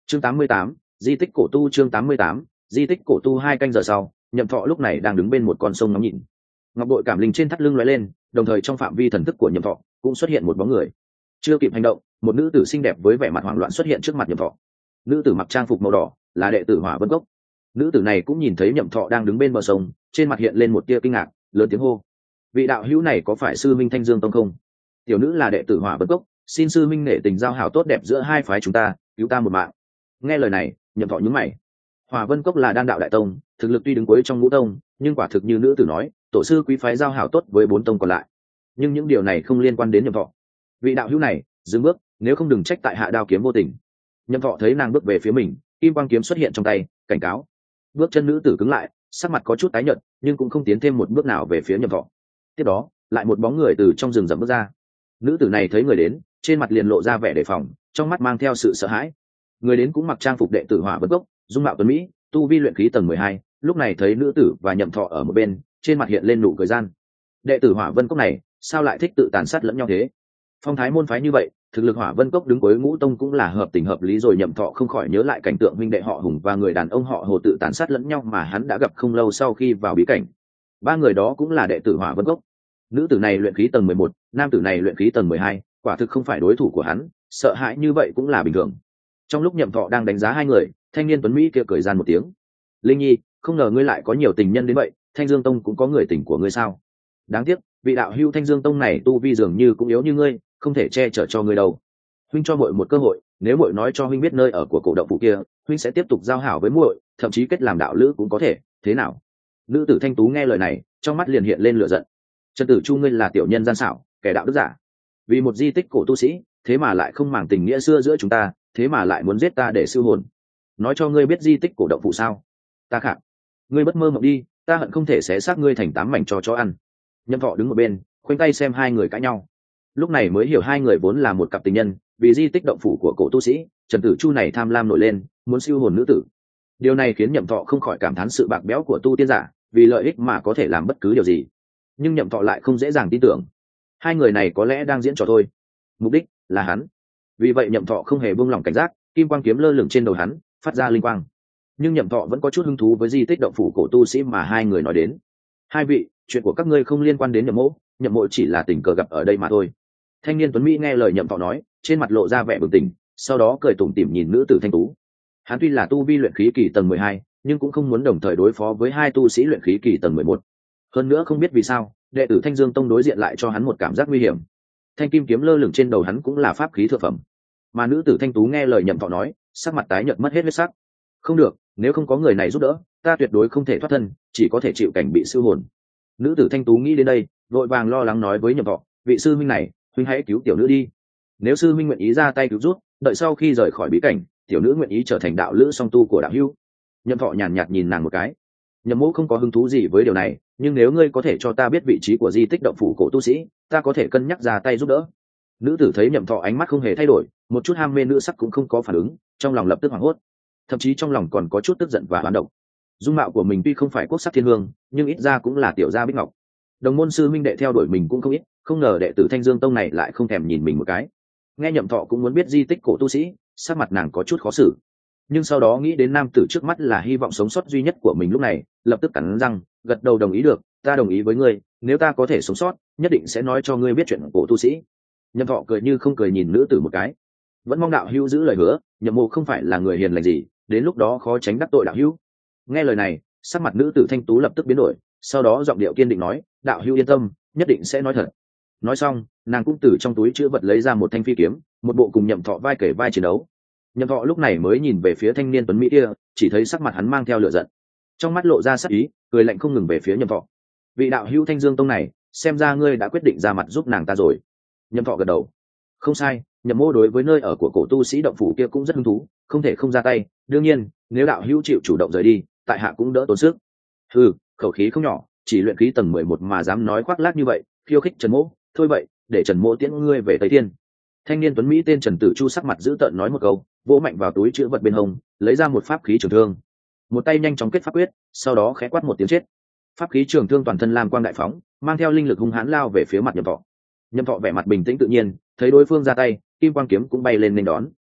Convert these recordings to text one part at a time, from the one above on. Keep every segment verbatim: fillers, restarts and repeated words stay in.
chương tám mươi tám, di tích cổ tu. Chương tám mươi tám, di tích cổ tu. Hai canh giờ sau, Nhậm Thọ lúc này đang đứng bên một con sông ngắm nhìn. Ngọc bội cảm linh trên thắt lưng lóe lên, đồng thời trong phạm vi thần thức của Nhậm Thọ cũng xuất hiện một bóng người. Chưa kịp hành động, một nữ tử xinh đẹp với vẻ mặt hoảng loạn xuất hiện trước mặt Nhậm Thọ. Nữ tử mặc trang phục màu đỏ, là đệ tử Hỏa Vân Cốc. Nữ tử này cũng nhìn thấy Nhậm Thọ đang đứng bên bờ sông, trên mặt hiện lên một tia kinh ngạc, lớn tiếng hô: vị đạo hữu này có phải sư minh Thanh Dương Tông không? Tiểu nữ là đệ tử Hỏa Vân Cốc, xin sư minh nể tình giao hảo tốt đẹp giữa hai phái chúng ta, cứu ta một mạng. Nghe lời này, Nhậm Thọ nhướng mày. Hỏa Vân Cốc là đan đạo đại tông, thực lực tuy đứng cuối trong ngũ tông, nhưng quả thực như nữ tử nói, tổ sư quý phái giao hảo tốt với bốn tông còn lại. Nhưng những điều này không liên quan đến Nhậm Thọ. Vị đạo hữu này, dừng bước, nếu không đừng trách tại hạ đao kiếm vô tình. Nhậm Thọ thấy nàng bước về phía mình, kim quang kiếm xuất hiện trong tay, cảnh cáo. Bước chân nữ tử cứng lại, sắc mặt có chút tái nhợt, nhưng cũng không tiến thêm một bước nào về phía Nhậm Thọ. Tiếp đó, lại một bóng người từ trong rừng rậm bước ra. Nữ tử này thấy người đến, trên mặt liền lộ ra vẻ đề phòng, trong mắt mang theo sự sợ hãi. Người đến cũng mặc trang phục đệ tử Hỏa Vân Cốc, dung mạo tuấn mỹ, tu vi luyện khí tầng mười hai, lúc này thấy nữ tử và Nhậm Thọ ở một bên, trên mặt hiện lên nụ cười gian. Đệ tử Hỏa Vân Cốc này, sao lại thích tự tàn sát lẫn nhau thế? Phong thái môn phái như vậy, thực lực Hỏa Vân Cốc đứng cuối ngũ tông cũng là hợp tình hợp lý rồi. Nhậm Thọ không khỏi nhớ lại cảnh tượng huynh đệ họ Hùng và người đàn ông họ Hồ tự tàn sát lẫn nhau mà hắn đã gặp không lâu sau khi vào bí cảnh. Ba người đó cũng là đệ tử Hỏa Vân Cốc. Nữ tử này luyện khí tầng mười một, nam tử này luyện khí tầng mười hai, quả thực không phải đối thủ của hắn, sợ hãi như vậy cũng là bình thường. Trong lúc Nhậm Thọ đang đánh giá hai người, thanh niên tuấn mỹ kia cười gian một tiếng. Linh Nhi, không ngờ ngươi lại có nhiều tình nhân đến vậy, Thanh Dương Tông cũng có người tình của ngươi sao? Đáng tiếc, vị đạo hữu Thanh Dương Tông này tu vi dường như cũng yếu như ngươi, không thể che chở cho ngươi đâu. Huynh cho muội một cơ hội, nếu muội nói cho huynh biết nơi ở của cổ động phủ kia, huynh sẽ tiếp tục giao hảo với muội, thậm chí kết làm đạo lữ cũng có thể, thế nào? Nữ tử Thanh Tú nghe lời này, trong mắt liền hiện lên lửa giận. Trần Tử Chu, ngươi là tiểu nhân gian xảo, kẻ đạo đức giả, vì một di tích cổ tu sĩ, thế mà lại không màng tình nghĩa xưa giữa chúng ta, thế mà lại muốn giết ta để siêu hồn. Nói cho ngươi biết di tích cổ động phủ sao? Ta khạc, ngươi bất mơ mộng đi, ta hận không thể xé xác ngươi thành tám mảnh cho chó ăn. Nhậm Thọ đứng một bên, khoanh tay xem hai người cãi nhau. Lúc này mới hiểu hai người vốn là một cặp tình nhân, vì di tích động phủ của cổ tu sĩ, Trần Tử Chu này tham lam nổi lên, muốn siêu hồn nữ tử. Điều này khiến Nhậm Thọ không khỏi cảm thán sự bạc bẽo của tu tiên giả, vì lợi ích mà có thể làm bất cứ điều gì. Nhưng Nhậm Thọ lại không dễ dàng tin tưởng, hai người này có lẽ đang diễn trò thôi, mục đích là hắn. Vì vậy Nhậm Thọ không hề buông lỏng cảnh giác, kim quang kiếm lơ lửng trên đầu hắn, phát ra linh quang. Nhưng Nhậm Thọ vẫn có chút hứng thú với di tích động phủ cổ tu sĩ mà hai người nói đến. Hai vị, chuyện của các ngươi không liên quan đến Nhậm Mỗ, Nhậm Mỗ chỉ là tình cờ gặp ở đây mà thôi. Thanh niên tuấn mỹ nghe lời Nhậm Thọ nói, trên mặt lộ ra vẻ bừng tỉnh, sau đó cười tủm tỉm nhìn nữ tử Thanh Tú. Hắn tuy là tu vi luyện khí kỳ tầng mười hai, nhưng cũng không muốn đồng thời đối phó với hai tu sĩ luyện khí kỳ tầng mười một. Hơn nữa không biết vì sao, đệ tử Thanh Dương Tông đối diện lại cho hắn một cảm giác nguy hiểm. Thanh kim kiếm lơ lửng trên đầu hắn cũng là pháp khí thượng phẩm. Mà nữ tử Thanh Tú nghe lời Nhậm Thọ nói, sắc mặt tái nhợt mất hết huyết sắc. Không được, nếu không có người này giúp đỡ, ta tuyệt đối không thể thoát thân, chỉ có thể chịu cảnh bị siêu hồn. Nữ tử Thanh Tú nghĩ đến đây, vội vàng lo lắng nói với Nhậm Thọ, vị sư huynh này, huynh hãy cứu tiểu nữ đi. Nếu sư huynh nguyện ý ra tay cứu rút, đợi sau khi rời khỏi bí cảnh, tiểu nữ nguyện ý trở thành đạo lữ song tu của đạo hữu. Nhậm Thọ nhàn nhạt nhìn nàng một cái. Nhậm Mỗ không có hứng thú gì với điều này, nhưng nếu ngươi có thể cho ta biết vị trí của di tích động phủ cổ tu sĩ, ta có thể cân nhắc ra tay giúp đỡ. Nữ tử thấy Nhậm Thọ ánh mắt không hề thay đổi, một chút ham mê nữ sắc cũng không có phản ứng, trong lòng lập tức hoảng hốt, thậm chí trong lòng còn có chút tức giận và oán độc. Dung mạo của mình tuy không phải quốc sắc thiên hương, nhưng ít ra cũng là tiểu gia bích ngọc. Đồng môn sư minh đệ theo đuổi mình cũng không ít, không ngờ đệ tử Thanh Dương Tông này lại không thèm nhìn mình một cái. Nghe Nhậm Thọ cũng muốn biết di tích cổ tu sĩ, sắc mặt nàng có chút khó xử. Nhưng sau đó nghĩ đến nam tử trước mắt là hy vọng sống sót duy nhất của mình lúc này, lập tức cắn răng, gật đầu đồng ý được, ta đồng ý với ngươi, nếu ta có thể sống sót, nhất định sẽ nói cho ngươi biết chuyện cổ tu sĩ. Nhậm Thọ cười như không cười nhìn nữ tử một cái, vẫn mong đạo hữu giữ lời hứa, Nhậm Mộ không phải là người hiền lành gì, đến lúc đó khó tránh đắc tội đạo hữu. Nghe lời này, sắc mặt nữ tử Thanh Tú lập tức biến đổi, sau đó giọng điệu kiên định nói, đạo hữu yên tâm, nhất định sẽ nói thật. Nói xong, nàng cũng từ trong túi chữ vật lấy ra một thanh phi kiếm, một bộ cùng Nhậm Thọ vai kể vai chiến đấu. Nhậm Thọ lúc này mới nhìn về phía thanh niên tuấn mỹ kia, chỉ thấy sắc mặt hắn mang theo lửa giận, trong mắt lộ ra sắc ý, cười lạnh không ngừng về phía Nhậm Thọ. Vị đạo hữu Thanh Dương Tông này, xem ra ngươi đã quyết định ra mặt giúp nàng ta rồi. Nhậm Thọ gật đầu, không sai, Nhậm Mô đối với nơi ở của cổ tu sĩ động phủ kia cũng rất hứng thú, không thể không ra tay. Đương nhiên, nếu đạo hữu chịu chủ động rời đi, tại hạ cũng đỡ tốn sức. Ừ, khẩu khí không nhỏ, chỉ luyện khí tầng mười một mà dám nói khoác lác như vậy, khiêu khích Trần Mỗ. Thôi vậy, để Trần Mỗ tiễn ngươi về Tây Thiên. Thanh niên tuấn mỹ tên Trần Tử Chu sắc mặt dữ tợn nói một câu, vỗ mạnh vào túi chữ vật bên hông, lấy ra một pháp khí trường thương, một tay nhanh chóng kết pháp quyết, sau đó khẽ quát một tiếng chết. Pháp khí trường thương toàn thân lam quang đại phóng, mang theo linh lực hung hãn lao về phía mặt Nhậm Thọ. Nhậm Thọ vẻ mặt bình tĩnh tự nhiên, thấy đối phương ra tay, kim quang kiếm cũng bay lên nên đón.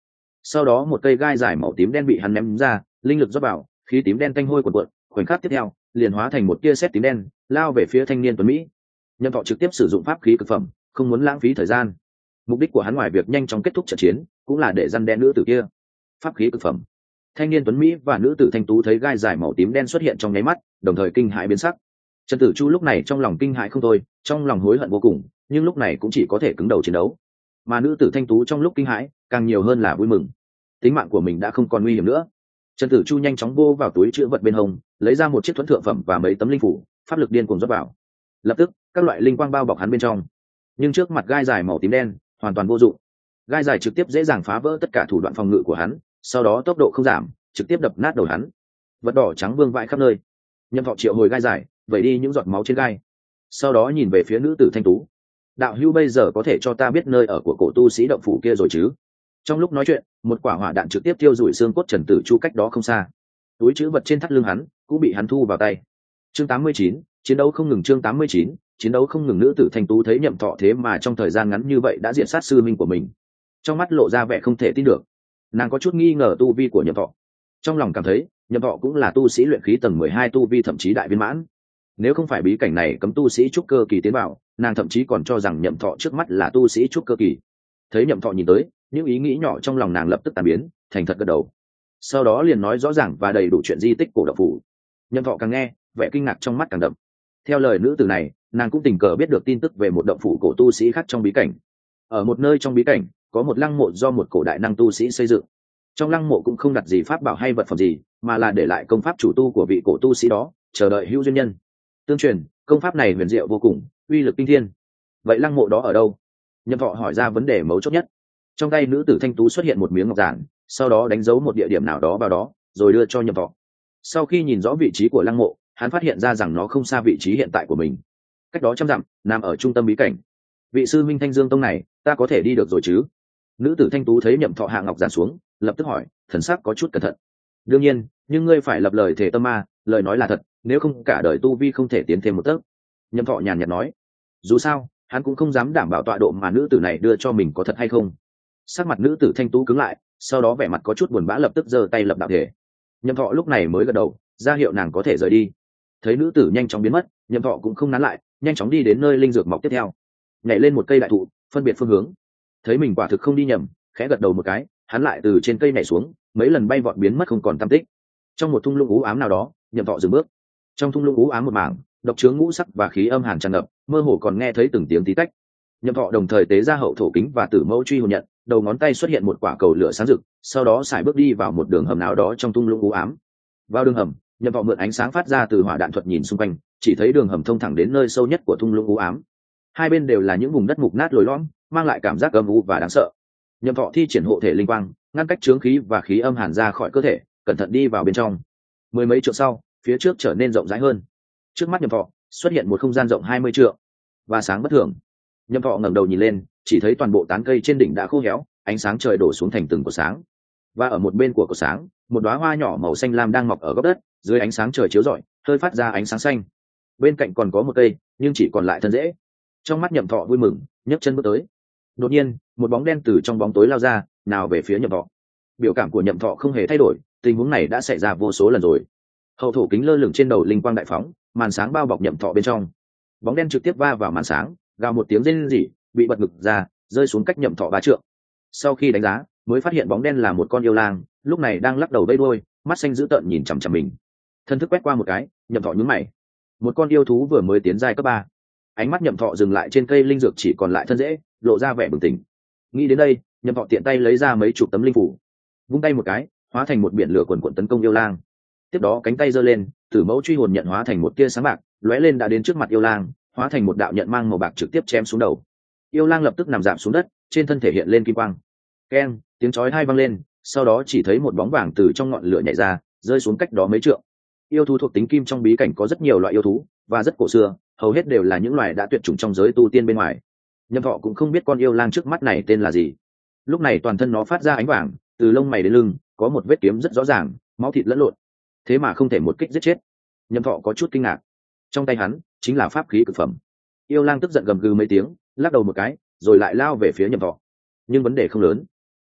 sau đó một cây gai dài màu tím đen bị hắn ném ra, linh lực rót vào, khí tím đen tanh hôi cuộn cuộn, khoảnh khắc tiếp theo liền hóa thành một tia sét tím đen lao về phía thanh niên tuấn mỹ. Nhậm Thọ trực tiếp sử dụng pháp khí cực phẩm, không muốn lãng phí thời gian. Mục đích của hắn ngoài việc nhanh chóng kết thúc trận chiến cũng là để răn đe nữ tử kia. Pháp khí cực phẩm. Thanh niên tuấn mỹ và nữ tử thanh tú thấy gai dài màu tím đen xuất hiện trong nháy mắt, đồng thời kinh hãi biến sắc. Trần Tử Chu lúc này trong lòng kinh hãi không thôi, trong lòng hối hận vô cùng, nhưng lúc này cũng chỉ có thể cứng đầu chiến đấu. Mà nữ tử thanh tú trong lúc kinh hãi càng nhiều hơn là vui mừng, tính mạng của mình đã không còn nguy hiểm nữa. Trần Tử Chu nhanh chóng vô vào túi chữ vật bên hông, lấy ra một chiếc thuẫn thượng phẩm và mấy tấm linh phủ, pháp lực điên cuồng rót vào. Lập tức các loại linh quang bao bọc hắn bên trong, nhưng trước mặt gai dài màu tím đen hoàn toàn vô dụng. Gai dài trực tiếp dễ dàng phá vỡ tất cả thủ đoạn phòng ngự của hắn, sau đó tốc độ không giảm, trực tiếp đập nát đầu hắn. Vật đỏ trắng vương vãi khắp nơi. Nhậm Thọ triệu hồi gai dài, vẩy đi những giọt máu trên gai, sau đó nhìn về phía nữ tử thanh tú. Đạo hữu bây giờ có thể cho ta biết nơi ở của cổ tu sĩ động phủ kia rồi chứ? Trong lúc nói chuyện, một quả hỏa đạn trực tiếp tiêu rủi xương cốt Trần Tử Chu cách đó không xa. Túi trữ vật trên thắt lưng hắn cũng bị hắn thu vào tay. Chương tám mươi chín, chiến đấu không ngừng. Chương tám mươi chín, chiến đấu không ngừng. Nữ tử thanh tú thấy Nhậm Thọ thế mà trong thời gian ngắn như vậy đã diện sát sư minh của mình, trong mắt lộ ra vẻ không thể tin được. Nàng có chút nghi ngờ tu vi của Nhậm Thọ, trong lòng cảm thấy Nhậm Thọ cũng là tu sĩ luyện khí tầng mười hai tu vi, thậm chí đại viên mãn. Nếu không phải bí cảnh này cấm tu sĩ trúc cơ kỳ tiến vào, nàng thậm chí còn cho rằng Nhậm Thọ trước mắt là tu sĩ trúc cơ kỳ. Thấy Nhậm Thọ nhìn tới, những ý nghĩ nhỏ trong lòng nàng lập tức tan biến, thành thật gật đầu. Sau đó liền nói rõ ràng và đầy đủ chuyện di tích cổ động phủ. Nhậm Thọ càng nghe, vẻ kinh ngạc trong mắt càng đậm. Theo lời nữ tử này, nàng cũng tình cờ biết được tin tức về một động phủ cổ tu sĩ khác trong bí cảnh. Ở một nơi trong bí cảnh, có một lăng mộ do một cổ đại năng tu sĩ xây dựng. Trong lăng mộ cũng không đặt gì pháp bảo hay vật phẩm gì, mà là để lại công pháp chủ tu của vị cổ tu sĩ đó, chờ đợi hữu duyên nhân tương truyền. Công pháp này huyền diệu vô cùng, uy lực kinh thiên. Vậy lăng mộ đó ở đâu? Nhậm Thọ hỏi ra vấn đề mấu chốt nhất. Trong tay nữ tử thanh tú xuất hiện một miếng ngọc giản, sau đó đánh dấu một địa điểm nào đó vào đó, rồi đưa cho Nhậm Thọ. Sau khi nhìn rõ vị trí của lăng mộ, hắn phát hiện ra rằng nó không xa vị trí hiện tại của mình, cách đó trăm dặm, nằm ở trung tâm bí cảnh. Vị sư minh Thanh Dương Tông này, ta có thể đi được rồi chứ? Nữ tử thanh tú thấy Nhậm Thọ hạ ngọc giản xuống, lập tức hỏi, thần sắc có chút cẩn thận. Đương nhiên, nhưng ngươi phải lập lời thề tâm ma, lời nói là thật, nếu không cả đời tu vi không thể tiến thêm một tấc. Nhậm Thọ nhàn nhạt nói. Dù sao, hắn cũng không dám đảm bảo tọa độ mà nữ tử này đưa cho mình có thật hay không. Sắc mặt nữ tử thanh tú cứng lại, sau đó vẻ mặt có chút buồn bã, lập tức giơ tay lập đạo thể. Nhậm Thọ lúc này mới gật đầu, ra hiệu nàng có thể rời đi. Thấy nữ tử nhanh chóng biến mất, Nhậm Thọ cũng không nán lại, nhanh chóng đi đến nơi linh dược mọc tiếp theo, nhảy lên một cây đại thụ, phân biệt phương hướng. Thấy mình quả thực không đi nhầm, khẽ gật đầu một cái, hắn lại từ trên cây nhảy xuống, mấy lần bay vọt biến mất không còn tăm tích. Trong một thung lũng u ám nào đó, Nhậm Thọ dừng bước. Trong thung lũng u ám một mảng, độc chướng ngũ sắc và khí âm hàn tràn ngập, mơ hồ còn nghe thấy từng tiếng tí tách. Nhậm Thọ đồng thời tế ra hậu thổ kính và tử mẫu truy hồn nhận, đầu ngón tay xuất hiện một quả cầu lửa sáng rực, sau đó sải bước đi vào một đường hầm nào đó trong thung lũng u ám. Vào đường hầm, Nhậm Thọ mượn ánh sáng phát ra từ hỏa đạn thuật nhìn xung quanh, chỉ thấy đường hầm thông thẳng đến nơi sâu nhất của thung lũng u ám. Hai bên đều là những vùng đất mục nát lồi lõm, mang lại cảm giác âm u và đáng sợ. Nhậm Thọ thi triển hộ thể linh quang, ngăn cách chướng khí và khí âm hàn ra khỏi cơ thể, cẩn thận đi vào bên trong. Mười mấy trượng sau, phía trước trở nên rộng rãi hơn. Trước mắt Nhậm Thọ xuất hiện một không gian rộng hai mươi trượng và sáng bất thường. Nhậm Thọ ngẩng đầu nhìn lên, chỉ thấy toàn bộ tán cây trên đỉnh đã khô héo, ánh sáng trời đổ xuống thành từng cột sáng. Và ở một bên của cột sáng, một đóa hoa nhỏ màu xanh lam đang mọc ở góc đất, dưới ánh sáng trời chiếu rọi, hơi phát ra ánh sáng xanh. Bên cạnh còn có một cây, nhưng chỉ còn lại thân rễ. Trong mắt Nhậm Thọ vui mừng, nhấc chân bước tới. Đột nhiên, một bóng đen từ trong bóng tối lao ra, nào về phía Nhậm Thọ. Biểu cảm của Nhậm Thọ không hề thay đổi, tình huống này đã xảy ra vô số lần rồi. Hậu thổ kính lơ lửng trên đầu linh quang đại phóng, màn sáng bao bọc Nhậm Thọ bên trong. Bóng đen trực tiếp va vào màn sáng, gào một tiếng rên rỉ, bị bật ngực ra, rơi xuống cách Nhậm Thọ ba trượng. Sau khi đánh giá, mới phát hiện bóng đen là một con yêu lang, lúc này đang lắc đầu vẫy đuôi, mắt xanh dữ tợn nhìn chằm chằm mình. Thân thức quét qua một cái, Nhậm Thọ nhướng mày. Một con yêu thú vừa mới tiến giai cấp ba. Ánh mắt Nhậm Thọ dừng lại trên cây linh dược chỉ còn lại thân rễ, lộ ra vẻ bừng tỉnh. Nghĩ đến đây, Nhậm Thọ tiện tay lấy ra mấy chục tấm linh phủ, vung tay một cái, hóa thành một biển lửa quần quần tấn công yêu lang. Tiếp đó cánh tay giơ lên, tử mẫu truy hồn nhận hóa thành một tia sáng bạc, lóe lên đã đến trước mặt yêu lang, hóa thành một đạo nhận mang màu bạc trực tiếp chém xuống đầu. Yêu lang lập tức nằm rạp xuống đất, trên thân thể hiện lên kim quang. Keng, tiếng chói tai vang lên, sau đó chỉ thấy một bóng vàng từ trong ngọn lửa nhảy ra, rơi xuống cách đó mấy trượng. Yêu thú thuộc tính kim trong bí cảnh có rất nhiều loại yêu thú, và rất cổ xưa, hầu hết đều là những loài đã tuyệt chủng trong giới tu tiên bên ngoài. Nhậm Thọ cũng không biết con yêu lang trước mắt này tên là gì. Lúc này toàn thân nó phát ra ánh vàng, từ lông mày đến lưng có một vết kiếm rất rõ ràng, máu thịt lẫn lộn, thế mà không thể một kích giết chết. Nhậm Thọ có chút kinh ngạc. Trong tay hắn chính là pháp khí cực phẩm. Yêu lang tức giận gầm gừ mấy tiếng, lắc đầu một cái, rồi lại lao về phía Nhậm Thọ. Nhưng vấn đề không lớn.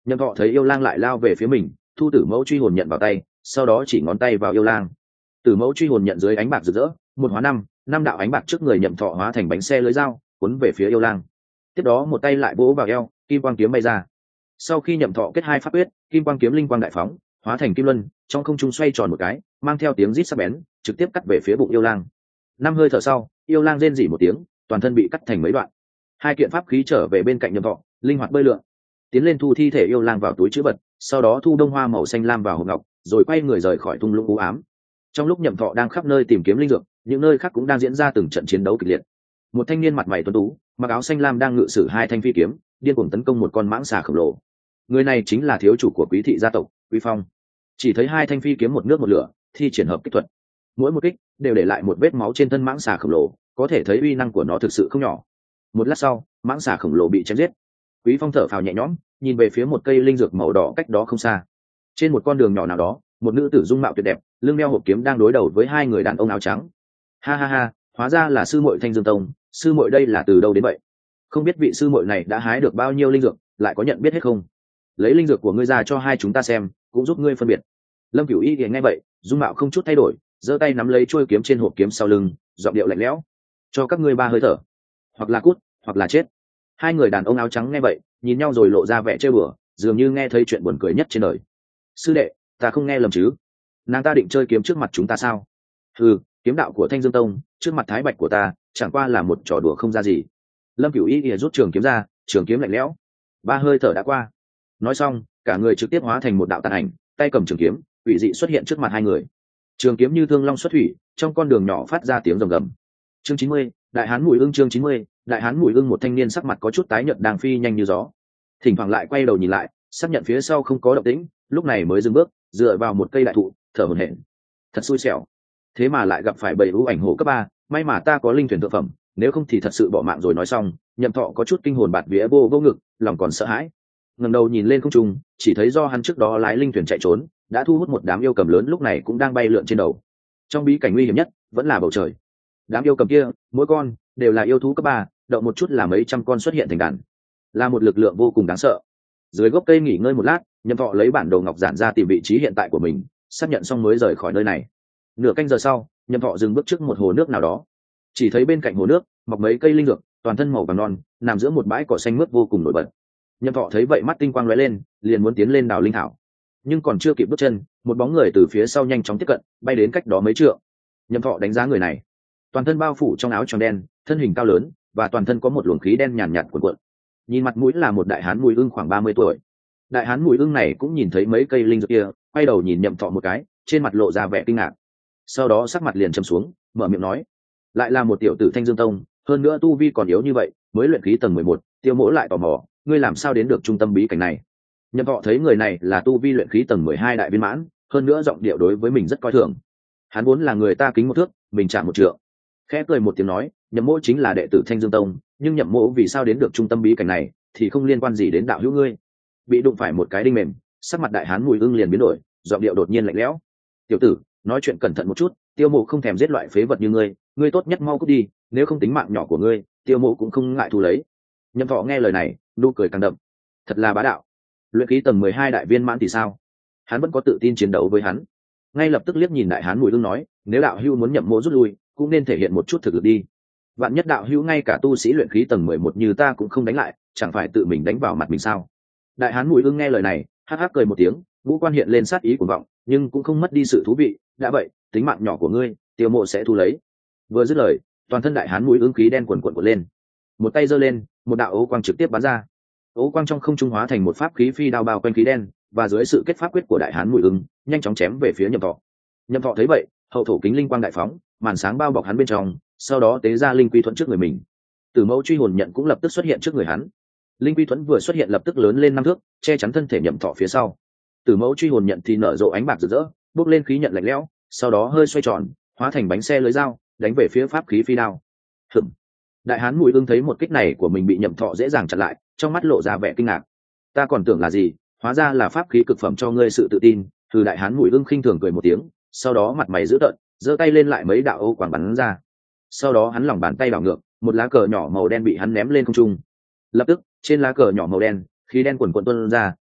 Nhậm Thọ thấy yêu lang lại lao về phía mình, thu tử mẫu truy hồn nhận vào tay, sau đó chỉ ngón tay vào yêu lang. Tử mẫu truy hồn nhận dưới ánh bạc rực rỡ, một hóa năm, năm đạo ánh bạc trước người Nhậm Thọ hóa thành bánh xe lưới dao, cuốn về phía yêu lang. Tiếp đó một tay lại vỗ vào eo, kim quang kiếm bay ra. Sau khi Nhậm Thọ kết hai pháp quyết, kim quang kiếm linh quang đại phóng, hóa thành kim luân, trong không trung xoay tròn một cái, mang theo tiếng rít sắc bén, trực tiếp cắt về phía bụng yêu lang. Năm hơi thở sau, yêu lang rên rỉ một tiếng, toàn thân bị cắt thành mấy đoạn. Hai kiện pháp khí trở về bên cạnh Nhậm Thọ, linh hoạt bơi lượn, tiến lên thu thi thể yêu lang vào túi trữ vật, sau đó thu đông hoa màu xanh lam vào hộp ngọc, rồi quay người rời khỏi thung lũng u ám. Trong lúc Nhậm Thọ đang khắp nơi tìm kiếm linh dược, những nơi khác cũng đang diễn ra từng trận chiến đấu kịch liệt. Một thanh niên mặt mày tuấn tú, mặc áo xanh lam đang ngự sử hai thanh phi kiếm, điên cuồng tấn công một con mãng xà khổng lồ. Người này chính là thiếu chủ của Quý thị gia tộc, Quý Phong. Chỉ thấy hai thanh phi kiếm một nước một lửa, thi triển hợp kích thuật, mỗi một kích đều để lại một vết máu trên thân mãng xà khổng lồ, có thể thấy uy năng của nó thực sự không nhỏ. Một lát sau, mãng xà khổng lồ bị chém giết. Quý Phong thở phào nhẹ nhõm, nhìn về phía một cây linh dược màu đỏ cách đó không xa. Trên một con đường nhỏ nào đó, một nữ tử dung mạo tuyệt đẹp, lưng đeo hộp kiếm đang đối đầu với hai người đàn ông áo trắng. Ha ha ha, hóa ra là sư muội Thanh Dương Tông, sư muội đây là từ đâu đến vậy? Không biết vị sư muội này đã hái được bao nhiêu linh dược, lại có nhận biết hết không? Lấy linh dược của ngươi ra cho hai chúng ta xem, cũng giúp ngươi phân biệt. Lâm Cửu Y nghe vậy, dung mạo không chút thay đổi, giơ tay nắm lấy chuôi kiếm trên hộp kiếm sau lưng, giọng điệu lạnh lẽo: cho các ngươi ba hơi thở, hoặc là cút, hoặc là chết. Hai người đàn ông áo trắng nghe vậy, nhìn nhau rồi lộ ra vẻ trêu bừa, dường như nghe thấy chuyện buồn cười nhất trên đời. Sư đệ, ta không nghe lầm chứ? Nàng ta định chơi kiếm trước mặt chúng ta sao? Ừ, kiếm đạo của Thanh Dương Tông trước mặt Thái Bạch của ta chẳng qua là một trò đùa không ra gì. Lâm Cửu Y ỉa rút trường kiếm ra, trường kiếm lạnh lẽo. Ba hơi thở đã qua. Nói xong, cả người trực tiếp hóa thành một đạo tàn ảnh, tay cầm trường kiếm, quỷ dị xuất hiện trước mặt hai người. Trường kiếm như thương long xuất thủy, trong con đường nhỏ phát ra tiếng rầm rầm. Chương chín mươi, Đại Hán Mùi Ưng. Chương chín mươi, Đại Hán Mùi Ưng. Một thanh niên sắc mặt có chút tái nhợt đang phi nhanh như gió, thỉnh thoảng lại quay đầu nhìn lại, xác nhận phía sau không có động tĩnh, lúc này mới dừng bước, dựa vào một cây đại thụ, thở hổn hển. Thật xui xẻo, thế mà lại gặp phải bầy ưu ảnh hổ cấp ba, may mà ta có linh thuyền thượng phẩm, nếu không thì thật sự bỏ mạng rồi. Nói xong, Nhậm Thọ có chút kinh hồn bạt vía, vô vô ngực, lòng còn sợ hãi. Ngẩng đầu nhìn lên không trung, chỉ thấy do hắn trước đó lái linh thuyền chạy trốn, đã thu hút một đám yêu cầm lớn, lúc này cũng đang bay lượn trên đầu. Trong bí cảnh nguy hiểm nhất vẫn là bầu trời. Đám yêu cầm kia, mỗi con đều là yêu thú cấp ba, động một chút là mấy trăm con xuất hiện thành đàn, là một lực lượng vô cùng đáng sợ. Dưới gốc cây nghỉ ngơi một lát, Nhậm Thọ lấy bản đồ ngọc giản ra tìm vị trí hiện tại của mình, xác nhận xong mới rời khỏi nơi này. Nửa canh giờ sau, Nhậm Thọ dừng bước trước một hồ nước nào đó. Chỉ thấy bên cạnh hồ nước mọc mấy cây linh dược, toàn thân màu vàng non, nằm giữa một bãi cỏ xanh mướt vô cùng nổi bật. Nhậm Thọ thấy vậy mắt tinh quang lóe lên, liền muốn tiến lên đào linh thảo. Nhưng còn chưa kịp bước chân, một bóng người từ phía sau nhanh chóng tiếp cận, bay đến cách đó mấy trượng. Nhậm Thọ đánh giá người này, toàn thân bao phủ trong áo choàng đen, thân hình cao lớn, và toàn thân có một luồng khí đen nhàn nhạt cuộn cuộn. Nhìn mặt mũi là một đại hán Mùi Ưng khoảng ba mươi tuổi. Đại hán Mùi Ưng này cũng nhìn thấy mấy cây linh dược kia, quay đầu nhìn Nhậm Thọ một cái, trên mặt lộ ra vẻ kinh ngạc. Sau đó sắc mặt liền trầm xuống, mở miệng nói: lại là một tiểu tử Thanh Dương Tông, hơn nữa tu vi còn yếu như vậy, mới luyện khí tầng mười một. Tiêu Mỗ lại tò mò, ngươi làm sao đến được trung tâm bí cảnh này? Nhậm Thọ thấy người này là tu vi luyện khí tầng mười hai đại viên mãn, hơn nữa giọng điệu đối với mình rất coi thường. Hắn vốn là người ta kính một thước, mình chạm một trượng. Khẽ cười một tiếng nói: Nhậm Mỗ chính là đệ tử Thanh Dương Tông, nhưng Nhậm Mỗ vì sao đến được trung tâm bí cảnh này thì không liên quan gì đến đạo hữu ngươi. Bị đụng phải một cái đinh mềm, sắc mặt đại hán Mùi Ưng liền biến đổi, giọng điệu đột nhiên lạnh lẽo: tiểu tử, nói chuyện cẩn thận một chút, Tiêu Mộ không thèm giết loại phế vật như ngươi, ngươi tốt nhất mau cút đi, nếu không tính mạng nhỏ của ngươi, Tiêu Mộ cũng không ngại thu lấy. Nhậm Thọ nghe lời này, nụ cười càng đậm. Thật là bá đạo. Luyện khí tầng mười hai đại viên mãn thì sao? Hắn vẫn có tự tin chiến đấu với hắn. Ngay lập tức liếc nhìn đại hán Mùi Ưng nói: nếu đạo hữu muốn Nhậm Mộ rút lui, cũng nên thể hiện một chút thực lực đi. Vạn nhất đạo hữu ngay cả tu sĩ luyện khí tầng mười một như ta cũng không đánh lại, chẳng phải tự mình đánh vào mặt mình sao? Đại hán Mùi Ưng nghe lời này, hắc hắc cười một tiếng, ngũ quan hiện lên sát ý cuồng vọng, nhưng cũng không mất đi sự thú vị. Đã vậy, tính mạng nhỏ của ngươi, Tiêu Mộ sẽ thu lấy. Vừa dứt lời, toàn thân đại hán Mùi Ưng khí đen quần quần lên, một tay giơ lên, một đạo ố quang trực tiếp bắn ra. Ố quang trong không trung hóa thành một pháp khí phi đao bao quanh khí đen, và dưới sự kết pháp quyết của đại hán Mùi Ưng, nhanh chóng chém về phía Nhậm Thọ. Nhậm Thọ thấy vậy, hậu thổ kính linh quang đại phóng, màn sáng bao bọc hắn bên trong, sau đó tế ra linh quy thuẫn trước người mình. Tử mẫu truy hồn nhận cũng lập tức xuất hiện trước người hắn. Linh quy thuẫn vừa xuất hiện lập tức lớn lên năm thước, che chắn thân thể Nhậm Thọ phía sau. Tử mẫu truy hồn nhận thì nở rộ ánh bạc rực rỡ, bốc lên khí nhận lạnh lẽo, sau đó hơi xoay tròn, hóa thành bánh xe lưới dao, đánh về phía pháp khí phi đao. Hửm. Đại hán Mùi Ưng thấy một kích này của mình bị Nhậm Thọ dễ dàng chặn lại, trong mắt lộ ra vẻ kinh ngạc. Ta còn tưởng là gì, hóa ra là pháp khí cực phẩm cho ngươi sự tự tin. Từ đại hán Mùi Ưng khinh thường cười một tiếng, sau đó mặt mày dữ tợn, giơ tay lên lại mấy đạo ô quang bắn ra. Sau đó hắn lòng bàn tay đảo ngược, một lá cờ nhỏ màu đen bị hắn ném lên không trung. Lập tức, trên lá cờ nhỏ màu đen, khí đen quần quần tuôn ra,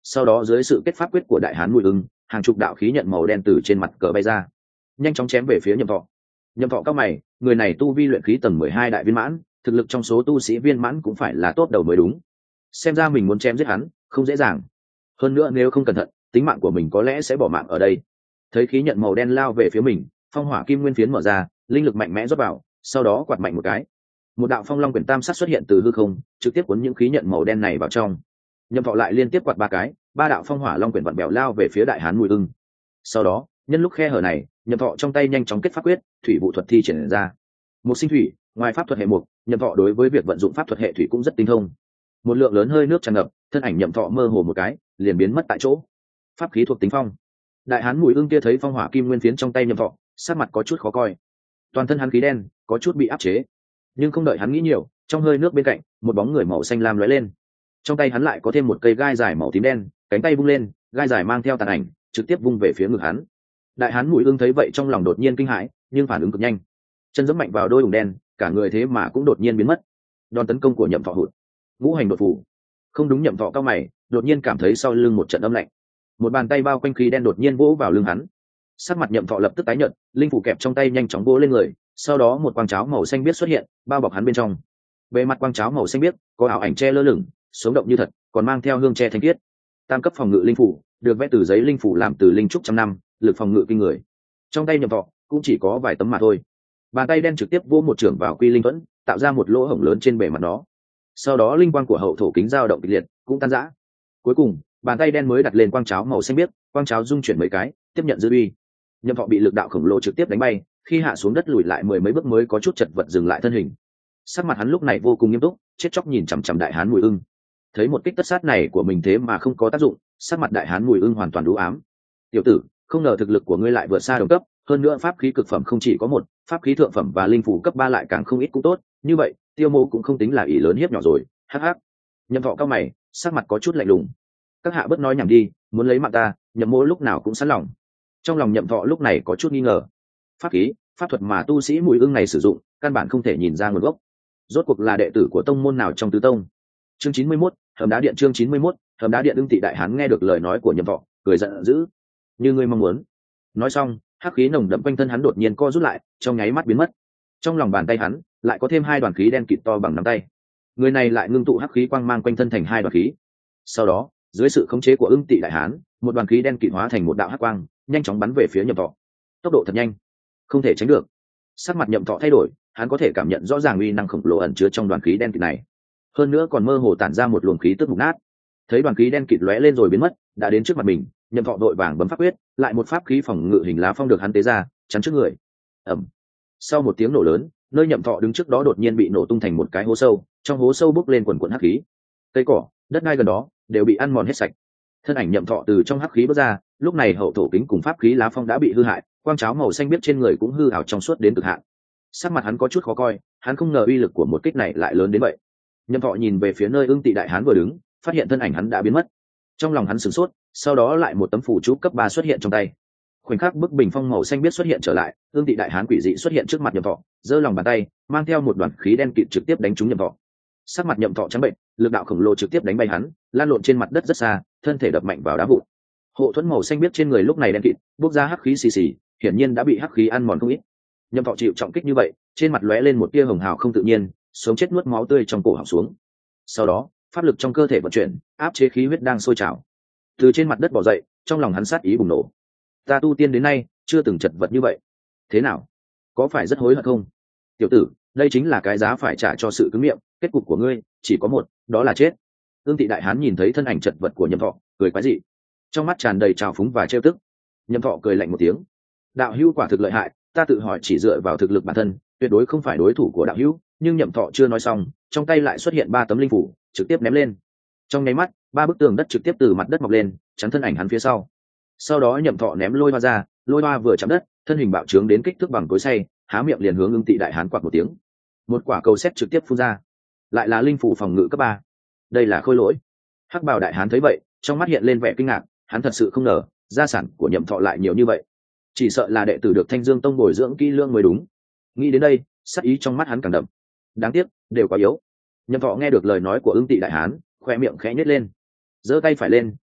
sau đó dưới sự kết pháp quyết của đại hán mùi ưng, hàng chục đạo khí nhận màu đen từ trên mặt cờ bay ra, nhanh chóng chém về phía nhậm thọ. Nhậm thọ cao mày, người này tu vi luyện khí tầng mười hai đại viên mãn, thực lực trong số tu sĩ viên mãn cũng phải là tốt đầu mới đúng, xem ra mình muốn chém giết hắn không dễ dàng, hơn nữa nếu không cẩn thận tính mạng của mình có lẽ sẽ bỏ mạng ở đây. Thấy khí nhận màu đen lao về phía mình, phong hỏa kim nguyên phiến mở ra, linh lực mạnh mẽ rót vào, sau đó quạt mạnh một cái, một đạo phong long quyển tam sát xuất hiện từ hư không, trực tiếp cuốn những khí nhận màu đen này vào trong. Nhậm thọ lại liên tiếp quạt ba cái, ba đạo phong hỏa long quyển vặn bèo lao về phía đại hán mùi ưng. Sau đó nhân lúc khe hở này, nhậm thọ trong tay nhanh chóng kết pháp quyết, thủy vụ thuật thi triển ra. Một sinh thủy, ngoài pháp thuật hệ mục, nhậm thọ đối với việc vận dụng pháp thuật hệ thủy cũng rất tinh thông. Một lượng lớn hơi nước tràn ngập, thân ảnh nhậm thọ mơ hồ một cái liền biến mất tại chỗ. Pháp khí thuộc tính phong. Đại hán mùi ưng kia thấy phong hỏa kim nguyên phiến trong tay nhậm thọ, sắc mặt có chút khó coi, toàn thân hắn khí đen có chút bị áp chế, nhưng không đợi hắn nghĩ nhiều, trong hơi nước bên cạnh một bóng người màu xanh lam lóe lên, trong tay hắn lại có thêm một cây gai dài màu tím đen, cánh tay vung lên, gai dài mang theo tàn ảnh trực tiếp vung về phía ngực hắn. Đại hán mùi ưng thấy vậy trong lòng đột nhiên kinh hãi, nhưng phản ứng cực nhanh, chân giẫm mạnh vào đôi ủng đen, cả người thế mà cũng đột nhiên biến mất. Đòn tấn công của nhậm thọ hụt, ngũ hành đột phủ. Không đúng, nhậm thọ cao mày, đột nhiên cảm thấy sau lưng một trận âm lạnh, một bàn tay bao quanh khí đen đột nhiên vỗ vào lưng hắn. Sắc mặt nhậm thọ lập tức tái nhợt, linh phủ kẹp trong tay nhanh chóng vỗ lên người, sau đó một quang cháo màu xanh biếc xuất hiện, bao bọc hắn bên trong. Bề mặt quang cháo màu xanh biếc có ảo ảnh che lơ lửng, sống động như thật, còn mang theo hương tre thanh khiết. Tam cấp phòng ngự linh phủ, được vẽ từ giấy linh phủ làm từ linh trúc trăm năm, lực phòng ngự kinh người. Trong tay nhậm thọ cũng chỉ có vài tấm mà thôi. Bàn tay đen trực tiếp vỗ một trường vào quy linh thuẫn, tạo ra một lỗ hổng lớn trên bề mặt nó. Sau đó linh quang của hậu thổ kính dao động kịch liệt, cũng tan rã. Cuối cùng bàn tay đen mới đặt lên quang cháo màu xanh biếc, quang cháo rung chuyển mấy cái, tiếp nhận dư uy. Nhậm thọ bị lực đạo khổng lồ trực tiếp đánh bay, khi hạ xuống đất lùi lại mười mấy bước mới có chút chật vật dừng lại thân hình. Sắc mặt hắn lúc này vô cùng nghiêm túc, chết chóc nhìn chằm chằm đại hán mùi ưng. Thấy một kích tất sát này của mình thế mà không có tác dụng, sắc mặt đại hán mùi ưng hoàn toàn u ám. Tiểu tử, không ngờ thực lực của ngươi lại vượt xa đồng cấp, hơn nữa pháp khí cực phẩm không chỉ có một, pháp khí thượng phẩm và linh phủ cấp ba lại càng không ít cũng tốt, như vậy Tiêu Mô cũng không tính là ỷ lớn hiếp nhỏ rồi. Hắc hắc. Nhậm thọ cao mày, sắc mặt có chút lạnh lùng. Các hạ bớt nói nhảm đi, muốn lấy mạng ta, Nhậm Mô lúc nào cũng sẵn lòng. Trong lòng nhậm thọ lúc này có chút nghi ngờ, pháp khí pháp thuật mà tu sĩ mùi ưng này sử dụng căn bản không thể nhìn ra nguồn gốc, rốt cuộc là đệ tử của tông môn nào trong tứ tông. Chương chín mươi mốt, hầm đá điện. Chương chín mươi mốt, hầm đá điện. Ưng Tị đại hán nghe được lời nói của nhậm thọ, cười giận dữ. Như ngươi mong muốn. Nói xong, hắc khí nồng đậm quanh thân hắn đột nhiên co rút lại, trong nháy mắt biến mất. Trong lòng bàn tay hắn lại có thêm hai đoàn khí đen kịt to bằng nắm tay. Người này lại ngưng tụ hắc khí quang mang quanh thân thành hai đoàn khí. Sau đó dưới sự khống chế của Ưng Tị đại hán, một đoàn khí đen kịt hóa thành một đạo hắc quang, nhanh chóng bắn về phía nhậm thọ. Tốc độ thật nhanh, không thể tránh được. Sắc mặt nhậm thọ thay đổi, hắn có thể cảm nhận rõ ràng uy năng khổng lồ ẩn chứa trong đoàn khí đen kịt này, hơn nữa còn mơ hồ tản ra một luồng khí tức mục nát. Thấy đoàn khí đen kịt lóe lên rồi biến mất, đã đến trước mặt mình, nhậm thọ đội vàng bấm pháp quyết, lại một pháp khí phòng ngự hình lá phong được hắn tế ra, chắn trước người. Ầm. Sau một tiếng nổ lớn, nơi nhậm thọ đứng trước đó đột nhiên bị nổ tung thành một cái hố sâu, trong hố sâu bốc lên quần quần hắc khí. Cây cỏ, đất đai gần đó đều bị ăn mòn hết sạch. Thân ảnh nhậm thọ từ trong hắc khí bước ra, lúc này hậu thổ kính cùng pháp khí lá phong đã bị hư hại, quang cháo màu xanh biếc trên người cũng hư ảo trong suốt đến cực hạn. Sắc mặt hắn có chút khó coi, hắn không ngờ uy lực của một kích này lại lớn đến vậy. Nhậm thọ nhìn về phía nơi Ưng Tị đại hán vừa đứng, phát hiện thân ảnh hắn đã biến mất. Trong lòng hắn sửng sốt, sau đó lại một tấm phù chú cấp ba xuất hiện trong tay. Khoảnh khắc bức bình phong màu xanh biếc xuất hiện trở lại, Ưng Tị đại hán quỷ dị xuất hiện trước mặt nhậm thọ, giơ lòng bàn tay mang theo một đoàn khí đen kịt trực tiếp đánh trúng nhậm thọ. Sắc mặt nhậm thọ trắng bệnh, lực đạo khổng lồ trực tiếp đánh bay hắn, lan lộn trên mặt đất rất xa, thân thể đập mạnh vào đá vụn. Hộ thuẫn màu xanh biếc trên người lúc này đen kịt, bốc ra hắc khí xì xì, hiển nhiên đã bị hắc khí ăn mòn không ít. Nhậm thọ chịu trọng kích như vậy, trên mặt lóe lên một tia hồng hào không tự nhiên, sống chết nuốt máu tươi trong cổ họng xuống. Sau đó pháp lực trong cơ thể vận chuyển, áp chế khí huyết đang sôi trào. Từ trên mặt đất bò dậy, trong lòng hắn sát ý bùng nổ. Ta tu tiên đến nay chưa từng chật vật như vậy. Thế nào, có phải rất hối hận không? Tiểu tử, đây chính là cái giá phải trả cho sự cứng miệng, kết cục của ngươi chỉ có một, đó là chết. Ưng Tị đại hán nhìn thấy thân ảnh chật vật của nhậm thọ, cười quái dị, trong mắt tràn đầy trào phúng và trêu tức. Nhậm thọ cười lạnh một tiếng. Đạo hữu quả thực lợi hại, ta tự hỏi chỉ dựa vào thực lực bản thân tuyệt đối không phải đối thủ của đạo hữu, nhưng nhậm thọ chưa nói xong, trong tay lại xuất hiện ba tấm linh phủ, trực tiếp ném lên. Trong nháy mắt, ba bức tường đất trực tiếp từ mặt đất mọc lên, chắn thân ảnh hắn phía sau. Sau đó nhậm thọ ném lôi hoa ra, lôi hoa vừa chạm đất, thân hình bạo trướng đến kích thước bằng cối xay, há miệng liền hướng Ưng Tị đại hán quạt một tiếng. Một quả cầu sét trực tiếp phun ra, lại là linh phủ phòng ngự cấp ba. Đây là khôi lỗi. Hắc bào đại hán thấy vậy, trong mắt hiện lên vẻ kinh ngạc, hắn thật sự không ngờ gia sản của nhậm thọ lại nhiều như vậy, chỉ sợ là đệ tử được Thanh Dương tông bồi dưỡng kỹ lưỡng mới đúng. Nghĩ đến đây, sắc ý trong mắt hắn càng đậm. Đáng tiếc, đều quá yếu. Nhậm thọ nghe được lời nói của Ưng Tị đại hán, khoe miệng khẽ nhếch lên, giơ tay phải lên,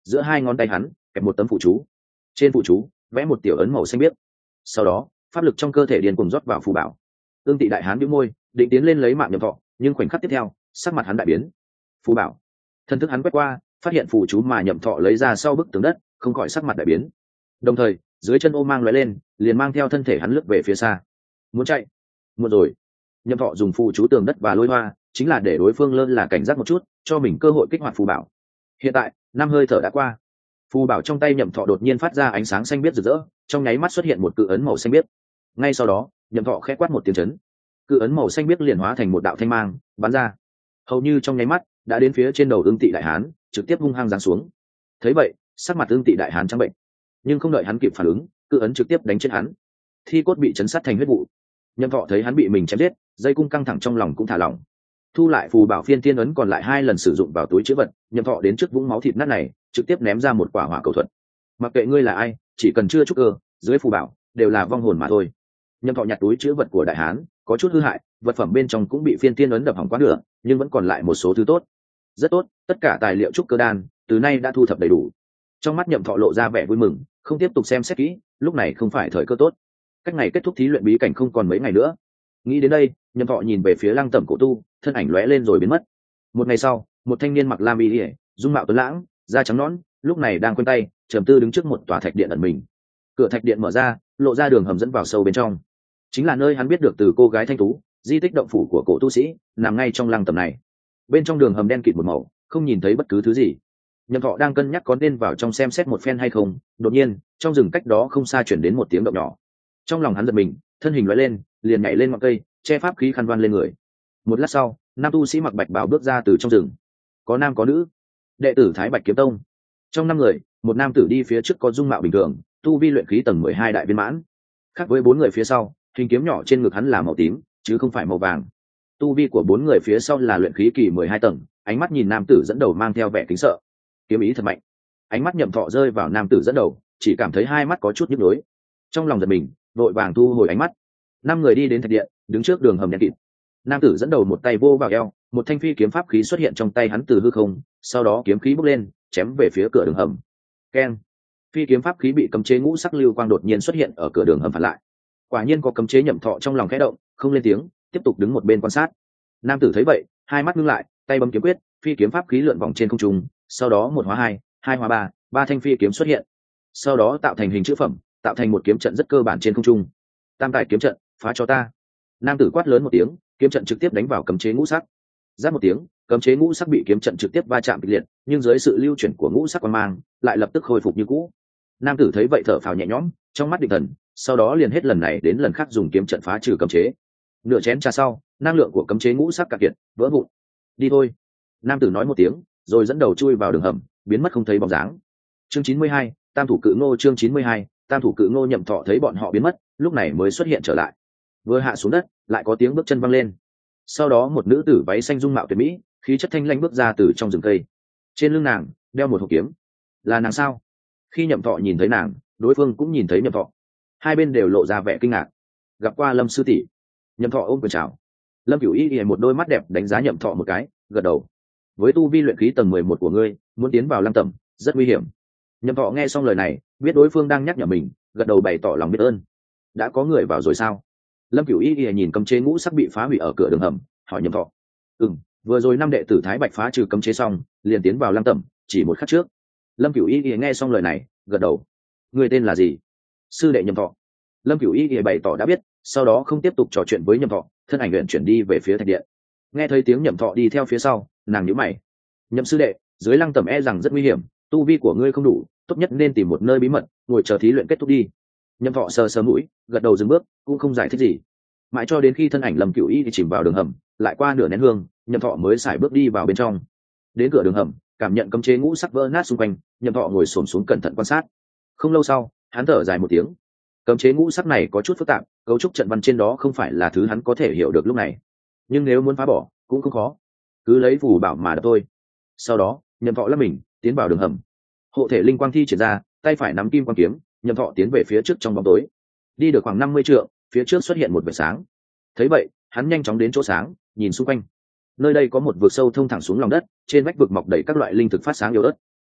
giữa hai ngón tay hắn kẹp một tấm phụ chú, trên phụ chú vẽ một tiểu ấn màu xanh biếc. Sau đó pháp lực trong cơ thể điền cùng rót vào phù bảo. Ương Tị đại hán bĩu môi định tiến lên lấy mạng Nhậm Thọ, nhưng khoảnh khắc tiếp theo sắc mặt hắn đại biến. Phù bảo, thân thức hắn quét qua, phát hiện phù chú mà Nhậm Thọ lấy ra sau bức tường đất, không khỏi sắc mặt đại biến. Đồng thời dưới chân ô mang lóe lên, liền mang theo thân thể hắn lướt về phía xa. Muốn chạy muộn rồi. Nhậm Thọ dùng phù chú tường đất và lôi hoa chính là để đối phương lơ là cảnh giác một chút, cho mình cơ hội kích hoạt phù bảo. Hiện tại năm hơi thở đã qua, phù bảo trong tay Nhậm Thọ đột nhiên phát ra ánh sáng xanh biếc rực rỡ, trong nháy mắt xuất hiện một cự ấn màu xanh biếc. Ngay sau đó Nhậm Thọ khẽ quát một tiếng chấn, cự ấn màu xanh biếc liền hóa thành một đạo thanh mang bắn ra, hầu như trong nháy mắt đã đến phía trên đầu Ương Tị đại hán, trực tiếp hung hăng giáng xuống. Thấy vậy sắc mặt Ương Tị đại hán trắng bệnh, nhưng không đợi hắn kịp phản ứng, cự ấn trực tiếp đánh chết hắn, thi cốt bị chấn sát thành huyết vụ. Nhậm Thọ thấy hắn bị mình chém giết, dây cung căng thẳng trong lòng cũng thả lỏng, thu lại phù bảo phiên tiên ấn còn lại hai lần sử dụng vào túi chữ vật. Nhậm Thọ đến trước vũng máu thịt nát này, trực tiếp ném ra một quả hỏa cầu thuật. Mặc kệ ngươi là ai, chỉ cần chưa trúc cơ, dưới phù bảo đều là vong hồn mà thôi. Nhậm Thọ nhặt túi chữ vật của đại hán, có chút hư hại, vật phẩm bên trong cũng bị phiên tiên ấn đập hỏng quá nửa, nhưng vẫn còn lại một số thứ tốt. Rất tốt, tất cả tài liệu trúc cơ đan từ nay đã thu thập đầy đủ. Trong mắt Nhậm Thọ lộ ra vẻ vui mừng, không tiếp tục xem xét kỹ, lúc này không phải thời cơ tốt. Cách ngày kết thúc thí luyện bí cảnh không còn mấy ngày nữa. Nghĩ đến đây, Nhậm Thọ nhìn về phía Lăng Tẩm Cổ Tu, thân ảnh lóe lên rồi biến mất. Một ngày sau, một thanh niên mặc lam y ỉa, dung mạo tuấn lãng, da trắng nõn, lúc này đang quanh tay trầm tư đứng trước một tòa thạch điện ẩn mình. Cửa thạch điện mở ra, lộ ra đường hầm dẫn vào sâu bên trong, chính là nơi hắn biết được từ cô gái thanh tú, di tích động phủ của cổ tu sĩ nằm ngay trong lăng tẩm này. Bên trong đường hầm đen kịt một màu, không nhìn thấy bất cứ thứ gì. Nhậm Thọ đang cân nhắc có nên vào trong xem xét một phen hay không, đột nhiên trong rừng cách đó không xa chuyển đến một tiếng động nhỏ. Trong lòng hắn giật mình, thân hình lóe lên, liền nhảy lên ngọn cây, che pháp khí khăn voan lên người. Một lát sau, nam tu sĩ mặc bạch bào bước ra từ trong rừng. Có nam có nữ, đệ tử Thái Bạch Kiếm Tông. Trong năm người, một nam tử đi phía trước có dung mạo bình thường, tu vi luyện khí tầng mười hai đại viên mãn. Khác với bốn người phía sau, hình kiếm nhỏ trên ngực hắn là màu tím, chứ không phải màu vàng. Tu vi của bốn người phía sau là luyện khí kỳ mười hai tầng, ánh mắt nhìn nam tử dẫn đầu mang theo vẻ kính sợ. Kiếm ý thật mạnh. Ánh mắt Nhậm Thọ rơi vào nam tử dẫn đầu, chỉ cảm thấy hai mắt có chút nhức nhối. Trong lòng giật mình, vội vàng thu hồi ánh mắt. Năm người đi đến thạch điện, đứng trước đường hầm đen kịt. Nam tử dẫn đầu một tay vô vào eo, một thanh phi kiếm pháp khí xuất hiện trong tay hắn từ hư không, sau đó kiếm khí bốc lên, chém về phía cửa đường hầm. Keng! Phi kiếm pháp khí bị cấm chế ngũ sắc lưu quang đột nhiên xuất hiện ở cửa đường hầm phản lại. Quả nhiên có cấm chế. Nhậm Thọ trong lòng khẽ động, không lên tiếng, tiếp tục đứng một bên quan sát. Nam tử thấy vậy, hai mắt ngưng lại, tay bấm kiếm quyết, phi kiếm pháp khí lượn vòng trên không trung, sau đó một hóa hai, hai hóa ba, ba thanh phi kiếm xuất hiện, sau đó tạo thành hình chữ phẩm, tạo thành một kiếm trận rất cơ bản trên không trung. Tam tài kiếm trận, phá cho ta! Nam tử quát lớn một tiếng, kiếm trận trực tiếp đánh vào cấm chế ngũ sắc. Rát một tiếng, cấm chế ngũ sắc bị kiếm trận trực tiếp va chạm kịch liệt, nhưng dưới sự lưu chuyển của ngũ sắc quang mang, lại lập tức khôi phục như cũ. Nam tử thấy vậy thở phào nhẹ nhõm, trong mắt định thần, sau đó liền hết lần này đến lần khác dùng kiếm trận phá trừ cấm chế. Nửa chén trà sau, năng lượng của cấm chế ngũ sắc cạn kiệt, vỡ vụn. Đi thôi. Nam tử nói một tiếng, rồi dẫn đầu chui vào đường hầm, biến mất không thấy bóng dáng. Chương chín mươi hai, Tam thủ cự ngô. Chương chín mươi hai, Tam thủ cự ngô. Nhậm Thọ thấy bọn họ biến mất, lúc này mới xuất hiện trở lại. Vừa hạ xuống đất, lại có tiếng bước chân văng lên. Sau đó một nữ tử váy xanh dung mạo tuyệt mỹ, khí chất thanh lãnh bước ra từ trong rừng cây. Trên lưng nàng đeo một hộp kiếm. Là nàng sao? Khi Nhậm Thọ nhìn thấy nàng, đối phương cũng nhìn thấy Nhậm Thọ. Hai bên đều lộ ra vẻ kinh ngạc. Gặp qua Lâm sư tỷ. Nhậm Thọ ôm quyền chào. Lâm Cửu Y Y một đôi mắt đẹp đánh giá Nhậm Thọ một cái, gật đầu. Với tu vi luyện khí tầng mười một của ngươi, muốn tiến vào Lăng Tẩm rất nguy hiểm. Nhậm Thọ nghe xong lời này, biết đối phương đang nhắc nhở mình, gật đầu bày tỏ lòng biết ơn. Đã có người vào rồi sao? Lâm Cửu Y Y nhìn cấm chế ngũ sắc bị phá hủy ở cửa đường hầm, hỏi Nhậm Thọ. Ừm, vừa rồi năm đệ tử Thái Bạch phá trừ cấm chế xong, liền tiến vào Lăng Tẩm, chỉ một khắc trước. Lâm Cửu Y Y nghe xong lời này, gật đầu. Người tên là gì? Sư đệ Nhậm Thọ. Lâm Cửu Y Y bày tỏ đã biết, sau đó không tiếp tục trò chuyện với Nhậm Thọ, thân ảnh luyện chuyển đi về phía thạch điện. Nghe thấy tiếng Nhậm Thọ đi theo phía sau, nàng nhíu mày. Nhậm sư đệ, dưới Lăng Tẩm e rằng rất nguy hiểm, tu vi của ngươi không đủ, tốt nhất nên tìm một nơi bí mật, ngồi chờ thí luyện kết thúc đi. Nhậm Thọ sờ sờ mũi, gật đầu dừng bước, cũng không giải thích gì. Mãi cho đến khi thân ảnh Lâm Cửu Y thì chìm vào đường hầm, lại qua nửa nén hương, Nhậm Thọ mới sải bước đi vào bên trong. Đến cửa đường hầm, cảm nhận cấm chế ngũ sắc vỡ nát xung quanh, Nhậm Thọ ngồi xổm xuống cẩn thận quan sát. Không lâu sau, hắn thở dài một tiếng. Cấm chế ngũ sắc này có chút phức tạp, cấu trúc trận văn trên đó không phải là thứ hắn có thể hiểu được lúc này. Nhưng nếu muốn phá bỏ, cũng không khó. Cứ lấy phù bảo mà đập thôi. Sau đó, Nhậm Thọ lấp mình, tiến vào đường hầm. Hộ thể linh quang thi triển ra, tay phải nắm kim quang kiếm, Nhậm Thọ tiến về phía trước trong bóng tối. Đi được khoảng năm mươi trượng, phía trước xuất hiện một vệt sáng. Thấy vậy, hắn nhanh chóng đến chỗ sáng, nhìn xung quanh. Nơi đây có một vực sâu thông thẳng xuống lòng đất, trên vách vực mọc đầy các loại linh thực phát sáng yếu ớt.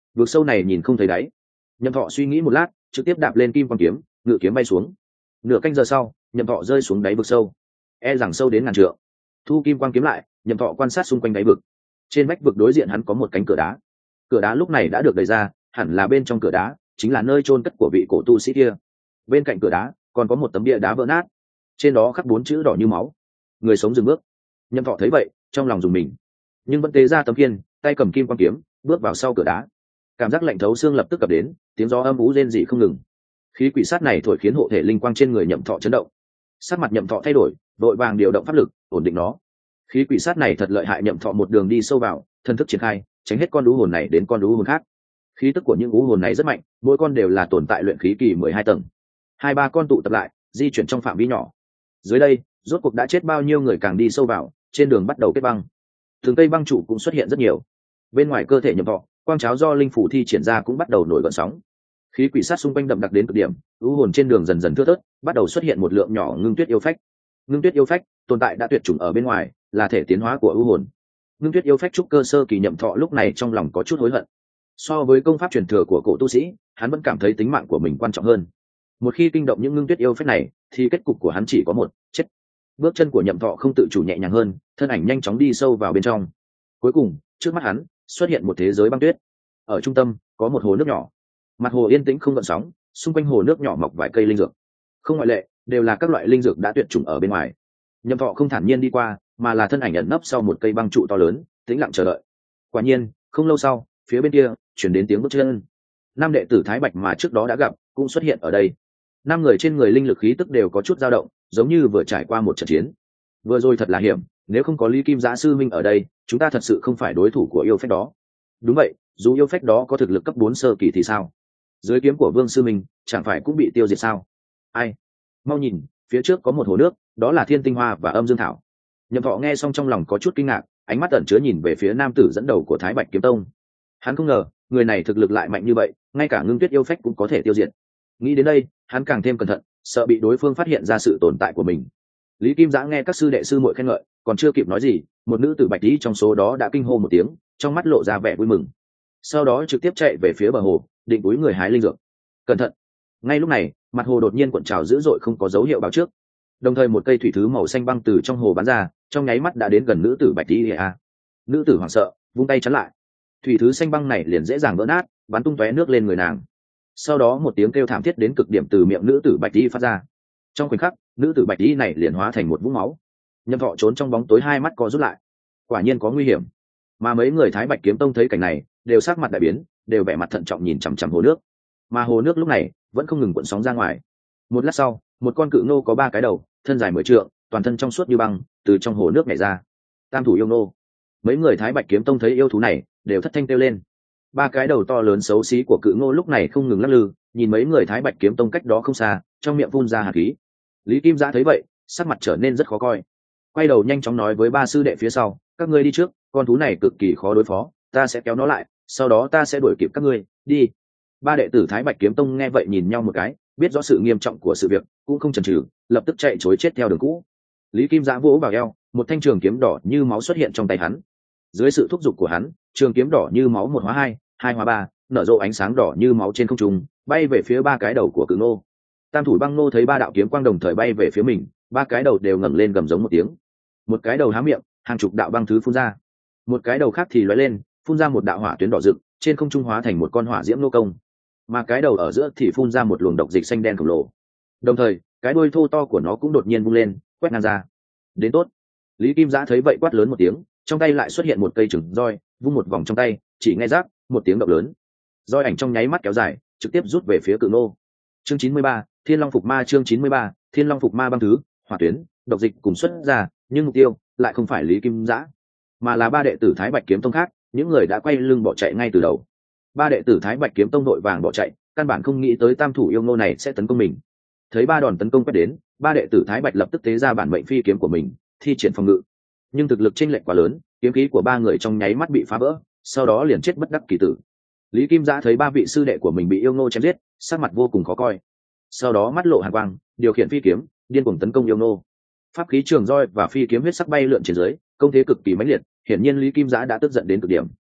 vực sâu này nhìn không thấy đáy. Nhậm Thọ suy nghĩ một lát, trực tiếp đạp lên kim quang kiếm, ngự kiếm bay xuống. Nửa canh giờ sau, Nhậm Thọ rơi xuống đáy vực sâu, e rằng sâu đến ngàn trượng. Thu kim quang kiếm lại, Nhậm Thọ quan sát xung quanh đáy vực. Trên vách vực đối diện hắn có một cánh cửa đá. Cửa đá lúc này đã được đẩy ra, hẳn là bên trong cửa đá chính là nơi chôn cất của vị cổ tu sĩ kia. Bên cạnh cửa đá còn có một tấm bia đá vỡ nát, trên đó khắc bốn chữ đỏ như máu: người sống dừng bước. Nhậm Thọ thấy vậy, trong lòng dùng mình, nhưng vẫn tế ra tấm khiên, tay cầm kim quang kiếm, bước vào sau cửa đá. Cảm giác lạnh thấu xương lập tức cập đến, tiếng gió âm ú rên rỉ không ngừng. Khí quỷ sát này thổi khiến hộ thể linh quang trên người Nhậm Thọ chấn động. Sắc mặt Nhậm Thọ thay đổi, đội vàng điều động pháp lực, ổn định nó. Khí quỷ sát này thật lợi hại. Nhậm Thọ một đường đi sâu vào, thân thức triển khai, tránh hết con đú hồn này đến con đú hồn khác. Khí tức của những ú hồn này rất mạnh, mỗi con đều là tồn tại luyện khí kỳ mười hai tầng. Hai ba con tụ tập lại, di chuyển trong phạm vi nhỏ. Dưới đây, rốt cuộc đã chết bao nhiêu người, càng đi sâu vào, trên đường bắt đầu kết băng. Thường cây băng trụ cũng xuất hiện rất nhiều. Bên ngoài cơ thể Nhậm Thọ, quang cháo do linh phủ thi triển ra cũng bắt đầu nổi gợn sóng. Khí quỷ sát xung quanh đậm đặc đến cực điểm, ú hồn trên đường dần dần thưa thớt, bắt đầu xuất hiện một lượng nhỏ ngưng tuyết yêu phách. Ngưng tuyết yêu phách tồn tại đã tuyệt chủng ở bên ngoài, là thể tiến hóa của ú hồn. Ngưng tuyết yêu phách trúc cơ sơ kỳ Nhậm Thọ lúc này trong lòng có chút hối hận. So với công pháp truyền thừa của cổ tu sĩ, hắn vẫn cảm thấy tính mạng của mình quan trọng hơn. Một khi kinh động những ngưng tuyết yêu phách này, thì kết cục của hắn chỉ có một, chết. Bước chân của Nhậm Thọ không tự chủ nhẹ nhàng hơn, thân ảnh nhanh chóng đi sâu vào bên trong. Cuối cùng, trước mắt hắn xuất hiện một thế giới băng tuyết. Ở trung tâm có một hồ nước nhỏ, mặt hồ yên tĩnh không gợn sóng, xung quanh hồ nước nhỏ mọc vài cây linh dược. Không ngoại lệ, đều là các loại linh dược đã tuyệt chủng ở bên ngoài. Nhậm Thọ không thản nhiên đi qua, mà là thân ảnh ẩn nấp sau một cây băng trụ to lớn, tĩnh lặng chờ đợi. Quả nhiên, không lâu sau, phía bên kia chuyển đến tiếng bước chân. Năm đệ tử Thái Bạch mà trước đó đã gặp cũng xuất hiện ở đây. Năm người trên người linh lực khí tức đều có chút dao động, giống như vừa trải qua một trận chiến. Vừa rồi thật là hiểm, nếu không có Lý Kim Giã sư minh ở đây, chúng ta thật sự không phải đối thủ của yêu phách đó. Đúng vậy, dù yêu phách đó có thực lực cấp bốn sơ kỳ thì sao? Dưới kiếm của Vương sư minh chẳng phải cũng bị tiêu diệt sao? Ai? Mau nhìn, phía trước có một hồ nước, đó là Thiên Tinh Hoa và Âm Dương Thảo. Nhậm Thọ nghe xong trong lòng có chút kinh ngạc, ánh mắt ẩn chứa nhìn về phía nam tử dẫn đầu của Thái Bạch kiếm tông. Hắn không ngờ người này thực lực lại mạnh như vậy, ngay cả ngưng tuyết yêu phách cũng có thể tiêu diệt. Nghĩ đến đây, hắn càng thêm cẩn thận, sợ bị đối phương phát hiện ra sự tồn tại của mình. Lý Kim Giã nghe các sư đệ sư muội khen ngợi, còn chưa kịp nói gì, một nữ tử bạch tí trong số đó đã kinh hô một tiếng, trong mắt lộ ra vẻ vui mừng. Sau đó trực tiếp chạy về phía bờ hồ, định túi người hái linh dược. Cẩn thận! Ngay lúc này, mặt hồ đột nhiên cuộn trào dữ dội không có dấu hiệu báo trước. Đồng thời một cây thủy thứ màu xanh băng từ trong hồ bắn ra, trong nháy mắt đã đến gần nữ tử bạch tí. À. Nữ tử hoảng sợ, vung tay chắn lại. Thủy thứ xanh băng này liền dễ dàng vỡ nát, bắn tung tóe nước lên người nàng. Sau đó một tiếng kêu thảm thiết đến cực điểm từ miệng nữ tử bạch tí phát ra. Trong khoảnh khắc, nữ tử bạch tí này liền hóa thành một vũng máu. Nhậm Thọ trốn trong bóng tối, hai mắt co rút lại. Quả nhiên có nguy hiểm. Mà mấy người Thái Bạch kiếm tông thấy cảnh này, đều sắc mặt đại biến, đều vẻ mặt thận trọng nhìn chằm chằm hồ nước. Mà hồ nước lúc này vẫn không ngừng cuộn sóng ra ngoài. Một lát sau, một con cự nô có ba cái đầu, thân dài mười trượng, toàn thân trong suốt như băng, từ trong hồ nước nhảy ra. Tam thủ yêu nô. Mấy người Thái Bạch kiếm tông thấy yêu thú này, đều thất thanh kêu lên. Ba cái đầu to lớn xấu xí của cự ngô lúc này không ngừng lắc lư, nhìn mấy người Thái Bạch kiếm tông cách đó không xa, trong miệng phun ra hạt khí. Lý Kim Giã thấy vậy, sắc mặt trở nên rất khó coi. Quay đầu nhanh chóng nói với ba sư đệ phía sau, các ngươi đi trước, con thú này cực kỳ khó đối phó, ta sẽ kéo nó lại, sau đó ta sẽ đuổi kịp các ngươi, đi. Ba đệ tử Thái Bạch kiếm tông nghe vậy nhìn nhau một cái, biết rõ sự nghiêm trọng của sự việc, cũng không chần chừ, lập tức chạy trối chết theo đường cũ. Lý Kim Giã vỗ vào eo, một thanh trường kiếm đỏ như máu xuất hiện trong tay hắn. Dưới sự thúc giục của hắn, trường kiếm đỏ như máu một hóa hai, hai hóa ba, nở rộ ánh sáng đỏ như máu trên không trung, bay về phía ba cái đầu của cự nô. Tam thủ băng nô thấy ba đạo kiếm quang đồng thời bay về phía mình, ba cái đầu đều ngẩng lên gầm giống một tiếng. Một cái đầu há miệng, hàng chục đạo băng thứ phun ra. Một cái đầu khác thì lóe lên, phun ra một đạo hỏa tuyến đỏ rực, trên không trung hóa thành một con hỏa diễm nô công. Mà cái đầu ở giữa thì phun ra một luồng độc dịch xanh đen khổng lồ. Đồng thời, cái đuôi thô to của nó cũng đột nhiên vung lên, quét ngang ra. Đến tốt. Lý Kim Giã thấy vậy quát lớn một tiếng, trong tay lại xuất hiện một cây chừng roi, vung một vòng trong tay, chỉ nghe rác một tiếng động lớn. Roi ảnh trong nháy mắt kéo dài, trực tiếp rút về phía cự nô. Chương chín mươi ba, Thiên Long phục ma. Chương chín mươi ba, Thiên Long phục ma. Băng thứ, hỏa tuyến, độc dịch cùng xuất ra, nhưng mục tiêu lại không phải Lý Kim Giã, mà là ba đệ tử Thái Bạch kiếm tông khác, những người đã quay lưng bỏ chạy ngay từ đầu. Ba đệ tử Thái Bạch kiếm tông đội vàng bỏ chạy, căn bản không nghĩ tới tam thủ yêu nô này sẽ tấn công mình. Thấy ba đòn tấn công quét đến, ba đệ tử Thái Bạch lập tức tế ra bản mệnh phi kiếm của mình, thi triển phòng ngự. Nhưng thực lực chênh lệch quá lớn, kiếm khí của ba người trong nháy mắt bị phá vỡ, sau đó liền chết bất đắc kỳ tử. Lý Kim Giã thấy ba vị sư đệ của mình bị yêu nô chém giết, sắc mặt vô cùng khó coi. Sau đó mắt lộ hàn quang, điều khiển phi kiếm, điên cuồng tấn công yêu nô. Pháp khí trường roi và phi kiếm huyết sắc bay lượn trên dưới, công thế cực kỳ mãnh liệt, hiển nhiên Lý Kim Giã đã tức giận đến cực điểm.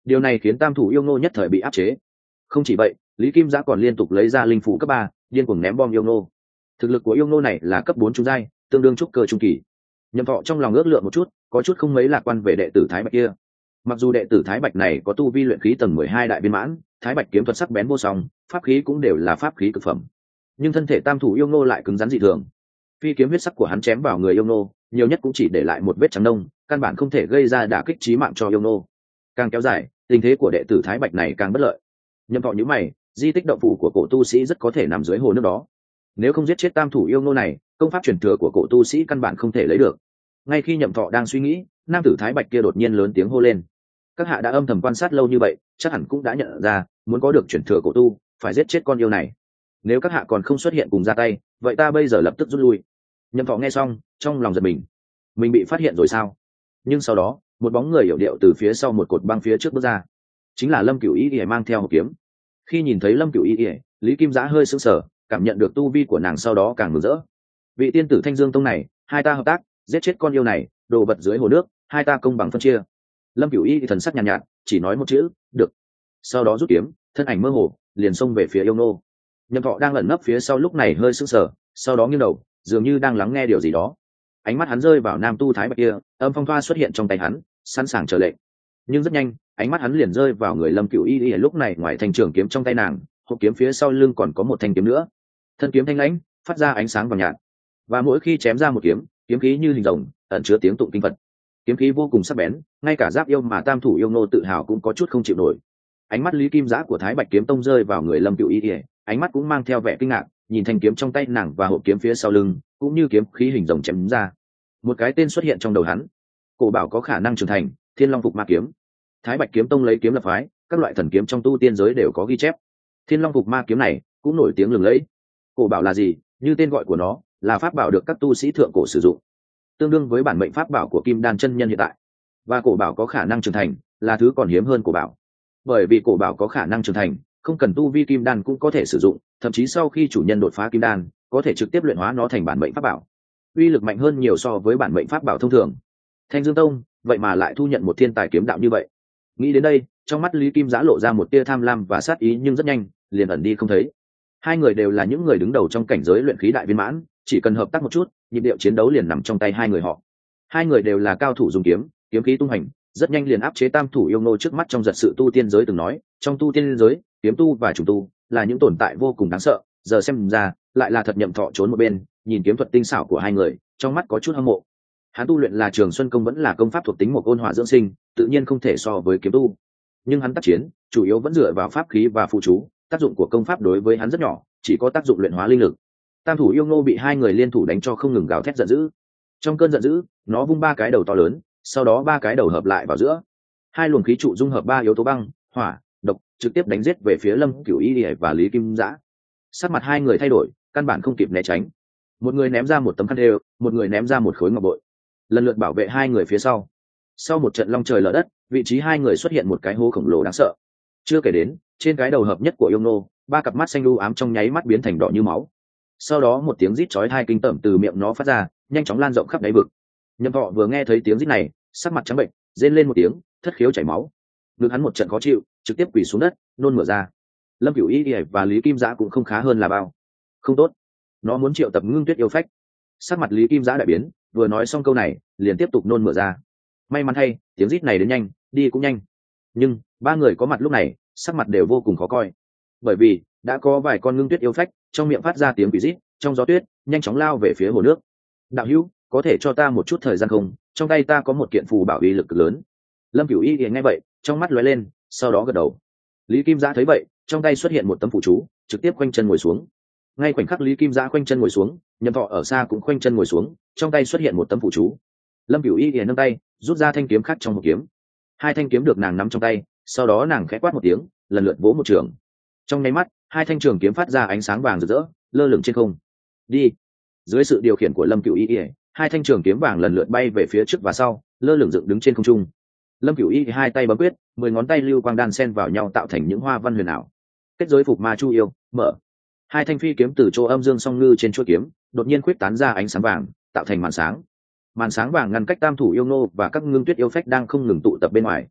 Điều này khiến tam thủ yêu ngô nhất thời bị áp chế. Không chỉ vậy, Lý Kim Giã còn liên tục lấy ra linh phủ cấp ba, điên cuồng ném bom yêu ngô. Thực lực của yêu ngô này là cấp bốn trung giai, tương đương trúc cơ trung kỳ. Nhậm Thọ trong lòng ước lượng một chút, có chút không mấy lạc quan về đệ tử Thái Bạch kia. Mặc dù đệ tử Thái Bạch này có tu vi luyện khí tầng mười hai đại viên mãn, Thái Bạch kiếm thuật sắc bén vô song, pháp khí cũng đều là pháp khí cực phẩm, nhưng thân thể tam thủ yêu ngô lại cứng rắn dị thường. Phi kiếm huyết sắc của hắn chém vào người yêu ngô, nhiều nhất cũng chỉ để lại một vết trắng nông, căn bản không thể gây ra đả kích chí mạng cho yêu ngô. Càng kéo dài, tình thế của đệ tử Thái Bạch này càng bất lợi. Nhậm Thọ nhíu mày, di tích động phủ của cổ tu sĩ rất có thể nằm dưới hồ nước đó. Nếu không giết chết tam thủ yêu ngô này, công pháp truyền thừa của cổ tu sĩ căn bản không thể lấy được. Ngay khi Nhậm Thọ đang suy nghĩ, nam tử Thái Bạch kia đột nhiên lớn tiếng hô lên. Các hạ đã âm thầm quan sát lâu như vậy, chắc hẳn cũng đã nhận ra, muốn có được truyền thừa cổ tu, phải giết chết con yêu này. Nếu các hạ còn không xuất hiện cùng ra tay, vậy ta bây giờ lập tức rút lui. Nhậm Thọ nghe xong, trong lòng giật mình. Mình bị phát hiện rồi sao? Nhưng sau đó, một bóng người hiểu điệu từ phía sau một cột băng phía trước bước ra. Chính là Lâm Cửu Y Y mang theo hộp kiếm. Khi nhìn thấy Lâm Cửu Y Y, Lý Kim Giã hơi sững sờ, cảm nhận được tu vi của nàng sau đó càng mừng rỡ. Vị tiên tử Thanh Dương tông này, hai ta hợp tác, giết chết con yêu này, đồ vật dưới hồ nước, hai ta công bằng phân chia. Lâm Cửu Y thần sắc nhàn nhạt, nhạt, chỉ nói một chữ, được. Sau đó rút kiếm, thân ảnh mơ hồ, liền xông về phía yêu nô. Nhậm Thọ đang lẩn nấp phía sau lúc này hơi sững sờ, sau đó nghiêng đầu, dường như đang lắng nghe điều gì đó. Ánh mắt hắn rơi vào nam tu Thái Bạch kia, âm phong thoa xuất hiện trong tay hắn, sẵn sàng chờ lệnh. Nhưng rất nhanh, ánh mắt hắn liền rơi vào người Lâm Cửu Y Y lúc này, ngoài thanh trường kiếm trong tay nàng, hộp kiếm phía sau lưng còn có một thanh kiếm nữa. Thân kiếm thanh lãnh, phát ra ánh sáng vàng nhạt, và mỗi khi chém ra một kiếm, kiếm khí như hình rồng, ẩn chứa tiếng tụng kinh Phật. Kiếm khí vô cùng sắc bén, ngay cả giáp yêu mà tam thủ yêu nô tự hào cũng có chút không chịu nổi. Ánh mắt Lý Kim Giã của Thái Bạch kiếm tông rơi vào người Lâm Cửu Y Y, ánh mắt cũng mang theo vẻ kinh ngạc, nhìn thanh kiếm trong tay nàng và hộp kiếm phía sau lưng, cũng như kiếm khí hình rồng chém ra. Một cái tên xuất hiện trong đầu hắn. Cổ bảo có khả năng trưởng thành, Thiên Long Phục Ma kiếm. Thái Bạch kiếm tông lấy kiếm lập phái, các loại thần kiếm trong tu tiên giới đều có ghi chép. Thiên Long Phục Ma kiếm này cũng nổi tiếng lừng lẫy. Cổ bảo là gì? Như tên gọi của nó, là pháp bảo được các tu sĩ thượng cổ sử dụng, tương đương với bản mệnh pháp bảo của Kim Đan chân nhân hiện tại. Và cổ bảo có khả năng trưởng thành, là thứ còn hiếm hơn cổ bảo. Bởi vì cổ bảo có khả năng trưởng thành, không cần tu vi Kim Đan cũng có thể sử dụng, thậm chí sau khi chủ nhân đột phá Kim Đan, có thể trực tiếp luyện hóa nó thành bản mệnh pháp bảo. Uy lực mạnh hơn nhiều so với bản mệnh pháp bảo thông thường. Thanh Dương Tông, vậy mà lại thu nhận một thiên tài kiếm đạo như vậy. Nghĩ đến đây, trong mắt Lý Kim Giã lộ ra một tia tham lam và sát ý, nhưng rất nhanh liền ẩn đi không thấy. Hai người đều là những người đứng đầu trong cảnh giới luyện khí đại viên mãn, chỉ cần hợp tác một chút, nhịp điệu chiến đấu liền nằm trong tay hai người họ. Hai người đều là cao thủ dùng kiếm, kiếm khí tung hành, rất nhanh liền áp chế tam thủ yêu nô trước mắt. Trong giật sự tu tiên giới từng nói, trong tu tiên giới, kiếm tu và trùng tu là những tồn tại vô cùng đáng sợ, giờ xem ra lại là thật. Nhậm Thọ trốn một bên, nhìn kiếm thuật tinh xảo của hai người, trong mắt có chút hâm mộ. Hắn tu luyện là Trường Xuân công, vẫn là công pháp thuộc tính một ôn hòa dưỡng sinh, tự nhiên không thể so với kiếm tu. Nhưng hắn tác chiến chủ yếu vẫn dựa vào pháp khí và phụ chú, tác dụng của công pháp đối với hắn rất nhỏ, chỉ có tác dụng luyện hóa linh lực. Tam thủ yêu nô bị hai người liên thủ đánh cho không ngừng gào thét giận dữ. Trong cơn giận dữ, nó vung ba cái đầu to lớn, sau đó ba cái đầu hợp lại vào giữa. Hai luồng khí trụ dung hợp ba yếu tố băng, hỏa, độc, trực tiếp đánh giết về phía Lâm Cửu Y và Lý Kim Giã. Sắc mặt hai người thay đổi, căn bản không kịp né tránh. Một người ném ra một tấm khăn đều, một người ném ra một khối ngọc bội, lần lượt bảo vệ hai người phía sau. Sau một trận long trời lở đất, vị trí hai người xuất hiện một cái hố khổng lồ đáng sợ. Chưa kể đến, trên cái đầu hợp nhất của yêu nô, ba cặp mắt xanh u ám trong nháy mắt biến thành đỏ như máu. Sau đó một tiếng rít chói tai kinh tởm từ miệng nó phát ra, nhanh chóng lan rộng khắp đáy vực. Nhậm Thọ vừa nghe thấy tiếng rít này, sắc mặt trắng bệnh, rên lên một tiếng, thất khiếu chảy máu. Ngực hắn một trận khó chịu, trực tiếp quỳ xuống đất, nôn mửa ra. Lâm Cửu Y và Lý Kim Giã cũng không khá hơn là bao. Không tốt, nó muốn triệu tập Ngưng Tuyết yêu phách. Sắc mặt Lý Kim Giã đại biến, vừa nói xong câu này, liền tiếp tục nôn mửa ra. May mắn thay, tiếng rít này đến nhanh, đi cũng nhanh. Nhưng ba người có mặt lúc này, sắc mặt đều vô cùng khó coi, bởi vì đã có vài con Ngưng Tuyết yêu phách trong miệng phát ra tiếng quỷ rít, trong gió tuyết nhanh chóng lao về phía hồ nước. Đạo hữu, có thể cho ta một chút thời gian không? Trong tay ta có một kiện phù bảo uy lực lớn. Lâm Cửu Y nghe vậy, trong mắt lóe lên, sau đó gật đầu. Lý Kim Giã thấy vậy, trong tay xuất hiện một tấm phù chú, trực tiếp khoanh chân ngồi xuống. Ngay khoảnh khắc Lý Kim Giã khoanh chân ngồi xuống, Nhậm Thọ ở xa cũng khoanh chân ngồi xuống, trong tay xuất hiện một tấm phù chú. Lâm Cửu Y nâng tay, rút ra thanh kiếm khác trong một kiếm. Hai thanh kiếm được nàng nắm trong tay, sau đó nàng khẽ quát một tiếng, lần lượt vỗ một trường. Trong nháy mắt, hai thanh trường kiếm phát ra ánh sáng vàng rực rỡ, lơ lửng trên không. Đi. Dưới sự điều khiển của Lâm Cửu Y, hai thanh trường kiếm vàng lần lượt bay về phía trước và sau, lơ lửng dựng đứng trên không trung. Lâm Cửu Y hai tay bấm quyết, mười ngón tay lưu quang đan xen vào nhau tạo thành những hoa văn huyền ảo. Kết giới phục ma chu yêu, mở. Hai thanh phi kiếm từ chỗ âm dương song ngư trên chuôi kiếm, đột nhiên khuyết tán ra ánh sáng vàng, tạo thành màn sáng. Màn sáng vàng ngăn cách tam thủ yêu nô và các Ngưng Tuyết yêu phách đang không ngừng tụ tập bên ngoài.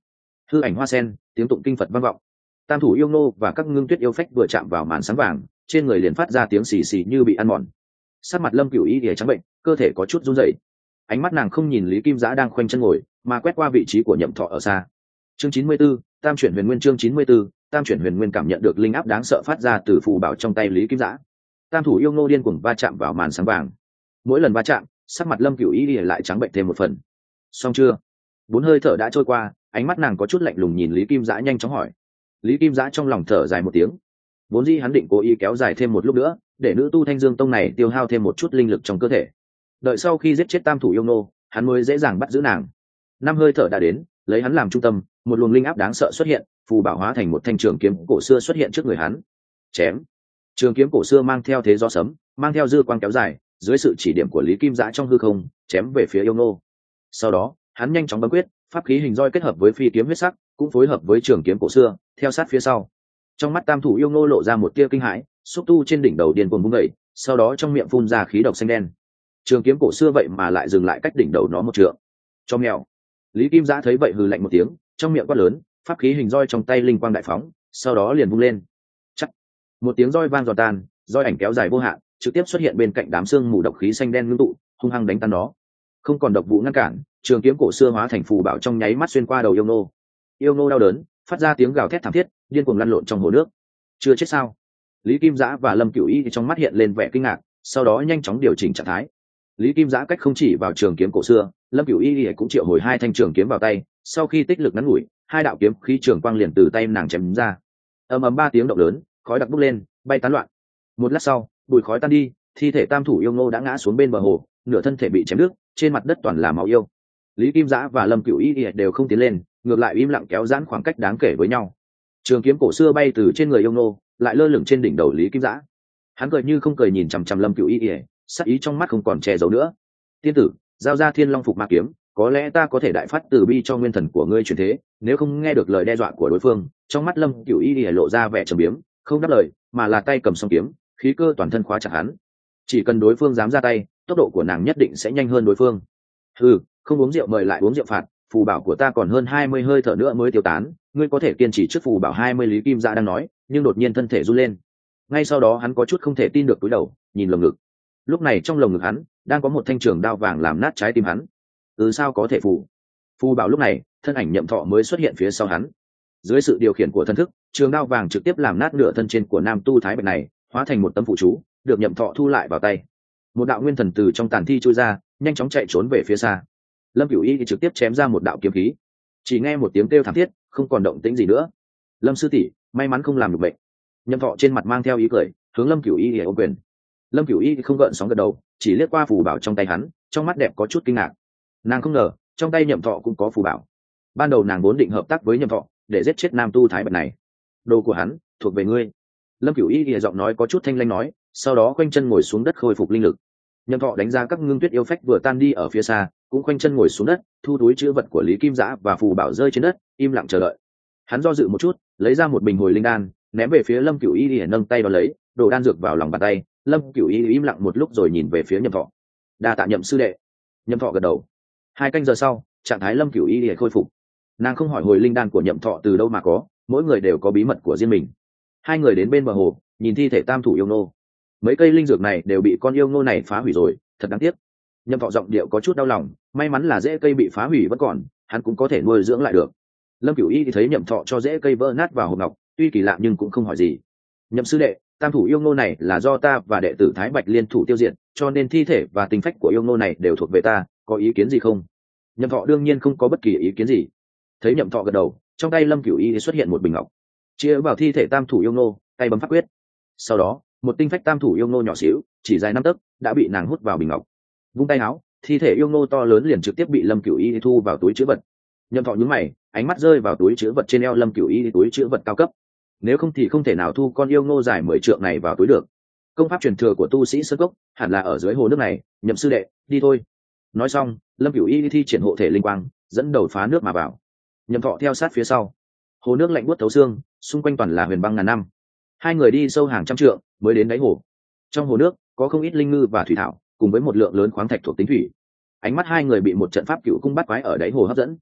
hư ảnh hoa sen, tiếng tụng kinh Phật vang vọng. Tam thủ yêu nô và các ngưng tuyết yêu phách vừa chạm vào màn sáng vàng, trên người liền phát ra tiếng xì xì như bị ăn mòn. Sắc mặt Lâm Cửu Y thì trắng bệnh, cơ thể có chút run rẩy. Ánh mắt nàng không nhìn Lý Kim Giã đang khoanh chân ngồi, mà quét qua vị trí của Nhậm Thọ ở xa. Chương chín mươi 94, Tam chuyển huyền nguyên. Chương chín mươi 94, Tam chuyển huyền nguyên. Cảm nhận được linh áp đáng sợ phát ra từ phù bảo trong tay Lý Kim Giã, tam thủ yêu nô điên cuồng va chạm vào màn sáng vàng. Mỗi lần va chạm, sắc mặt Lâm Cửu Y lại trắng bệnh thêm một phần. Xong chưa? Bốn hơi thở đã trôi qua, ánh mắt nàng có chút lạnh lùng nhìn Lý Kim Giã nhanh chóng hỏi. Lý Kim Giã trong lòng thở dài một tiếng. Vốn dĩ hắn định cố ý kéo dài thêm một lúc nữa, để nữ tu Thanh Dương Tông này tiêu hao thêm một chút linh lực trong cơ thể. Đợi sau khi giết chết tam thủ yêu nô, hắn mới dễ dàng bắt giữ nàng. Năm hơi thở đã đến, lấy hắn làm trung tâm, một luồng linh áp đáng sợ xuất hiện, phù bảo hóa thành một thanh trường kiếm cổ xưa xuất hiện trước người hắn. Chém. Trường kiếm cổ xưa mang theo thế gió sấm, mang theo dư quang kéo dài, dưới sự chỉ điểm của Lý Kim Giã trong hư không, chém về phía yêu nô. Sau đó, hắn nhanh chóng bấm quyết, pháp khí hình roi kết hợp với phi kiếm huyết sắc, cũng phối hợp với trường kiếm cổ xưa, theo sát phía sau. Trong mắt tam thủ yêu nô lộ ra một tia kinh hãi, xúc tu trên đỉnh đầu điên cuồng vung dậy, sau đó trong miệng phun ra khí độc xanh đen. Trường kiếm cổ xưa vậy mà lại dừng lại cách đỉnh đầu nó một trượng. Cho mèo. Lý Kim Giã thấy vậy hừ lạnh một tiếng, trong miệng quát lớn, pháp khí hình roi trong tay linh quang đại phóng, sau đó liền vung lên. Chắc. Một tiếng roi vang giòn tan, roi ảnh kéo dài vô hạn, trực tiếp xuất hiện bên cạnh đám xương mù độc khí xanh đen ngưng tụ, hung hăng đánh tan nó. Không còn độc vụ ngăn cản, trường kiếm cổ xưa hóa thành phù bảo trong nháy mắt xuyên qua đầu yêu nô. Yêu nô đau đớn, phát ra tiếng gào thét thảm thiết, điên cuồng lăn lộn trong hồ nước. Chưa chết sao? Lý Kim Giã và Lâm Cửu Y thì trong mắt hiện lên vẻ kinh ngạc, sau đó nhanh chóng điều chỉnh trạng thái. Lý Kim Giã cách không chỉ vào trường kiếm cổ xưa, Lâm Cửu Y cũng triệu hồi hai thanh trường kiếm vào tay, sau khi tích lực ngắn ngủi, hai đạo kiếm khí trường quang liền từ tay nàng chém ra. Ầm ầm ba tiếng động lớn, khói đặc bốc lên, bay tán loạn. Một lát sau, bụi khói tan đi, thi thể tam thủ yêu nô đã ngã xuống bên bờ hồ, nửa thân thể bị chém đứt, trên mặt đất toàn là máu yêu. Lý Kim Giã và Lâm Cửu Y đều không tiến lên, ngược lại im lặng kéo giãn khoảng cách đáng kể với nhau. Trường kiếm cổ xưa bay từ trên người yêu nô, lại lơ lửng trên đỉnh đầu Lý Kim Giã. Hắn cười như không cười nhìn chằm chằm Lâm Cửu Y, sắc ý trong mắt không còn che giấu nữa. Tiên tử, giao ra Thiên Long Phục Ma kiếm, có lẽ ta có thể đại phát từ bi cho nguyên thần của ngươi chuyển thế. Nếu không nghe được lời đe dọa của đối phương, trong mắt Lâm Cửu Y lộ ra vẻ trầm biếm, không đáp lời, mà là tay cầm song kiếm, khí cơ toàn thân khóa chặt hắn. Chỉ cần đối phương dám ra tay, tốc độ của nàng nhất định sẽ nhanh hơn đối phương. Ừ, không uống rượu mời lại uống rượu phạt, phù bảo của ta còn hơn hai mươi hơi thở nữa mới tiêu tán, ngươi có thể kiên trì trước phù bảo hai mươi. Lý Kim Giã đang nói, nhưng đột nhiên thân thể run lên. Ngay sau đó hắn có chút không thể tin được cúi đầu, nhìn lồng ngực. Lúc này trong lồng ngực hắn đang có một thanh trường đao vàng làm nát trái tim hắn. Ừ, sao có thể phù? Phù bảo lúc này, thân ảnh Nhậm Thọ mới xuất hiện phía sau hắn. Dưới sự điều khiển của thân thức, trường đao vàng trực tiếp làm nát nửa thân trên của nam tu thái bạch này, hóa thành một tấm phụ chú, được Nhậm Thọ thu lại vào tay. Một đạo nguyên thần từ trong tàn thi trôi ra, nhanh chóng chạy trốn về phía xa. Lâm Cửu Y thì trực tiếp chém ra một đạo kiếm khí. Chỉ nghe một tiếng kêu thảm thiết, không còn động tĩnh gì nữa. Lâm sư tỷ, may mắn không làm được bệnh. Nhậm Thọ trên mặt mang theo ý cười, hướng Lâm Cửu Y để ôm quyền. Lâm Cửu Y thì không gợn sóng gật đầu, chỉ liếc qua phù bảo trong tay hắn, trong mắt đẹp có chút kinh ngạc. Nàng không ngờ, trong tay Nhậm Thọ cũng có phù bảo. Ban đầu nàng vốn định hợp tác với Nhậm Thọ để giết chết nam tu thái bạch này. Đồ của hắn thuộc về ngươi. Lâm Cửu Y thì giọng nói có chút thanh lãnh nói, sau đó khoanh chân ngồi xuống đất khôi phục linh lực. Nhậm Thọ đánh ra các ngưng tuyết yêu phách vừa tan đi ở phía xa, cũng khoanh chân ngồi xuống đất, thu túi chữ vật của Lý Kim Giã và phù bảo rơi trên đất, im lặng chờ đợi. Hắn do dự một chút, lấy ra một bình hồi linh đan, ném về phía Lâm Cửu Y để nâng tay đón lấy, đổ đan dược vào lòng bàn tay. Lâm Cửu Y im lặng một lúc rồi nhìn về phía Nhậm Thọ. Đa tạ Nhậm sư đệ. Nhậm Thọ gật đầu. Hai canh giờ sau, trạng thái Lâm Cửu Y để khôi phục. Nàng không hỏi hồi linh đan của Nhậm Thọ từ đâu mà có, mỗi người đều có bí mật của riêng mình. Hai người đến bên bờ hồ, nhìn thi thể tam thủ yêu nô. Mấy cây linh dược này đều bị con yêu nô này phá hủy rồi, thật đáng tiếc. Nhậm Thọ giọng điệu có chút đau lòng, may mắn là rễ cây bị phá hủy vẫn còn, hắn cũng có thể nuôi dưỡng lại được. Lâm Cửu Y thì thấy Nhậm Thọ cho rễ cây vỡ nát vào hộp ngọc, tuy kỳ lạ nhưng cũng không hỏi gì. Nhậm sư đệ, tam thủ yêu nô này là do ta và đệ tử Thái Bạch liên thủ tiêu diệt, cho nên thi thể và tinh phách của yêu nô này đều thuộc về ta, có ý kiến gì không? Nhậm Thọ đương nhiên không có bất kỳ ý kiến gì. Thấy Nhậm Thọ gật đầu, trong tay Lâm Cửu Y thì xuất hiện một bình ngọc, chia vào thi thể tam thủ yêu nô, tay bấm pháp quyết. Sau đó, một tinh phách tam thủ yêu nô nhỏ xíu, chỉ dài năm tấc, đã bị nàng hút vào bình ngọc. Vung tay áo, thi thể yêu nô to lớn liền trực tiếp bị Lâm Cửu Y thu vào túi trữ vật. Nhậm Thọ nhướng mày, ánh mắt rơi vào túi trữ vật trên eo Lâm Cửu Y, túi trữ vật cao cấp. Nếu không thì không thể nào thu con yêu nô dài mười trượng này vào túi được. Công pháp truyền thừa của tu sĩ Sơn Cốc hẳn là ở dưới hồ nước này. Nhậm sư đệ, đi thôi. Nói xong, Lâm Cửu Y thi triển hộ thể linh quang, dẫn đầu phá nước mà vào. Nhậm Thọ theo sát phía sau. Hồ nước lạnh buốt thấu xương, xung quanh toàn là huyền băng ngàn năm. Hai người đi sâu hàng trăm trượng mới đến đáy hồ. Trong hồ nước có không ít linh ngư và thủy thảo, cùng với một lượng lớn khoáng thạch thuộc tính thủy. Ánh mắt hai người bị một trận pháp cựu cung bắt quái ở đáy hồ hấp dẫn.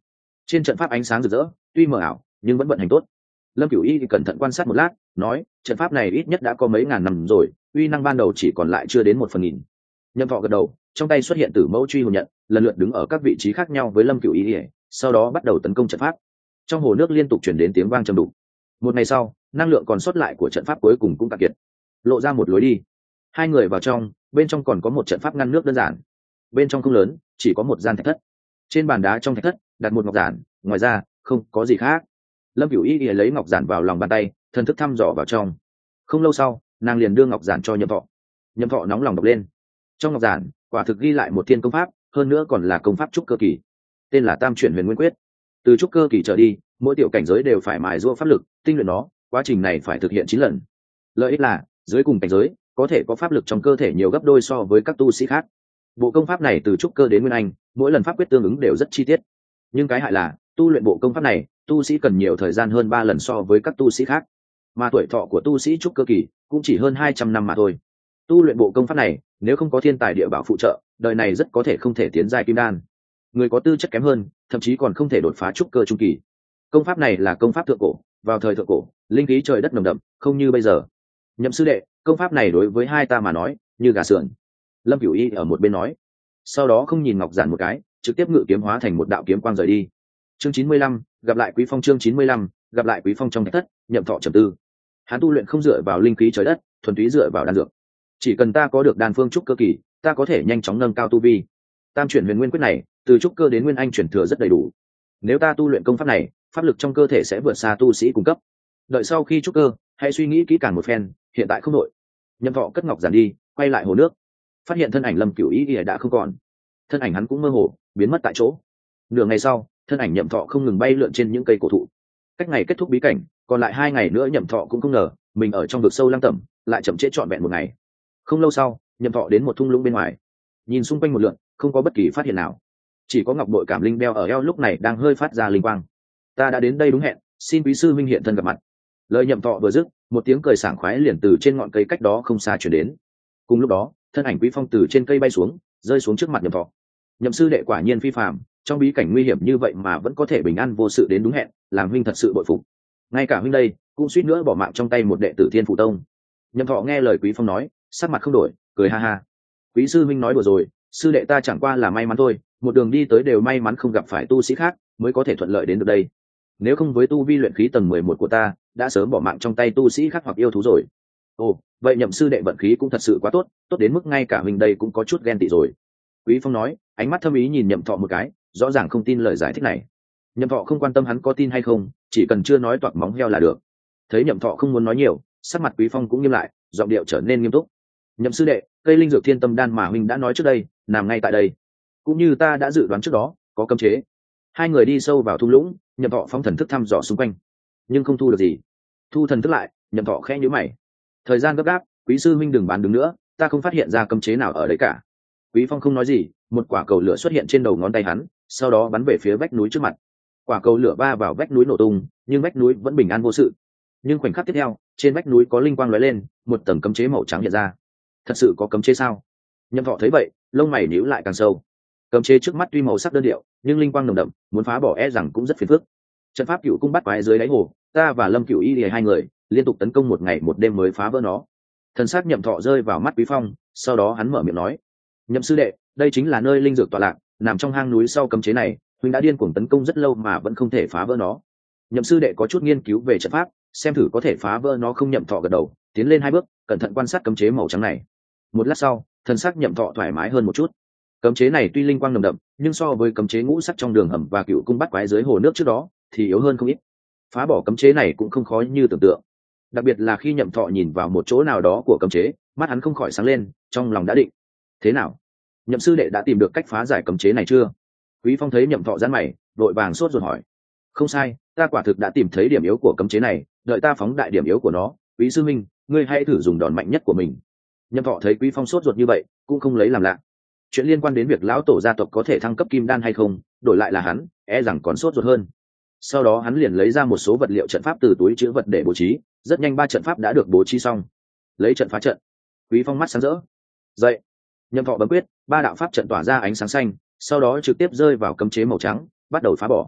trên trận pháp ánh sáng rực rỡ, tuy mờ ảo nhưng vẫn vận hành tốt. Lâm Cửu Y cẩn thận quan sát một lát, nói trận pháp này ít nhất đã có mấy ngàn năm rồi, uy năng ban đầu chỉ còn lại chưa đến một phần nghìn. Nhậm Thọ gật đầu, trong tay xuất hiện tử mẫu truy hồn nhận, lần lượt đứng ở các vị trí khác nhau với Lâm Cửu Y, sau đó bắt đầu tấn công trận pháp. Trong hồ nước liên tục truyền đến tiếng vang trầm đục. Một ngày sau, năng lượng còn sót lại của trận pháp cuối cùng cũng cạn kiệt, lộ ra một lối đi. Hai người vào trong, bên trong còn có một trận pháp ngăn nước đơn giản. Bên trong không lớn, chỉ có một gian thạch thất. Trên bàn đá trong thạch thất đặt một ngọc giản, ngoài ra không có gì khác. Lâm Cửu Y lấy ngọc giản vào lòng bàn tay, thần thức thăm dò vào trong. Không lâu sau, nàng liền đưa ngọc giản cho Nhậm Thọ. Nhậm Thọ nóng lòng đọc lên. Trong ngọc giản quả thực ghi lại một thiên công pháp, hơn nữa còn là công pháp trúc cơ kỳ, tên là Tam Chuyển Huyền Nguyên Quyết. Từ trúc cơ kỳ trở đi, mỗi tiểu cảnh giới đều phải mài giũa pháp lực, tinh luyện nó, quá trình này phải thực hiện chín lần. Lợi ích là dưới cùng cảnh giới có thể có pháp lực trong cơ thể nhiều gấp đôi so với các tu sĩ khác. Bộ công pháp này từ trúc cơ đến nguyên anh, mỗi lần pháp quyết tương ứng đều rất chi tiết. Nhưng cái hại là tu luyện bộ công pháp này, tu sĩ cần nhiều thời gian hơn ba lần so với các tu sĩ khác, mà tuổi thọ của tu sĩ trúc cơ kỳ cũng chỉ hơn hai trăm năm mà thôi. Tu luyện bộ công pháp này, nếu không có thiên tài địa bảo phụ trợ, đời này rất có thể không thể tiến giai kim đan. Người có tư chất kém hơn, thậm chí còn không thể đột phá trúc cơ trung kỳ. Công pháp này là công pháp thượng cổ, vào thời thượng cổ, linh khí trời đất nồng đậm, không như bây giờ. Nhậm sư đệ, công pháp này đối với hai ta mà nói, như gà sườn. Lâm Cửu Y ở một bên nói. Sau đó không nhìn ngọc giản một cái, trực tiếp ngự kiếm hóa thành một đạo kiếm quang rời đi. Chương chín mươi lăm, gặp lại Quý Phong. Chương chín mươi lăm, gặp lại Quý Phong. Trong thạch thất, Nhậm Thọ trầm tư. Hắn tu luyện không dựa vào linh khí trời đất, thuần túy dựa vào đan dược. Chỉ cần ta có được đan phương trúc cơ kỳ, ta có thể nhanh chóng nâng cao tu vi. Tam Chuyển Huyền Nguyên Quyết này, từ trúc cơ đến nguyên anh chuyển thừa rất đầy đủ. Nếu ta tu luyện công pháp này, pháp lực trong cơ thể sẽ vượt xa tu sĩ cung cấp. Đợi sau khi trúc cơ, hãy suy nghĩ kỹ càng một phen, hiện tại không đội. Nhậm Thọ cất ngọc giản đi, quay lại hồ nước, phát hiện thân ảnh Lâm Cửu Y đã không còn. Thân ảnh hắn cũng mơ hồ biến mất tại chỗ. Nửa ngày sau, thân ảnh Nhậm Thọ không ngừng bay lượn trên những cây cổ thụ. Cách ngày kết thúc bí cảnh, còn lại hai ngày nữa, Nhậm Thọ cũng không ngờ mình ở trong vực sâu lăng tẩm lại chậm trễ trọn vẹn một ngày. Không lâu sau, Nhậm Thọ đến một thung lũng bên ngoài, nhìn xung quanh một lượt, không có bất kỳ phát hiện nào. Chỉ có ngọc bội cảm linh đeo ở eo lúc này đang hơi phát ra linh quang. Ta đã đến đây đúng hẹn, xin quý sư minh hiện thân gặp mặt. Lời Nhậm Thọ vừa dứt, một tiếng cười sảng khoái liền từ trên ngọn cây cách đó không xa chuyển đến. Cùng lúc đó, thân ảnh Quý Phong từ trên cây bay xuống, rơi xuống trước mặt Nhậm Thọ. Nhậm sư đệ quả nhiên phi phàm, trong bí cảnh nguy hiểm như vậy mà vẫn có thể bình an vô sự đến đúng hẹn, làm huynh thật sự bội phục. Ngay cả huynh đây cũng suýt nữa bỏ mạng trong tay một đệ tử Thiên Phủ Tông. Nhậm Thọ nghe lời Quý Phong nói, sắc mặt không đổi, cười ha ha. Quý sư huynh nói đùa rồi, sư đệ ta chẳng qua là may mắn thôi, một đường đi tới đều may mắn không gặp phải tu sĩ khác, mới có thể thuận lợi đến được đây. Nếu không với tu vi luyện khí tầng mười một của ta, đã sớm bỏ mạng trong tay tu sĩ khác hoặc yêu thú rồi. Ồ, vậy Nhậm sư đệ vận khí cũng thật sự quá tốt, tốt đến mức ngay cả mình đây cũng có chút ghen tị rồi. Quý Phong nói, ánh mắt thâm ý nhìn Nhậm Thọ một cái, rõ ràng không tin lời giải thích này. Nhậm Thọ không quan tâm hắn có tin hay không, chỉ cần chưa nói toạc móng heo là được. Thấy Nhậm Thọ không muốn nói nhiều, sắc mặt Quý Phong cũng nghiêm lại, giọng điệu trở nên nghiêm túc. Nhậm sư đệ, cây linh dược thiên tâm đan mà huynh đã nói trước đây, nằm ngay tại đây, cũng như ta đã dự đoán trước đó, có cấm chế. Hai người đi sâu vào thung lũng, Nhậm Thọ phóng thần thức thăm dò xung quanh, nhưng không thu được gì. Thu thần thức lại, Nhậm Thọ khẽ nhíu mày. Thời gian gấp gáp, Quý sư huynh đừng bán đứng nữa, ta không phát hiện ra cấm chế nào ở đấy cả. Quý Phong không nói gì, một quả cầu lửa xuất hiện trên đầu ngón tay hắn, sau đó bắn về phía vách núi trước mặt. Quả cầu lửa va vào vách núi nổ tung, nhưng vách núi vẫn bình an vô sự. Nhưng khoảnh khắc tiếp theo, trên vách núi có linh quang lóe lên, một tầng cấm chế màu trắng hiện ra. Thật sự có cấm chế sao? Nhậm Thọ thấy vậy, lông mày nhíu lại càng sâu. Cấm chế trước mắt tuy màu sắc đơn điệu, nhưng linh quang nồng đậm, muốn phá bỏ e rằng cũng rất phiền phức. Trận pháp Cựu Cung bắt quái dưới đáy hồ, ta và Lâm Cửu Y hai người liên tục tấn công một ngày một đêm mới phá vỡ nó. Thần sắc Nhậm Thọ rơi vào mắt Quý Phong, sau đó hắn mở miệng nói: Nhậm sư đệ, đây chính là nơi linh dược tọa lạc, nằm trong hang núi sau cấm chế này, huynh đã điên cuồng tấn công rất lâu mà vẫn không thể phá vỡ nó. Nhậm sư đệ có chút nghiên cứu về trận pháp, xem thử có thể phá vỡ nó không? Nhậm Thọ gật đầu, tiến lên hai bước, cẩn thận quan sát cấm chế màu trắng này. Một lát sau, thần sắc Nhậm Thọ thoải mái hơn một chút. Cấm chế này tuy linh quang nồng đậm, nhưng so với cấm chế ngũ sắc trong đường hầm và Cựu Cung bắt quái dưới hồ nước trước đó thì yếu hơn không ít. Phá bỏ cấm chế này cũng không khó như tưởng tượng, đặc biệt là khi Nhậm Thọ nhìn vào một chỗ nào đó của cấm chế, mắt hắn không khỏi sáng lên, trong lòng đã định. Thế nào, Nhậm sư đệ đã tìm được cách phá giải cấm chế này chưa? Quý Phong thấy Nhậm Thọ giãn mày, đội vàng sốt ruột hỏi. Không sai, ta quả thực đã tìm thấy điểm yếu của cấm chế này, đợi ta phóng đại điểm yếu của nó. Quý sư minh, ngươi hãy thử dùng đòn mạnh nhất của mình. Nhậm Thọ thấy Quý Phong sốt ruột như vậy, cũng không lấy làm lạ. Chuyện liên quan đến việc lão tổ gia tộc có thể thăng cấp kim đan hay không, đổi lại là hắn, e rằng còn sốt ruột hơn. Sau đó hắn liền lấy ra một số vật liệu trận pháp từ túi chứa vật để bố trí, rất nhanh ba trận pháp đã được bố trí xong. Lấy trận phá trận. Quý Phong mắt sáng rỡ. Dậy. Nhậm Thọ bấm quyết, ba đạo pháp trận tỏa ra ánh sáng xanh, sau đó trực tiếp rơi vào cấm chế màu trắng, bắt đầu phá bỏ.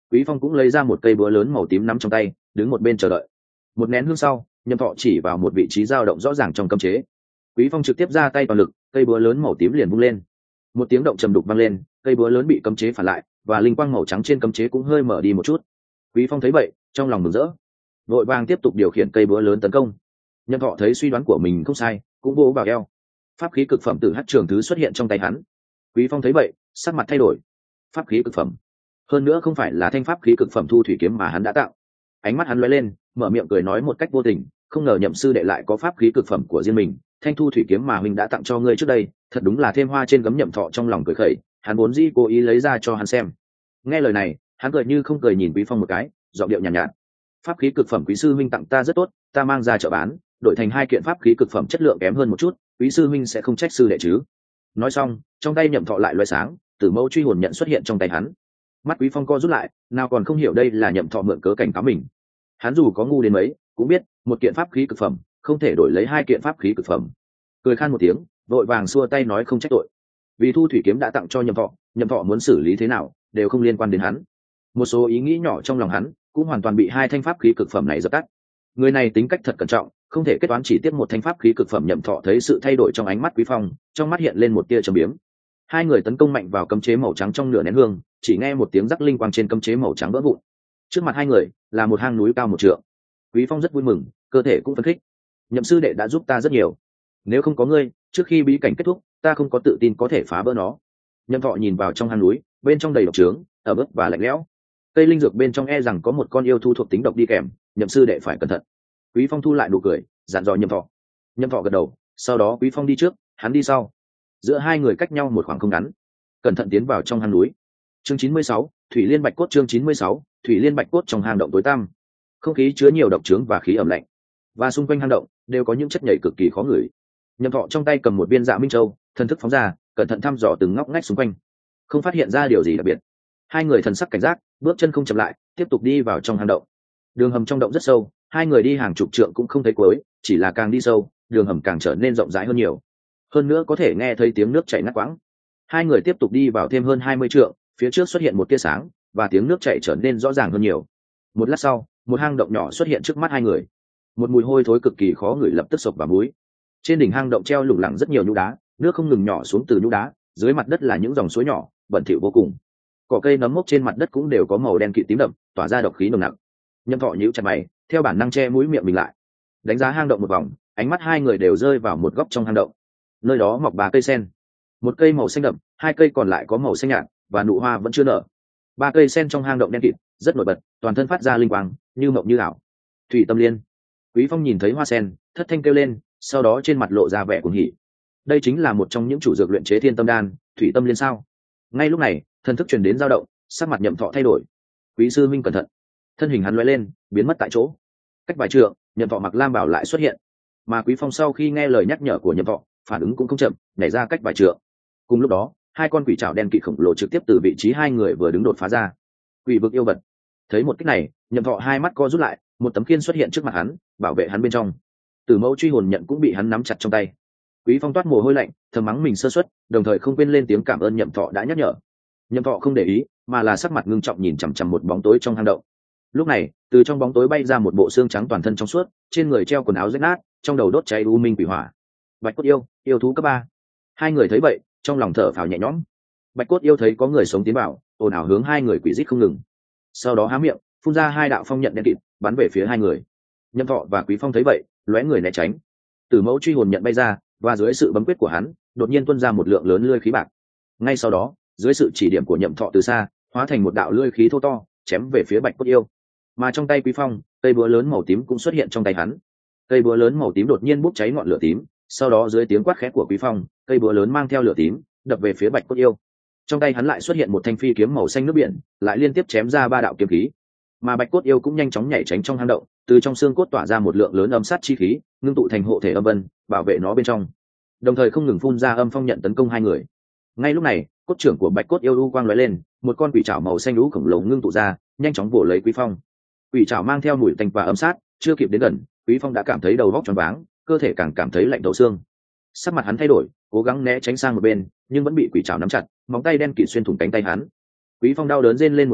Quý Phong cũng lấy ra một cây búa lớn màu tím nắm trong tay, đứng một bên chờ đợi. Một nén hương sau, Nhậm Thọ chỉ vào một vị trí dao động rõ ràng trong cấm chế. Quý Phong trực tiếp ra tay toàn lực, cây búa lớn màu tím liền vung lên. Một tiếng động trầm đục vang lên, cây búa lớn bị cấm chế phản lại, và linh quang màu trắng trên cấm chế cũng hơi mở đi một chút. Quý Phong thấy vậy, trong lòng mừng rỡ, vội vàng tiếp tục điều khiển cây búa lớn tấn công. Nhậm Thọ thấy suy đoán của mình không sai, cũng vỗ vào eo. Pháp khí cực phẩm Tử Hắc Trường Thứ xuất hiện trong tay hắn. Quý Phong thấy vậy, sắc mặt thay đổi. Pháp khí cực phẩm, hơn nữa không phải là thanh pháp khí cực phẩm Thu Thủy Kiếm mà hắn đã tạo. Ánh mắt hắn lóe lên, mở miệng cười nói một cách vô tình, không ngờ Nhậm sư đệ lại có pháp khí cực phẩm của riêng mình. Thanh Thu Thủy Kiếm mà huynh đã tặng cho ngươi trước đây, thật đúng là thêm hoa trên gấm. Nhậm Thọ trong lòng cười khẩy, hắn vốn dĩ cố ý lấy ra cho hắn xem. Nghe lời này, hắn cười như không cười nhìn Quý Phong một cái, giọng điệu nhàn nhạt, nhạt pháp khí cực phẩm quý sư huynh tặng ta rất tốt, ta mang ra chợ bán, đổi thành hai kiện pháp khí cực phẩm chất lượng kém hơn một chút, quý sư huynh sẽ không trách sư đệ chứ. Nói xong, trong tay Nhậm Thọ lại loé sáng, Tử Mẫu Truy Hồn nhận xuất hiện trong tay hắn. Mắt Quý Phong co rút lại, nào còn không hiểu đây là Nhậm Thọ mượn cớ cảnh cáo mình. Hắn dù có ngu đến mấy, cũng biết một kiện pháp khí cực phẩm không thể đổi lấy hai kiện pháp khí cực phẩm. Cười khan một tiếng, vội vàng xua tay nói không trách tội. Vì Thu Thủy Kiếm đã tặng cho Nhậm Thọ, Nhậm Thọ muốn xử lý thế nào đều không liên quan đến hắn. Một số ý nghĩ nhỏ trong lòng hắn cũng hoàn toàn bị hai thanh pháp khí cực phẩm này dập tắt. Người này tính cách thật cẩn trọng, không thể kết toán chỉ tiếp một thanh pháp khí cực phẩm. Nhậm Thọ thấy sự thay đổi trong ánh mắt Quý Phong, trong mắt hiện lên một tia trầm biếm. Hai người tấn công mạnh vào cấm chế màu trắng trong nửa nén hương, chỉ nghe một tiếng rắc linh quang trên cấm chế màu trắng vỡ vụn. Trước mặt hai người là một hang núi cao một trượng. Quý Phong rất vui mừng, cơ thể cũng phấn khích. Nhậm sư đệ đã giúp ta rất nhiều, nếu không có ngươi, trước khi bí cảnh kết thúc, ta không có tự tin có thể phá vỡ nó. Nhậm Thọ nhìn vào trong hang núi, bên trong đầy độc trướng, ẩm ướt và lạnh lẽo. Cây linh dược bên trong e rằng có một con yêu thú thuộc tính độc đi kèm, Nhậm sư đệ phải cẩn thận. Quý Phong thu lại nụ cười, dặn dò Nhậm Thọ. Nhậm Thọ gật đầu, sau đó Quý Phong đi trước, hắn đi sau. Giữa hai người cách nhau một khoảng không ngắn, cẩn thận tiến vào trong hang núi. Chương chín mươi sáu, Thủy Liên Bạch Cốt. Chương chín mươi sáu, Thủy Liên Bạch Cốt. Trong hang động tối tăm, không khí chứa nhiều độc trướng và khí ẩm lạnh, và xung quanh hang động đều có những chất nhảy cực kỳ khó ngửi. Nhậm Thọ trong tay cầm một viên Dạ Minh Châu, thần thức phóng ra, cẩn thận thăm dò từng ngóc ngách xung quanh, không phát hiện ra điều gì đặc biệt. Hai người thần sắc cảnh giác, bước chân không chậm lại, tiếp tục đi vào trong hang động. Đường hầm trong động rất sâu, hai người đi hàng chục trượng cũng không thấy cuối, chỉ là càng đi sâu, đường hầm càng trở nên rộng rãi hơn nhiều. Hơn nữa có thể nghe thấy tiếng nước chảy ngắt quãng. Hai người tiếp tục đi vào thêm hơn hai mươi trượng, phía trước xuất hiện một tia sáng, và tiếng nước chảy trở nên rõ ràng hơn nhiều. Một lát sau, một hang động nhỏ xuất hiện trước mắt hai người. Một mùi hôi thối cực kỳ khó ngửi lập tức sộc vào mũi. Trên đỉnh hang động treo lủng lẳng rất nhiều nhũ đá, nước không ngừng nhỏ xuống từ nhũ đá, dưới mặt đất là những dòng suối nhỏ, bẩn thỉu vô cùng. Cỏ cây nấm mốc trên mặt đất cũng đều có màu đen kịt tím đậm, tỏa ra độc khí nồng nặc. Nhậm Thọ nhíu chặt mày, theo bản năng che mũi miệng mình lại. Đánh giá hang động một vòng, ánh mắt hai người đều rơi vào một góc trong hang động. Nơi đó mọc ba cây sen, một cây màu xanh đậm, hai cây còn lại có màu xanh nhạt, và nụ hoa vẫn chưa nở. Ba cây sen trong hang động đen kịt, rất nổi bật, toàn thân phát ra linh quang, như mộng như ảo. Thủy Tâm Liên. Quý Phong nhìn thấy hoa sen, thất thanh kêu lên, sau đó trên mặt lộ ra vẻ cuồng hỉ. Đây chính là một trong những chủ dược luyện chế Thiên Tâm Đan, Thủy Tâm Liên sao? Ngay lúc này, thần thức truyền đến dao động, sắc mặt Nhậm Thọ thay đổi. Quý sư minh cẩn thận. Thân hình hắn lóe lên, biến mất tại chỗ. Cách vài trượng, Nhậm Thọ mặc lam bảo lại xuất hiện. Mà Quý Phong sau khi nghe lời nhắc nhở của Nhậm Thọ, phản ứng cũng không chậm, nhảy ra cách vài trượng. Cùng lúc đó, hai con quỷ trảo đen kịt khổng lồ trực tiếp từ vị trí hai người vừa đứng đột phá ra. Quỷ vực yêu vật. Thấy một kích này, Nhậm Thọ hai mắt co rút lại, một tấm khiên xuất hiện trước mặt hắn, bảo vệ hắn bên trong. Tử Mẫu Truy Hồn nhận cũng bị hắn nắm chặt trong tay. Quý Phong toát mồ hôi lạnh, thầm mắng mình sơ suất, đồng thời không quên lên tiếng cảm ơn Nhậm Thọ đã nhắc nhở. Nhậm Thọ không để ý, mà là sắc mặt ngưng trọng nhìn chằm chằm một bóng tối trong hang động. Lúc này, từ trong bóng tối bay ra một bộ xương trắng toàn thân trong suốt, trên người treo quần áo rách nát, trong đầu đốt cháy u minh quỷ hỏa. Bạch Cốt Yêu, yêu thú cấp ba. Hai người thấy vậy, trong lòng thở phào nhẹ nhõm. Bạch Cốt Yêu thấy có người sống tiến vào, ồn ào hướng hai người quỷ rít không ngừng. Sau đó há miệng, phun ra hai đạo phong nhận đen kịt, bắn về phía hai người. Nhậm Thọ và Quý Phong thấy vậy, lóe người né tránh. Tử Mẫu Truy Hồn nhận bay ra, và dưới sự bấm quyết của hắn, đột nhiên tuôn ra một lượng lớn lưỡi khí bạc. Ngay sau đó, dưới sự chỉ điểm của Nhậm Thọ từ xa, hóa thành một đạo lưỡi khí thô to, chém về phía Bạch Cốt Yêu. Mà trong tay Quý Phong, cây búa lớn màu tím cũng xuất hiện trong tay hắn. Cây búa lớn màu tím đột nhiên bốc cháy ngọn lửa tím, sau đó dưới tiếng quát khẽ của Quý Phong, cây búa lớn mang theo lửa tím, đập về phía Bạch Cốt Yêu. Trong tay hắn lại xuất hiện một thanh phi kiếm màu xanh nước biển, lại liên tiếp chém ra ba đạo kiếm khí. Mà Bạch Cốt Yêu cũng nhanh chóng nhảy tránh trong hang động, từ trong xương cốt tỏa ra một lượng lớn âm sát chi khí, ngưng tụ thành hộ thể âm vân, bảo vệ nó bên trong. Đồng thời không ngừng phun ra âm phong nhận tấn công hai người. Ngay lúc này, cốt trưởng của Bạch Cốt Yêu u quang lóe lên, một con quỷ trảo màu xanh lũ khổng lồ ngưng tụ ra, nhanh chóng vồ lấy Quý Phong. Quỷ trảo mang theo mùi tanh và âm sát, chưa kịp đến gần, Quý Phong đã cảm thấy đầu óc choáng váng, cơ thể càng cảm thấy lạnh thấu xương. Sắc mặt hắn thay đổi, cố gắng né tránh sang một bên, nhưng vẫn bị quỷ trảo nắm chặt, móng tay đen kịt xuyên thủng cánh tay hắn. Quý Phong đau đớn rên lên một tiếng,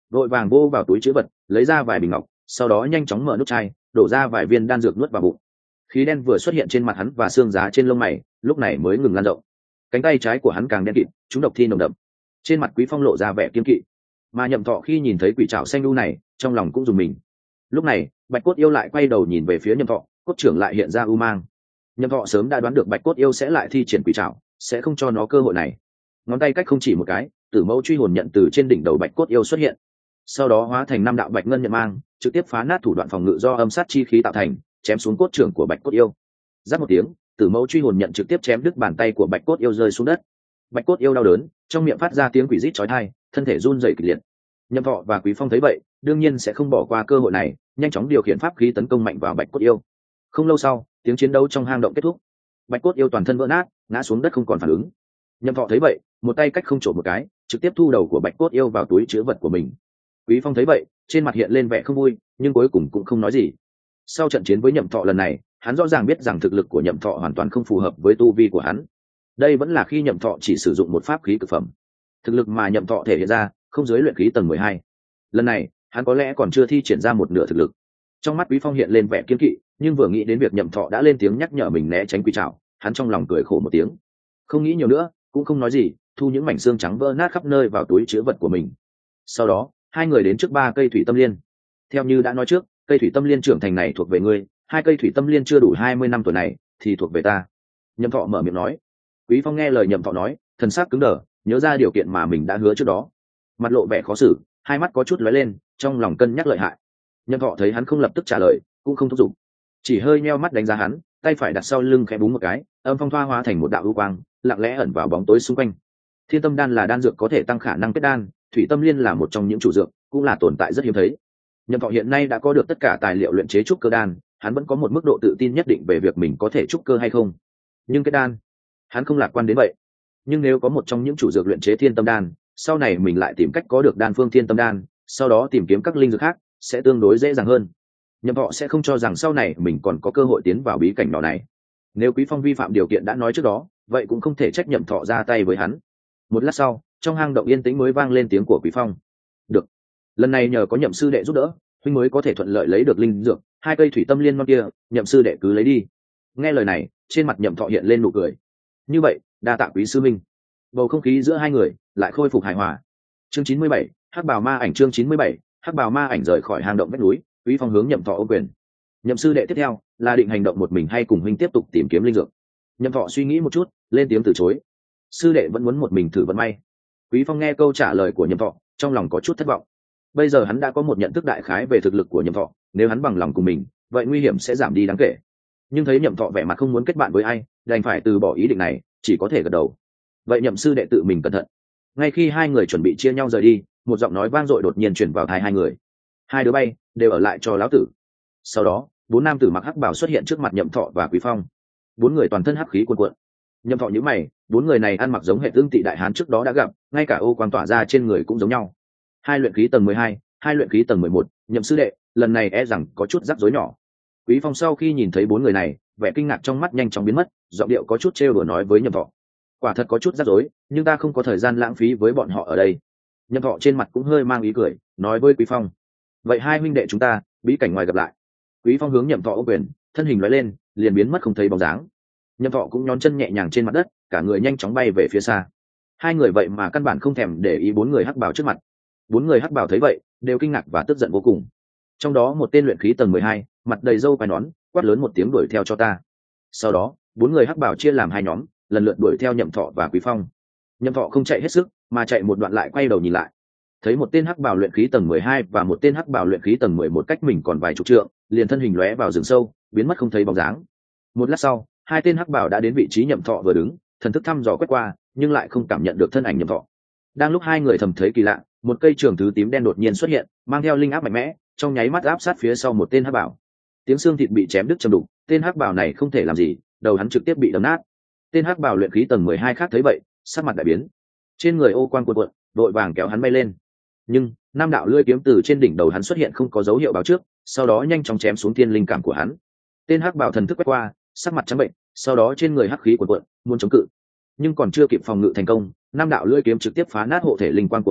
vội vàng vô vào túi chữ vật, lấy ra vài bình ngọc, sau đó nhanh chóng mở nút chai, đổ ra vài viên đan dược nuốt vào bụng. Khí đen vừa xuất hiện trên mặt hắn và xương giá trên lông mày, lúc này mới ngừng lan rộng. Cánh tay trái của hắn càng đen kịt, chúng độc thi nồng đậm. Trên mặt Quý Phong lộ ra vẻ kiên kỵ, mà Nhậm Thọ khi nhìn thấy quỷ trảo xanh đu này, trong lòng cũng rùng mình. Lúc này, Bạch Cốt Yêu lại quay đầu nhìn về phía Nhậm Thọ, cốt trưởng lại hiện ra u mang. Nhậm Thọ sớm đã đoán được Bạch Cốt Yêu sẽ lại thi triển quỷ trảo, sẽ không cho nó cơ hội này. Ngón tay cách không chỉ một cái, Tử Mẫu truy hồn nhận từ trên đỉnh đầu Bạch Cốt Yêu xuất hiện, sau đó hóa thành năm đạo bạch ngân nhận mang, trực tiếp phá nát thủ đoạn phòng ngự do âm sát chi khí tạo thành, chém xuống cốt trưởng của Bạch Cốt Yêu. Rắc một tiếng, Tử Mẫu truy hồn nhận trực tiếp chém đứt bàn tay của Bạch Cốt Yêu rơi xuống đất. Bạch Cốt Yêu đau đớn, trong miệng phát ra tiếng quỷ rít chói tai, thân thể run rẩy kịch liệt. Nhậm Thọ và Quý Phong thấy vậy, đương nhiên sẽ không bỏ qua cơ hội này, nhanh chóng điều khiển pháp khí tấn công mạnh vào Bạch Cốt Yêu. Không lâu sau, tiếng chiến đấu trong hang động kết thúc. Bạch Cốt Yêu toàn thân vỡ nát, ngã xuống đất không còn phản ứng. Nhậm Thọ thấy vậy, một tay cách không trộm một cái, trực tiếp thu đầu của Bạch Cốt Yêu vào túi trữ vật của mình. Quý Phong thấy vậy, trên mặt hiện lên vẻ không vui, nhưng cuối cùng cũng không nói gì. Sau trận chiến với Nhậm Thọ lần này, hắn rõ ràng biết rằng thực lực của Nhậm Thọ hoàn toàn không phù hợp với tu vi của hắn. Đây vẫn là khi Nhậm Thọ chỉ sử dụng một pháp khí cực phẩm. Thực lực mà Nhậm Thọ thể hiện ra, không dưới luyện khí tầng mười hai. Lần này, hắn có lẽ còn chưa thi triển ra một nửa thực lực. Trong mắt Quý Phong hiện lên vẻ kiên kỵ, nhưng vừa nghĩ đến việc Nhậm Thọ đã lên tiếng nhắc nhở mình né tránh quỷ trảo, hắn trong lòng cười khổ một tiếng. Không nghĩ nhiều nữa, cũng không nói gì, thu những mảnh xương trắng vỡ nát khắp nơi vào túi trữ vật của mình. Sau đó, hai người đến trước ba cây thủy tâm liên. Theo như đã nói trước, cây thủy tâm liên trưởng thành này thuộc về ngươi, hai cây thủy tâm liên chưa đủ hai mươi năm tuổi này thì thuộc về ta. Nhậm Thọ mở miệng nói. Quý Phong nghe lời Nhậm Thọ nói, thần sắc cứng đờ, nhớ ra điều kiện mà mình đã hứa trước đó, mặt lộ vẻ khó xử, hai mắt có chút lóe lên, trong lòng cân nhắc lợi hại. Nhậm Thọ thấy hắn không lập tức trả lời, cũng không thúc giục, chỉ hơi nheo mắt đánh giá hắn, tay phải đặt sau lưng khẽ búng một cái, âm phong thoa hóa thành một đạo u quang, lặng lẽ ẩn vào bóng tối xung quanh. Thiên tâm đan là đan dược có thể tăng khả năng kết đan, thủy tâm liên là một trong những chủ dược, cũng là tồn tại rất hiếm thấy. Nhậm Thọ hiện nay đã có được tất cả tài liệu luyện chế trúc cơ đan, hắn vẫn có một mức độ tự tin nhất định về việc mình có thể trúc cơ hay không. Nhưng kết đan, hắn không lạc quan đến vậy. Nhưng nếu có một trong những chủ dược luyện chế thiên tâm đan, sau này mình lại tìm cách có được đan phương thiên tâm đan, sau đó tìm kiếm các linh dược khác, sẽ tương đối dễ dàng hơn. Nhậm Thọ sẽ không cho rằng sau này mình còn có cơ hội tiến vào bí cảnh nhỏ này. Nếu Quý Phong vi phạm điều kiện đã nói trước đó, vậy cũng không thể trách Nhậm Thọ ra tay với hắn. Một lát sau, trong hang động yên tĩnh mới vang lên tiếng của Quý Phong. Được, lần này nhờ có Nhậm sư đệ giúp đỡ, huynh mới có thể thuận lợi lấy được linh dược, hai cây thủy tâm liên non kia, Nhậm sư đệ cứ lấy đi. Nghe lời này, trên mặt Nhậm Thọ hiện lên nụ cười. Như vậy, đa tạ Quý sư minh. Bầu không khí giữa hai người lại khôi phục hài hòa. Chương chín mươi bảy, Hắc Bào Ma ảnh. Chương chín mươi bảy, Hắc Bào Ma ảnh rời khỏi hang động vách núi, Quý Phong hướng Nhậm Thọ ô quyền. Nhậm sư đệ tiếp theo là định hành động một mình hay cùng huynh tiếp tục tìm kiếm linh dược? Nhậm Thọ suy nghĩ một chút, lên tiếng từ chối. Sư đệ vẫn muốn một mình thử vận may. Quý Phong nghe câu trả lời của Nhậm Thọ, trong lòng có chút thất vọng. Bây giờ hắn đã có một nhận thức đại khái về thực lực của Nhậm Thọ, nếu hắn bằng lòng cùng mình, vậy nguy hiểm sẽ giảm đi đáng kể. Nhưng thấy Nhậm Thọ vẻ mặt không muốn kết bạn với ai, đành phải từ bỏ ý định này, chỉ có thể gật đầu. Vậy Nhậm sư đệ tự mình cẩn thận. Ngay khi hai người chuẩn bị chia nhau rời đi, một giọng nói vang dội đột nhiên truyền vào tai hai người. Hai đứa bay, đều ở lại cho lão tử. Sau đó, bốn nam tử mặc hắc bào xuất hiện trước mặt Nhậm Thọ và Quý Phong. Bốn người toàn thân hắc khí cuồn cuộn. Nhậm Thọ nhíu mày, bốn người này ăn mặc giống hệ tương tị đại hán trước đó đã gặp, ngay cả ô quang tỏa ra trên người cũng giống nhau. Hai luyện khí tầng mười hai, hai luyện khí tầng mười một, Nhậm sư đệ, lần này e rằng có chút rắc rối nhỏ. Quý Phong sau khi nhìn thấy bốn người này, vẻ kinh ngạc trong mắt nhanh chóng biến mất, giọng điệu có chút trêu đùa nói với Nhậm Thọ. Quả thật có chút rắc rối, nhưng ta không có thời gian lãng phí với bọn họ ở đây. Nhậm Thọ trên mặt cũng hơi mang ý cười, nói với Quý Phong. Vậy hai huynh đệ chúng ta, bí cảnh ngoài gặp lại. Quý Phong hướng Nhậm Thọ ô quyền, thân hình lóe lên, liền biến mất không thấy bóng dáng. Nhậm Thọ cũng nhón chân nhẹ nhàng trên mặt đất, cả người nhanh chóng bay về phía xa. Hai người vậy mà căn bản không thèm để ý bốn người hắc bào trước mặt. Bốn người hắc bào thấy vậy, đều kinh ngạc và tức giận vô cùng. Trong đó một tên luyện khí tầng mười hai, mặt đầy râu quai nón, quát lớn một tiếng đuổi theo cho ta. Sau đó, bốn người hắc bào chia làm hai nhóm, lần lượt đuổi theo Nhậm Thọ và Quý Phong. Nhậm Thọ không chạy hết sức, mà chạy một đoạn lại quay đầu nhìn lại. Thấy một tên hắc bào luyện khí tầng mười hai và một tên hắc bào luyện khí tầng mười một cách mình còn vài chục trượng, liền thân hình lóe vào rừng sâu, biến mất không thấy bóng dáng. Một lát sau, hai tên hắc bào đã đến vị trí Nhậm Thọ vừa đứng, thần thức thăm dò quét qua, nhưng lại không cảm nhận được thân ảnh Nhậm Thọ. Đang lúc hai người thầm thấy kỳ lạ, một cây trường thứ tím đen đột nhiên xuất hiện, mang theo linh áp mạnh mẽ, trong nháy mắt áp sát phía sau một tên hắc bào. Tiếng xương thịt bị chém đứt trầm đục, tên hắc bào này không thể làm gì, đầu hắn trực tiếp bị đâm nát. Tên hắc bào luyện khí tầng mười hai khác thấy vậy, sắc mặt đại biến. Trên người ô quang cuộn cuộn, đội vàng kéo hắn bay lên. Nhưng nam đạo lưỡi kiếm từ trên đỉnh đầu hắn xuất hiện không có dấu hiệu báo trước, sau đó nhanh chóng chém xuống thiên linh cảm của hắn. Tên hắc bào thần thức quét qua, sắc mặt trắng bệnh, sau đó trên người hắc khí cuộn cuộn, muốn chống cự, nhưng còn chưa kịp phòng ngự thành công, nam đạo lưỡi kiếm trực tiếp phá nát hộ thể linh quang của hắn,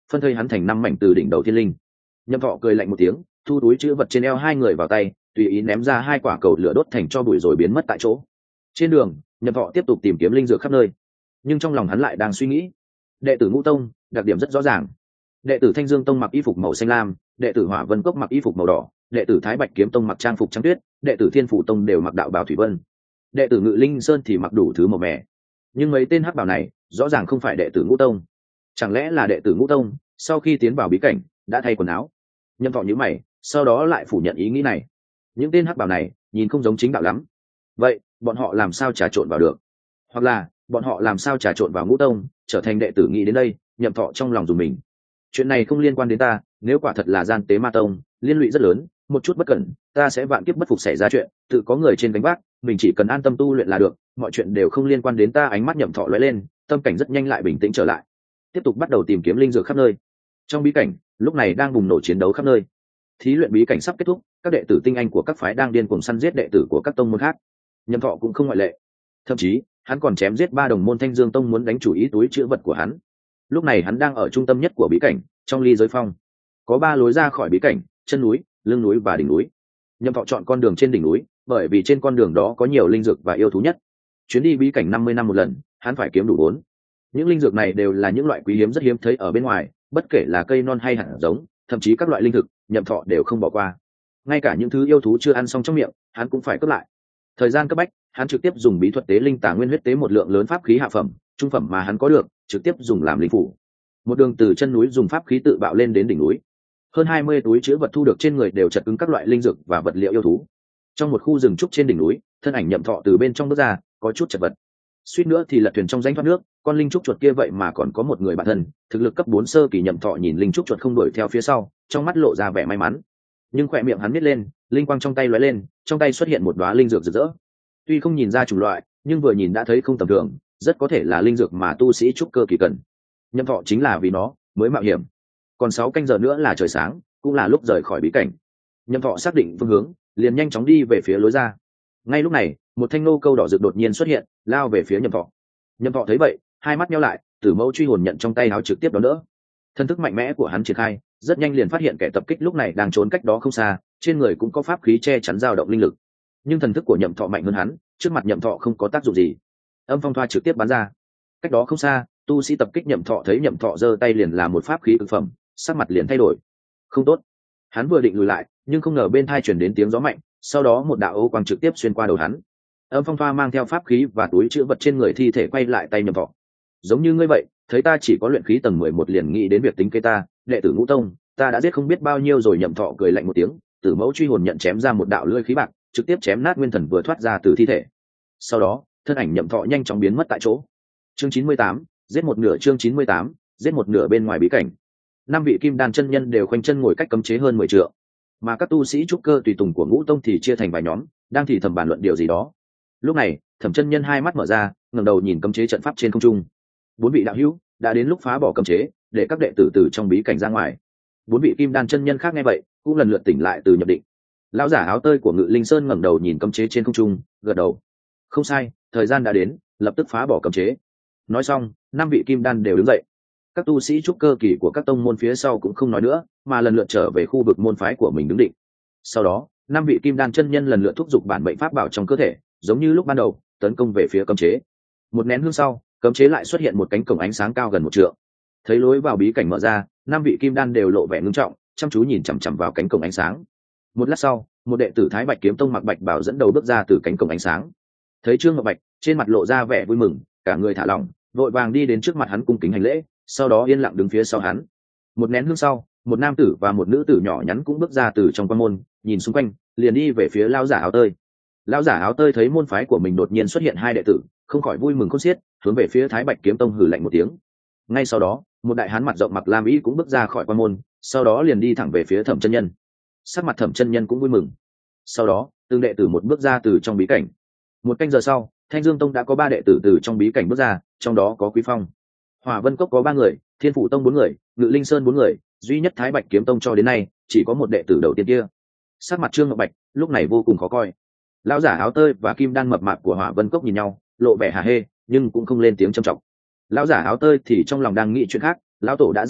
phân thây hắn thành năm mảnh từ đỉnh đầu thiên linh. Nhậm Thọ cười lạnh một tiếng, thu túi chữ vật trên eo hai người vào tay, tùy ý ném ra hai quả cầu lửa đốt thành cho bụi rồi biến mất tại chỗ. Trên đường, Nhậm Thọ tiếp tục tìm kiếm linh dược khắp nơi, nhưng trong lòng hắn lại đang suy nghĩ. Đệ tử Ngũ Tông đặc điểm rất rõ ràng: đệ tử Thanh Dương Tông mặc y phục màu xanh lam, đệ tử Hỏa Vân Cốc mặc y phục màu đỏ, đệ tử Thái Bạch Kiếm Tông mặc trang phục trắng tuyết, đệ tử Thiên Phủ Tông đều mặc đạo bào thủy vân, đệ tử Ngự Linh Sơn thì mặc đủ thứ màu mè. Nhưng mấy tên hắc bào này rõ ràng không phải đệ tử Ngũ Tông. Chẳng lẽ là đệ tử Ngũ Tông sau khi tiến vào bí cảnh đã thay quần áo? Nhậm Thọ nhíu mày, sau đó lại phủ nhận ý nghĩ này. Những tên hắc bào này nhìn không giống chính đạo lắm. Vậy bọn họ làm sao trà trộn vào được? Hoặc là bọn họ làm sao trà trộn vào Ngũ Tông, trở thành đệ tử? Nghĩ đến đây, Nhậm Thọ trong lòng dùng mình. Chuyện này không liên quan đến ta, nếu quả thật là gian tế ma tông, liên lụy rất lớn, một chút bất cẩn ta sẽ vạn kiếp bất phục xảy ra chuyện, tự có người trên gánh vác, mình chỉ cần an tâm tu luyện là được, mọi chuyện đều không liên quan đến ta. Ánh mắt Nhậm Thọ lóe lên, tâm cảnh rất nhanh lại bình tĩnh trở lại, tiếp tục bắt đầu tìm kiếm linh dược khắp nơi. Trong bí cảnh lúc này đang bùng nổ chiến đấu khắp nơi, thí luyện bí cảnh sắp kết thúc, các đệ tử tinh anh của các phái đang điên cuồng săn giết đệ tử của các tông môn khác. Nhậm Thọ cũng không ngoại lệ, thậm chí hắn còn chém giết ba đồng môn Thanh Dương Tông muốn đánh chủ ý túi chữ vật của hắn. Lúc này hắn đang ở trung tâm nhất của bí cảnh, trong ly giới phong có ba lối ra khỏi bí cảnh: chân núi, lưng núi và đỉnh núi. Nhậm Thọ chọn con đường trên đỉnh núi, bởi vì trên con đường đó có nhiều linh dược và yêu thú nhất. Chuyến đi bí cảnh năm mươi năm một lần, hắn phải kiếm đủ vốn. Những linh dược này đều là những loại quý hiếm rất hiếm thấy ở bên ngoài, bất kể là cây non hay hạt giống, thậm chí các loại linh thực, Nhậm Thọ đều không bỏ qua. Ngay cả những thứ yêu thú chưa ăn xong trong miệng, hắn cũng phải cướp lại. Thời gian cấp bách, hắn trực tiếp dùng bí thuật tế linh tà nguyên huyết tế một lượng lớn pháp khí hạ phẩm, trung phẩm mà hắn có được, trực tiếp dùng làm linh phủ. Một đường từ chân núi dùng pháp khí tự bạo lên đến đỉnh núi. Hơn hai mươi túi chứa vật thu được trên người đều chật cứng các loại linh dược và vật liệu yêu thú. Trong một khu rừng trúc trên đỉnh núi, thân ảnh Nhậm Thọ từ bên trong bước ra, có chút chật vật. Suýt nữa thì lật thuyền trong rãnh thoát nước, con linh trúc chuột kia vậy mà còn có một người bạn thân, thực lực cấp bốn sơ kỳ. Nhậm Thọ nhìn linh trúc chuột không đuổi theo phía sau, trong mắt lộ ra vẻ may mắn. Nhưng khỏe miệng hắn nhếch lên, linh quang trong tay lóe lên, trong tay xuất hiện một đóa linh dược rực rỡ. Tuy không nhìn ra chủng loại, nhưng vừa nhìn đã thấy không tầm thường, rất có thể là linh dược mà tu sĩ trúc cơ kỳ cần. Nhậm Thọ chính là vì nó mới mạo hiểm. Còn sáu canh giờ nữa là trời sáng, cũng là lúc rời khỏi bí cảnh. Nhậm Thọ xác định phương hướng, liền nhanh chóng đi về phía lối ra. Ngay lúc này, một thanh nô câu đỏ rực đột nhiên xuất hiện, lao về phía Nhậm Thọ. Nhậm Thọ thấy vậy, hai mắt nheo lại, Tử Mẫu truy hồn nhận trong tay áo trực tiếp đón đỡ. Thân thức mạnh mẽ của hắn triển khai, rất nhanh liền phát hiện kẻ tập kích lúc này đang trốn cách đó không xa, trên người cũng có pháp khí che chắn dao động linh lực. Nhưng thần thức của Nhậm Thọ mạnh hơn hắn, trước mặt Nhậm Thọ không có tác dụng gì. Âm phong thoa trực tiếp bắn ra. Cách đó không xa, tu sĩ tập kích Nhậm Thọ thấy Nhậm Thọ giơ tay liền là một pháp khí cực phẩm, sắc mặt liền thay đổi. Không tốt. Hắn vừa định lùi lại, nhưng không ngờ bên tai truyền đến tiếng gió mạnh, sau đó một đạo ô quang trực tiếp xuyên qua đầu hắn. Âm phong thoa mang theo pháp khí và túi chữ vật trên người thi thể quay lại tay Nhậm Thọ. Giống như ngươi vậy, thấy ta chỉ có luyện khí tầng mười một liền nghĩ đến việc tính kế ta, đệ tử Ngũ Tông, ta đã giết không biết bao nhiêu rồi. Nhậm Thọ cười lạnh một tiếng, Tử Mẫu truy hồn nhận chém ra một đạo lưỡi khí bạc, trực tiếp chém nát nguyên thần vừa thoát ra từ thi thể. Sau đó, thân ảnh Nhậm Thọ nhanh chóng biến mất tại chỗ. Chương chín mươi tám, giết một nửa. Chương chín mươi tám, giết một nửa. Bên ngoài bí cảnh, năm vị kim đan chân nhân đều khoanh chân ngồi cách cấm chế hơn mười trượng, mà các tu sĩ trúc cơ tùy tùng của Ngũ Tông thì chia thành vài nhóm, đang thì thầm bàn luận điều gì đó. Lúc này, Thẩm chân nhân hai mắt mở ra, ngẩng đầu nhìn cấm chế trận pháp trên không trung. Bốn vị đạo hữu, đã đến lúc phá bỏ cấm chế, để các đệ tử từ trong bí cảnh ra ngoài. Bốn vị kim đan chân nhân khác nghe vậy, cũng lần lượt tỉnh lại từ nhập định. Lão giả áo tơi của Ngự Linh Sơn ngẩng đầu nhìn cấm chế trên không trung, gật đầu. Không sai, thời gian đã đến, lập tức phá bỏ cấm chế. Nói xong, năm vị kim đan đều đứng dậy. Các tu sĩ trúc cơ kỳ của các tông môn phía sau cũng không nói nữa, mà lần lượt trở về khu vực môn phái của mình đứng định. Sau đó, năm vị kim đan chân nhân lần lượt thúc giục bản mệnh pháp bảo trong cơ thể, giống như lúc ban đầu, tấn công về phía cấm chế. Một nén hương sau, cấm chế lại xuất hiện một cánh cổng ánh sáng cao gần một trượng. Thấy lối vào bí cảnh mở ra, năm vị kim đan đều lộ vẻ ngưng trọng, chăm chú nhìn chằm chằm vào cánh cổng ánh sáng. Một lát sau, một đệ tử Thái Bạch Kiếm Tông mặc bạch bào dẫn đầu bước ra từ cánh cổng ánh sáng. Thấy Trương Ngọc Bạch, trên mặt lộ ra vẻ vui mừng, cả người thả lỏng, vội vàng đi đến trước mặt hắn cung kính hành lễ, sau đó yên lặng đứng phía sau hắn. Một nén hương sau, một nam tử và một nữ tử nhỏ nhắn cũng bước ra từ trong quan môn, nhìn xung quanh, liền đi về phía lão giả áo tơi. Lão giả áo tơi thấy môn phái của mình đột nhiên xuất hiện hai đệ tử, không khỏi vui mừng khôn xiết, hướng về phía Thái Bạch Kiếm Tông hừ lạnh một tiếng. Ngay sau đó, một đại hán mặt rộng mặc lam y cũng bước ra khỏi quan môn, sau đó liền đi thẳng về phía Thẩm chân nhân. Sắc mặt Thẩm chân nhân cũng vui mừng. Sau đó, từng đệ tử một bước ra từ trong bí cảnh. Một canh giờ sau, Thanh Dương Tông đã có ba đệ tử từ trong bí cảnh bước ra, trong đó có Quý Phong. Hỏa Vân Cốc có ba người, Thiên Phủ Tông bốn người, Ngự Linh Sơn bốn người, duy nhất Thái Bạch Kiếm Tông cho đến nay chỉ có một đệ tử đầu tiên kia. Sắc mặt Trương Ngọc Bạch lúc này vô cùng khó coi. Lão giả áo tơi và kim đan mập mạp của Hỏa Vân Cốc nhìn nhau, lộ vẻ hả hê, nhưng cũng không lên tiếng trầm trọng. Lão giả áo tơi thì trong lòng đang nghĩ chuyện khác. Lão tổ đã ra lệnh,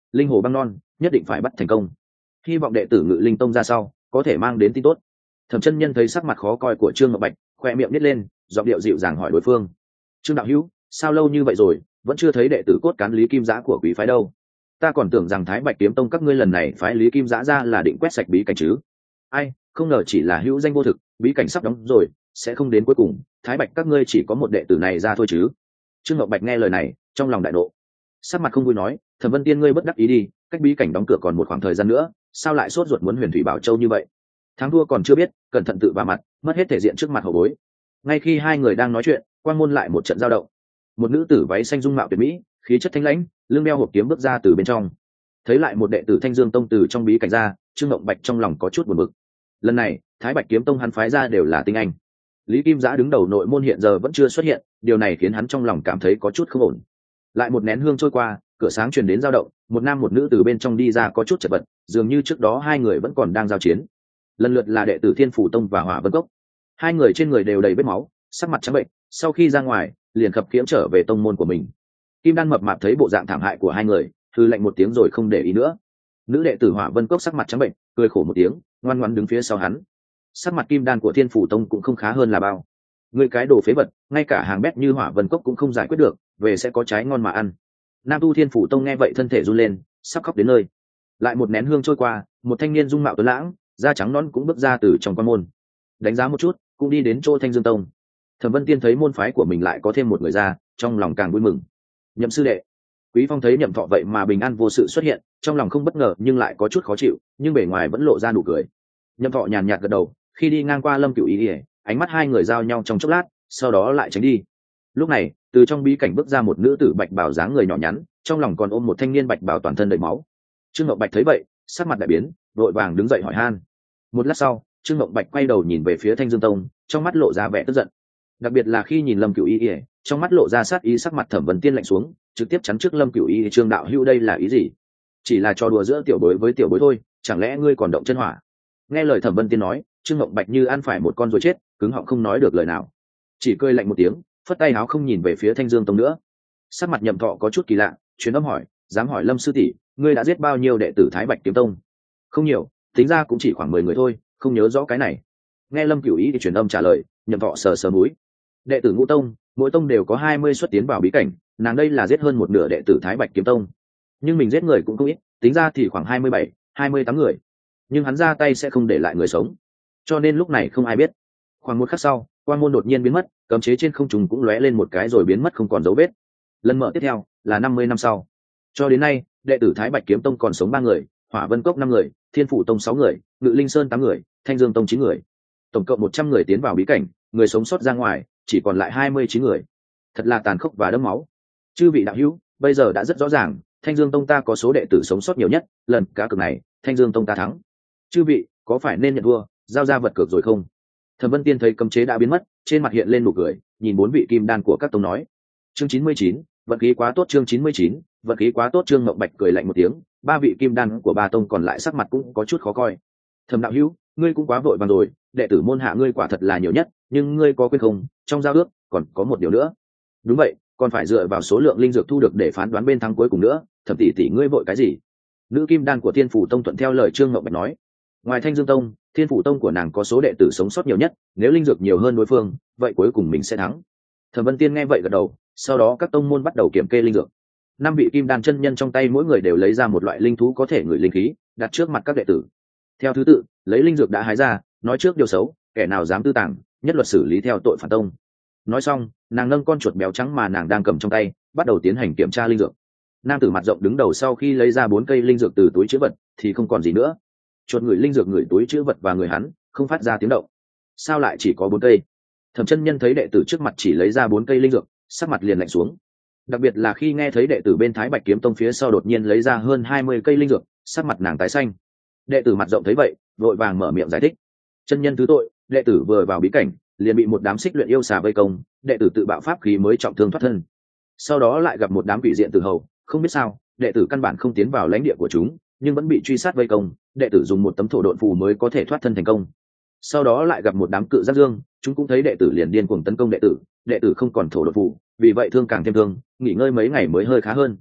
linh hồ băng non nhất định phải bắt thành công, hy vọng đệ tử Ngự Linh Tông ra sau có thể mang đến tin tốt. Thẩm chân nhân thấy sắc mặt khó coi của Trương Ngọc Bạch, khoe miệng nít lên, giọng điệu dịu dàng hỏi đối phương: Trương đạo hữu, sao lâu như vậy rồi vẫn chưa thấy đệ tử cốt cán Lý Kim Giã của quý phái đâu? Ta còn tưởng rằng Thái Bạch Kiếm Tông các ngươi lần này phái Lý Kim Giã ra là định quét sạch bí cảnh chứ. Ai, không ngờ chỉ là hữu danh vô thực, bí cảnh sắp đóng rồi, sẽ không đến cuối cùng, Thái Bạch các ngươi chỉ có một đệ tử này ra thôi chứ. Trương Ngọc Bạch nghe lời này, trong lòng đại nộ, sắc mặt không vui nói: Thẩm Vân Tiên ngươi bất đắc ý đi, cách bí cảnh đóng cửa còn một khoảng thời gian nữa, sao lại sốt ruột muốn Huyền Thủy Bảo Châu như vậy? Thắng thua còn chưa biết, cẩn thận tự vả mặt, mất hết thể diện trước mặt hậu bối. Ngay khi hai người đang nói chuyện, quang môn lại một trận giao động. Một nữ tử váy xanh dung mạo tuyệt mỹ, khí chất thanh lãnh, lưng đeo hộp kiếm bước ra từ bên trong. Thấy lại một đệ tử Thanh Dương Tông từ trong bí cảnh ra, Trương Ngọc Bạch trong lòng có chút buồn bực. Lần này, Thái Bạch Kiếm Tông hắn phái ra đều là tinh anh. Lý Kim Giã đứng đầu nội môn hiện giờ vẫn chưa xuất hiện, điều này khiến hắn trong lòng cảm thấy có chút không ổn. Lại một nén hương trôi qua, cửa sáng truyền đến dao động, một nam một nữ từ bên trong đi ra có chút chật vật, dường như trước đó hai người vẫn còn đang giao chiến. Lần lượt là đệ tử Thiên Phủ Tông và Hỏa Vân Cốc. Hai người trên người đều đầy vết máu, sắc mặt trắng bệnh, sau khi ra ngoài, liền khập khiễng trở về tông môn của mình. Kim Đan mập mạp thấy bộ dạng thảm hại của hai người, hừ lạnh một tiếng rồi không để ý nữa. Nữ đệ tử Hỏa Vân Cốc sắc mặt trắng bệnh, cười khổ một tiếng, ngoan ngoãn đứng phía sau hắn. Sắc mặt Kim Đan của Thiên Phủ Tông cũng không khá hơn là bao. Người cái đồ phế vật, ngay cả hàng bét như Hỏa Vân Cốc cũng không giải quyết được, về sẽ có trái ngon mà ăn. Nam tu Thiên Phủ Tông nghe vậy thân thể run lên, sắp khóc đến nơi. Lại một nén hương trôi qua, một thanh niên dung mạo tuấn lãng, da trắng nõn cũng bước ra từ trong quan môn, đánh giá một chút, cũng đi đến chỗ Thanh Dương Tông. Thẩm Vân Tiên thấy môn phái của mình lại có thêm một người ra, trong lòng càng vui mừng. Nhậm sư đệ. Quý Phong thấy Nhậm Thọ vậy mà bình an vô sự xuất hiện, trong lòng không bất ngờ nhưng lại có chút khó chịu, nhưng bề ngoài vẫn lộ ra nụ cười. Nhậm Thọ nhàn nhạt gật đầu, khi đi ngang qua Lâm Cửu Y, ánh mắt hai người giao nhau trong chốc lát, sau đó lại tránh đi. Lúc này, từ trong bí cảnh bước ra một nữ tử bạch bào dáng người nhỏ nhắn, trong lòng còn ôm một thanh niên bạch bào toàn thân đầy máu. Trương Ngọc Bạch thấy vậy, sắc mặt đại biến, vội vàng đứng dậy hỏi han. Một lát sau, Trương Ngọc Bạch quay đầu nhìn về phía Thanh Dương Tông, trong mắt lộ ra vẻ tức giận. Đặc biệt là khi nhìn Lâm Cửu Y, trong mắt lộ ra sát ý, sắc mặt Thẩm Vân Tiên lạnh xuống, trực tiếp chắn trước Lâm Cửu Y. Trương đạo hữu đây là ý gì? Chỉ là trò đùa giữa tiểu bối với tiểu bối thôi, chẳng lẽ ngươi còn động chân hỏa? Nghe lời Thẩm Vân Tiên nói, Trương Ngọc Bạch như ăn phải một con ruồi chết, cứng họng không nói được lời nào, chỉ cười lạnh một tiếng, phất tay áo không nhìn về phía Thanh Dương Tông nữa. Sắc mặt Nhậm Thọ có chút kỳ lạ, truyền âm hỏi: dám hỏi Lâm sư tỷ, ngươi đã giết bao nhiêu đệ tử Thái Bạch Kiếm Tông? Không nhiều, tính ra cũng chỉ khoảng mười người thôi, không nhớ rõ cái này. Nghe Lâm Cửu Ý thì truyền âm trả lời, Nhậm Thọ sờ sờ mũi. Đệ tử Ngũ Tông, mỗi tông đều có hai mươi xuất tiến vào bí cảnh, nàng đây là giết hơn một nửa đệ tử Thái Bạch Kiếm Tông. Nhưng mình giết người cũng không ít, tính ra thì khoảng hai mươi bảy, hai mươi tám người. Nhưng hắn ra tay sẽ không để lại người sống, cho nên lúc này không ai biết. Khoảng một khắc sau, quan môn đột nhiên biến mất, cấm chế trên không trung cũng lóe lên một cái rồi biến mất không còn dấu vết. Lần mở tiếp theo là năm mươi năm sau. Cho đến nay, đệ tử Thái Bạch Kiếm Tông còn sống ba người, Hỏa Vân Cốc năm người, Thiên Phủ Tông sáu người, Ngự Linh Sơn tám người, Thanh Dương Tông chín người. Tổng cộng một trăm người tiến vào bí cảnh, người sống sót ra ngoài chỉ còn lại hai mươi chín người. Thật là tàn khốc và đẫm máu. Chư vị đạo hữu, bây giờ đã rất rõ ràng, Thanh Dương Tông ta có số đệ tử sống sót nhiều nhất, lần cá cược này, Thanh Dương Tông ta thắng. Chư vị, có phải nên nhận thua, giao ra vật cược rồi không? Thẩm Vân Tiên thấy cấm chế đã biến mất, trên mặt hiện lên nụ cười, nhìn bốn vị kim đan của các tông nói. Chương chín mươi chín, vận khí quá tốt. Chương chín mươi chín, vận khí quá tốt. Trương Ngọc Bạch cười lạnh một tiếng, ba vị kim đan của ba tông còn lại sắc mặt cũng có chút khó coi. Thẩm đạo hữu, ngươi cũng quá vội vàng rồi, đệ tử môn hạ ngươi quả thật là nhiều nhất, nhưng ngươi có quên không, trong giao ước còn có một điều nữa. Đúng vậy, còn phải dựa vào số lượng linh dược thu được để phán đoán bên thắng cuối cùng nữa. Thẩm tỷ tỷ ngươi vội cái gì? Nữ kim đan của Thiên Phủ Tông thuận theo lời Trương Ngọc Bạch nói. Ngoài Thanh Dương Tông, Thiên Phủ Tông của nàng có số đệ tử sống sót nhiều nhất, nếu linh dược nhiều hơn đối phương, vậy cuối cùng mình sẽ thắng. Thẩm Vân Tiên nghe vậy gật đầu, sau đó các tông môn bắt đầu kiểm kê linh dược. Năm vị kim đan chân nhân trong tay mỗi người đều lấy ra một loại linh thú có thể ngửi linh khí, đặt trước mặt các đệ tử. Theo thứ tự, lấy linh dược đã hái ra, nói trước điều xấu, kẻ nào dám tư tàng, nhất luật xử lý theo tội phản tông. Nói xong, nàng nâng con chuột béo trắng mà nàng đang cầm trong tay, bắt đầu tiến hành kiểm tra linh dược. Nam tử mặt rộng đứng đầu sau khi lấy ra bốn cây linh dược từ túi trữ vật, thì không còn gì nữa. Chuột ngửi linh dược ngửi túi trữ vật và người hắn, không phát ra tiếng động. Sao lại chỉ có bốn cây? Thẩm chân nhân thấy đệ tử trước mặt chỉ lấy ra bốn cây linh dược, sắc mặt liền lạnh xuống. Đặc biệt là khi nghe thấy đệ tử bên Thái Bạch Kiếm Tông phía sau đột nhiên lấy ra hơn hai mươi cây linh dược, sắc mặt nàng tái xanh. Đệ tử mặt rộng thấy vậy, vội vàng mở miệng giải thích. Chân nhân thứ tội, đệ tử vừa vào bí cảnh, liền bị một đám xích luyện yêu xà vây công, đệ tử tự bạo pháp khí mới trọng thương thoát thân. Sau đó lại gặp một đám quỷ diện tử hầu, không biết sao, đệ tử căn bản không tiến vào lãnh địa của chúng, nhưng vẫn bị truy sát vây công, đệ tử dùng một tấm thổ độn phù mới có thể thoát thân thành công. Sau đó lại gặp một đám cự giác dương, chúng cũng thấy đệ tử liền điên cuồng tấn công đệ tử, đệ tử không còn thổ độn phù, vì vậy thương càng thêm thương, nghỉ ngơi mấy ngày mới hơi khá hơn.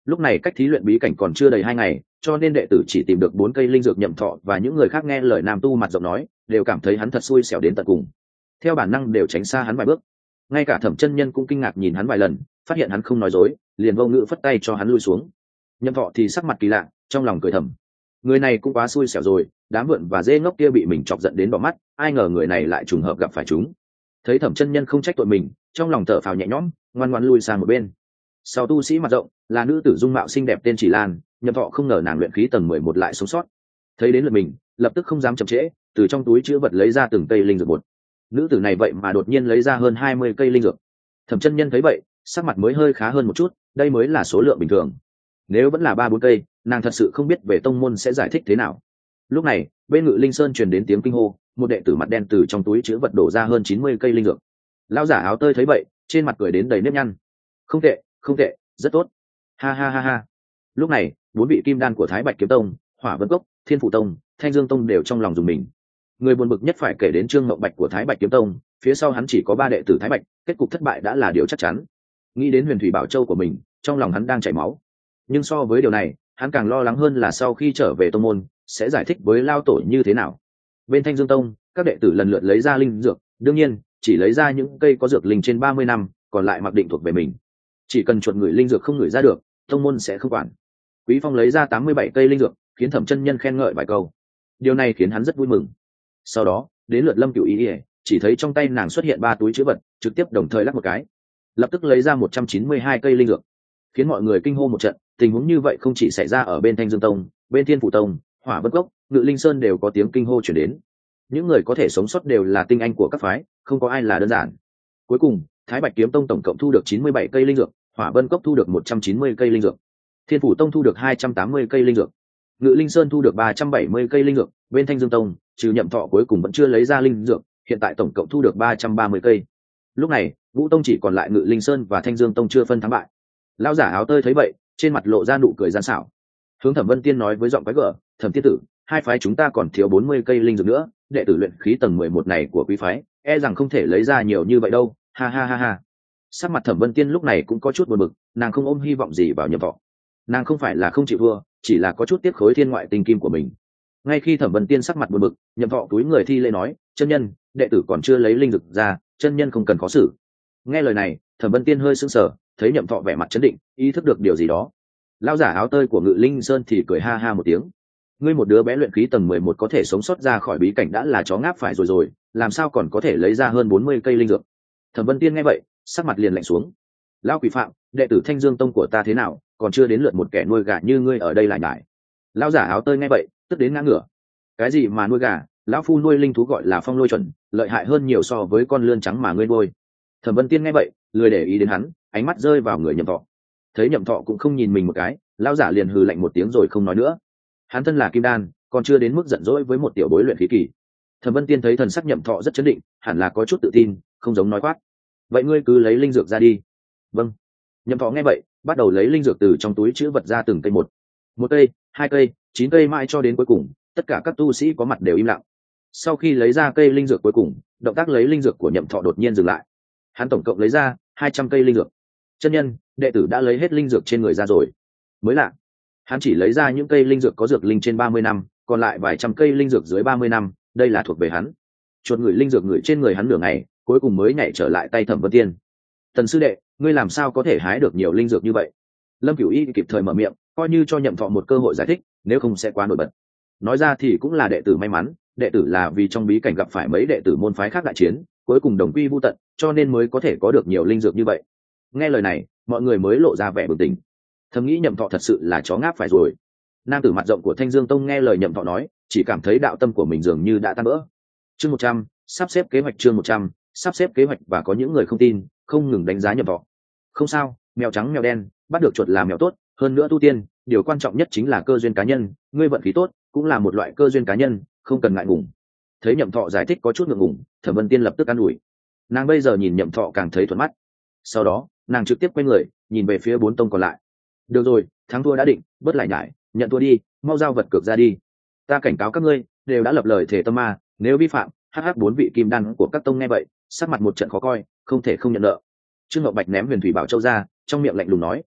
lúc này cách thí luyện bí cảnh còn chưa đầy hai ngày, cho nên đệ tử chỉ tìm được bốn cây linh dược nhậm thọ, và những người khác nghe lời nam tu mặt rộng nói đều cảm thấy hắn thật xui xẻo đến tận cùng, theo bản năng đều tránh xa hắn vài bước. Ngay cả Thẩm chân nhân cũng kinh ngạc nhìn hắn vài lần, phát hiện hắn không nói dối, liền vô ngữ phất tay cho hắn lui xuống. Nhậm thọ thì sắc mặt kỳ lạ, trong lòng cười thầm, người này cũng quá xui xẻo rồi, đám vượn và dê ngốc kia bị mình chọc giận đến đỏ mắt, ai ngờ người này lại trùng hợp gặp phải chúng. Thấy Thẩm chân nhân không trách tội mình, trong lòng thở phào nhẹ nhõm, ngoan ngoãn lui sang một bên. Sau tu sĩ mặt rộng là nữ tử dung mạo xinh đẹp tên Chỉ Lan, Nhậm thọ không ngờ nàng luyện khí tầng mười một lại sống sót. Thấy đến lượt mình, lập tức không dám chậm trễ, từ trong túi chứa vật lấy ra từng cây linh dược một. Nữ tử này vậy mà đột nhiên lấy ra hơn hai mươi cây linh dược. Thẩm chân nhân thấy vậy, sắc mặt mới hơi khá hơn một chút, đây mới là số lượng bình thường. Nếu vẫn là ba bốn cây, nàng thật sự không biết về tông môn sẽ giải thích thế nào. Lúc này, bên Ngự Linh Sơn truyền đến tiếng kinh hô, một đệ tử mặt đen từ trong túi chứa vật đổ ra hơn chín mươi cây linh dược. Lão giả áo tơi thấy vậy, trên mặt cười đến đầy nếp nhăn. Không tệ, không tệ, rất tốt. Ha ha ha ha. Lúc này, bốn vị kim đan của Thái Bạch Kiếm Tông, Hỏa Vân Cốc, Thiên Phủ Tông, Thanh Dương Tông đều trong lòng dùng mình. Người buồn bực nhất phải kể đến Trương Mộng Bạch của Thái Bạch Kiếm Tông, phía sau hắn chỉ có ba đệ tử Thái Bạch, kết cục thất bại đã là điều chắc chắn. Nghĩ đến Huyền Thủy Bảo Châu của mình, trong lòng hắn đang chảy máu. Nhưng so với điều này, hắn càng lo lắng hơn là sau khi trở về tông môn sẽ giải thích với lao tổ như thế nào. Bên Thanh Dương Tông, các đệ tử lần lượt lấy ra linh dược, đương nhiên chỉ lấy ra những cây có dược linh trên ba mươi năm, còn lại mặc định thuộc về mình. Chỉ cần chuột người linh dược không ngửi ra được, tông môn sẽ không quản. Quý Phong lấy ra tám mươi bảy cây linh dược, khiến Thẩm chân nhân khen ngợi vài câu. Điều này khiến hắn rất vui mừng. Sau đó, đến lượt Lâm Cửu Ý, chỉ thấy trong tay nàng xuất hiện ba túi trữ vật, trực tiếp đồng thời lắc một cái, lập tức lấy ra một trăm chín mươi hai cây linh dược, khiến mọi người kinh hô một trận. Tình huống như vậy không chỉ xảy ra ở bên Thanh Dương Tông, bên Thiên Phủ Tông, Hỏa Vân Cốc, Ngự Linh Sơn đều có tiếng kinh hô truyền đến. Những người có thể sống sót đều là tinh anh của các phái, không có ai là đơn giản. Cuối cùng, Thái Bạch Kiếm Tông tổng cộng thu được chín mươi bảy cây linh dược, Hỏa Vân Cốc thu được một trăm chín mươi cây linh dược, Thiên Phủ Tông thu được hai trăm tám mươi cây linh dược, Ngự Linh Sơn thu được ba trăm bảy mươi cây linh dược. Bên Thanh Dương Tông, trừ Nhậm Thọ cuối cùng vẫn chưa lấy ra linh dược, hiện tại tổng cộng thu được ba trăm ba mươi cây. Lúc này, Vũ Tông chỉ còn lại Ngự Linh Sơn và Thanh Dương Tông chưa phân thắng bại. Lão giả áo tơi thấy vậy, trên mặt lộ ra nụ cười gian xảo, hướng Thẩm Vân Tiên nói với giọng quái gở, Thẩm tiên tử, hai phái chúng ta còn thiếu bốn mươi cây linh dược nữa, đệ tử luyện khí tầng mười một này của quý phái e rằng không thể lấy ra nhiều như vậy đâu. Ha ha ha ha. Sắc mặt Thẩm Vân Tiên lúc này cũng có chút buồn bực, nàng không ôm hy vọng gì vào Nhậm Thọ. Nàng không phải là không chịu thua, chỉ là có chút tiếc khối thiên ngoại tinh kim của mình. Ngay khi Thẩm Vân Tiên sắc mặt buồn bực, Nhậm Thọ túi người thi lễ nói, chân nhân, đệ tử còn chưa lấy linh dược ra, chân nhân không cần khó xử. Nghe lời này, Thẩm Vân Tiên hơi sững sờ, thấy Nhậm Thọ vẻ mặt chấn định, ý thức được điều gì đó. Lão giả áo tơi của Ngự Linh Sơn thì cười ha ha một tiếng, ngươi một đứa bé luyện khí tầng mười một có thể sống sót ra khỏi bí cảnh đã là chó ngáp phải rồi rồi, làm sao còn có thể lấy ra hơn bốn mươi cây linh dược. Thẩm Vân Tiên nghe vậy, sắc mặt liền lạnh xuống. Lão quỷ phạm, đệ tử Thanh Dương Tông của ta thế nào, còn chưa đến lượt một kẻ nuôi gà như ngươi ở đây lại nhải. Lão giả áo tơi nghe vậy, tức đến ngã ngửa. Cái gì mà nuôi gà, lão phu nuôi linh thú gọi là phong lôi chuẩn, lợi hại hơn nhiều so với con lươn trắng mà ngươi nuôi. Thẩm Vân Tiên nghe vậy, lười để ý đến hắn, ánh mắt rơi vào người Nhậm Thọ. Thấy Nhậm Thọ cũng không nhìn mình một cái, lão giả liền hừ lạnh một tiếng rồi không nói nữa. Hắn thân là kim đan, còn chưa đến mức giận dỗi với một tiểu bối luyện khí kỳ. Thẩm Vân Tiên thấy thần sắc Nhậm Thọ rất chấn định, hẳn là có chút tự tin, không giống nói quát. Vậy ngươi cứ lấy linh dược ra đi. Vâng. Nhậm Thọ nghe vậy, bắt đầu lấy linh dược từ trong túi chứa vật ra từng cây một. Một cây, hai cây, chín cây mãi cho đến cuối cùng, tất cả các tu sĩ có mặt đều im lặng. Sau khi lấy ra cây linh dược cuối cùng, động tác lấy linh dược của Nhậm Thọ đột nhiên dừng lại. Hắn tổng cộng lấy ra hai trăm cây linh dược. Chân nhân, đệ tử đã lấy hết linh dược trên người ra rồi. Mới lạ, hắn chỉ lấy ra những cây linh dược có dược linh trên ba mươi năm, còn lại vài trăm cây linh dược dưới ba mươi năm, đây là thuộc về hắn. Chuột người linh dược người trên người hắn nửa ngày, cuối cùng mới nhảy trở lại tay Thẩm Vân Tiên. Tần sư đệ, ngươi làm sao có thể hái được nhiều linh dược như vậy? Lâm Cửu Y kịp thời mở miệng, coi như cho Nhậm Thọ một cơ hội giải thích, nếu không sẽ quá nổi bật. Nói ra thì cũng là đệ tử may mắn, đệ tử là vì trong bí cảnh gặp phải mấy đệ tử môn phái khác đại chiến, cuối cùng đồng quy vu tận, cho nên mới có thể có được nhiều linh dược như vậy. Nghe lời này, mọi người mới lộ ra vẻ bừng tỉnh. Thầm nghĩ Nhậm Thọ thật sự là chó ngáp phải rồi. Nam tử mặt rộng của Thanh Dương Tông nghe lời Nhậm Thọ nói, chỉ cảm thấy đạo tâm của mình dường như đã tan vỡ. Chương một trăm, sắp xếp kế hoạch chương một trăm, sắp xếp kế hoạch và có những người không tin, không ngừng đánh giá Nhậm Thọ. Không sao, mèo trắng mèo đen, bắt được chuột là mèo tốt, hơn nữa tu tiên, điều quan trọng nhất chính là cơ duyên cá nhân, ngươi vận khí tốt, cũng là một loại cơ duyên cá nhân, không cần ngại ngùng. Thấy Nhậm Thọ giải thích có chút ngượng ngùng, Thẩm Vân Tiên lập tức an ủi. Nàng bây giờ nhìn Nhậm Thọ càng thấy thuận mắt. Sau đó, nàng trực tiếp quay người, nhìn về phía bốn tông còn lại. Được rồi, thắng thua đã định, bớt lại nhải, nhận thua đi, mau giao vật cược ra đi. Ta cảnh cáo các ngươi, đều đã lập lời thể tâm ma, nếu vi phạm, hh bốn vị kim đan của các tông nghe vậy, sắc mặt một trận khó coi, không thể không nhận nợ. Trương Ngọc Bạch ném Huyền Thủy Bảo Châu ra, trong miệng lạnh lùng nói.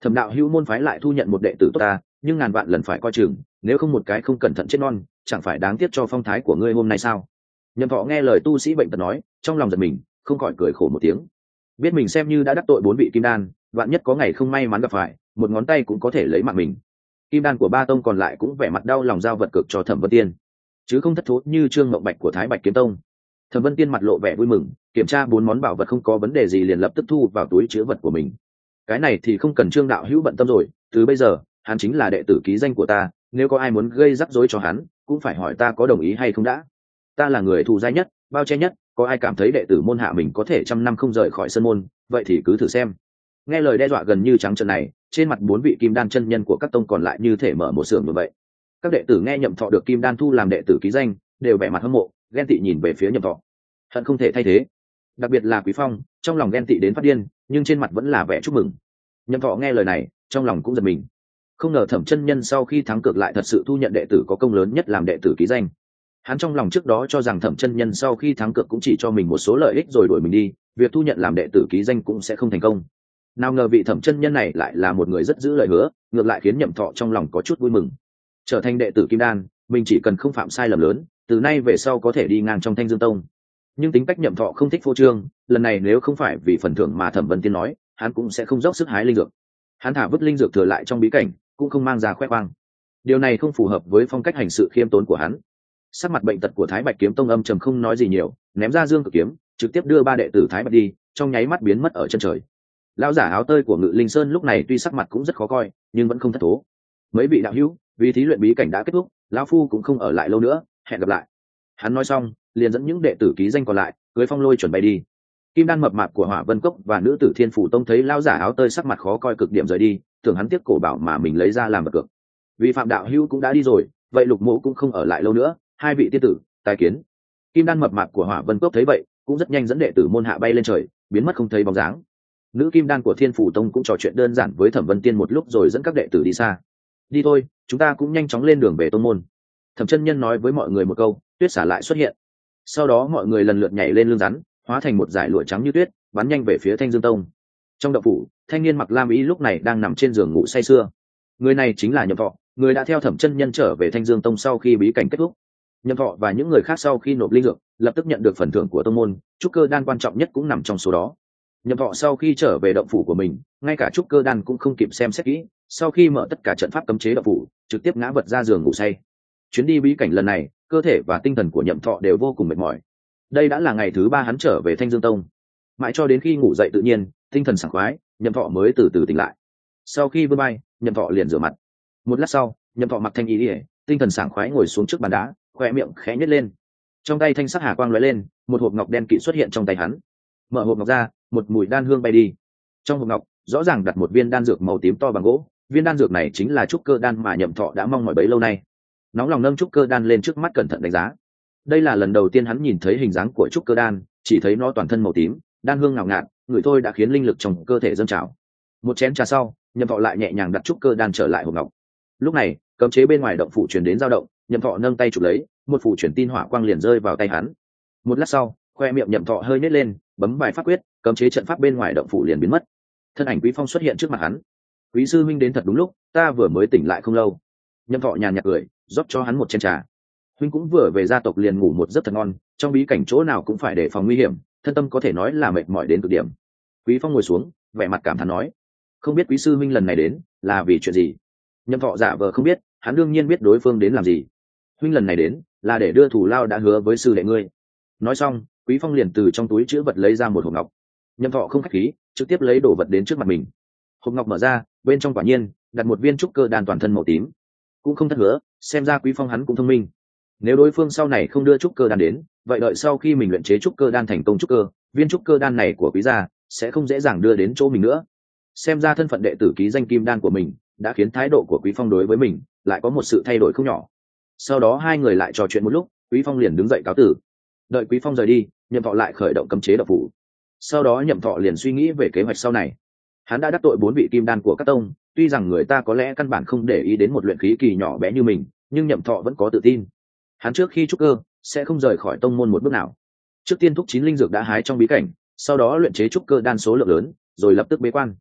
Thẩm đạo hữu môn phái lại thu nhận một đệ tử tốt ta, nhưng ngàn vạn lần phải coi chừng, nếu không một cái không cẩn thận chết non, chẳng phải đáng tiếc cho phong thái của ngươi hôm nay sao? Nhậm Thọ nghe lời tu sĩ bệnh tật nói, trong lòng giật mình, không khỏi cười khổ một tiếng. Biết mình xem như đã đắc tội bốn vị kim đan, vạn nhất có ngày không may mắn gặp phải, một ngón tay cũng có thể lấy mạng mình. Kim đan của ba tông còn lại cũng vẻ mặt đau lòng giao vật cực cho Thẩm Vân Tiên, chứ không thất thố như Trương Mộng Bạch của Thái Bạch Kiếm Tông. Thẩm Vân Tiên mặt lộ vẻ vui mừng, kiểm tra bốn món bảo vật không có vấn đề gì liền lập tức thu vào túi chứa vật của mình. Cái này thì không cần Trương đạo hữu bận tâm rồi, từ bây giờ hắn chính là đệ tử ký danh của ta, nếu có ai muốn gây rắc rối cho hắn cũng phải hỏi ta có đồng ý hay không đã. Ta là người thù dai nhất, bao che nhất, có ai cảm thấy đệ tử môn hạ mình có thể trăm năm không rời khỏi sân môn, vậy thì cứ thử xem. Nghe lời đe dọa gần như trắng trợn này, trên mặt bốn vị kim đan chân nhân của các tông còn lại như thể mở một xưởng như vậy. Các đệ tử nghe Nhậm Thọ được kim đan thu làm đệ tử ký danh đều vẻ mặt hâm mộ, ghen tị nhìn về phía Nhậm Thọ, hận không thể thay thế. Đặc biệt là Quý Phong, trong lòng ghen tị đến phát điên, nhưng trên mặt vẫn là vẻ chúc mừng. Nhậm Thọ nghe lời này, trong lòng cũng giật mình. Không ngờ Thẩm chân nhân sau khi thắng cược lại thật sự thu nhận đệ tử có công lớn nhất làm đệ tử ký danh. Hắn trong lòng trước đó cho rằng Thẩm chân nhân sau khi thắng cược cũng chỉ cho mình một số lợi ích rồi đuổi mình đi, việc thu nhận làm đệ tử ký danh cũng sẽ không thành công. Nào ngờ vị Thẩm chân nhân này lại là một người rất giữ lời hứa, ngược lại khiến Nhậm Thọ trong lòng có chút vui mừng. Trở thành đệ tử kim đan, mình chỉ cần không phạm sai lầm lớn, từ nay về sau có thể đi ngang trong Thanh Dương Tông. Nhưng tính cách Nhậm Thọ không thích phô trương, lần này nếu không phải vì phần thưởng mà Thẩm Vân Tiên nói, hắn cũng sẽ không dốc sức hái linh dược. Hắn thả vứt linh dược thừa lại trong bí cảnh, cũng không mang ra khoe khoang. Điều này không phù hợp với phong cách hành sự khiêm tốn của hắn. Sắc mặt bệnh tật của Thái Bạch Kiếm Tông âm trầm không nói gì nhiều, ném ra dương cực kiếm, trực tiếp đưa ba đệ tử Thái Bạch đi, trong nháy mắt biến mất ở chân trời. Lão giả áo tơi của Ngự Linh Sơn lúc này tuy sắc mặt cũng rất khó coi, nhưng vẫn không thất thố. Mấy vị đạo hữu, vì thí luyện bí cảnh đã kết thúc, lão phu cũng không ở lại lâu nữa, hẹn gặp lại. Hắn nói xong, liền dẫn những đệ tử ký danh còn lại, cưới phong lôi chuẩn bay đi. Kim đan mập mạp của Hỏa Vân Cốc và nữ tử Thiên Phủ Tông thấy lão giả áo tơi sắc mặt khó coi cực điểm rời đi, tưởng hắn tiếc cổ bảo mà mình lấy ra làm vật cược. Vì Phạm đạo hữu cũng đã đi rồi, vậy Lục Mộ cũng không ở lại lâu nữa, hai vị tiên tử, tài kiến. Kim đan mập mạp của Hỏa Vân Cốc thấy vậy, cũng rất nhanh dẫn đệ tử môn hạ bay lên trời, biến mất không thấy bóng dáng. Nữ kim đan của Thiên Phủ Tông cũng trò chuyện đơn giản với Thẩm Vân Tiên một lúc rồi dẫn các đệ tử đi xa. Đi thôi, chúng ta cũng nhanh chóng lên đường về tông môn. Thẩm chân nhân nói với mọi người một câu, tuyết xả lại xuất hiện. Sau đó mọi người lần lượt nhảy lên lưng rắn, hóa thành một dải lụa trắng như tuyết, bắn nhanh về phía Thanh Dương Tông. Trong động phủ, thanh niên mặc lam y lúc này đang nằm trên giường ngủ say sưa. Người này chính là Nhậm Thọ, người đã theo Thẩm chân nhân trở về Thanh Dương Tông sau khi bí cảnh kết thúc. Nhậm Thọ và những người khác sau khi nộp linh dược, lập tức nhận được phần thưởng của tông môn, trúc cơ đan quan trọng nhất cũng nằm trong số đó. Nhậm Thọ sau khi trở về động phủ của mình, ngay cả trúc cơ đan cũng không kịp xem xét kỹ, sau khi mở tất cả trận pháp cấm chế động phủ, trực tiếp ngã vật ra giường ngủ say. Chuyến đi bí cảnh lần này, cơ thể và tinh thần của Nhậm Thọ đều vô cùng mệt mỏi. Đây đã là ngày thứ ba hắn trở về Thanh Dương Tông, mãi cho đến khi ngủ dậy tự nhiên, tinh thần sảng khoái, Nhậm Thọ mới từ từ tỉnh lại. Sau khi vươn bay, Nhậm Thọ liền rửa mặt. Một lát sau, Nhậm Thọ mặc thanh y ỉa, tinh thần sảng khoái ngồi xuống trước bàn đá, khoe miệng khẽ nhếch lên. Trong tay thanh sắc hà quang lóe lên, một hộp ngọc đen kịt xuất hiện trong tay hắn. Mở hộp ngọc ra, một mùi đan hương bay đi. Trong hộp ngọc, rõ ràng đặt một viên đan dược màu tím to bằng gỗ. Viên đan dược này chính là trúc cơ đan mà Nhậm Thọ đã mong mỏi bấy lâu nay. Nóng lòng nâng trúc cơ đan lên trước mắt cẩn thận đánh giá. Đây là lần đầu tiên hắn nhìn thấy hình dáng của trúc cơ đan, chỉ thấy nó toàn thân màu tím, đan hương ngào ngạt, ngửi thôi đã khiến linh lực trong cơ thể dâng trào. Một chén trà sau, Nhậm Thọ lại nhẹ nhàng đặt trúc cơ đan trở lại hộp ngọc. Lúc này, cấm chế bên ngoài động phủ truyền đến dao động, Nhậm Thọ nâng tay chụp lấy, một phủ truyền tin hỏa quang liền rơi vào tay hắn. Một lát sau, khoe miệng Nhậm Thọ hơi nhếch lên, bấm vài pháp quyết, cấm chế trận pháp bên ngoài động phủ liền biến mất. Thân ảnh Quý Phong xuất hiện trước mặt hắn. Quý sư huynh đến thật đúng lúc, ta vừa mới tỉnh lại không lâu. Nhậm Thọ nhàn nhạt cười, rót cho hắn một chén trà. Huynh cũng vừa về gia tộc liền ngủ một giấc thật ngon, trong bí cảnh chỗ nào cũng phải đề phòng nguy hiểm, thân tâm có thể nói là mệt mỏi đến cực điểm. Quý Phong ngồi xuống, vẻ mặt cảm thán nói, không biết quý sư huynh lần này đến là vì chuyện gì. Nhậm Thọ giả vờ không biết, hắn đương nhiên biết đối phương đến làm gì. Huynh lần này đến là để đưa thù lao đã hứa với sư đệ ngươi. Nói xong, Quý Phong liền từ trong túi chữ vật lấy ra một hộp ngọc. Nhậm Thọ không khách khí, trực tiếp lấy đồ vật đến trước mặt mình. Hộp ngọc mở ra, bên trong quả nhiên đặt một viên trúc cơ đan toàn thân màu tím. Cũng không thất hứa, xem ra Quý Phong hắn cũng thông minh. Nếu đối phương sau này không đưa trúc cơ đan đến, vậy đợi sau khi mình luyện chế trúc cơ đan thành công trúc cơ, viên trúc cơ đan này của quý gia sẽ không dễ dàng đưa đến chỗ mình nữa. Xem ra thân phận đệ tử ký danh kim đan của mình đã khiến thái độ của Quý Phong đối với mình lại có một sự thay đổi không nhỏ. Sau đó hai người lại trò chuyện một lúc, Quý Phong liền đứng dậy cáo tử. Đợi Quý Phong rời đi, Nhậm Thọ lại khởi động cấm chế độc phủ. Sau đó Nhậm Thọ liền suy nghĩ về kế hoạch sau này. Hắn đã đắc tội bốn vị kim đan của các tông, tuy rằng người ta có lẽ căn bản không để ý đến một luyện khí kỳ nhỏ bé như mình, nhưng Nhậm Thọ vẫn có tự tin. Hắn trước khi trúc cơ sẽ không rời khỏi tông môn một bước nào. Trước tiên thúc chín linh dược đã hái trong bí cảnh, sau đó luyện chế trúc cơ đan số lượng lớn, rồi lập tức bế quan.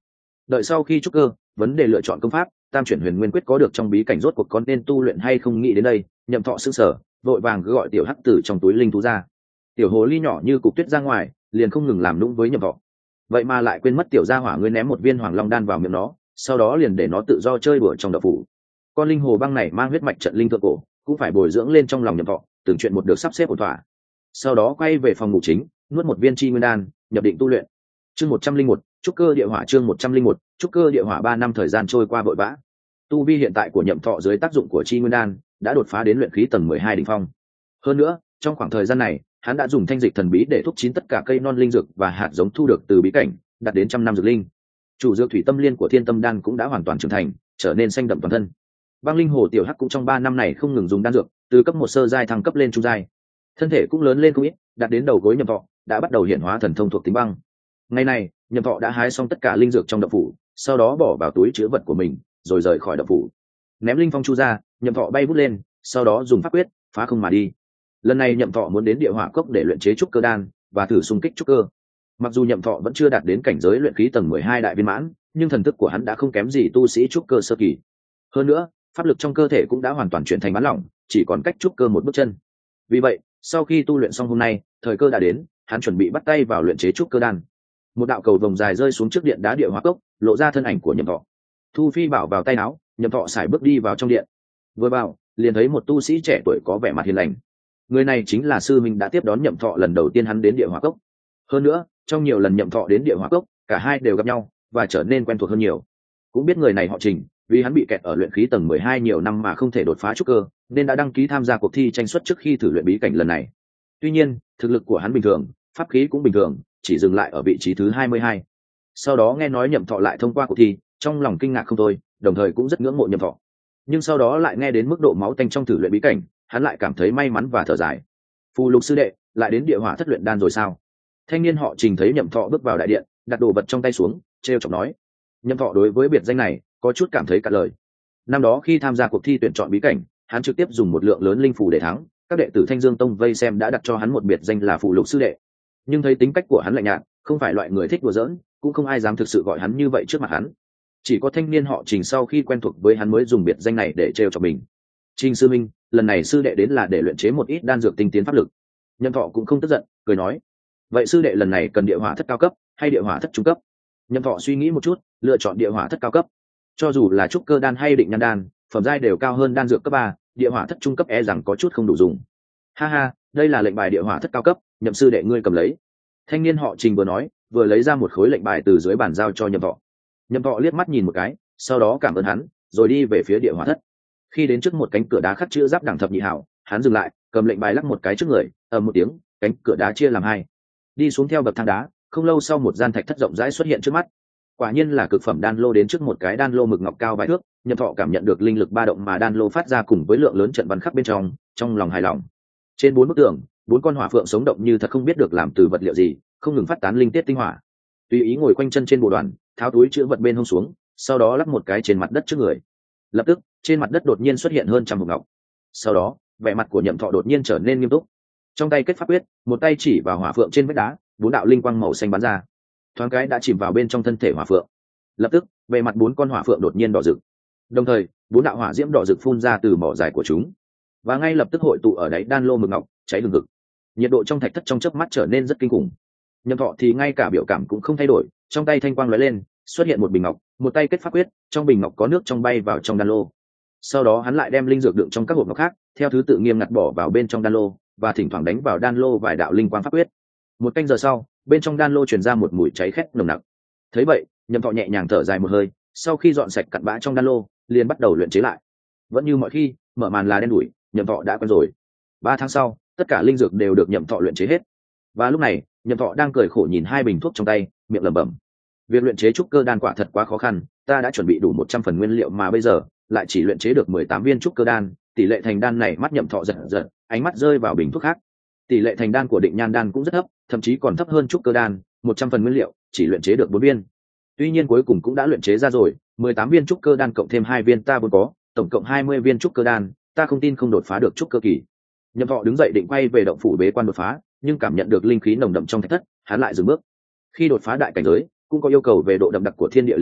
Đợi sau khi trúc cơ, vấn đề lựa chọn công pháp tam chuyển huyền nguyên quyết có được trong bí cảnh rốt cuộc có nên tu luyện hay không, nghĩ đến đây Nhậm Thọ sững sờ, vội vàng cứ gọi tiểu hắc tử trong túi linh thú ra. Tiểu hồ ly nhỏ như cục tuyết ra ngoài, liền không ngừng làm nũng với Nhậm Thọ. Vậy mà lại quên mất tiểu gia hỏa ngươi ném một viên hoàng long đan vào miệng nó, sau đó liền để nó tự do chơi đùa trong đậu phủ. Con linh hồ băng này mang huyết mạch trận linh thượng cổ, cũng phải bồi dưỡng lên trong lòng Nhậm Thọ, từng chuyện một được sắp xếp ổn thỏa. Sau đó quay về phòng ngủ chính, nuốt một viên chi nguyên đan, nhập định tu luyện. Chương một trăm linh một, trúc cơ địa hỏa. Chương một trăm linh một, trúc cơ địa hỏa. Ba năm thời gian trôi qua vội vã. Tu vi hiện tại của Nhậm Thọ dưới tác dụng của chi nguyên đan đã đột phá đến luyện khí tầng mười hai đỉnh phong. Hơn nữa, trong khoảng thời gian này, hắn đã dùng thanh dịch thần bí để thúc chín tất cả cây non linh dược và hạt giống thu được từ bí cảnh, đạt đến trăm năm dược linh. Chủ dược thủy tâm liên của Thiên Tâm đan cũng đã hoàn toàn trưởng thành, trở nên xanh đậm toàn thân. Băng linh hồ tiểu hắc cũng trong ba năm này không ngừng dùng đan dược, từ cấp một sơ giai thăng cấp lên trung giai. Thân thể cũng lớn lên không ít, đạt đến đầu gối Nhậm Thọ, đã bắt đầu hiện hóa thần thông thuộc tính băng. Ngày này, Nhậm Thọ đã hái xong tất cả linh dược trong động phủ, sau đó bỏ vào túi chứa vật của mình, rồi rời khỏi động phủ. Ném linh phong chu ra, Nhậm Thọ bay vút lên, sau đó dùng pháp quyết phá không mà đi. Lần này Nhậm Thọ muốn đến địa hỏa cốc để luyện chế trúc cơ đan và thử xung kích trúc cơ. Mặc dù Nhậm Thọ vẫn chưa đạt đến cảnh giới luyện khí tầng mười hai đại viên mãn, nhưng thần thức của hắn đã không kém gì tu sĩ trúc cơ sơ kỳ. Hơn nữa, pháp lực trong cơ thể cũng đã hoàn toàn chuyển thành bán lỏng, chỉ còn cách trúc cơ một bước chân. Vì vậy, sau khi tu luyện xong hôm nay, thời cơ đã đến, hắn chuẩn bị bắt tay vào luyện chế trúc cơ đan. Một đạo cầu vồng dài rơi xuống trước điện đá địa hỏa cốc, lộ ra thân ảnh của Nhậm Thọ. Thu phi bảo vào tay áo, Nhậm Thọ sải bước đi vào trong điện. Vừa vào, liền thấy một tu sĩ trẻ tuổi có vẻ mặt hiền lành. Người này chính là sư minh đã tiếp đón Nhậm Thọ lần đầu tiên hắn đến địa hỏa cốc. Hơn nữa, trong nhiều lần Nhậm Thọ đến địa hỏa cốc, cả hai đều gặp nhau và trở nên quen thuộc hơn nhiều. Cũng biết người này họ Trình, vì hắn bị kẹt ở luyện khí tầng mười hai nhiều năm mà không thể đột phá trúc cơ, nên đã đăng ký tham gia cuộc thi tranh xuất trước khi thử luyện bí cảnh lần này. Tuy nhiên, thực lực của hắn bình thường, pháp khí cũng bình thường, chỉ dừng lại ở vị trí thứ hai mươi hai. Sau đó nghe nói Nhậm Thọ lại thông qua cuộc thi, trong lòng kinh ngạc không thôi, đồng thời cũng rất ngưỡng mộ Nhậm Thọ. Nhưng sau đó lại nghe đến mức độ máu tanh trong thử luyện bí cảnh, hắn lại cảm thấy may mắn và thở dài. Phù Lục sư đệ, lại đến địa hỏa thất luyện đan rồi sao? Thanh niên họ Trình thấy Nhậm Thọ bước vào đại điện, đặt đồ vật trong tay xuống, trêu chọc nói. Nhậm Thọ đối với biệt danh này có chút cảm thấy cạn lời. Năm đó khi tham gia cuộc thi tuyển chọn bí cảnh, hắn trực tiếp dùng một lượng lớn linh phù để thắng, các đệ tử Thanh Dương Tông vây xem đã đặt cho hắn một biệt danh là Phù Lục sư đệ. Nhưng thấy tính cách của hắn lạnh nhạt, không phải loại người thích đùa giỡn, cũng không ai dám thực sự gọi hắn như vậy trước mặt hắn. Chỉ có thanh niên họ Trình sau khi quen thuộc với hắn mới dùng biệt danh này để trêu chọc mình. Trình sư minh, lần này sư đệ đến là để luyện chế một ít đan dược tinh tiến pháp lực. Nhậm Thọ cũng không tức giận, cười nói. Vậy sư đệ lần này cần địa hỏa thất cao cấp hay địa hỏa thất trung cấp? Nhậm Thọ suy nghĩ một chút, lựa chọn địa hỏa thất cao cấp. Cho dù là trúc cơ đan hay định nhan đan, phẩm giai đều cao hơn đan dược cấp ba, địa hỏa thất trung cấp e rằng có chút không đủ dùng. Ha ha, đây là lệnh bài địa hỏa thất cao cấp, Nhậm sư đệ ngươi cầm lấy. Thanh niên họ Trình vừa nói, vừa lấy ra một khối lệnh bài từ dưới bàn giao cho Nhậm Thọ. Nhậm Thọ liếc mắt nhìn một cái, sau đó cảm ơn hắn, rồi đi về phía địa hỏa thất. Khi đến trước một cánh cửa đá khắc chữ giáp đẳng thập nhị hảo, hắn dừng lại, cầm lệnh bài lắc một cái trước người, ầm một tiếng, cánh cửa đá chia làm hai. Đi xuống theo bậc thang đá, không lâu sau một gian thạch thất rộng rãi xuất hiện trước mắt. Quả nhiên là cực phẩm đan lô. Đến trước một cái đan lô mực ngọc cao vài thước, Nhậm Thọ cảm nhận được linh lực ba động mà đan lô phát ra cùng với lượng lớn trận văn khắc bên trong, trong lòng hài lòng. Trên bốn bức tường, bốn con hỏa phượng sống động như thật không biết được làm từ vật liệu gì, không ngừng phát tán linh tiết tinh hỏa. Tùy ý ngồi quanh chân trên bộ đoàn, tháo túi chứa vật bên hông xuống, sau đó lắp một cái trên mặt đất trước người. Lập tức, trên mặt đất đột nhiên xuất hiện hơn trăm hộp ngọc. Sau đó, vẻ mặt của Nhậm Thọ đột nhiên trở nên nghiêm túc. Trong tay kết pháp quyết, một tay chỉ vào hỏa phượng trên vách đá, bốn đạo linh quang màu xanh bắn ra, thoáng cái đã chìm vào bên trong thân thể hỏa phượng. Lập tức, bề mặt bốn con hỏa phượng đột nhiên đỏ rực, đồng thời bốn đạo hỏa diễm đỏ rực phun ra từ mỏ dài của chúng, và ngay lập tức hội tụ ở đáy đan lô mực ngọc, cháy lừng ngực. Nhiệt độ trong thạch thất trong chớp mắt trở nên rất kinh khủng. Nhậm Thọ thì ngay cả biểu cảm cũng không thay đổi, trong tay thanh quang lóe lên, xuất hiện một bình ngọc, một tay kết pháp quyết, trong bình ngọc có nước trong bay vào trong đan lô. Sau đó hắn lại đem linh dược đựng trong các hộp ngọc khác, theo thứ tự nghiêm ngặt bỏ vào bên trong đan lô, và thỉnh thoảng đánh vào đan lô vài đạo linh quang pháp quyết. Một canh giờ sau, bên trong đan lô truyền ra một mùi cháy khét nồng nặc. Thấy vậy, Nhậm Thọ nhẹ nhàng thở dài một hơi, sau khi dọn sạch cặn bã trong đan lô, liền bắt đầu luyện chế lại. Vẫn như mọi khi, mở màn là đen đủi, Nhậm Thọ đã quen rồi. Ba tháng sau, tất cả linh dược đều được Nhậm Thọ luyện chế hết. Và lúc này, Nhậm Thọ đang cười khổ nhìn hai bình thuốc trong tay, miệng lẩm bẩm: việc luyện chế trúc cơ đan quả thật quá khó khăn, ta đã chuẩn bị đủ một trăm phần nguyên liệu mà bây giờ lại chỉ luyện chế được mười tám viên trúc cơ đan, tỷ lệ thành đan này. Mắt Nhậm Thọ giật giật, ánh mắt rơi vào bình thuốc khác. Tỷ lệ thành đan của định nhan đan cũng rất thấp, thậm chí còn thấp hơn trúc cơ đan, một trăm phần nguyên liệu chỉ luyện chế được bốn viên. Tuy nhiên cuối cùng cũng đã luyện chế ra rồi, mười tám viên trúc cơ đan cộng thêm hai viên ta vốn có, tổng cộng hai mươi viên trúc cơ đan, ta không tin không đột phá được trúc cơ kỳ. Nhậm Thọ đứng dậy định quay về động phủ bế quan đột phá, nhưng cảm nhận được linh khí nồng đậm trong thạch thất, hắn lại dừng bước. Khi đột phá đại cảnh giới, cũng có yêu cầu về độ đậm đặc của thiên địa linh khí,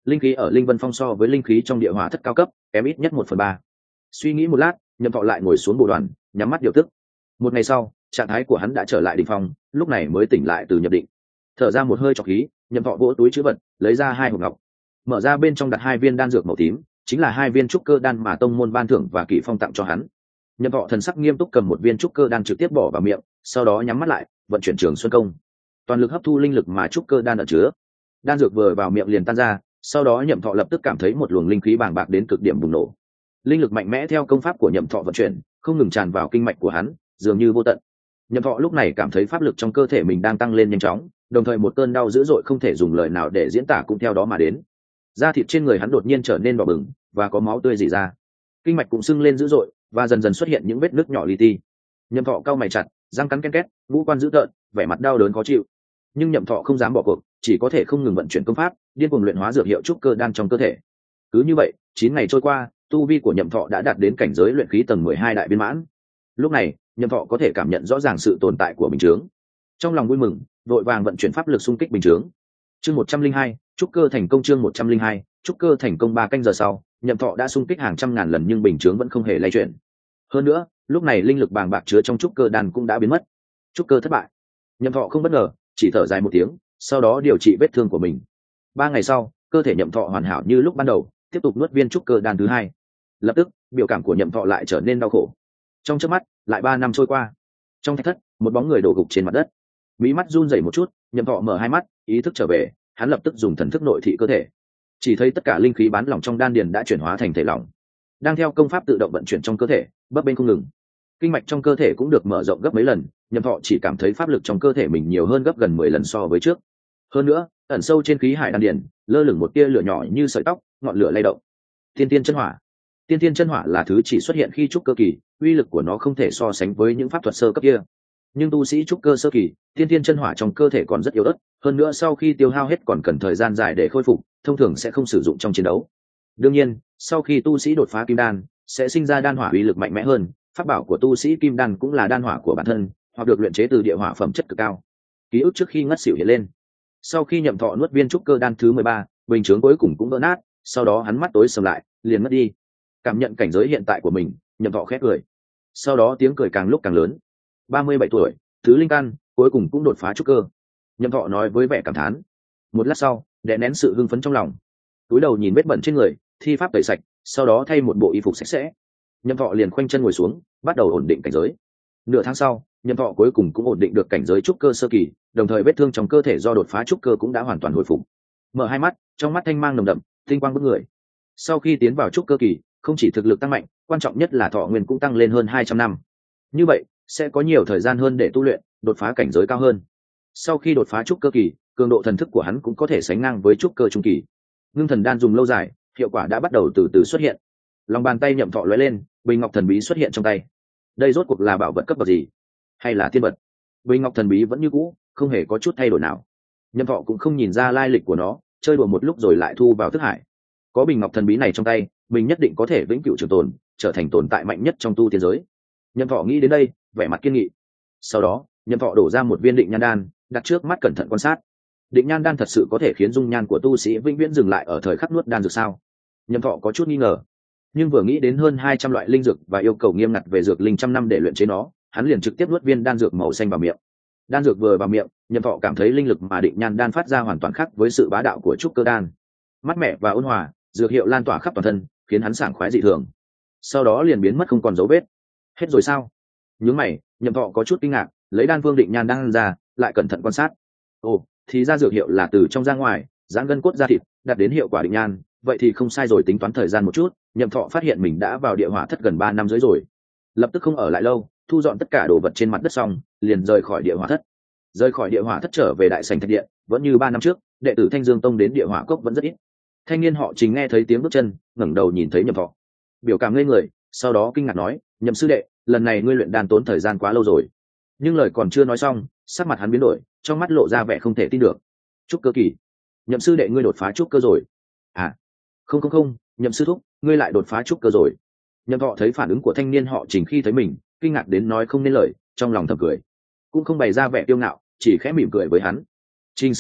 linh khí ở linh vân phong so với linh khí trong địa hỏa thất cao cấp kém ít nhất một phần ba. Suy nghĩ một lát, nhậm thọ lại ngồi xuống bộ đoàn, nhắm mắt điều tức. Một ngày sau, trạng thái của hắn đã trở lại đỉnh phong, lúc này mới tỉnh lại từ nhập định. Thở ra một hơi trọc khí, nhậm thọ vỗ túi trữ vật, lấy ra hai hộp ngọc, mở ra bên trong đặt hai viên đan dược màu tím, chính là hai viên trúc cơ đan mà tông môn ban thưởng và kỷ phong tặng cho hắn. Nhậm thọ thần sắc nghiêm túc cầm một viên trúc cơ đan trực tiếp bỏ vào miệng, sau đó nhắm mắt lại, vận chuyển trường xuân công, toàn lực hấp thu linh lực mà trúc cơ đan ẩn chứa. Đan dược vừa vào miệng liền tan ra, sau đó nhậm thọ lập tức cảm thấy một luồng linh khí bàng bạc đến cực điểm bùng nổ. Linh lực mạnh mẽ theo công pháp của nhậm thọ vận chuyển, không ngừng tràn vào kinh mạch của hắn, dường như vô tận. Nhậm thọ lúc này cảm thấy pháp lực trong cơ thể mình đang tăng lên nhanh chóng, đồng thời một cơn đau dữ dội không thể dùng lời nào để diễn tả cũng theo đó mà đến. Da thịt trên người hắn đột nhiên trở nên đỏ bừng và có máu tươi rỉ ra, kinh mạch cũng sưng lên dữ dội và dần dần xuất hiện những vết nứt nhỏ li ti. Nhậm thọ cau mày chặt, răng cắn ken két, ngũ quan dữ tợn, vẻ mặt đau đớn khó chịu. Nhưng nhậm thọ không dám bỏ cuộc, chỉ có thể không ngừng vận chuyển công pháp, điên cuồng luyện hóa dược hiệu trúc cơ đan trong cơ thể. Cứ như vậy, chín ngày trôi qua, tu vi của nhậm thọ đã đạt đến cảnh giới luyện khí tầng mười hai đại viên mãn. Lúc này, nhậm thọ có thể cảm nhận rõ ràng sự tồn tại của bình chướng. Trong lòng vui mừng, vội vàng vận chuyển pháp lực xung kích bình chướng. Chương một trăm linh hai, trúc cơ thành công. Chương một trăm linh hai, trúc cơ thành công. Ba canh giờ sau, nhậm thọ đã xung kích hàng trăm ngàn lần nhưng bình chướng vẫn không hề lay chuyển. Hơn nữa, lúc này linh lực bàng bạc chứa trong trúc cơ đan cũng đã biến mất. Trúc cơ thất bại. Nhậm thọ không bất ngờ, chỉ thở dài một tiếng, sau đó điều trị vết thương của mình. Ba ngày sau, cơ thể nhậm thọ hoàn hảo như lúc ban đầu, tiếp tục nuốt viên trúc cơ đan thứ hai. Lập tức, biểu cảm của nhậm thọ lại trở nên đau khổ. Trong chớp mắt, lại ba năm trôi qua. Trong thạch thất, một bóng người đổ gục trên mặt đất. Mí mắt run rẩy một chút, nhậm thọ mở hai mắt, ý thức trở về, hắn lập tức dùng thần thức nội thị cơ thể. Chỉ thấy tất cả linh khí bán lỏng trong đan điền đã chuyển hóa thành thể lỏng, đang theo công pháp tự động vận chuyển trong cơ thể, bấp bênh không ngừng. Kinh mạch trong cơ thể cũng được mở rộng gấp mấy lần, nhậm thọ chỉ cảm thấy pháp lực trong cơ thể mình nhiều hơn gấp gần mười lần so với trước. Hơn nữa, ẩn sâu trên khí hải đan điền, lơ lửng một tia lửa nhỏ như sợi tóc, ngọn lửa lay động. Tiên tiên chân hỏa. Tiên tiên chân hỏa là thứ chỉ xuất hiện khi trúc cơ kỳ, uy lực của nó không thể so sánh với những pháp thuật sơ cấp kia. Nhưng tu sĩ trúc cơ sơ kỳ, tiên tiên chân hỏa trong cơ thể còn rất yếu ớt, hơn nữa sau khi tiêu hao hết còn cần thời gian dài để khôi phục, thông thường sẽ không sử dụng trong chiến đấu. Đương nhiên, sau khi tu sĩ đột phá kim đan, sẽ sinh ra đan hỏa uy lực mạnh mẽ hơn, pháp bảo của tu sĩ kim đan cũng là đan hỏa của bản thân, hoặc được luyện chế từ địa hỏa phẩm chất cực cao. Ký ức trước khi ngất xỉu hiện lên. Sau khi nhậm thọ nuốt viên trúc cơ đan thứ mười ba, bình chướng cuối cùng cũng vỡ nát, sau đó hắn mắt tối sầm lại, liền mất đi. Cảm nhận cảnh giới hiện tại của mình, nhậm thọ khét cười. Sau đó tiếng cười càng lúc càng lớn. ba mươi bảy tuổi, thứ linh căn, cuối cùng cũng đột phá trúc cơ. Nhậm thọ nói với vẻ cảm thán. Một lát sau, đè nén sự hưng phấn trong lòng, túi đầu nhìn vết bẩn trên người, thi pháp tẩy sạch, sau đó thay một bộ y phục sạch sẽ. Nhậm thọ liền khoanh chân ngồi xuống, bắt đầu ổn định cảnh giới. Nửa tháng sau, nhậm thọ cuối cùng cũng ổn định được cảnh giới trúc cơ sơ kỳ, đồng thời vết thương trong cơ thể do đột phá trúc cơ cũng đã hoàn toàn hồi phục. Mở hai mắt, trong mắt thanh mang nồng đậm, tinh quang bức người. Sau khi tiến vào trúc cơ kỳ, không chỉ thực lực tăng mạnh, quan trọng nhất là thọ nguyên cũng tăng lên hơn hai trăm năm. Như vậy, sẽ có nhiều thời gian hơn để tu luyện, đột phá cảnh giới cao hơn. Sau khi đột phá trúc cơ kỳ, cường độ thần thức của hắn cũng có thể sánh ngang với trúc cơ trung kỳ. Ngưng thần đan dùng lâu dài, hiệu quả đã bắt đầu từ từ xuất hiện. Lòng bàn tay nhậm thọ lóe lên, bình ngọc thần bí xuất hiện trong tay. Đây rốt cuộc là bảo vật cấp bậc gì, hay là tiên vật? Bình ngọc thần bí vẫn như cũ, không hề có chút thay đổi nào. Nhậm thọ cũng không nhìn ra lai lịch của nó, chơi đùa một lúc rồi lại thu vào thức hải. Có bình ngọc thần bí này trong tay, mình nhất định có thể vĩnh cửu trường tồn, trở thành tồn tại mạnh nhất trong tu tiên giới. Nhậm thọ nghĩ đến đây, vẻ mặt kiên nghị. Sau đó, nhậm thọ đổ ra một viên định nhan đan, đặt trước mắt cẩn thận quan sát. Định nhan đan thật sự có thể khiến dung nhan của tu sĩ vĩnh viễn dừng lại ở thời khắc nuốt đan dược sao? Nhậm thọ có chút nghi ngờ, nhưng vừa nghĩ đến hơn hai trăm loại linh dược và yêu cầu nghiêm ngặt về dược linh trăm năm để luyện chế nó, hắn liền trực tiếp nuốt viên đan dược màu xanh vào miệng. Đan dược vừa vào miệng, nhậm thọ cảm thấy linh lực mà định nhan đan phát ra hoàn toàn khác với sự bá đạo của trúc cơ đan. Mát mẻ và ôn hòa, dược hiệu lan tỏa khắp toàn thân, khiến hắn sảng khoái dị thường. Sau đó liền biến mất không còn dấu vết. Hết rồi sao? Nhướng mày, nhậm thọ có chút kinh ngạc, lấy đan phương định nhan đan ra, lại cẩn thận quan sát. Ồ, thì ra dược hiệu là từ trong ra ngoài, giãn gân cốt ra thịt, đạt đến hiệu quả định nhan, vậy thì không sai rồi. Tính toán thời gian một chút, nhậm thọ phát hiện mình đã vào địa hỏa thất gần ba năm dưới rồi. Lập tức không ở lại lâu, thu dọn tất cả đồ vật trên mặt đất xong, liền rời khỏi địa hỏa thất. Rời khỏi địa hỏa thất trở về đại sảnh thạch điện, vẫn như ba năm trước, đệ tử Thanh Dương Tông đến địa hỏa cốc vẫn rất ít. Thanh niên họ Trình nghe thấy tiếng bước chân, ngẩng đầu nhìn thấy nhậm thọ, biểu cảm ngây người, sau đó kinh ngạc nói: "Nhậm sư đệ, lần này ngươi luyện đan tốn thời gian quá lâu rồi." Nhưng lời còn chưa nói xong, sắc mặt hắn biến đổi, trong mắt lộ ra vẻ không thể tin được. "Trúc cơ kỳ? Nhậm sư đệ ngươi đột phá trúc cơ rồi?" "À, không không không, Nhậm sư thúc, ngươi lại đột phá trúc cơ rồi." Nhậm thọ thấy phản ứng của thanh niên họ Trình khi thấy mình, kinh ngạc đến nói không nên lời, trong lòng thầm cười, cũng không bày ra vẻ kiêu ngạo, chỉ khẽ mỉm cười với hắn. "Trình sư minh,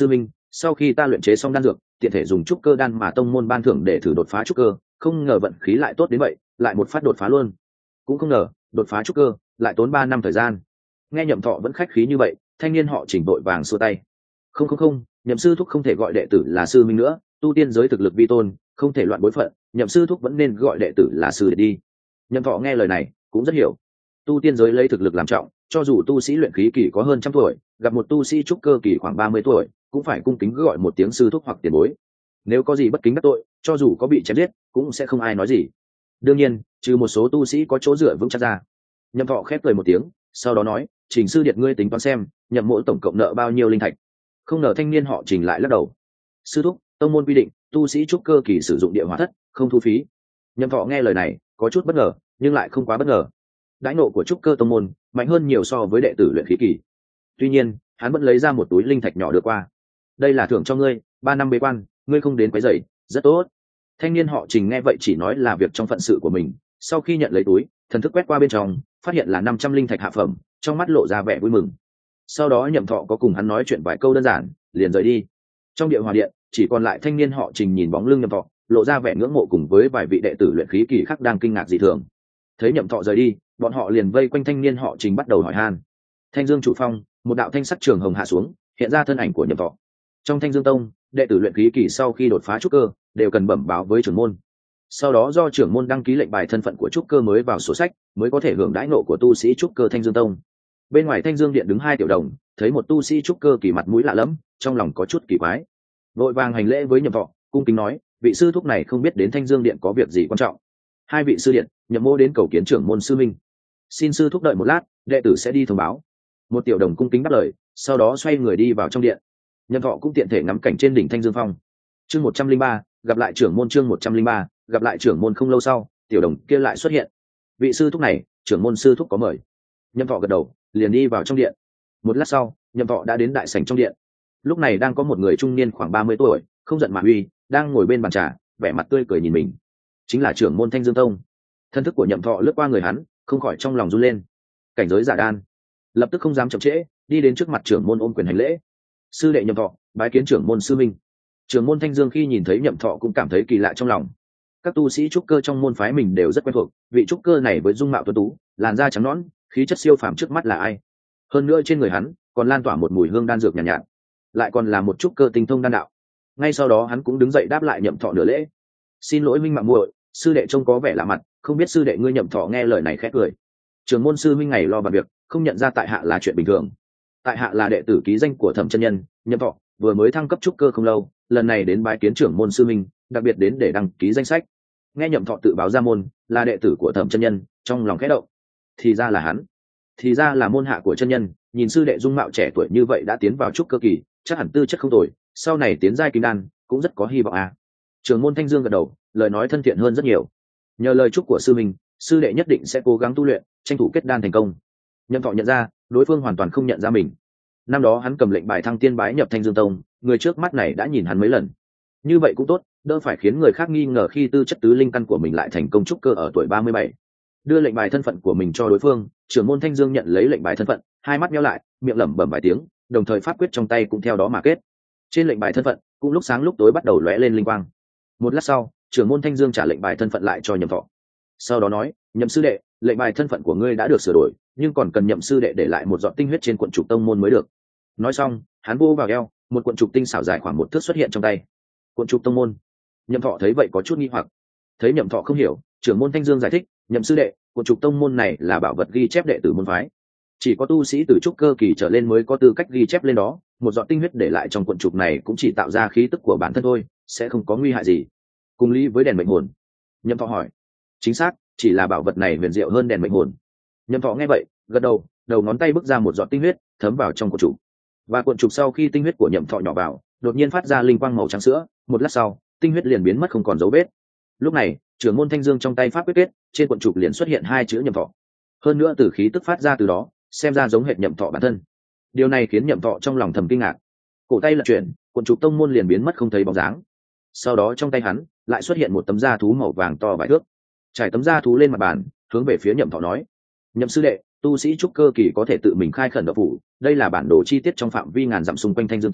sau khi ta luyện chế xong đan dược tiện thể dùng trúc cơ đan mà tông môn ban thưởng để thử đột phá trúc cơ, không ngờ vận khí lại tốt đến vậy, lại một phát đột phá luôn. Cũng không ngờ đột phá trúc cơ lại tốn ba năm thời gian. Nghe Nhậm Thọ vẫn khách khí như vậy, thanh niên họ Trình vội vàng xua tay. Không không không, Nhậm sư thúc không thể gọi đệ tử là sư minh nữa, tu tiên giới thực lực vi tôn, không thể loạn bối phận, Nhậm sư thúc vẫn nên gọi đệ tử là sư đệ đi. Nhậm Thọ nghe lời này cũng rất hiểu, tu tiên giới lấy thực lực làm trọng, cho dù tu sĩ luyện khí kỳ có hơn trăm tuổi, gặp một tu sĩ trúc cơ kỳ khoảng ba mươi tuổi, cũng phải cung kính gọi một tiếng sư thúc hoặc tiền bối. Nếu có gì bất kính đắc tội, cho dù có bị chém giết cũng sẽ không ai nói gì. Đương nhiên trừ một số tu sĩ có chỗ dựa vững chắc ra. Nhậm Thọ khép cười một tiếng, sau đó nói, Trình sư điệt ngươi tính toán xem Nhậm mỗ tổng cộng nợ bao nhiêu linh thạch. Không ngờ thanh niên họ Trình lại lắc đầu. Sư thúc, tông môn quy định tu sĩ trúc cơ kỳ sử dụng địa hỏa thất không thu phí. Nhậm Thọ nghe lời này có chút bất ngờ, nhưng lại không quá bất ngờ. Đãi ngộ của trúc cơ tông môn mạnh hơn nhiều so với đệ tử luyện khí kỳ. Tuy nhiên hắn vẫn lấy ra một túi linh thạch nhỏ đưa qua. Đây là thưởng cho ngươi, ba năm bế quan ngươi không đến quấy rầy, rất tốt. Thanh niên họ Trình nghe vậy chỉ nói là việc trong phận sự của mình. Sau khi nhận lấy túi, thần thức quét qua bên trong, phát hiện là năm trăm linh thạch hạ phẩm, trong mắt lộ ra vẻ vui mừng. Sau đó Nhậm Thọ có cùng hắn nói chuyện vài câu đơn giản, liền rời đi. Trong địa hòa điện chỉ còn lại thanh niên họ Trình nhìn bóng lưng Nhậm Thọ, lộ ra vẻ ngưỡng mộ cùng với vài vị đệ tử luyện khí kỳ khác đang kinh ngạc dị thường. Thấy Nhậm Thọ rời đi, bọn họ liền vây quanh thanh niên họ Trình bắt đầu hỏi han. Thanh Dương chủ phong, một đạo thanh sắc trường hồng hạ xuống, hiện ra thân ảnh của Nhậm Thọ. Trong Thanh Dương tông, đệ tử luyện khí kỳ sau khi đột phá trúc cơ đều cần bẩm báo với trưởng môn, sau đó do trưởng môn đăng ký lệnh bài thân phận của trúc cơ mới vào sổ sách, mới có thể hưởng đãi ngộ của tu sĩ trúc cơ Thanh Dương tông. Bên ngoài Thanh Dương điện đứng hai tiểu đồng, thấy một tu sĩ trúc cơ kỳ mặt mũi lạ lẫm, trong lòng có chút kỳ quái, vội vàng hành lễ với Nhậm Thọ, cung kính nói, vị sư thúc này không biết đến Thanh Dương điện có việc gì quan trọng. Hai vị sư điện, Nhậm mô đến cầu kiến trưởng môn sư minh. Xin sư thúc đợi một lát, đệ tử sẽ đi thông báo. Một tiểu đồng cung kính đáp lời, sau đó xoay người đi vào trong điện. Nhậm Thọ cũng tiện thể ngắm cảnh trên đỉnh Thanh Dương phong. Chương một trăm linh ba, gặp lại trưởng môn. Chương một trăm linh ba, gặp lại trưởng môn. Không lâu sau, tiểu đồng kia lại xuất hiện. Vị sư thúc này, trưởng môn sư thúc có mời. Nhậm Thọ gật đầu, liền đi vào trong điện. Một lát sau, Nhậm Thọ đã đến đại sảnh trong điện. Lúc này đang có một người trung niên khoảng ba mươi tuổi, không giận mà uy, đang ngồi bên bàn trà, vẻ mặt tươi cười nhìn mình. Chính là trưởng môn Thanh Dương tông. Thân thức của Nhậm Thọ lướt qua người hắn, không khỏi trong lòng run lên. Cảnh giới giả đan, lập tức không dám chậm trễ, đi đến trước mặt trưởng môn ôm quyền hành lễ. Sư đệ Nhậm Thọ, bái kiến trưởng môn sư minh. Trưởng môn Thanh Dương khi nhìn thấy Nhậm Thọ cũng cảm thấy kỳ lạ trong lòng. Các tu sĩ trúc cơ trong môn phái mình đều rất quen thuộc, vị trúc cơ này với dung mạo tuấn tú, làn da trắng nõn, khí chất siêu phàm trước mắt là ai? Hơn nữa trên người hắn còn lan tỏa một mùi hương đan dược nhàn nhạt, nhạt, lại còn là một trúc cơ tinh thông đan đạo. Ngay sau đó hắn cũng đứng dậy đáp lại Nhậm Thọ nửa lễ. Xin lỗi minh mạng muội, sư đệ trông có vẻ lạ mặt, không biết sư đệ ngươi. Nhậm Thọ nghe lời này khẽ cười. Trưởng môn sư minh ngày lo bàn việc, không nhận ra tại hạ là chuyện bình thường. Tại hạ là đệ tử ký danh của Thẩm chân nhân, Nhậm Thọ, vừa mới thăng cấp trúc cơ không lâu, lần này đến bái kiến trưởng môn sư minh, đặc biệt đến để đăng ký danh sách. Nghe Nhậm Thọ tự báo ra môn là đệ tử của Thẩm chân nhân, trong lòng khẽ động. Thì ra là hắn, thì ra là môn hạ của chân nhân. Nhìn sư đệ dung mạo trẻ tuổi như vậy đã tiến vào trúc cơ kỳ, chắc hẳn tư chất không tồi, sau này tiến giai kim đan cũng rất có hy vọng à. Trưởng môn Thanh Dương gật đầu, lời nói thân thiện hơn rất nhiều. Nhờ lời chúc của sư minh, sư đệ nhất định sẽ cố gắng tu luyện, tranh thủ kết đan thành công. Nhậm Thọ nhận ra đối phương hoàn toàn không nhận ra mình. Năm đó hắn cầm lệnh bài thăng tiên bái nhập Thanh Dương tông, người trước mắt này đã nhìn hắn mấy lần. Như vậy cũng tốt, đỡ phải khiến người khác nghi ngờ khi tư chất tứ linh căn của mình lại thành công trúc cơ ở tuổi ba mươi bảy. Đưa lệnh bài thân phận của mình cho đối phương, trưởng môn Thanh Dương nhận lấy lệnh bài thân phận, hai mắt nhíu lại, miệng lẩm bẩm vài tiếng, đồng thời pháp quyết trong tay cũng theo đó mà kết. Trên lệnh bài thân phận cũng lúc sáng lúc tối bắt đầu lóe lên linh quang. Một lát sau, trưởng môn Thanh Dương trả lệnh bài thân phận lại cho Nhậm Thọ. Sau đó nói, Nhậm sư đệ, lệnh bài thân phận của ngươi đã được sửa đổi, nhưng còn cần Nhậm sư đệ để lại một giọt tinh huyết trên cuộn trục tông môn mới được. Nói xong, hắn vô vào eo, một cuộn trục tinh xảo dài khoảng một thước xuất hiện trong tay. Cuộn trục tông môn. Nhậm Thọ thấy vậy có chút nghi hoặc. Thấy Nhậm Thọ không hiểu, trưởng môn Thanh Dương giải thích, Nhậm sư đệ, cuộn trục tông môn này là bảo vật ghi chép đệ tử môn phái, chỉ có tu sĩ từ trúc cơ kỳ trở lên mới có tư cách ghi chép lên đó. Một giọt tinh huyết để lại trong cuộn trục này cũng chỉ tạo ra khí tức của bản thân thôi, sẽ không có nguy hại gì. Cùng lý với đèn mệnh hồn. Nhậm Thọ hỏi. Chính xác, chỉ là bảo vật này huyền diệu hơn đèn mệnh hồn. Nhậm Thọ nghe vậy gật đầu, đầu ngón tay bước ra một giọt tinh huyết thấm vào trong cuộn trục. Và cuộn trục sau khi tinh huyết của Nhậm Thọ nhỏ vào, đột nhiên phát ra linh quang màu trắng sữa. Một lát sau, tinh huyết liền biến mất không còn dấu vết. Lúc này, trưởng môn Thanh Dương trong tay pháp quyết kết, trên cuộn trục liền xuất hiện hai chữ Nhậm Thọ. Hơn nữa từ khí tức phát ra từ đó, xem ra giống hệt Nhậm Thọ bản thân. Điều này khiến Nhậm Thọ trong lòng thầm kinh ngạc. Cổ tay lật chuyển, cuộn trục tông môn liền biến mất không thấy bóng dáng. Sau đó trong tay hắn lại xuất hiện một tấm da thú màu vàng to vài thước. Trải tấm da thú lên mặt bàn, hướng về phía Nhậm Thọ nói, Nhậm sư đệ, tu sĩ trúc cơ kỳ có thể tự mình khai khẩn đạo phủ, đây là bản đồ chi tiết trong phạm vi ngàn dặm xung quanh Thanh Dương tông,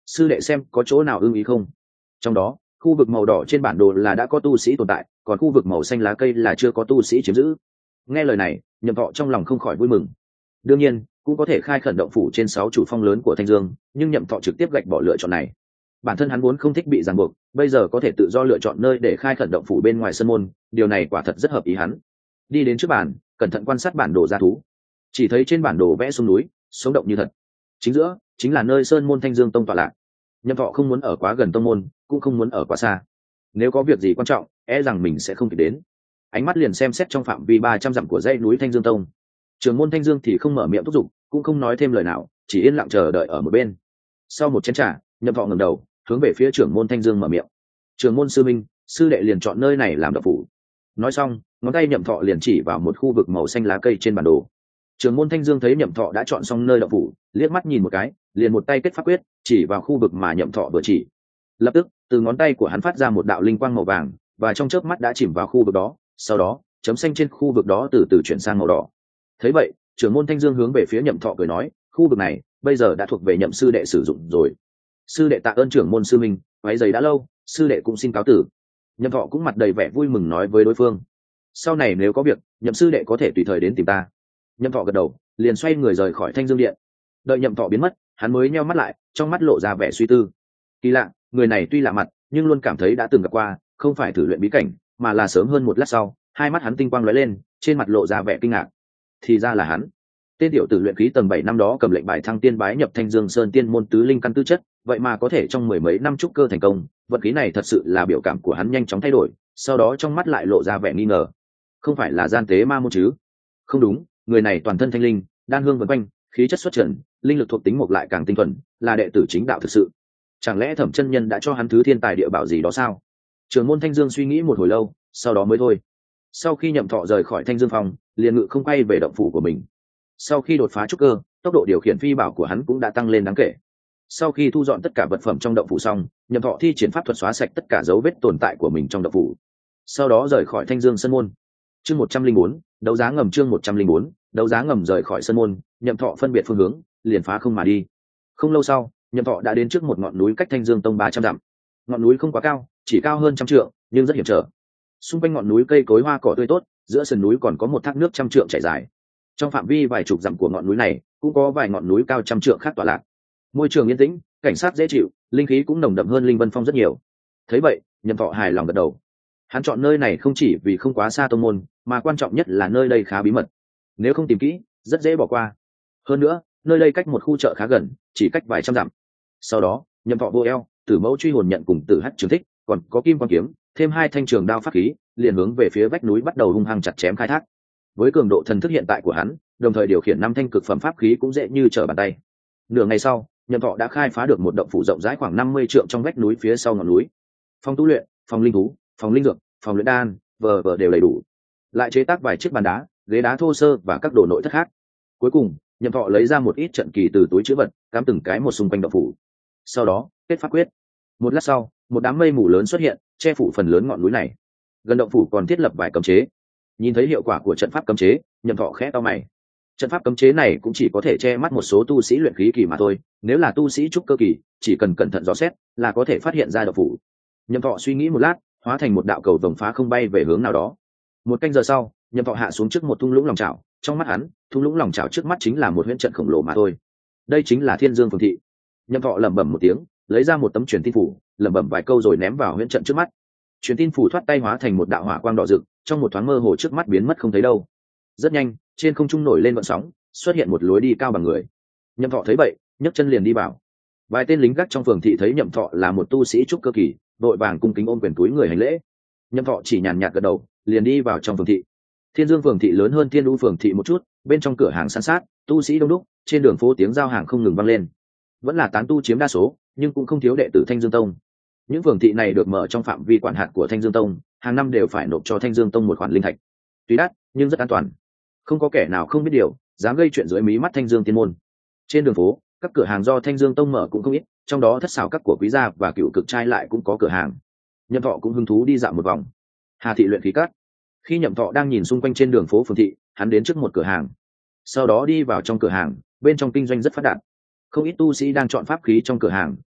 sư đệ xem có chỗ nào ưng ý không. Trong đó khu vực màu đỏ trên bản đồ là đã có tu sĩ tồn tại, còn khu vực màu xanh lá cây là chưa có tu sĩ chiếm giữ. Nghe lời này, Nhậm Thọ trong lòng không khỏi vui mừng. Đương nhiên cũng có thể khai khẩn động phủ trên sáu chủ phong lớn của Thanh Dương, nhưng Nhậm Thọ trực tiếp gạch bỏ lựa chọn này. Bản thân hắn vốn không thích bị ràng buộc, bây giờ có thể tự do lựa chọn nơi để khai khẩn động phủ bên ngoài sân môn, điều này quả thật rất hợp ý hắn. Đi đến trước bàn, cẩn thận quan sát bản đồ gia thú, chỉ thấy trên bản đồ vẽ sông núi sống động như thật, chính giữa chính là nơi sơn môn Thanh Dương tông tọa lạc. Nhậm Thọ không muốn ở quá gần tông môn, cũng không muốn ở quá xa, nếu có việc gì quan trọng e rằng mình sẽ không kịp đến. Ánh mắt liền xem xét trong phạm vi ba trăm dặm của dãy núi Thanh Dương tông. Trưởng môn Thanh Dương thì không mở miệng thúc giục, cũng không nói thêm lời nào, chỉ yên lặng chờ đợi ở một bên. Sau một chén trà, Nhậm Thọ ngẩng đầu hướng về phía trưởng môn Thanh Dương mở miệng: trưởng môn sư minh, sư đệ liền chọn nơi này làm động phủ. Nói xong, ngón tay Nhậm Thọ liền chỉ vào một khu vực màu xanh lá cây trên bản đồ. Trưởng môn Thanh Dương thấy Nhậm Thọ đã chọn xong nơi động phủ, liếc mắt nhìn một cái, liền một tay kết pháp quyết chỉ vào khu vực mà Nhậm Thọ vừa chỉ. Lập tức từ ngón tay của hắn phát ra một đạo linh quang màu vàng, và trong chớp mắt đã chìm vào khu vực đó. Sau đó chấm xanh trên khu vực đó từ từ chuyển sang màu đỏ. Thấy vậy, trưởng môn Thanh Dương hướng về phía Nhậm Thọ cười nói: khu vực này bây giờ đã thuộc về Nhậm sư đệ sử dụng rồi. Sư đệ tạ ơn trưởng môn sư minh, váy giày đã lâu, sư đệ cũng xin cáo tử. Nhậm Thọ cũng mặt đầy vẻ vui mừng nói với đối phương: sau này nếu có việc, Nhậm sư đệ có thể tùy thời đến tìm ta. Nhậm Thọ gật đầu, liền xoay người rời khỏi Thanh Dương điện. Đợi Nhậm Thọ biến mất, hắn mới nheo mắt lại, trong mắt lộ ra vẻ suy tư. Kỳ lạ, người này tuy lạ mặt, nhưng luôn cảm thấy đã từng gặp qua, không phải thử luyện bí cảnh, mà là sớm hơn một lát sau. Hai mắt hắn tinh quang lóe lên, trên mặt lộ ra vẻ kinh ngạc. Thì ra là hắn. Tên tiểu tử luyện khí tầng bảy năm đó cầm lệnh bài thăng tiên bái nhập Thanh Dương Sơn tiên môn tứ linh căn tư chất, vậy mà có thể trong mười mấy năm trúc cơ thành công, vận khí này thật sự là biểu cảm của hắn nhanh chóng thay đổi, sau đó trong mắt lại lộ ra vẻ nghi ngờ. Không phải là gian tế ma môn chứ? Không đúng, người này toàn thân thanh linh, đan hương vần quanh, khí chất xuất trần, linh lực thuộc tính mộc lại càng tinh thuần, là đệ tử chính đạo thực sự. Chẳng lẽ Thẩm chân nhân đã cho hắn thứ thiên tài địa bảo gì đó sao? Trưởng môn Thanh Dương suy nghĩ một hồi lâu, sau đó mới thôi. Sau khi Nhậm Thọ rời khỏi Thanh Dương phòng, liền ngự không quay về động phủ của mình. Sau khi đột phá trúc cơ, tốc độ điều khiển phi bảo của hắn cũng đã tăng lên đáng kể. Sau khi thu dọn tất cả vật phẩm trong động phủ xong, Nhậm Thọ thi triển pháp thuật xóa sạch tất cả dấu vết tồn tại của mình trong động phủ, sau đó rời khỏi Thanh Dương sân môn. Chương một trăm linh bốn, đấu giá ngầm. Chương một trăm linh bốn, đấu giá ngầm. Rời khỏi sân môn, Nhậm Thọ phân biệt phương hướng, liền phá không mà đi. Không lâu sau, Nhậm Thọ đã đến trước một ngọn núi cách Thanh Dương tông ba trăm dặm. Ngọn núi không quá cao, chỉ cao hơn trăm trượng, nhưng rất hiểm trở. Xung quanh ngọn núi cây cối hoa cỏ tươi tốt, giữa sườn núi còn có một thác nước trăm trượng chảy dài. Trong phạm vi vài chục dặm của ngọn núi này, cũng có vài ngọn núi cao trăm trượng khác tọa lạc. Môi trường yên tĩnh, cảnh sát dễ chịu, linh khí cũng nồng đậm hơn Linh Vân Phong rất nhiều. Thấy vậy, Nhậm Thọ hài lòng gật đầu. Hắn chọn nơi này không chỉ vì không quá xa tông môn, mà quan trọng nhất là nơi đây khá bí mật. Nếu không tìm kỹ, rất dễ bỏ qua. Hơn nữa, nơi đây cách một khu chợ khá gần, chỉ cách vài trăm dặm. Sau đó, Nhậm Thọ vô eo, Tử Mẫu truy hồn nhận cùng Tử Hắc trường thích, còn có Kim Quan kiếm, thêm hai thanh trường đao pháp khí, liền hướng về phía vách núi bắt đầu hung hăng chặt chém khai thác. Với cường độ thần thức hiện tại của hắn, đồng thời điều khiển năm thanh cực phẩm pháp khí cũng dễ như trở bàn tay. Nửa ngày sau, Nhậm Thọ đã khai phá được một động phủ rộng rãi khoảng năm mươi trượng trong vách núi phía sau ngọn núi. Phòng tu luyện, phòng linh thú, phòng linh dược, phòng luyện đan, vờ vờ đều đầy đủ. Lại chế tác vài chiếc bàn đá, ghế đá thô sơ và các đồ nội thất khác. Cuối cùng, Nhậm Thọ lấy ra một ít trận kỳ từ túi trữ vật, cắm từng cái một xung quanh động phủ. Sau đó, kết pháp quyết. Một lát sau, một đám mây mù lớn xuất hiện, che phủ phần lớn ngọn núi này. Gần động phủ còn thiết lập vài cấm chế. Nhìn thấy hiệu quả của trận pháp cấm chế, Nhậm Thọ khẽ cau mày. Trận pháp cấm chế này cũng chỉ có thể che mắt một số tu sĩ luyện khí kỳ mà thôi, nếu là tu sĩ trúc cơ kỳ, chỉ cần cẩn thận dò xét là có thể phát hiện ra động phủ. Nhậm Thọ suy nghĩ một lát, hóa thành một đạo cầu vồng phá không bay về hướng nào đó. Một canh giờ sau, Nhậm Thọ hạ xuống trước một thung lũng lòng chảo, trong mắt hắn, thung lũng lòng chảo trước mắt chính là một huyễn trận khổng lồ mà thôi. Đây chính là Thiên Dương phường thị. Nhậm Thọ lẩm bẩm một tiếng, lấy ra một tấm truyền tin phủ, lẩm bẩm vài câu rồi ném vào huyễn trận trước mắt. Truyền tin phủ thoát tay hóa thành một đạo hỏa quang đỏ rực, trong một thoáng mơ hồ trước mắt biến mất không thấy đâu. Rất nhanh, trên không trung nổi lên vận sóng, xuất hiện một lối đi cao bằng người. Nhậm Thọ thấy vậy, nhấc chân liền đi vào. Vài tên lính gác trong phường thị thấy Nhậm Thọ là một tu sĩ trúc cơ kỳ, vội vàng cung kính ôm quyền túi người hành lễ. Nhậm Thọ chỉ nhàn nhạt gật đầu, liền đi vào trong phường thị. Thiên Dương phường thị lớn hơn Thiên U phường thị một chút, bên trong cửa hàng san sát, tu sĩ đông đúc, trên đường phố tiếng giao hàng không ngừng vang lên. Vẫn là tán tu chiếm đa số, nhưng cũng không thiếu đệ tử Thanh Dương tông. Những phường thị này được mở trong phạm vi quản hạt của Thanh Dương tông, hàng năm đều phải nộp cho Thanh Dương tông một khoản linh thạch. Tuy đắt, nhưng rất an toàn. Không có kẻ nào không biết điều, dám gây chuyện dưới mí mắt Thanh Dương tiên môn. Trên đường phố, các cửa hàng do Thanh Dương tông mở cũng không ít, trong đó thất xảo các của quý gia và cựu cực trai lại cũng có cửa hàng. Nhậm Thọ cũng hứng thú đi dạo một vòng. Hà thị luyện khí cát. Khi Nhậm Thọ đang nhìn xung quanh trên đường phố phường thị, hắn đến trước một cửa hàng. Sau đó đi vào trong cửa hàng, bên trong kinh doanh rất phát đạt. Không ít tu sĩ đang chọn pháp khí trong cửa hàng,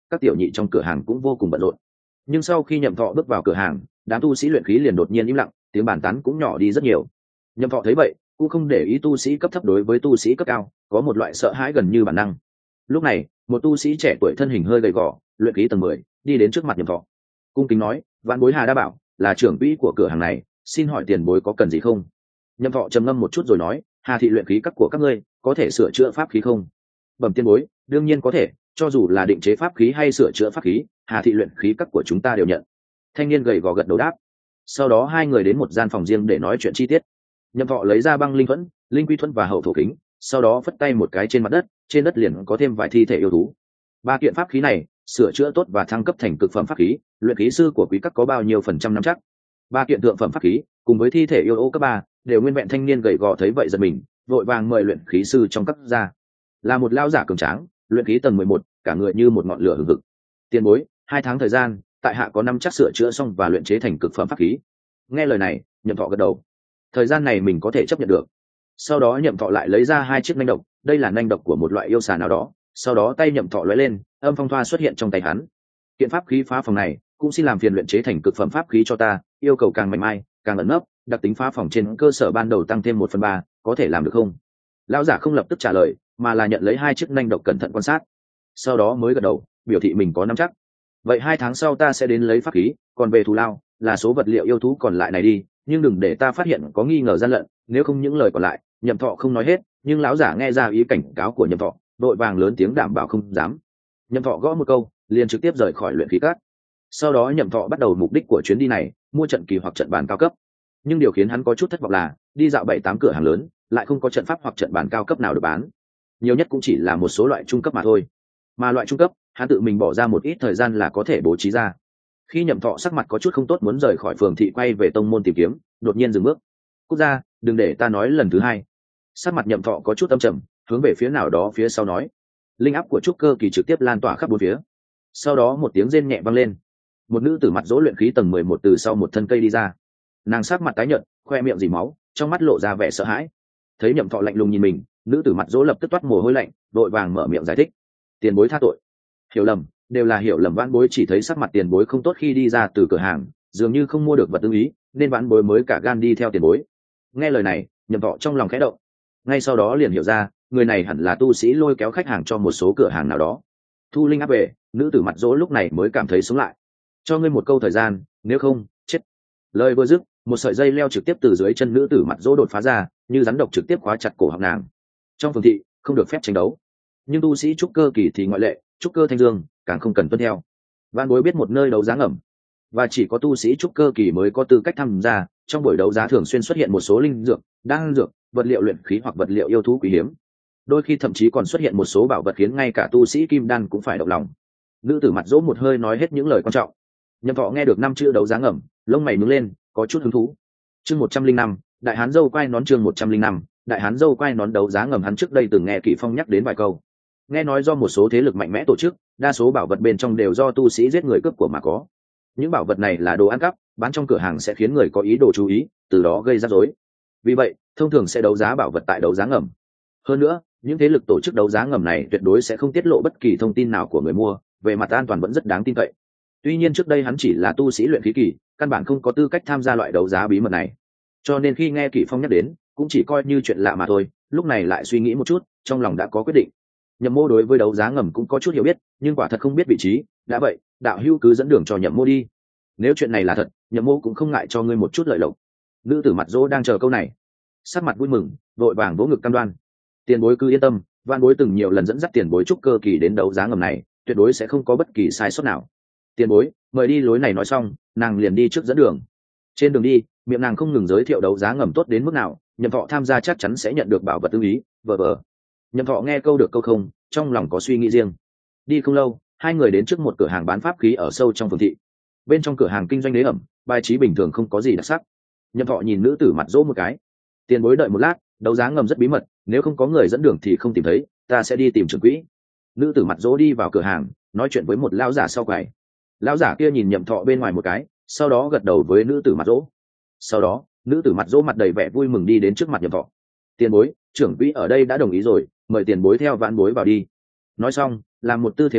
các tiểu nhị trong cửa hàng cũng vô cùng bận rộn. Nhưng sau khi Nhậm Thọ bước vào cửa hàng, đám tu sĩ luyện khí liền đột nhiên im lặng, tiếng bàn tán cũng nhỏ đi rất nhiều. Nhậm Thọ thấy vậy cũng không để ý tu sĩ cấp thấp đối với tu sĩ cấp cao, có một loại sợ hãi gần như bản năng. Lúc này một tu sĩ trẻ tuổi thân hình hơi gầy gò, luyện khí tầng mười, đi đến trước mặt Nhậm Thọ, cung kính nói: "Vạn bối Hà Đa Bảo, là trưởng quỹ của cửa hàng này, xin hỏi tiền bối có cần gì không?" Nhậm Thọ trầm ngâm một chút rồi nói: "Hà thị luyện khí các của các ngươi có thể sửa chữa pháp khí không?" "Bẩm tiền bối, đương nhiên có thể, cho dù là định chế pháp khí hay sửa chữa pháp khí, Hà thị luyện khí các của chúng ta đều nhận." Thanh niên gầy gò gật đầu đáp. Sau đó hai người đến một gian phòng riêng để nói chuyện chi tiết. Nhậm Thọ lấy ra băng linh thuẫn, linh quy thuẫn và hậu thổ kính, sau đó phất tay một cái trên mặt đất, trên đất liền có thêm vài thi thể yêu thú. Ba kiện pháp khí này sửa chữa tốt và thăng cấp thành cực phẩm pháp khí, luyện khí sư của quý các có bao nhiêu phần trăm nắm chắc? Ba kiện thượng phẩm pháp khí cùng với thi thể yêu ô cấp ba đều nguyên vẹn. Thanh niên gầy gò thấy vậy giật mình, vội vàng mời luyện khí sư trong cấp ra. Là một lao giả cường tráng, luyện khí tầng mười một, cả người như một ngọn lửa hừng hực. "Tiền bối, hai tháng thời gian, tại hạ có năm chắc sửa chữa xong và luyện chế thành cực phẩm pháp khí." Nghe lời này, Nhậm Thọ gật đầu. Thời gian này mình có thể chấp nhận được. Sau đó Nhậm Thọ lại lấy ra hai chiếc nanh độc, đây là nanh độc của một loại yêu xà nào đó. Sau đó tay Nhậm Thọ lóe lên, âm phong thoa xuất hiện trong tay hắn. "Kiện pháp khí phá phòng này cũng xin làm phiền luyện chế thành cực phẩm pháp khí cho ta, yêu cầu càng mạnh mai, càng ẩn nấp, đặc tính phá phòng trên cơ sở ban đầu tăng thêm một phần ba, có thể làm được không?" Lão giả không lập tức trả lời, mà là nhận lấy hai chiếc nanh độc cẩn thận quan sát, sau đó mới gật đầu, biểu thị mình có nắm chắc. "Vậy hai tháng sau ta sẽ đến lấy pháp khí, còn về thù lao là số vật liệu yêu thú còn lại này đi, nhưng đừng để ta phát hiện có nghi ngờ gian lận, nếu không." Những lời còn lại Nhậm Thọ không nói hết, nhưng lão giả nghe ra ý cảnh cáo của Nhậm Thọ, đội vàng lớn tiếng đảm bảo không dám. Nhậm Thọ gõ một câu, liền trực tiếp rời khỏi luyện khí các. Sau đó Nhậm Thọ bắt đầu mục đích của chuyến đi này, mua trận kỳ hoặc trận bàn cao cấp. Nhưng điều khiến hắn có chút thất vọng là đi dạo bảy tám cửa hàng lớn, lại không có trận pháp hoặc trận bàn cao cấp nào được bán, nhiều nhất cũng chỉ là một số loại trung cấp mà thôi. Mà loại trung cấp, hắn tự mình bỏ ra một ít thời gian là có thể bố trí ra. Khi Nhậm Thọ sắc mặt có chút không tốt muốn rời khỏi phường thị quay về tông môn tìm kiếm, đột nhiên dừng bước. "Cút ra, đừng để ta nói lần thứ hai." Sắc mặt Nhậm Thọ có chút âm trầm, hướng về phía nào đó phía sau nói. Linh áp của trúc cơ kỳ trực tiếp lan tỏa khắp bốn phía. Sau đó một tiếng rên nhẹ vang lên, một nữ tử mặt dỗ luyện khí tầng mười một từ sau một thân cây đi ra. Nàng sắc mặt tái nhợt, khoe miệng dì máu, trong mắt lộ ra vẻ sợ hãi. Thấy Nhậm Thọ lạnh lùng nhìn mình, nữ tử mặt dỗ lập tức toát mồ hôi lạnh, đội vàng mở miệng giải thích: "Tiền bối tha tội, hiểu lầm, đều là hiểu lầm." Vãn bối chỉ thấy sắc mặt tiền bối không tốt khi đi ra từ cửa hàng, dường như không mua được vật ưng ý, nên vãn bối mới cả gan đi theo tiền bối. Nghe lời này, Nhậm Thọ trong lòng khẽ động, ngay sau đó liền hiểu ra người này hẳn là tu sĩ lôi kéo khách hàng cho một số cửa hàng nào đó. Thu linh áp về, nữ tử mặt dỗ lúc này mới cảm thấy sống lại. "Cho ngươi một câu thời gian, nếu không chết." Lời vừa dứt, một sợi dây leo trực tiếp từ dưới chân nữ tử mặt dỗ đột phá ra, như rắn độc trực tiếp khóa chặt cổ họng nàng. Trong phường thị không được phép tranh đấu, nhưng tu sĩ trúc cơ kỳ thì ngoại lệ, trúc cơ thanh dương càng không cần tuân theo. Vãn bối biết một nơi đấu giá ngầm, và chỉ có tu sĩ trúc cơ kỳ mới có tư cách tham gia. Trong buổi đấu giá thường xuyên xuất hiện một số linh dược, đan dược, vật liệu luyện khí hoặc vật liệu yêu thú quý hiếm, đôi khi thậm chí còn xuất hiện một số bảo vật khiến ngay cả tu sĩ kim đan cũng phải động lòng. Nữ tử mặt dỗ một hơi nói hết những lời quan trọng. Nhậm Thọ nghe được năm chữ đấu giá ngầm, lông mày nhướng lên, có chút hứng thú. Chương một trăm linh năm, đại hán dâu quai nón. Chương một trăm linh năm, đại hán dâu quai nón. Đấu giá ngầm hắn trước đây từng nghe Kỷ Phong nhắc đến vài câu, nghe nói do một số thế lực mạnh mẽ tổ chức, đa số bảo vật bên trong đều do tu sĩ giết người cướp của mà có. Những bảo vật này là đồ ăn cắp, bán trong cửa hàng sẽ khiến người có ý đồ chú ý, từ đó gây rắc rối. Vì vậy thông thường sẽ đấu giá bảo vật tại đấu giá ngầm. Hơn nữa, những thế lực tổ chức đấu giá ngầm này tuyệt đối sẽ không tiết lộ bất kỳ thông tin nào của người mua, về mặt an toàn vẫn rất đáng tin cậy. Tuy nhiên trước đây hắn chỉ là tu sĩ luyện khí kỳ, căn bản không có tư cách tham gia loại đấu giá bí mật này, cho nên khi nghe Kỷ Phong nhắc đến cũng chỉ coi như chuyện lạ mà thôi. Lúc này lại suy nghĩ một chút, trong lòng đã có quyết định. Nhậm Mô đối với đấu giá ngầm cũng có chút hiểu biết, nhưng quả thật không biết vị trí. Đã vậy, đạo hữu cứ dẫn đường cho Nhậm Mô đi, nếu chuyện này là thật, Nhậm Mô cũng không ngại cho ngươi một chút lợi lộc. Nữ tử mặt dỗ đang chờ câu này, sắc mặt vui mừng, vội vàng vỗ ngực cam đoan: "Tiền bối cứ yên tâm, vạn bối từng nhiều lần dẫn dắt tiền bối trúc cơ kỳ đến đấu giá ngầm này, tuyệt đối sẽ không có bất kỳ sai sót nào. Tiền bối mời đi." Lối này nói xong, nàng liền đi trước dẫn đường. Trên đường đi, miệng nàng không ngừng giới thiệu đấu giá ngầm tốt đến mức nào, Nhậm Thọ tham gia chắc chắn sẽ nhận được bảo vật ưng ý, vờ vờ. Nhậm Thọ nghe câu được câu không, trong lòng có suy nghĩ riêng. Đi không lâu, hai người đến trước một cửa hàng bán pháp khí ở sâu trong phường thị. Bên trong cửa hàng kinh doanh đế ẩm, bài trí bình thường không có gì đặc sắc. Nhậm Thọ nhìn nữ tử mặt dỗ một cái: "Tiền bối đợi một lát, đấu giá ngầm rất bí mật, nếu không có người dẫn đường thì không tìm thấy, ta sẽ đi tìm trưởng quỹ." Nữ tử mặt dỗ đi vào cửa hàng, nói chuyện với một lão giả sau quầy. Lão giả kia nhìn Nhậm Thọ bên ngoài một cái, sau đó gật đầu với nữ tử mặt dỗ. Sau đó nữ tử mặt dỗ mặt đầy vẻ vui mừng đi đến trước mặt Nhậm Thọ: "Tiền bối, trưởng quỹ ở đây đã đồng ý rồi, mời tiền bối theo vãn bối vào đi." Nói xong làm một tư thế mời,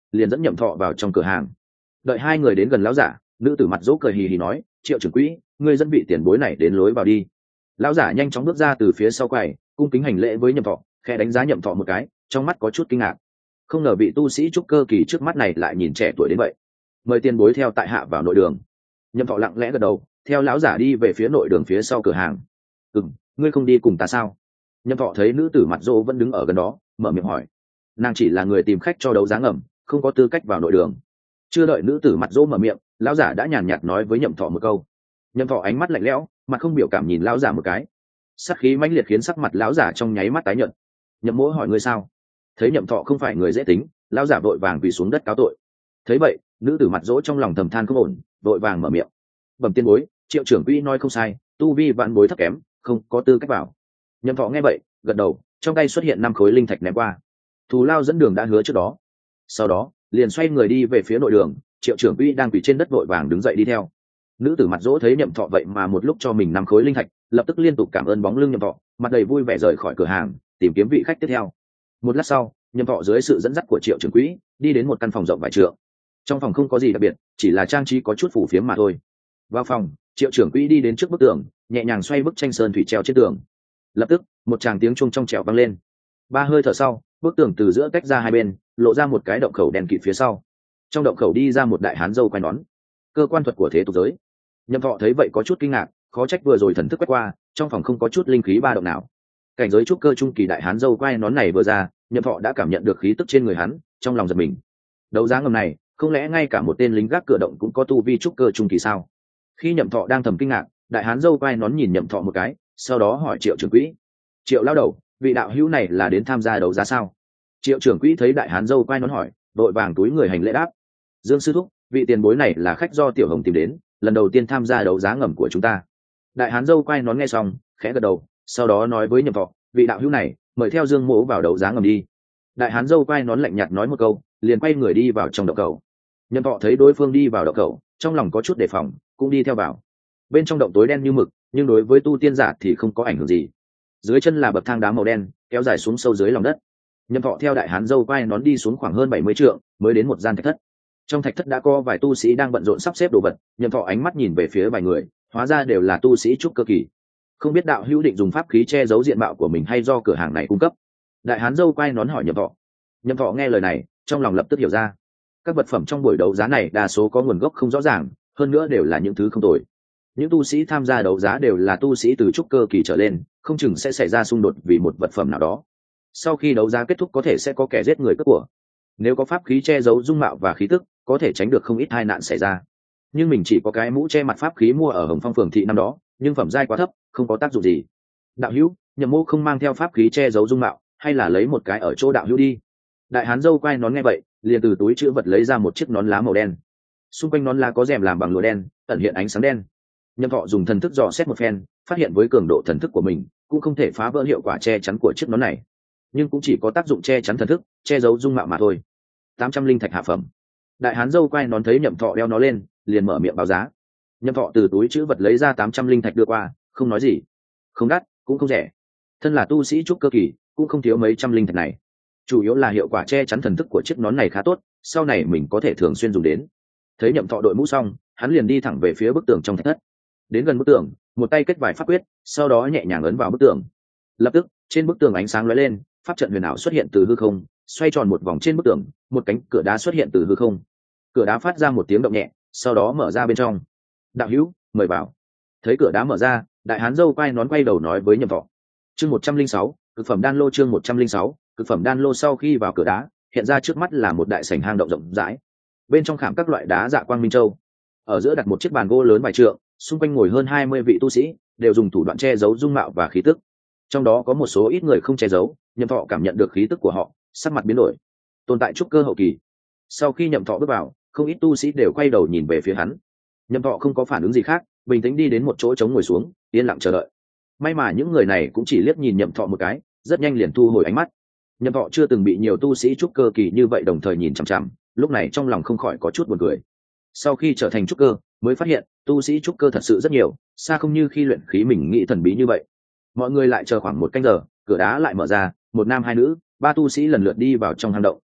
liền dẫn nhậm thọ vào trong cửa hàng. Đợi hai người đến gần lão giả, nữ tử mặt dỗ cười hì hì nói, Triệu trưởng quỹ, ngươi dẫn vị tiền bối này đến lối vào đi. Lão giả nhanh chóng bước ra từ phía sau quầy, cung kính hành lễ với nhậm thọ, khẽ đánh giá nhậm thọ một cái, trong mắt có chút kinh ngạc. Không ngờ vị tu sĩ trúc cơ kỳ trước mắt này lại nhìn trẻ tuổi đến vậy. Mời tiền bối theo tại hạ vào nội đường. Nhậm thọ lặng lẽ gật đầu, theo lão giả đi về phía nội đường phía sau cửa hàng. Ừm, ngươi không đi cùng ta sao? Nhậm thọ thấy nữ tử mặt dỗ vẫn đứng ở gần đó, mở miệng hỏi. Nàng chỉ là người tìm khách cho đấu giá ngầm, không có tư cách vào nội đường. Chưa đợi nữ tử mặt dỗ mở miệng, lão giả đã nhàn nhạt nói với nhậm thọ một câu. Nhậm thọ ánh mắt lạnh lẽo, mặt không biểu cảm nhìn lão giả một cái. Sát khí mãnh liệt khiến sắc mặt lão giả trong nháy mắt tái nhợt. Nhậm mỗ hỏi ngươi sao? Thấy nhậm thọ không phải người dễ tính, lão giả vội vàng quỳ xuống đất cáo tội. Thấy vậy, nữ tử mặt dỗ trong lòng thầm than không ổn, vội vàng mở miệng. Bẩm tiên bối, Triệu trưởng quỹ nói không sai, tu vi vạn bối thấp kém, không có tư cách vào. Nhậm thọ nghe vậy, gật đầu, trong tay xuất hiện năm khối linh thạch ném qua. Thù lao dẫn đường đã hứa trước đó. Sau đó, liền xoay người đi về phía nội đường. Triệu trưởng quỹ đang quỳ trên đất vội vàng đứng dậy đi theo. Nữ tử mặt dỗ thấy nhậm thọ vậy mà một lúc cho mình năm khối linh thạch, lập tức liên tục cảm ơn bóng lưng nhậm thọ, mặt đầy vui vẻ rời khỏi cửa hàng, tìm kiếm vị khách tiếp theo. Một lát sau, nhậm thọ dưới sự dẫn dắt của Triệu trưởng quỹ đi đến một căn phòng rộng vài trượng. Trong phòng không có gì đặc biệt, chỉ là trang trí có chút phủ phiếm mà thôi. Vào phòng, Triệu trưởng quỹ đi đến trước bức tường, nhẹ nhàng xoay bức tranh sơn thủy treo trên tường. Lập tức, một tràng tiếng chuông trong trẻo vang lên. Ba hơi thở sau, bức tường từ giữa tách ra hai bên, lộ ra một cái động khẩu đen kịt phía sau. Trong động khẩu đi ra một đại hán râu quai nón. Cơ quan thuật của thế tục giới. Nhậm thọ thấy vậy có chút kinh ngạc, khó trách vừa rồi thần thức quét qua, trong phòng không có chút linh khí ba động nào. Cảnh giới trúc cơ trung kỳ đại hán râu quai nón này vừa ra, Nhậm thọ đã cảm nhận được khí tức trên người hắn, trong lòng giật mình. Đấu giá ngầm này, không lẽ ngay cả một tên lính gác cửa động cũng có tu vi trúc cơ trung kỳ sao? Khi Nhậm thọ đang thầm kinh ngạc, đại hán râu quai nón nhìn Nhậm thọ một cái, sau đó hỏi Triệu trưởng quỹ. Triệu lao đầu, vị đạo hữu này là đến tham gia đấu giá sao? Triệu trưởng quỹ thấy đại hán râu quai nón hỏi, đội vàng túi người hành lễ đáp. Dương sư thúc, vị tiền bối này là khách do tiểu hồng tìm đến, lần đầu tiên tham gia đấu giá ngầm của chúng ta. Đại hán râu quai nón nghe xong, khẽ gật đầu, sau đó nói với Nhậm thọ, vị đạo hữu này, mời theo Dương mỗ vào đấu giá ngầm đi. Đại hán râu quai nón lạnh nhạt nói một câu, liền quay người đi vào trong động cầu. Nhậm thọ thấy đối phương đi vào động cầu, trong lòng có chút đề phòng, cũng đi theo vào. Bên trong động tối đen như mực, nhưng đối với tu tiên giả thì không có ảnh hưởng gì. Dưới chân là bậc thang đá màu đen, kéo dài xuống sâu dưới lòng đất. Nhậm thọ theo đại hán râu quai nón đi xuống khoảng hơn bảy mươi trượng, mới đến một gian thạch thất. Trong thạch thất đã có vài tu sĩ đang bận rộn sắp xếp đồ vật. Nhậm thọ ánh mắt nhìn về phía vài người, hóa ra đều là tu sĩ trúc cơ kỳ. Không biết đạo hữu định dùng pháp khí che giấu diện mạo của mình hay do cửa hàng này cung cấp? Đại hán râu quai nón hỏi Nhậm thọ. Nhậm thọ nghe lời này, trong lòng lập tức hiểu ra. Các vật phẩm trong buổi đấu giá này đa số có nguồn gốc không rõ ràng, hơn nữa đều là những thứ không tồi. Những tu sĩ tham gia đấu giá đều là tu sĩ từ trúc cơ kỳ trở lên, không chừng sẽ xảy ra xung đột vì một vật phẩm nào đó. Sau khi đấu giá kết thúc có thể sẽ có kẻ giết người cướp của. Nếu có pháp khí che giấu dung mạo và khí tức, có thể tránh được không ít tai nạn xảy ra. Nhưng mình chỉ có cái mũ che mặt pháp khí mua ở Hồng Phong phường thị năm đó, nhưng phẩm giai quá thấp, không có tác dụng gì. Đạo hữu, Nhậm mô không mang theo pháp khí che giấu dung mạo, hay là lấy một cái ở chỗ đạo hữu đi. Đại hán râu quai nón nghe vậy, liền từ túi chữ vật lấy ra một chiếc nón lá màu đen. Xung quanh nón lá có rèm làm bằng lụa đen, ẩn hiện ánh sáng đen. Nhậm thọ dùng thần thức dò xét một phen, phát hiện với cường độ thần thức của mình cũng không thể phá vỡ hiệu quả che chắn của chiếc nón này, nhưng cũng chỉ có tác dụng che chắn thần thức, che giấu dung mạo mà thôi. Tám trăm linh thạch hạ phẩm. Đại hán râu quai nón thấy Nhậm thọ đeo nó lên, liền mở miệng báo giá. Nhậm thọ từ túi chữ vật lấy ra tám trăm linh thạch đưa qua, không nói gì. Không đắt, cũng không rẻ. Thân là tu sĩ trúc cơ kỳ, cũng không thiếu mấy trăm linh thạch này. Chủ yếu là hiệu quả che chắn thần thức của chiếc nón này khá tốt, sau này mình có thể thường xuyên dùng đến. Thấy Nhậm thọ đội mũ xong, hắn liền đi thẳng về phía bức tường trong thạch thất. Đến gần bức tường, một tay kết vài pháp quyết, sau đó nhẹ nhàng ấn vào bức tường. Lập tức, trên bức tường ánh sáng lóe lên, pháp trận huyền ảo xuất hiện từ hư không, xoay tròn một vòng trên bức tường, một cánh cửa đá xuất hiện từ hư không. Cửa đá phát ra một tiếng động nhẹ, sau đó mở ra bên trong. Đạo hữu, mời vào. Thấy cửa đá mở ra, đại hán râu quai nón quay đầu nói với Nhậm thọ. Chương một trăm linh sáu, cực phẩm đan lô. Chương một trăm linh sáu, cực phẩm đan lô. Sau khi vào cửa đá, hiện ra trước mắt là một đại sảnh hang động rộng rãi. Bên trong khảm các loại đá dạ quang minh châu. Ở giữa đặt một chiếc bàn gỗ lớn vài trượng, xung quanh ngồi hơn hai mươi vị tu sĩ, đều dùng thủ đoạn che giấu dung mạo và khí tức. Trong đó có một số ít người không che giấu, Nhậm thọ cảm nhận được khí tức của họ, sắc mặt biến đổi. Tồn tại trúc cơ hậu kỳ. Sau khi Nhậm thọ bước vào, không ít tu sĩ đều quay đầu nhìn về phía hắn. Nhậm thọ không có phản ứng gì khác, bình tĩnh đi đến một chỗ trống ngồi xuống, yên lặng chờ đợi. May mà những người này cũng chỉ liếc nhìn Nhậm thọ một cái, rất nhanh liền thu hồi ánh mắt. Nhậm thọ chưa từng bị nhiều tu sĩ trúc cơ kỳ như vậy đồng thời nhìn chằm chằm, lúc này trong lòng không khỏi có chút buồn cười. Sau khi trở thành trúc cơ, mới phát hiện tu sĩ trúc cơ thật sự rất nhiều, xa không như khi luyện khí mình nghĩ thần bí như vậy. Mọi người lại chờ khoảng một canh giờ, cửa đá lại mở ra, một nam hai nữ, ba tu sĩ lần lượt đi vào trong hang động.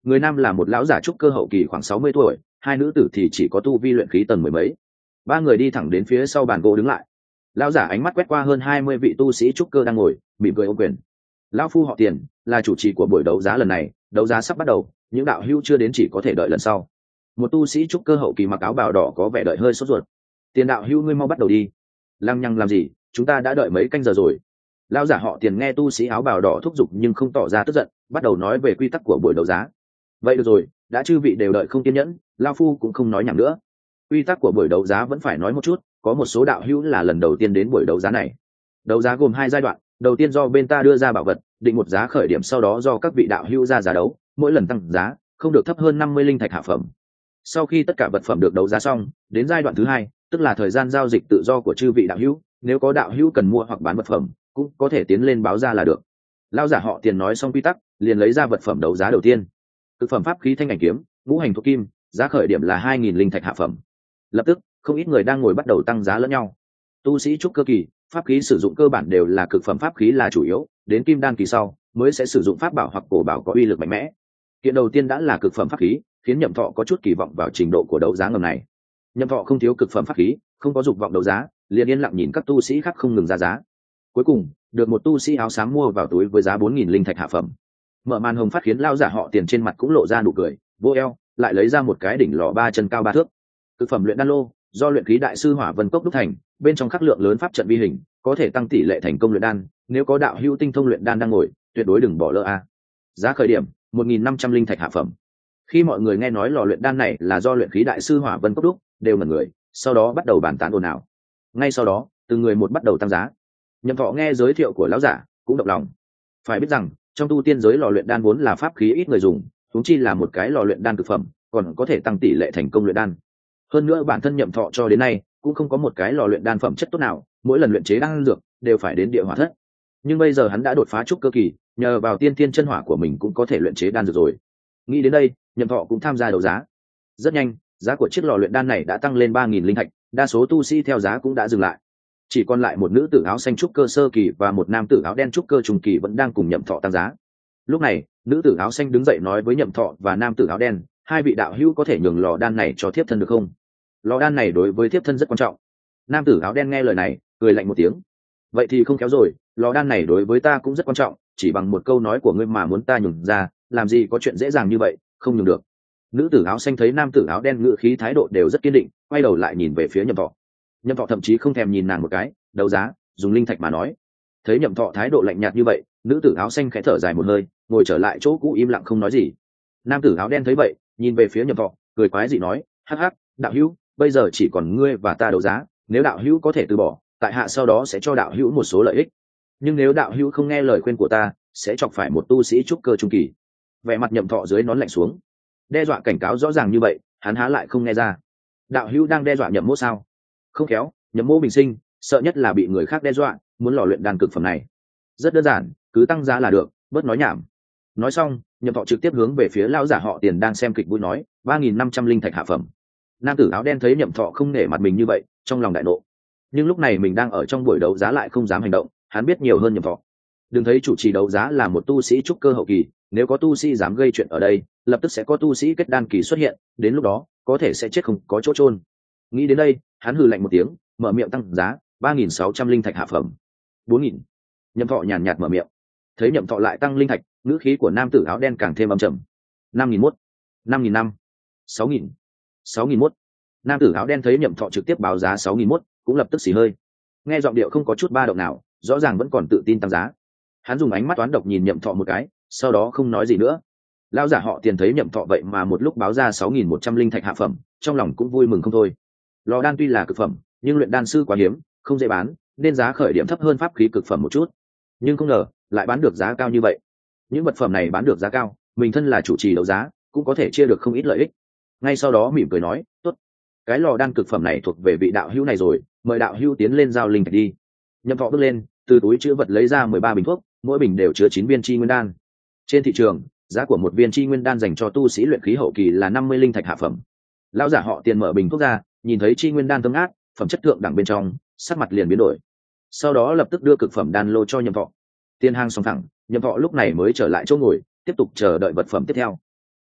Người nam là một lão giả trúc cơ hậu kỳ khoảng sáu mươi tuổi, hai nữ tử thì chỉ có tu vi luyện khí tầng mười mấy. Ba người đi thẳng đến phía sau bàn gỗ đứng lại. Lão giả ánh mắt quét qua hơn hai mươi vị tu sĩ trúc cơ đang ngồi, mỉm cười ôm quyền. Lão phu họ Tiền, là chủ trì của buổi đấu giá lần này, đấu giá sắp bắt đầu, những đạo hữu chưa đến chỉ có thể đợi lần sau. Một tu sĩ trúc cơ hậu kỳ mặc áo bào đỏ có vẻ đợi hơi sốt ruột. Tiền đạo hữu ngươi mau bắt đầu đi. Lăng nhăng làm gì, chúng ta đã đợi mấy canh giờ rồi. Lão giả họ Tiền nghe tu sĩ áo bào đỏ thúc giục nhưng không tỏ ra tức giận, bắt đầu nói về quy tắc của buổi đấu giá. Vậy được rồi, đã chư vị đều đợi không kiên nhẫn, lão phu cũng không nói nhảm nữa. Quy tắc của buổi đấu giá vẫn phải nói một chút, có một số đạo hữu là lần đầu tiên đến buổi đấu giá này. Đấu giá gồm hai giai đoạn, đầu tiên do bên ta đưa ra bảo vật, định một giá khởi điểm, sau đó do các vị đạo hữu ra giá đấu, mỗi lần tăng giá không được thấp hơn năm mươi linh thạch hạ phẩm. Sau khi tất cả vật phẩm được đấu giá xong, đến giai đoạn thứ hai, tức là thời gian giao dịch tự do của chư vị đạo hữu, nếu có đạo hữu cần mua hoặc bán vật phẩm, cũng có thể tiến lên báo ra là được. Lão giả họ Tiền nói xong quy tắc, liền lấy ra vật phẩm đấu giá đầu tiên. Thực phẩm pháp khí thanh ảnh kiếm, ngũ hành thuộc kim, giá khởi điểm là hai nghìn linh thạch hạ phẩm. Lập tức, không ít người đang ngồi bắt đầu tăng giá lẫn nhau. Tu sĩ trúc cơ kỳ, pháp khí sử dụng cơ bản đều là cực phẩm pháp khí là chủ yếu, đến kim đan kỳ sau mới sẽ sử dụng pháp bảo hoặc cổ bảo có uy lực mạnh mẽ. Kiện đầu tiên đã là cực phẩm pháp khí, khiến Nhậm Thọ có chút kỳ vọng vào trình độ của đấu giá ngầm này. Nhậm Thọ không thiếu cực phẩm pháp khí, không có dục vọng đấu giá, liền yên lặng nhìn các tu sĩ khác không ngừng ra giá. Cuối cùng, được một tu sĩ áo xám mua vào túi với giá bốn nghìn linh thạch hạ phẩm. Mở màn hồng phát khiến lao giả họ Tiền trên mặt cũng lộ ra nụ cười, vô eo, lại lấy ra một cái đỉnh lò ba chân cao ba thước. Cực phẩm luyện đan lô, do luyện khí đại sư Hỏa Vân Cốc đúc thành, bên trong khắc lượng lớn pháp trận vi hình, có thể tăng tỷ lệ thành công luyện đan, nếu có đạo hữu tinh thông luyện đan đang ngồi, tuyệt đối đừng bỏ lỡ a. Giá khởi điểm một nghìn năm trăm linh thạch hạ phẩm. Khi mọi người nghe nói lò luyện đan này là do luyện khí đại sư Hỏa Vân Cốc đúc, đều ngẩn người, sau đó bắt đầu bàn tán ồn ào. Ngay sau đó, từng người một bắt đầu tăng giá. Nhậm Thọ nghe giới thiệu của lão giả, cũng động lòng. Phải biết rằng, trong tu tiên giới lò luyện đan vốn là pháp khí ít người dùng, huống chi là một cái lò luyện đan cực phẩm, còn có thể tăng tỷ lệ thành công luyện đan. Hơn nữa bản thân Nhậm Thọ cho đến nay cũng không có một cái lò luyện đan phẩm chất tốt nào, mỗi lần luyện chế đan dược đều phải đến địa hỏa thất. Nhưng bây giờ hắn đã đột phá trúc cơ kỳ, nhờ vào tiên tiên chân hỏa của mình cũng có thể luyện chế đan dược rồi. Nghĩ đến đây, Nhậm Thọ cũng tham gia đấu giá. Rất nhanh, giá của chiếc lò luyện đan này đã tăng lên ba nghìn linh thạch, đa số tu sĩ theo giá cũng đã dừng lại. Chỉ còn lại một nữ tử áo xanh trúc cơ sơ kỳ và một nam tử áo đen trúc cơ trung kỳ vẫn đang cùng Nhậm Thọ tăng giá. Lúc này, nữ tử áo xanh đứng dậy nói với Nhậm Thọ và nam tử áo đen, hai vị đạo hữu có thể nhường lò đan này cho thiếp thân được không? Lò đan này đối với thiếp thân rất quan trọng. Nam tử áo đen nghe lời này, cười lạnh một tiếng. Vậy thì không kéo rồi, lò đan này đối với ta cũng rất quan trọng, chỉ bằng một câu nói của ngươi mà muốn ta nhường ra, làm gì có chuyện dễ dàng như vậy, không nhường được. Nữ tử áo xanh thấy nam tử áo đen ngữ khí thái độ đều rất kiên định, quay đầu lại nhìn về phía Nhậm Thọ. Nhậm Thọ thậm chí không thèm nhìn nàng một cái, đấu giá, dùng linh thạch mà nói. Thấy Nhậm Thọ thái độ lạnh nhạt như vậy, nữ tử áo xanh khẽ thở dài một hơi, ngồi trở lại chỗ cũ im lặng không nói gì. Nam tử áo đen thấy vậy, nhìn về phía Nhậm Thọ, cười quái dị nói, hắc hắc, đạo hữu, bây giờ chỉ còn ngươi và ta đấu giá, nếu đạo hữu có thể từ bỏ, tại hạ sau đó sẽ cho đạo hữu một số lợi ích. Nhưng nếu đạo hữu không nghe lời khuyên của ta, sẽ chọc phải một tu sĩ trúc cơ trung kỳ. Vẻ mặt Nhậm Thọ dưới nón lạnh xuống, đe dọa cảnh cáo rõ ràng như vậy, hắn há lại không nghe ra. Đạo hữu đang đe dọa Nhậm Mỗ sao? Không khéo, Nhậm Mỗ bình sinh sợ nhất là bị người khác đe dọa, muốn lò luyện đan cực phẩm này. Rất đơn giản, cứ tăng giá là được, bớt nói nhảm. Nói xong, Nhậm Thọ trực tiếp hướng về phía lão giả họ Tiền đang xem kịch vui nói, ba nghìn năm trăm linh thạch hạ phẩm. Nam tử áo đen thấy Nhậm Thọ không nể mặt mình như vậy, trong lòng đại nộ. Nhưng lúc này mình đang ở trong buổi đấu giá lại không dám hành động, hắn biết nhiều hơn Nhậm Thọ. Đừng thấy chủ trì đấu giá là một tu sĩ trúc cơ hậu kỳ, nếu có tu sĩ dám gây chuyện ở đây, lập tức sẽ có tu sĩ kết đan kỳ xuất hiện, đến lúc đó có thể sẽ chết không có chỗ chôn. Nghĩ đến đây, hắn hừ lạnh một tiếng, mở miệng tăng giá, ba nghìn sáu trăm linh thạch hạ phẩm. bốn nghìn. Nhậm Thọ nhàn nhạt mở miệng. Thấy Nhậm Thọ lại tăng linh thạch, ngữ khí của nam tử áo đen càng thêm âm trầm. năm nghìn mốt, năm nghìn năm, sáu nghìn, sáu nghìn mốt. Nam tử áo đen thấy Nhậm Thọ trực tiếp báo giá sáu nghìn mốt, cũng lập tức xì hơi. Nghe giọng điệu không có chút ba động nào, rõ ràng vẫn còn tự tin tăng giá. Hắn dùng ánh mắt toán độc nhìn Nhậm Thọ một cái, sau đó không nói gì nữa. Lão giả họ Tiền thấy Nhậm Thọ vậy mà một lúc báo ra sáu nghìn một trăm linh thạch hạ phẩm, trong lòng cũng vui mừng không thôi. Lò đan tuy là cực phẩm, nhưng luyện đan sư quá hiếm, không dễ bán, nên giá khởi điểm thấp hơn pháp khí cực phẩm một chút. Nhưng không ngờ, lại bán được giá cao như vậy. Những vật phẩm này bán được giá cao, mình thân là chủ trì đấu giá, cũng có thể chia được không ít lợi ích. Ngay sau đó mỉm cười nói, tốt, cái lò đan cực phẩm này thuộc về vị đạo hữu này rồi, mời đạo hữu tiến lên giao linh thạch đi. Nhậm Thọ bước lên, từ túi chứa vật lấy ra mười ba bình thuốc, mỗi bình đều chứa chín viên chi nguyên đan. Trên thị trường, giá của một viên chi nguyên đan dành cho tu sĩ luyện khí hậu kỳ là năm mươi linh thạch hạ phẩm. Lão giả họ Tiền mở bình thuốc ra, nhìn thấy chi nguyên đan thơm ngát, phẩm chất thượng đẳng bên trong, sắc mặt liền biến đổi. Sau đó lập tức đưa cực phẩm đan lô cho Nhậm Thọ. Tiền hàng xong thẳng, Nhậm Thọ lúc này mới trở lại chỗ ngồi, tiếp tục chờ đợi vật phẩm tiếp theo.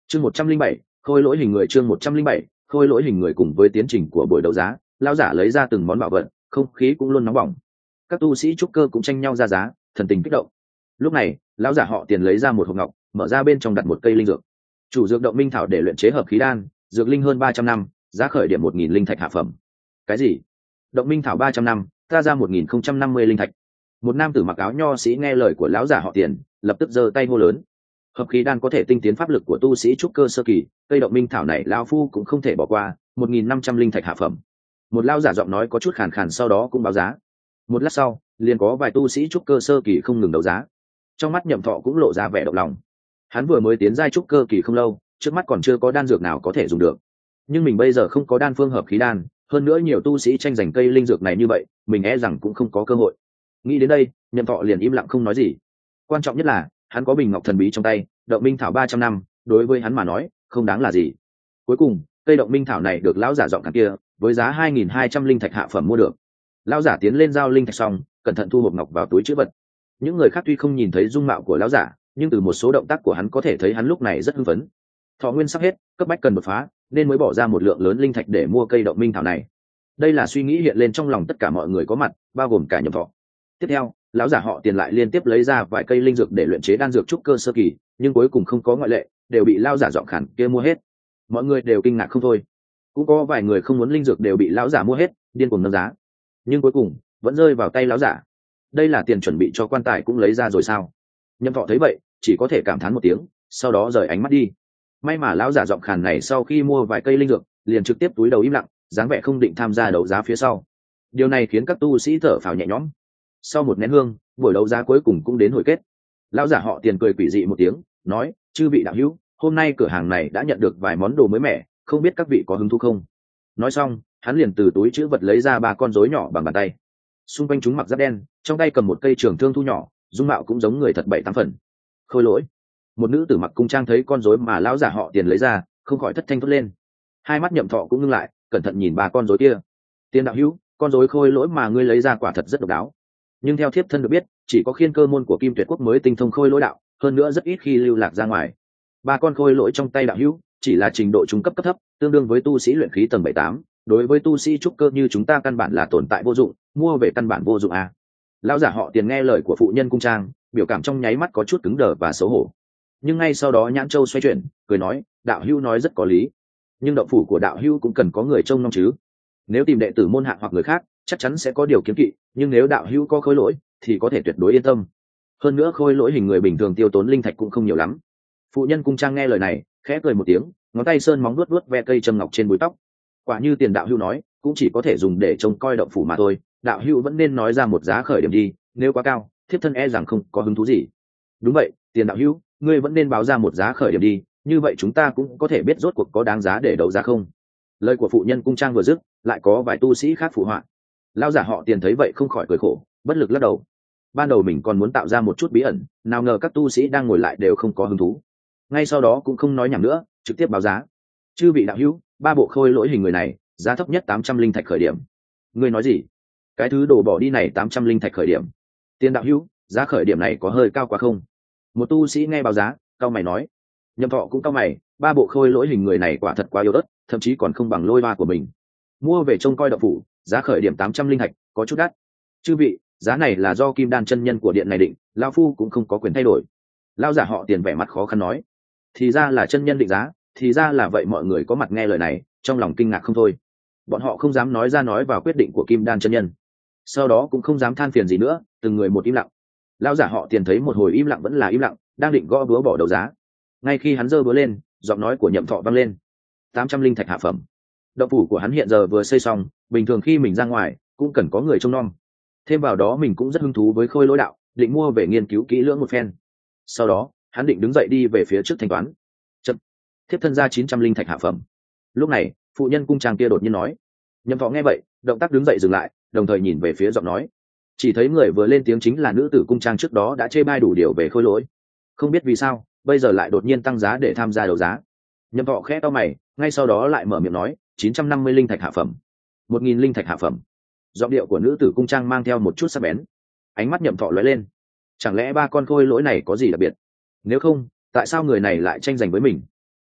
chương một trăm linh bảy khôi lỗi hình người chương một trăm linh bảy khôi lỗi hình người. Cùng với tiến trình của buổi đấu giá, lão giả lấy ra từng món bảo vật, không khí cũng luôn nóng bỏng. Các tu sĩ trúc cơ cũng tranh nhau ra giá, thần tình kích động. Lúc này lão giả họ Tiền lấy ra một hộp ngọc, mở ra bên trong đặt một cây linh dược. Chủ dược động minh thảo để luyện chế hợp khí đan, dược linh hơn ba trăm năm, giá khởi điểm một nghìn linh thạch hạ phẩm. Cái gì? Động minh thảo ba trăm năm, ta ra một nghìn không trăm năm mươi linh thạch. Một nam tử mặc áo nho sĩ nghe lời của lão giả họ Tiền, lập tức giơ tay hô lớn. Hợp khí đan có thể tinh tiến pháp lực của tu sĩ trúc cơ sơ kỳ, cây động minh thảo này lão phu cũng không thể bỏ qua, một nghìn năm trăm linh thạch hạ phẩm. Một lão giả giọng nói có chút khàn khàn sau đó cũng báo giá. Một lát sau, liền có vài tu sĩ trúc cơ sơ kỳ không ngừng đấu giá. Trong mắt Nhậm Thọ cũng lộ ra vẻ động lòng. Hắn vừa mới tiến giai trúc cơ kỳ không lâu, trước mắt còn chưa có đan dược nào có thể dùng được. Nhưng mình bây giờ không có đan phương hợp khí đan, hơn nữa nhiều tu sĩ tranh giành cây linh dược này như vậy, mình e rằng cũng không có cơ hội. Nghĩ đến đây, Nhậm Thọ liền im lặng không nói gì. Quan trọng nhất là, hắn có bình ngọc thần bí trong tay, động minh thảo ba trăm năm, đối với hắn mà nói, không đáng là gì. Cuối cùng, cây động minh thảo này được lão giả giọng cạn kia, với giá hai nghìn hai trăm linh thạch hạ phẩm mua được. Lão giả tiến lên giao linh thạch xong, cẩn thận thu hộp ngọc vào túi trữ vật. Những người khác tuy không nhìn thấy dung mạo của lão giả, nhưng từ một số động tác của hắn có thể thấy hắn lúc này rất hưng phấn. Thọ nguyên sắp hết, cấp bách cần đột phá, nên mới bỏ ra một lượng lớn linh thạch để mua cây động minh thảo này. Đây là suy nghĩ hiện lên trong lòng tất cả mọi người có mặt, bao gồm cả Nhậm Thọ. Tiếp theo, lão giả họ Tiền lại liên tiếp lấy ra vài cây linh dược để luyện chế đan dược trúc cơ sơ kỳ, nhưng cuối cùng không có ngoại lệ, đều bị lão giả giọng khản kia mua hết. Mọi người đều kinh ngạc không thôi. Cũng có vài người không muốn linh dược đều bị lão giả mua hết, điên cuồng nâng giá. Nhưng cuối cùng vẫn rơi vào tay lão giả. Đây là tiền chuẩn bị cho quan tài cũng lấy ra rồi sao? Nhậm Thọ thấy vậy, chỉ có thể cảm thán một tiếng, sau đó rời ánh mắt đi. May mà lão giả giọng khàn này sau khi mua vài cây linh dược, liền trực tiếp túi đầu im lặng, dáng vẻ không định tham gia đấu giá phía sau. Điều này khiến các tu sĩ thở phào nhẹ nhõm. Sau một nén hương, buổi đấu giá cuối cùng cũng đến hồi kết. Lão giả họ Tiền cười quỷ dị một tiếng, nói: "Chư vị đạo hữu, hôm nay cửa hàng này đã nhận được vài món đồ mới mẻ, không biết các vị có hứng thú không?" Nói xong, hắn liền từ túi trữ vật lấy ra ba con rối nhỏ bằng bàn tay. Xung quanh chúng mặc giáp đen, trong tay cầm một cây trường thương thu nhỏ, dung mạo cũng giống người thật bảy tám phần. Khôi lỗi. Một nữ tử mặc cung trang thấy con rối mà lão giả họ Tiền lấy ra, không khỏi thất thanh thốt lên. Hai mắt Nhậm Thọ cũng ngưng lại, cẩn thận nhìn ba con rối kia. "Tiền đạo hữu, con rối khôi lỗi mà ngươi lấy ra quả thật rất độc đáo. Nhưng theo thiếp thân được biết, chỉ có Khiên Cơ môn của Kim Tuyệt quốc mới tinh thông khôi lỗi đạo, hơn nữa rất ít khi lưu lạc ra ngoài. Ba con khôi lỗi trong tay đạo hữu chỉ là trình độ trung cấp cấp thấp, tương đương với tu sĩ luyện khí tầng bảy tám, đối với tu sĩ trúc cơ như chúng ta căn bản là tồn tại vô dụng, mua về căn bản vô dụng à?" Lão giả họ Tiền nghe lời của phụ nhân cung trang, biểu cảm trong nháy mắt có chút cứng đờ và xấu hổ. Nhưng ngay sau đó nhãn châu xoay chuyển, cười nói: "Đạo hữu nói rất có lý, nhưng động phủ của đạo hữu cũng cần có người trông nom chứ. Nếu tìm đệ tử môn hạ hoặc người khác, chắc chắn sẽ có điều kiến kỵ, nhưng nếu đạo hữu có khôi lỗi thì có thể tuyệt đối yên tâm. Hơn nữa khôi lỗi hình người bình thường tiêu tốn linh thạch cũng không nhiều lắm." Phụ nhân cung trang nghe lời này, khẽ cười một tiếng, ngón tay sơn móng vuốt vuốt ve cây châm ngọc trên búi tóc. "Quả như Tiền đạo hữu nói, cũng chỉ có thể dùng để trông coi động phủ mà thôi, đạo hữu vẫn nên nói ra một giá khởi điểm đi, nếu quá cao, thiếp thân e rằng không có hứng thú gì." "Đúng vậy, Tiền đạo hữu, ngươi vẫn nên báo ra một giá khởi điểm đi, như vậy chúng ta cũng có thể biết rốt cuộc có đáng giá để đấu giá không." Lời của phụ nhân cung trang vừa dứt, lại có vài tu sĩ khác phụ họa. Lão giả họ Tiền thấy vậy không khỏi cười khổ, bất lực lắc đầu. Ban đầu mình còn muốn tạo ra một chút bí ẩn, nào ngờ các tu sĩ đang ngồi lại đều không có hứng thú. Ngay sau đó cũng không nói nhảm nữa, trực tiếp báo giá. "Chư vị đạo hữu, ba bộ khôi lỗi hình người này, giá thấp nhất tám trăm linh thạch khởi điểm." "Ngươi nói gì? Cái thứ đồ bỏ đi này tám trăm linh thạch khởi điểm? Tiền đạo hữu, giá khởi điểm này có hơi cao quá không?" Một tu sĩ nghe báo giá, cao mày nói. Nhậm Thọ cũng cao mày, ba bộ khôi lỗi hình người này quả thật quá yếu ớt, thậm chí còn không bằng lôi hoa của mình. Mua về trông coi động phủ, giá khởi điểm tám trăm linh thạch, có chút đắt. "Chư vị, giá này là do Kim Đan chân nhân của điện này định, lão phu cũng không có quyền thay đổi." Lão giả họ Tiền vẻ mặt khó khăn nói. Thì ra là chân nhân định giá, thì ra là vậy. Mọi người có mặt nghe lời này, trong lòng kinh ngạc không thôi. Bọn họ không dám nói ra nói vào quyết định của Kim Đan chân nhân, sau đó cũng không dám than phiền gì nữa, từng người một im lặng. Lão giả họ Tiền thấy một hồi im lặng vẫn là im lặng, đang định gõ búa bỏ đấu giá. Ngay khi hắn giơ búa lên, giọng nói của Nhậm Thọ vang lên: "Tám trăm linh thạch hạ phẩm." Động phủ của hắn hiện giờ vừa xây xong, bình thường khi mình ra ngoài cũng cần có người trông nom. Thêm vào đó mình cũng rất hứng thú với khôi lỗi đạo, định mua về nghiên cứu kỹ lưỡng một phen. Sau đó hắn định đứng dậy đi về phía trước thanh toán. "Chậm, thiếp thân ra chín trăm linh thạch hạ phẩm." Lúc này phụ nhân cung trang kia đột nhiên nói. Nhậm Thọ nghe vậy, động tác đứng dậy dừng lại, đồng thời nhìn về phía giọng nói. Chỉ thấy người vừa lên tiếng chính là nữ tử cung trang trước đó đã chê bai đủ điều về khôi lỗi. Không biết vì sao bây giờ lại đột nhiên tăng giá để tham gia đấu giá. Nhậm Thọ khẽ to mày, ngay sau đó lại mở miệng nói: chín trăm năm mươi linh thạch hạ phẩm, một nghìn linh thạch hạ phẩm. Giọng điệu của nữ tử cung trang mang theo một chút sắc bén. Ánh mắt Nhậm Thọ lóe lên. Chẳng lẽ ba con khôi lỗi này có gì đặc biệt? Nếu không, tại sao người này lại tranh giành với mình?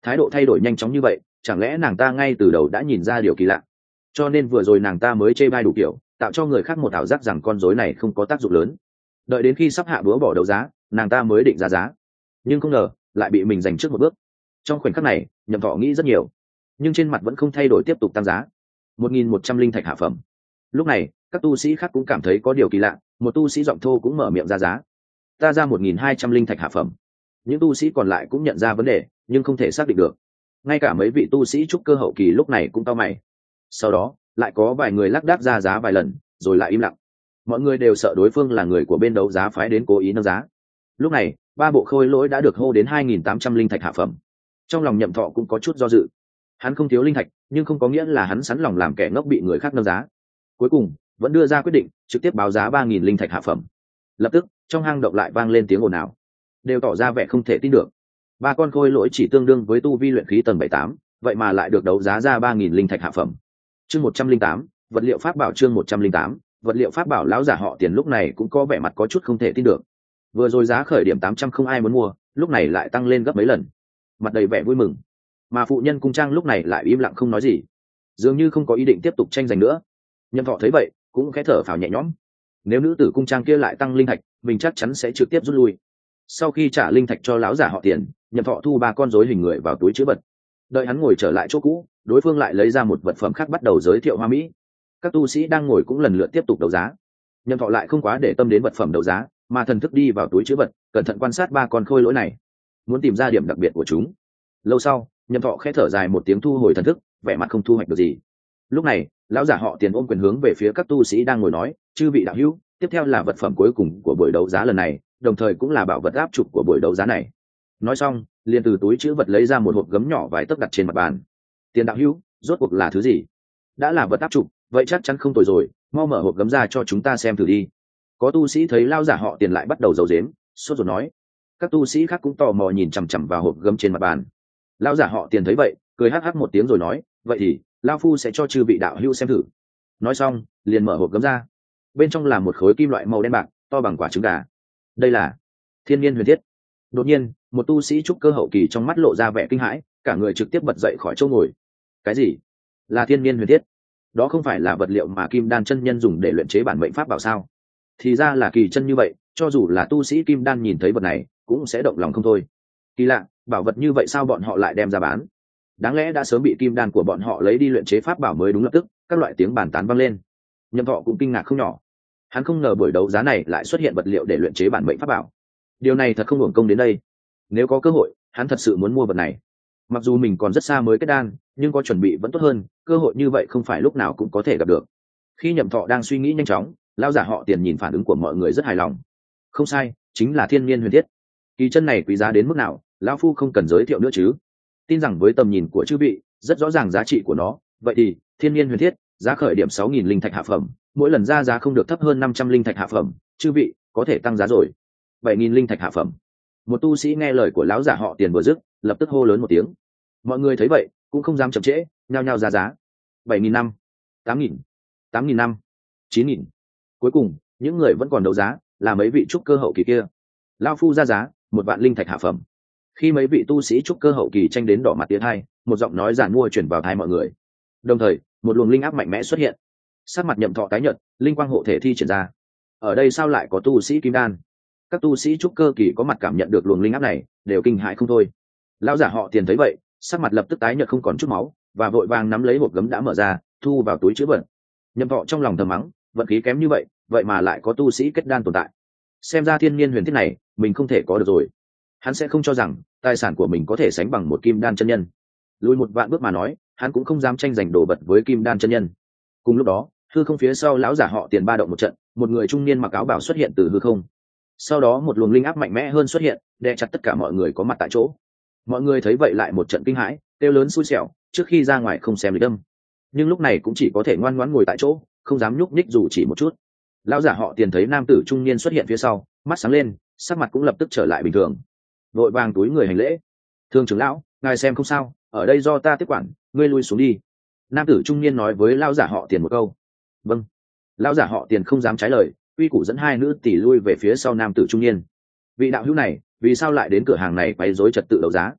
thái độ thay đổi nhanh chóng như vậy, chẳng lẽ nàng ta ngay từ đầu đã nhìn ra điều kỳ lạ, cho nên vừa rồi nàng ta mới chê bai đủ kiểu, tạo cho người khác một ảo giác rằng con rối này không có tác dụng lớn. Đợi đến khi sắp hạ búa bỏ đấu giá, nàng ta mới định ra giá, nhưng không ngờ lại bị mình giành trước một bước. Trong khoảnh khắc này, Nhậm Thọ nghĩ rất nhiều, nhưng trên mặt vẫn không thay đổi, tiếp tục tăng giá. Một nghìn một trăm linh thạch hạ phẩm. Lúc này các tu sĩ khác cũng cảm thấy có điều kỳ lạ, một tu sĩ giọng thô cũng mở miệng ra giá. Ta ra một nghìn hai trăm linh thạch hạ phẩm. Những tu sĩ còn lại cũng nhận ra vấn đề, nhưng không thể xác định được. Ngay cả mấy vị tu sĩ trúc cơ hậu kỳ lúc này cũng cau mày. Sau đó lại có vài người lác đác ra giá vài lần, rồi lại im lặng. Mọi người đều sợ đối phương là người của bên đấu giá phái đến cố ý nâng giá. Lúc này ba bộ khôi lỗi đã được hô đến hai nghìn tám trăm linh thạch hạ phẩm. Trong lòng Nhậm Thọ cũng có chút do dự. Hắn không thiếu linh thạch, nhưng không có nghĩa là hắn sẵn lòng làm kẻ ngốc bị người khác nâng giá. Cuối cùng vẫn đưa ra quyết định, trực tiếp báo giá ba nghìn linh thạch hạ phẩm. Lập tức trong hang động lại vang lên tiếng ồn ào, đều tỏ ra vẻ không thể tin được. Ba con khôi lỗi chỉ tương đương với tu vi luyện khí tầng bảy tám, vậy mà lại được đấu giá ra ba nghìn linh thạch hạ phẩm. Chương một trăm linh tám, vật liệu pháp bảo. Chương một trăm linh tám, vật liệu pháp bảo. Lão giả họ Tiền lúc này cũng có vẻ mặt có chút không thể tin được. Vừa rồi giá khởi điểm tám trăm không ai muốn mua, lúc này lại tăng lên gấp mấy lần, mặt đầy vẻ vui mừng. Mà phụ nhân cung trang lúc này lại im lặng không nói gì, dường như không có ý định tiếp tục tranh giành nữa. Nhậm Thọ thấy vậy cũng khẽ thở phào nhẹ nhõm. Nếu nữ tử cung trang kia lại tăng linh thạch, mình chắc chắn sẽ trực tiếp rút lui. Sau khi trả linh thạch cho lão giả họ Tiền, Nhậm Thọ thu ba con rối hình người vào túi trữ vật. Đợi hắn ngồi trở lại chỗ cũ, đối phương lại lấy ra một vật phẩm khác bắt đầu giới thiệu hoa mỹ. Các tu sĩ đang ngồi cũng lần lượt tiếp tục đấu giá. Nhậm Thọ lại không quá để tâm đến vật phẩm đấu giá, mà thần thức đi vào túi trữ vật, cẩn thận quan sát ba con khôi lỗi này, muốn tìm ra điểm đặc biệt của chúng. Lâu sau, Nhậm Thọ khẽ thở dài một tiếng, thu hồi thần thức, vẻ mặt không thu hoạch được gì. Lúc này lão giả họ Tiền ôm quyền hướng về phía các tu sĩ đang ngồi nói: chư vị đạo hữu, tiếp theo là vật phẩm cuối cùng của buổi đấu giá lần này, đồng thời cũng là bảo vật áp trục của buổi đấu giá này. Nói xong liền từ túi trữ vật lấy ra một hộp gấm nhỏ vài tấc đặt trên mặt bàn. Tiền đạo hữu, rốt cuộc là thứ gì? Đã là vật áp trục, vậy chắc chắn không tồi rồi, mau mở hộp gấm ra cho chúng ta xem thử đi. Có tu sĩ thấy lão giả họ Tiền lại bắt đầu giấu giếm, sốt ruột nói. Các tu sĩ khác cũng tò mò nhìn chằm chằm vào hộp gấm trên mặt bàn. Lão giả họ Tiền thấy vậy cười hắc hắc một tiếng rồi nói: vậy thì lão phu sẽ cho chư vị đạo hữu xem thử. Nói xong liền mở hộp gấm ra. Bên trong là một khối kim loại màu đen bạc, to bằng quả trứng gà. Đây là Thiên Niên Huyền Thiết. Đột nhiên một tu sĩ trúc cơ hậu kỳ trong mắt lộ ra vẻ kinh hãi, cả người trực tiếp bật dậy khỏi chỗ ngồi. Cái gì? Là Thiên Niên Huyền Thiết? Đó không phải là vật liệu mà Kim Đan chân nhân dùng để luyện chế bản mệnh pháp bảo sao? Thì ra là kỳ chân như vậy, cho dù là tu sĩ Kim Đan nhìn thấy vật này cũng sẽ động lòng không thôi. Kỳ lạ, bảo vật như vậy sao bọn họ lại đem ra bán? Đáng lẽ đã sớm bị Kim Đan của bọn họ lấy đi luyện chế pháp bảo mới đúng. Lập tức các loại tiếng bàn tán vang lên. Nhậm Thọ cũng kinh ngạc không nhỏ. Hắn không ngờ buổi đấu giá này lại xuất hiện vật liệu để luyện chế bản mệnh pháp bảo. Điều này thật không hưởng công đến đây. Nếu có cơ hội, hắn thật sự muốn mua vật này. Mặc dù mình còn rất xa mới kết đan, nhưng có chuẩn bị vẫn tốt hơn, cơ hội như vậy không phải lúc nào cũng có thể gặp được. Khi Nhậm Thọ đang suy nghĩ nhanh chóng, lão giả họ Tiền nhìn phản ứng của mọi người rất hài lòng. Không sai, chính là Thiên Niên Huyền Thiết. Kỳ chân này quý giá đến mức nào, lão phu không cần giới thiệu nữa chứ. Tin rằng với tầm nhìn của chư vị, rất rõ ràng giá trị của nó. Vậy thì Thiên Niên Huyền Thiết, giá khởi điểm sáu nghìn linh thạch hạ phẩm, mỗi lần ra giá không được thấp hơn năm trăm linh thạch hạ phẩm, chư vị có thể tăng giá rồi. bảy nghìn linh thạch hạ phẩm. Một tu sĩ nghe lời của lão giả họ Tiền vừa dứt, lập tức hô lớn một tiếng. Mọi người thấy vậy cũng không dám chậm trễ, nhao nhao ra giá. bảy nghìn năm, tám nghìn, tám nghìn năm, chín nghìn. Cuối cùng những người vẫn còn đấu giá là mấy vị trúc cơ hậu kỳ kia. Lão phu ra giá một vạn linh thạch hạ phẩm. Khi mấy vị tu sĩ trúc cơ hậu kỳ tranh đến đỏ mặt tiến hai, một giọng nói giản mua truyền vào tai mọi người. Đồng thời một luồng linh áp mạnh mẽ xuất hiện. Sắc mặt Nhậm Thọ tái nhợt, linh quang hộ thể thi triển ra. Ở đây sao lại có tu sĩ Kim Đan? Các tu sĩ trúc cơ kỳ có mặt cảm nhận được luồng linh áp này, đều kinh hãi không thôi. Lão giả họ Tiền thấy vậy, sắc mặt lập tức tái nhợt không còn chút máu, và vội vàng nắm lấy hộp gấm đã mở ra, thu vào túi trữ vật. Nhậm Thọ trong lòng thầm mắng, vận khí kém như vậy, vậy mà lại có tu sĩ kết đan tồn tại. Xem ra Thiên Niên Huyền Thiết này mình không thể có được rồi. Hắn sẽ không cho rằng tài sản của mình có thể sánh bằng một Kim Đan chân nhân. Lùi một vạn bước mà nói, hắn cũng không dám tranh giành đồ vật với Kim Đan chân nhân. Cùng lúc đó, hư không phía sau lão giả họ Tiền ba động một trận, một người trung niên mặc áo bảo xuất hiện từ hư không. Sau đó một luồng linh áp mạnh mẽ hơn xuất hiện, đè chặt tất cả mọi người có mặt tại chỗ. Mọi người thấy vậy lại một trận kinh hãi, kêu lớn xui xẻo, trước khi ra ngoài không xem lịch âm. Nhưng lúc này cũng chỉ có thể ngoan ngoãn ngồi tại chỗ, không dám nhúc nhích dù chỉ một chút. Lão giả họ Tiền thấy nam tử trung niên xuất hiện phía sau, mắt sáng lên, sắc mặt cũng lập tức trở lại bình thường, vội vàng túi người hành lễ. Thương trưởng lão, ngài xem không sao, ở đây do ta tiếp quản, ngươi lui xuống đi. Nam tử trung niên nói với lão giả họ Tiền một câu. Vâng. Lão giả họ Tiền không dám trái lời, uy củ dẫn hai nữ tỷ lui về phía sau nam tử trung niên. Vị đạo hữu này vì sao lại đến cửa hàng này quấy rối trật tự đấu giá?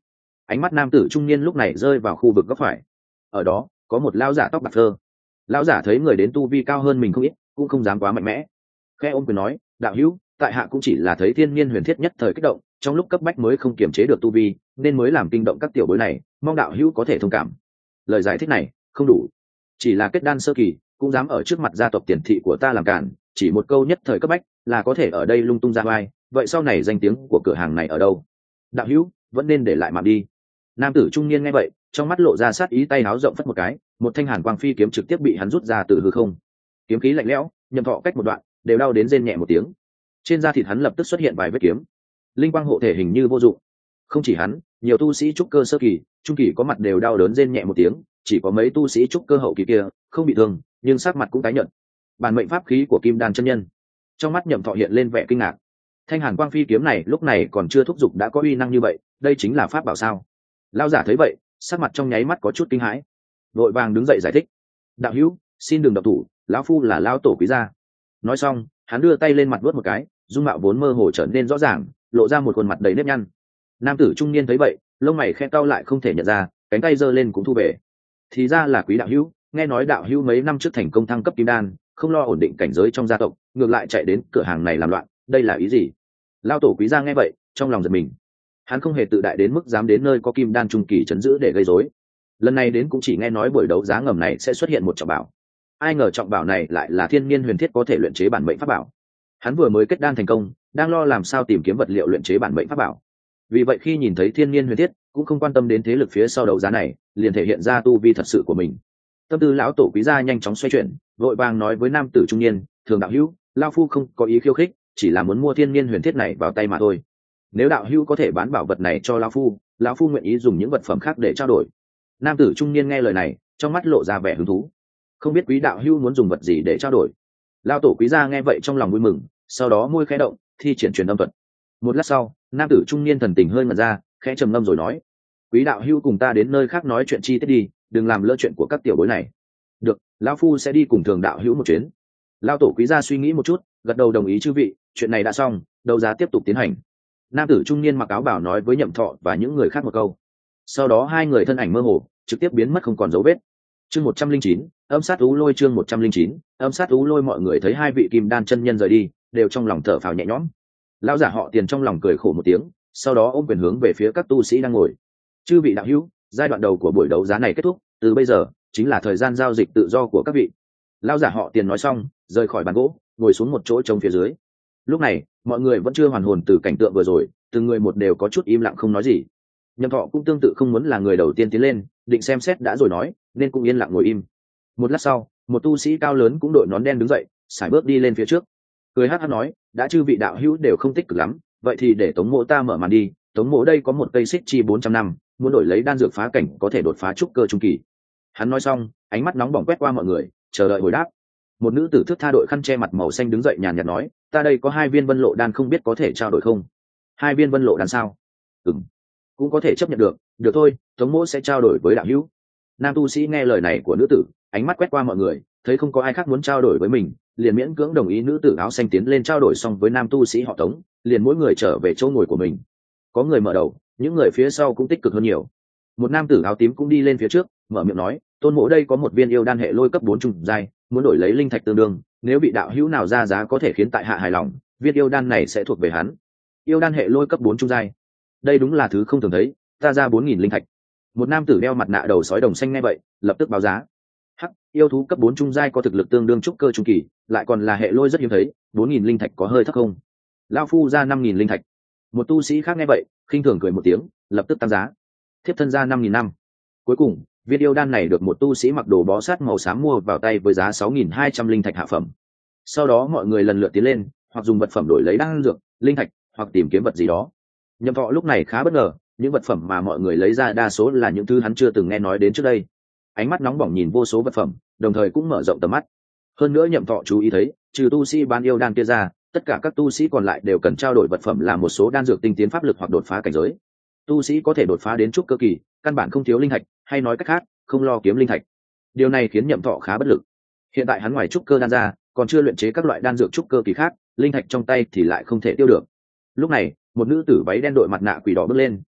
Ánh mắt nam tử trung niên lúc này rơi vào khu vực góc phải. Ở đó có một lão giả tóc bạc phơ. Lão giả thấy người đến tu vi cao hơn mình không ít, cũng không dám quá mạnh mẽ, khẽ ôm quyền nói: đạo hữu, tại hạ cũng chỉ là thấy thiên nhiên huyền thiết nhất thời kích động, trong lúc cấp bách mới không kiềm chế được tu vi, nên mới làm kinh động các tiểu bối này, mong đạo hữu có thể thông cảm. Lời giải thích này không đủ, chỉ là kết đan sơ kỳ cũng dám ở trước mặt gia tộc tiền thị của ta làm cản, chỉ một câu nhất thời cấp bách là có thể ở đây lung tung ra vai, vậy sau này danh tiếng của cửa hàng này ở đâu? Đạo hữu vẫn nên để lại mạng đi. Nam tử trung niên nghe vậy, trong mắt lộ ra sát ý, tay háo rộng phất một cái, một thanh hàn quang phi kiếm trực tiếp bị hắn rút ra từ hư không. Kiếm khí lạnh lẽo, Nhậm Thọ cách một đoạn đều đau đến rên nhẹ một tiếng. Trên da thịt hắn lập tức xuất hiện vài vết kiếm, linh quang hộ thể hình như vô dụng. Không chỉ hắn, nhiều tu sĩ trúc cơ sơ kỳ, trung kỳ có mặt đều đau đớn rên nhẹ một tiếng, chỉ có mấy tu sĩ trúc cơ hậu kỳ kia không bị thương, nhưng sắc mặt cũng tái nhợt. Bản mệnh pháp khí của Kim Đan chân nhân. Trong mắt Nhậm Thọ hiện lên vẻ kinh ngạc. Thanh hàn quang phi kiếm này lúc này còn chưa thúc giục đã có uy năng như vậy, đây chính là pháp bảo sao? Lão giả thấy vậy, sắc mặt trong nháy mắt có chút kinh hãi, vội vàng đứng dậy giải thích: đạo hữu, xin đừng độc thủ, lão phu là lão tổ quý gia. Nói xong, hắn đưa tay lên mặt vuốt một cái, dung mạo vốn mơ hồ trở nên rõ ràng, lộ ra một khuôn mặt đầy nếp nhăn. Nam tử trung niên thấy vậy, lông mày khẽ cau lại không thể nhận ra, cánh tay giơ lên cũng thu về. Thì ra là quý đạo hữu, nghe nói đạo hữu mấy năm trước thành công thăng cấp kim đan, không lo ổn định cảnh giới trong gia tộc, ngược lại chạy đến cửa hàng này làm loạn, đây là ý gì? Lão tổ quý gia nghe vậy, trong lòng giật mình. Hắn không hề tự đại đến mức dám đến nơi có kim đan trung kỳ trấn giữ để gây rối. Lần này đến cũng chỉ nghe nói buổi đấu giá ngầm này sẽ xuất hiện một trọng bảo. Ai ngờ trọng bảo này lại là thiên niên huyền thiết có thể luyện chế bản mệnh pháp bảo. Hắn vừa mới kết đan thành công, đang lo làm sao tìm kiếm vật liệu luyện chế bản mệnh pháp bảo. Vì vậy khi nhìn thấy thiên niên huyền thiết, cũng không quan tâm đến thế lực phía sau đấu giá này, liền thể hiện ra tu vi thật sự của mình. Tâm tư lão tổ quý gia nhanh chóng xoay chuyển, vội vàng nói với nam tử trung niên: thường đạo hữu, lão phu không có ý khiêu khích, chỉ là muốn mua thiên niên huyền thiết này vào tay mà thôi. Nếu đạo hữu có thể bán bảo vật này cho lão phu, lão phu nguyện ý dùng những vật phẩm khác để trao đổi. Nam tử trung niên nghe lời này, trong mắt lộ ra vẻ hứng thú. Không biết quý đạo hữu muốn dùng vật gì để trao đổi? Lão tổ quý gia nghe vậy trong lòng vui mừng, sau đó môi khẽ động, thi triển truyền âm thuật. Một lát sau, nam tử trung niên thần tình hơi ngẩn ra, khẽ trầm ngâm rồi nói: quý đạo hữu cùng ta đến nơi khác nói chuyện chi tiết đi, đừng làm lỡ chuyện của các tiểu bối này. Được, lão phu sẽ đi cùng thường đạo hữu một chuyến. Lão tổ quý gia suy nghĩ một chút, gật đầu đồng ý: chư vị, chuyện này đã xong, đấu giá tiếp tục tiến hành. Nam tử trung niên mặc áo bảo nói với Nhậm Thọ và những người khác một câu, sau đó hai người thân ảnh mơ hồ trực tiếp biến mất không còn dấu vết. Chương một trăm linh chín, âm sát ú lôi. Chương một trăm linh chín, âm sát ú lôi. Mọi người thấy hai vị kim đan chân nhân rời đi, đều trong lòng thở phào nhẹ nhõm. Lão giả họ Tiền trong lòng cười khổ một tiếng, sau đó ôm quyền hướng về phía các tu sĩ đang ngồi: chư vị đạo hữu, giai đoạn đầu của buổi đấu giá này kết thúc, từ bây giờ chính là thời gian giao dịch tự do của các vị. Lão giả họ Tiền nói xong, rời khỏi bàn gỗ, ngồi xuống một chỗ trống phía dưới. Lúc này mọi người vẫn chưa hoàn hồn từ cảnh tượng vừa rồi, từng người một đều có chút im lặng không nói gì. Nhậm Thọ cũng tương tự không muốn là người đầu tiên tiến lên, định xem xét đã rồi nói, nên cũng yên lặng ngồi im. Một lát sau, một tu sĩ cao lớn cũng đội nón đen đứng dậy, sải bước đi lên phía trước, cười hắt hắt nói: đã chư vị đạo hữu đều không tích cực lắm, vậy thì để Tống Mộ ta mở màn đi. Tống Mộ đây có một cây xích chi bốn trăm năm, muốn đổi lấy đan dược phá cảnh có thể đột phá trúc cơ trung kỳ. Hắn nói xong, ánh mắt nóng bỏng quét qua mọi người, chờ đợi hồi đáp. Một nữ tử thước tha đội khăn che mặt màu xanh đứng dậy nhàn nhạt nói: ta đây có hai viên vân lộ đan, không biết có thể trao đổi không? Hai viên vân lộ đan sao? Ừm, cũng có thể chấp nhận được. Được thôi, Tống Mỗ sẽ trao đổi với đạo hữu. Nam tu sĩ nghe lời này của nữ tử, ánh mắt quét qua mọi người, thấy không có ai khác muốn trao đổi với mình, liền miễn cưỡng đồng ý. Nữ tử áo xanh tiến lên trao đổi xong với nam tu sĩ họ Tống, liền mỗi người trở về chỗ ngồi của mình. Có người mở đầu, những người phía sau cũng tích cực hơn nhiều. Một nam tử áo tím cũng đi lên phía trước, mở miệng nói: Tôn Mỗ đây có một viên yêu đan hệ lôi cấp bốn trung giai, muốn đổi lấy linh thạch tương đương, nếu bị đạo hữu nào ra giá có thể khiến tại hạ hài lòng, viên yêu đan này sẽ thuộc về hắn. Yêu đan hệ lôi cấp bốn trung giai, đây đúng là thứ không thường thấy, ta ra bốn nghìn linh thạch. Một nam tử đeo mặt nạ đầu sói đồng xanh nghe vậy, lập tức báo giá. Hắc, yêu thú cấp bốn trung giai có thực lực tương đương trúc cơ trung kỳ, lại còn là hệ lôi rất hiếm thấy, bốn nghìn linh thạch có hơi thấp không? Lão phu ra năm nghìn linh thạch. Một tu sĩ khác nghe vậy, khinh thường cười một tiếng, lập tức tăng giá. Thiếp thân ra năm nghìn năm. Cuối cùng, viên yêu đan này được một tu sĩ mặc đồ bó sát màu xám mua vào tay với giá sáu nghìn hai trăm linh thạch hạ phẩm. Sau đó mọi người lần lượt tiến lên, hoặc dùng vật phẩm đổi lấy đan dược, linh thạch, hoặc tìm kiếm vật gì đó. Nhậm Thọ lúc này khá bất ngờ, những vật phẩm mà mọi người lấy ra đa số là những thứ hắn chưa từng nghe nói đến trước đây. Ánh mắt nóng bỏng nhìn vô số vật phẩm, đồng thời cũng mở rộng tầm mắt. Hơn nữa Nhậm Thọ chú ý thấy, trừ tu sĩ bán yêu đan kia ra, tất cả các tu sĩ còn lại đều cần trao đổi vật phẩm là một số đan dược tinh tiến pháp lực hoặc đột phá cảnh giới. Tu sĩ có thể đột phá đến trúc cơ kỳ, căn bản không thiếu linh thạch, hay nói cách khác, không lo kiếm linh thạch. Điều này khiến Nhậm Thọ khá bất lực. Hiện tại hắn ngoài trúc cơ đan ra, còn chưa luyện chế các loại đan dược trúc cơ kỳ khác, linh thạch trong tay thì lại không thể tiêu được. Lúc này, một nữ tử váy đen đội mặt nạ quỷ đỏ bước lên,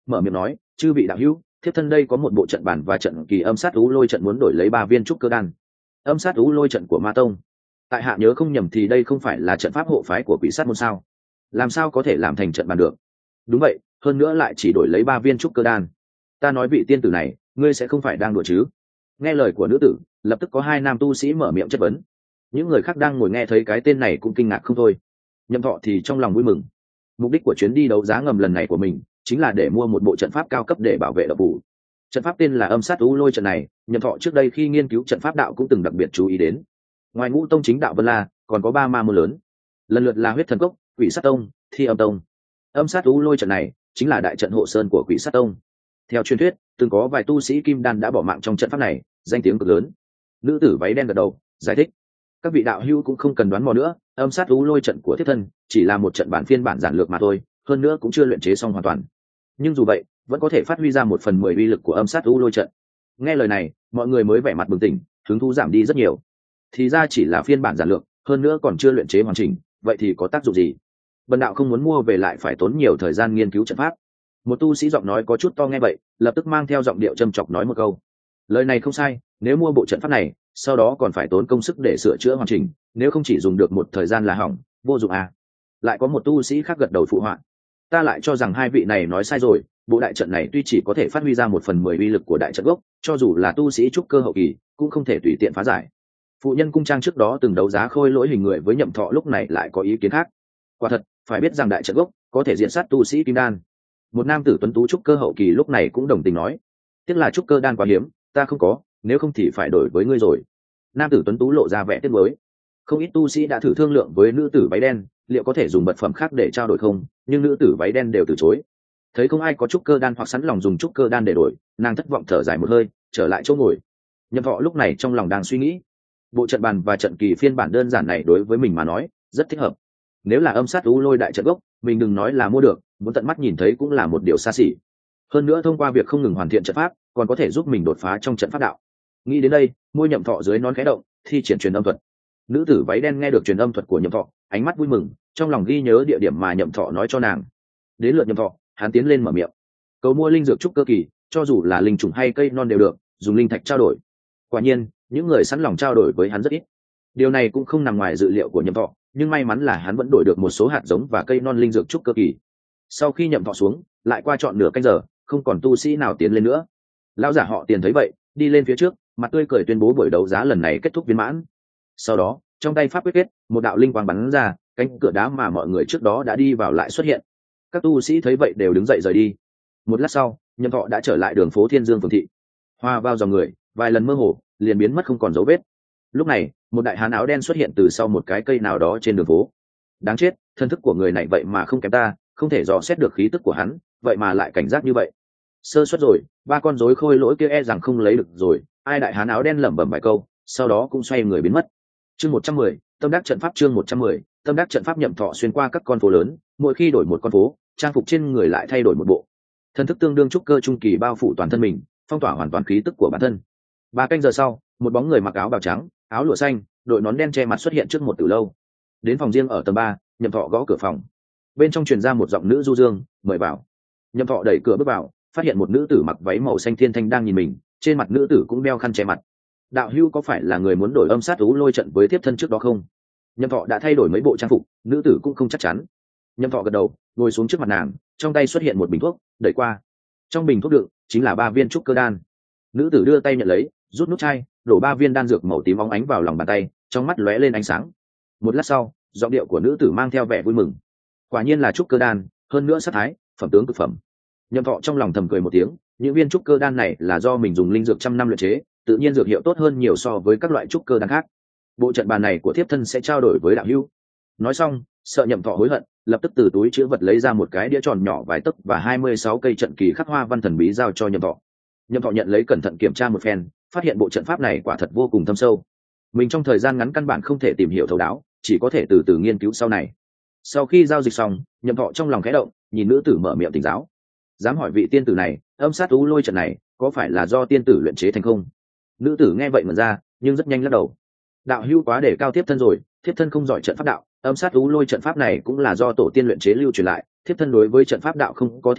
mở miệng nói: chư vị đạo hữu, thiếp thân đây có một bộ trận bản và trận kỳ âm sát u lôi trận muốn đổi lấy ba viên trúc cơ đan. Âm sát u lôi trận của ma tông, tại hạ nhớ không nhầm thì đây không phải là trận pháp hộ phái của quỷ sát môn sao? Làm sao có thể làm thành trận bàn được? Đúng vậy, hơn nữa lại chỉ đổi lấy ba viên trúc cơ đan. Ta nói vị tiên tử này, ngươi sẽ không phải đang đùa chứ? Nghe lời của nữ tử, lập tức có hai nam tu sĩ mở miệng chất vấn. Những người khác đang ngồi nghe thấy cái tên này cũng kinh ngạc không thôi. Nhậm Thọ thì trong lòng vui mừng. Mục đích của chuyến đi đấu giá ngầm lần này của mình chính là để mua một bộ trận pháp cao cấp để bảo vệ độc phủ. Trận pháp tên là âm sát u lôi trận này, Nhậm Thọ trước đây khi nghiên cứu trận pháp đạo cũng từng đặc biệt chú ý đến. Ngoài Ngũ Tông chính đạo Vân La, còn có ba ma môn lớn, lần lượt là Huyết Thần Cốc, Quỷ Sát Tông, Thi Âm Tông. Âm sát u lôi trận này chính là đại trận hộ sơn của Quỷ Sát Tông. Theo truyền thuyết, từng có vài tu sĩ kim đan đã bỏ mạng trong trận pháp này, danh tiếng cực lớn. Nữ tử váy đen gật đầu, giải thích: các vị đạo hữu cũng không cần đoán mò nữa, âm sát u lôi trận của thiết thân chỉ là một trận bản phiên bản giản lược mà thôi, hơn nữa cũng chưa luyện chế xong hoàn toàn. Nhưng dù vậy, vẫn có thể phát huy ra một phần mười uy lực của âm sát u lôi trận. Nghe lời này, mọi người mới vẻ mặt bừng tỉnh, hứng thú giảm đi rất nhiều. Thì ra chỉ là phiên bản giản lược, hơn nữa còn chưa luyện chế hoàn chỉnh, vậy thì có tác dụng gì? Bần đạo không muốn mua về lại phải tốn nhiều thời gian nghiên cứu trận pháp. Một tu sĩ giọng nói có chút to nghe vậy, lập tức mang theo giọng điệu châm chọc nói một câu. Lời này không sai, nếu mua bộ trận pháp này, sau đó còn phải tốn công sức để sửa chữa hoàn chỉnh, nếu không chỉ dùng được một thời gian là hỏng, vô dụng à. Lại có một tu sĩ khác gật đầu phụ họa. Ta lại cho rằng hai vị này nói sai rồi, bộ đại trận này tuy chỉ có thể phát huy ra một phần mười uy lực của đại trận gốc, cho dù là tu sĩ trúc cơ hậu kỳ cũng không thể tùy tiện phá giải. Phụ nhân cung trang trước đó từng đấu giá khôi lỗi hình người với Nhậm Thọ lúc này lại có ý kiến khác. Quả thật, phải biết rằng đại trận gốc có thể diện sát tu sĩ kim đan. Một nam tử tuấn tú trúc cơ hậu kỳ lúc này cũng đồng tình nói: tiếc là trúc cơ đan quá hiếm, ta không có, nếu không thì phải đổi với ngươi rồi. Nam tử tuấn tú lộ ra vẻ tiếc nuối. Không ít tu sĩ đã thử thương lượng với nữ tử váy đen, liệu có thể dùng vật phẩm khác để trao đổi không, nhưng nữ tử váy đen đều từ chối. Thấy không ai có trúc cơ đan hoặc sẵn lòng dùng trúc cơ đan để đổi, nàng thất vọng thở dài một hơi, trở lại chỗ ngồi. Nhậm Thọ lúc này trong lòng đang suy nghĩ, bộ trận bàn và trận kỳ phiên bản đơn giản này đối với mình mà nói rất thích hợp. Nếu là âm sát u lôi đại trận gốc, mình đừng nói là mua được, muốn tận mắt nhìn thấy cũng là một điều xa xỉ. Hơn nữa thông qua việc không ngừng hoàn thiện trận pháp, còn có thể giúp mình đột phá trong trận pháp đạo. Nghĩ đến đây, môi Nhậm Thọ dưới nón khẽ động, thi triển truyền âm thuật. Nữ tử váy đen nghe được truyền âm thuật của Nhậm Thọ, ánh mắt vui mừng, trong lòng ghi nhớ địa điểm mà Nhậm Thọ nói cho nàng. Đến lượt Nhậm Thọ, hắn tiến lên mở miệng: cầu mua linh dược trúc cơ kỳ, cho dù là linh trùng hay cây non đều được, dùng linh thạch trao đổi. Quả nhiên, những người sẵn lòng trao đổi với hắn rất ít. Điều này cũng không nằm ngoài dự liệu của Nhậm Thọ, nhưng may mắn là hắn vẫn đổi được một số hạt giống và cây non linh dược trúc cơ kỳ. Sau khi Nhậm Thọ xuống, lại qua trọn nửa canh giờ, không còn tu sĩ nào tiến lên nữa. Lão giả họ Tiền thấy vậy, đi lên phía trước, mặt tươi cười tuyên bố buổi đấu giá lần này kết thúc viên mãn. Sau đó, trong tay pháp quyết kết, một đạo linh quang bắn ra, cánh cửa đá mà mọi người trước đó đã đi vào lại xuất hiện. Các tu sĩ thấy vậy đều đứng dậy rời đi. Một lát sau, Nhậm Thọ đã trở lại đường phố Thiên Dương phường thị. Hoa vào dòng người, vài lần mơ hồ, liền biến mất không còn dấu vết. Lúc này, một đại hán áo đen xuất hiện từ sau một cái cây nào đó trên đường phố. Đáng chết, thân thức của người này vậy mà không kém ta, không thể dò xét được khí tức của hắn, vậy mà lại cảnh giác như vậy. Sơ suất rồi, ba con rối khôi lỗi kia e rằng không lấy được rồi. Ai đại hán áo đen lẩm bẩm vài câu, sau đó cũng xoay người biến mất. Chương một trăm mười, tâm đắc trận pháp. Chương một trăm mười, tâm đắc trận pháp. Nhậm Thọ xuyên qua các con phố lớn, mỗi khi đổi một con phố, trang phục trên người lại thay đổi một bộ. Thân thức tương đương trúc cơ trung kỳ bao phủ toàn thân mình, phong tỏa hoàn toàn khí tức của bản thân. Ba canh giờ sau, một bóng người mặc áo bào trắng, áo lụa xanh, đội nón đen che mặt xuất hiện trước một tử lâu. Đến phòng riêng ở tầng ba, Nhậm Thọ gõ cửa phòng. Bên trong truyền ra một giọng nữ du dương: mời vào. Nhậm Thọ đẩy cửa bước vào, phát hiện một nữ tử mặc váy màu xanh thiên thanh đang nhìn mình, trên mặt nữ tử cũng đeo khăn che mặt. Đạo hữu có phải là người muốn đổi âm sát u lôi trận với thiếp thân trước đó không? Nhậm Thọ đã thay đổi mấy bộ trang phục, nữ tử cũng không chắc chắn. Nhậm Thọ gật đầu, ngồi xuống trước mặt nàng, trong tay xuất hiện một bình thuốc, đẩy qua. Trong bình thuốc đựng chính là ba viên trúc cơ đan. Nữ tử đưa tay nhận lấy, rút nút chai, đổ ba viên đan dược màu tím óng ánh vào lòng bàn tay, trong mắt lóe lên ánh sáng. Một lát sau, giọng điệu của nữ tử mang theo vẻ vui mừng: quả nhiên là trúc cơ đan, hơn nữa sát thái, phẩm tướng cực phẩm. Nhậm Thọ trong lòng thầm cười một tiếng, những viên trúc cơ đan này là do mình dùng linh dược trăm năm luyện chế, tự nhiên dược hiệu tốt hơn nhiều so với các loại trúc cơ đan khác. Bộ trận bàn này của thiếp thân sẽ trao đổi với đạo hữu. Nói xong, sợ Nhậm Thọ hối hận, lập tức từ túi chứa vật lấy ra một cái đĩa tròn nhỏ vài tấc và hai mươi sáu cây trận kỳ khắc hoa văn thần bí giao cho Nhậm Thọ. Nhậm Thọ nhận lấy cẩn thận kiểm tra một phen, phát hiện bộ trận pháp này quả thật vô cùng thâm sâu. Mình trong thời gian ngắn căn bản không thể tìm hiểu thấu đáo, chỉ có thể từ từ nghiên cứu sau này. Sau khi giao dịch xong, Nhậm Thọ trong lòng khẽ động, nhìn nữ tử mở miệng tỉnh giáo: dám hỏi vị tiên tử này, âm sát u lôi trận này có phải là do tiên tử luyện chế thành không? Nữ tử nghe vậy mà ra, nhưng rất nhanh lắc đầu: đạo hữu quá để cao thiếp thân rồi, thiếp thân không giỏi trận pháp đạo, âm sát u lôi trận pháp này cũng là do tổ tiên luyện chế lưu truyền lại, thiếp thân đối với trận pháp đạo không có thiên phú,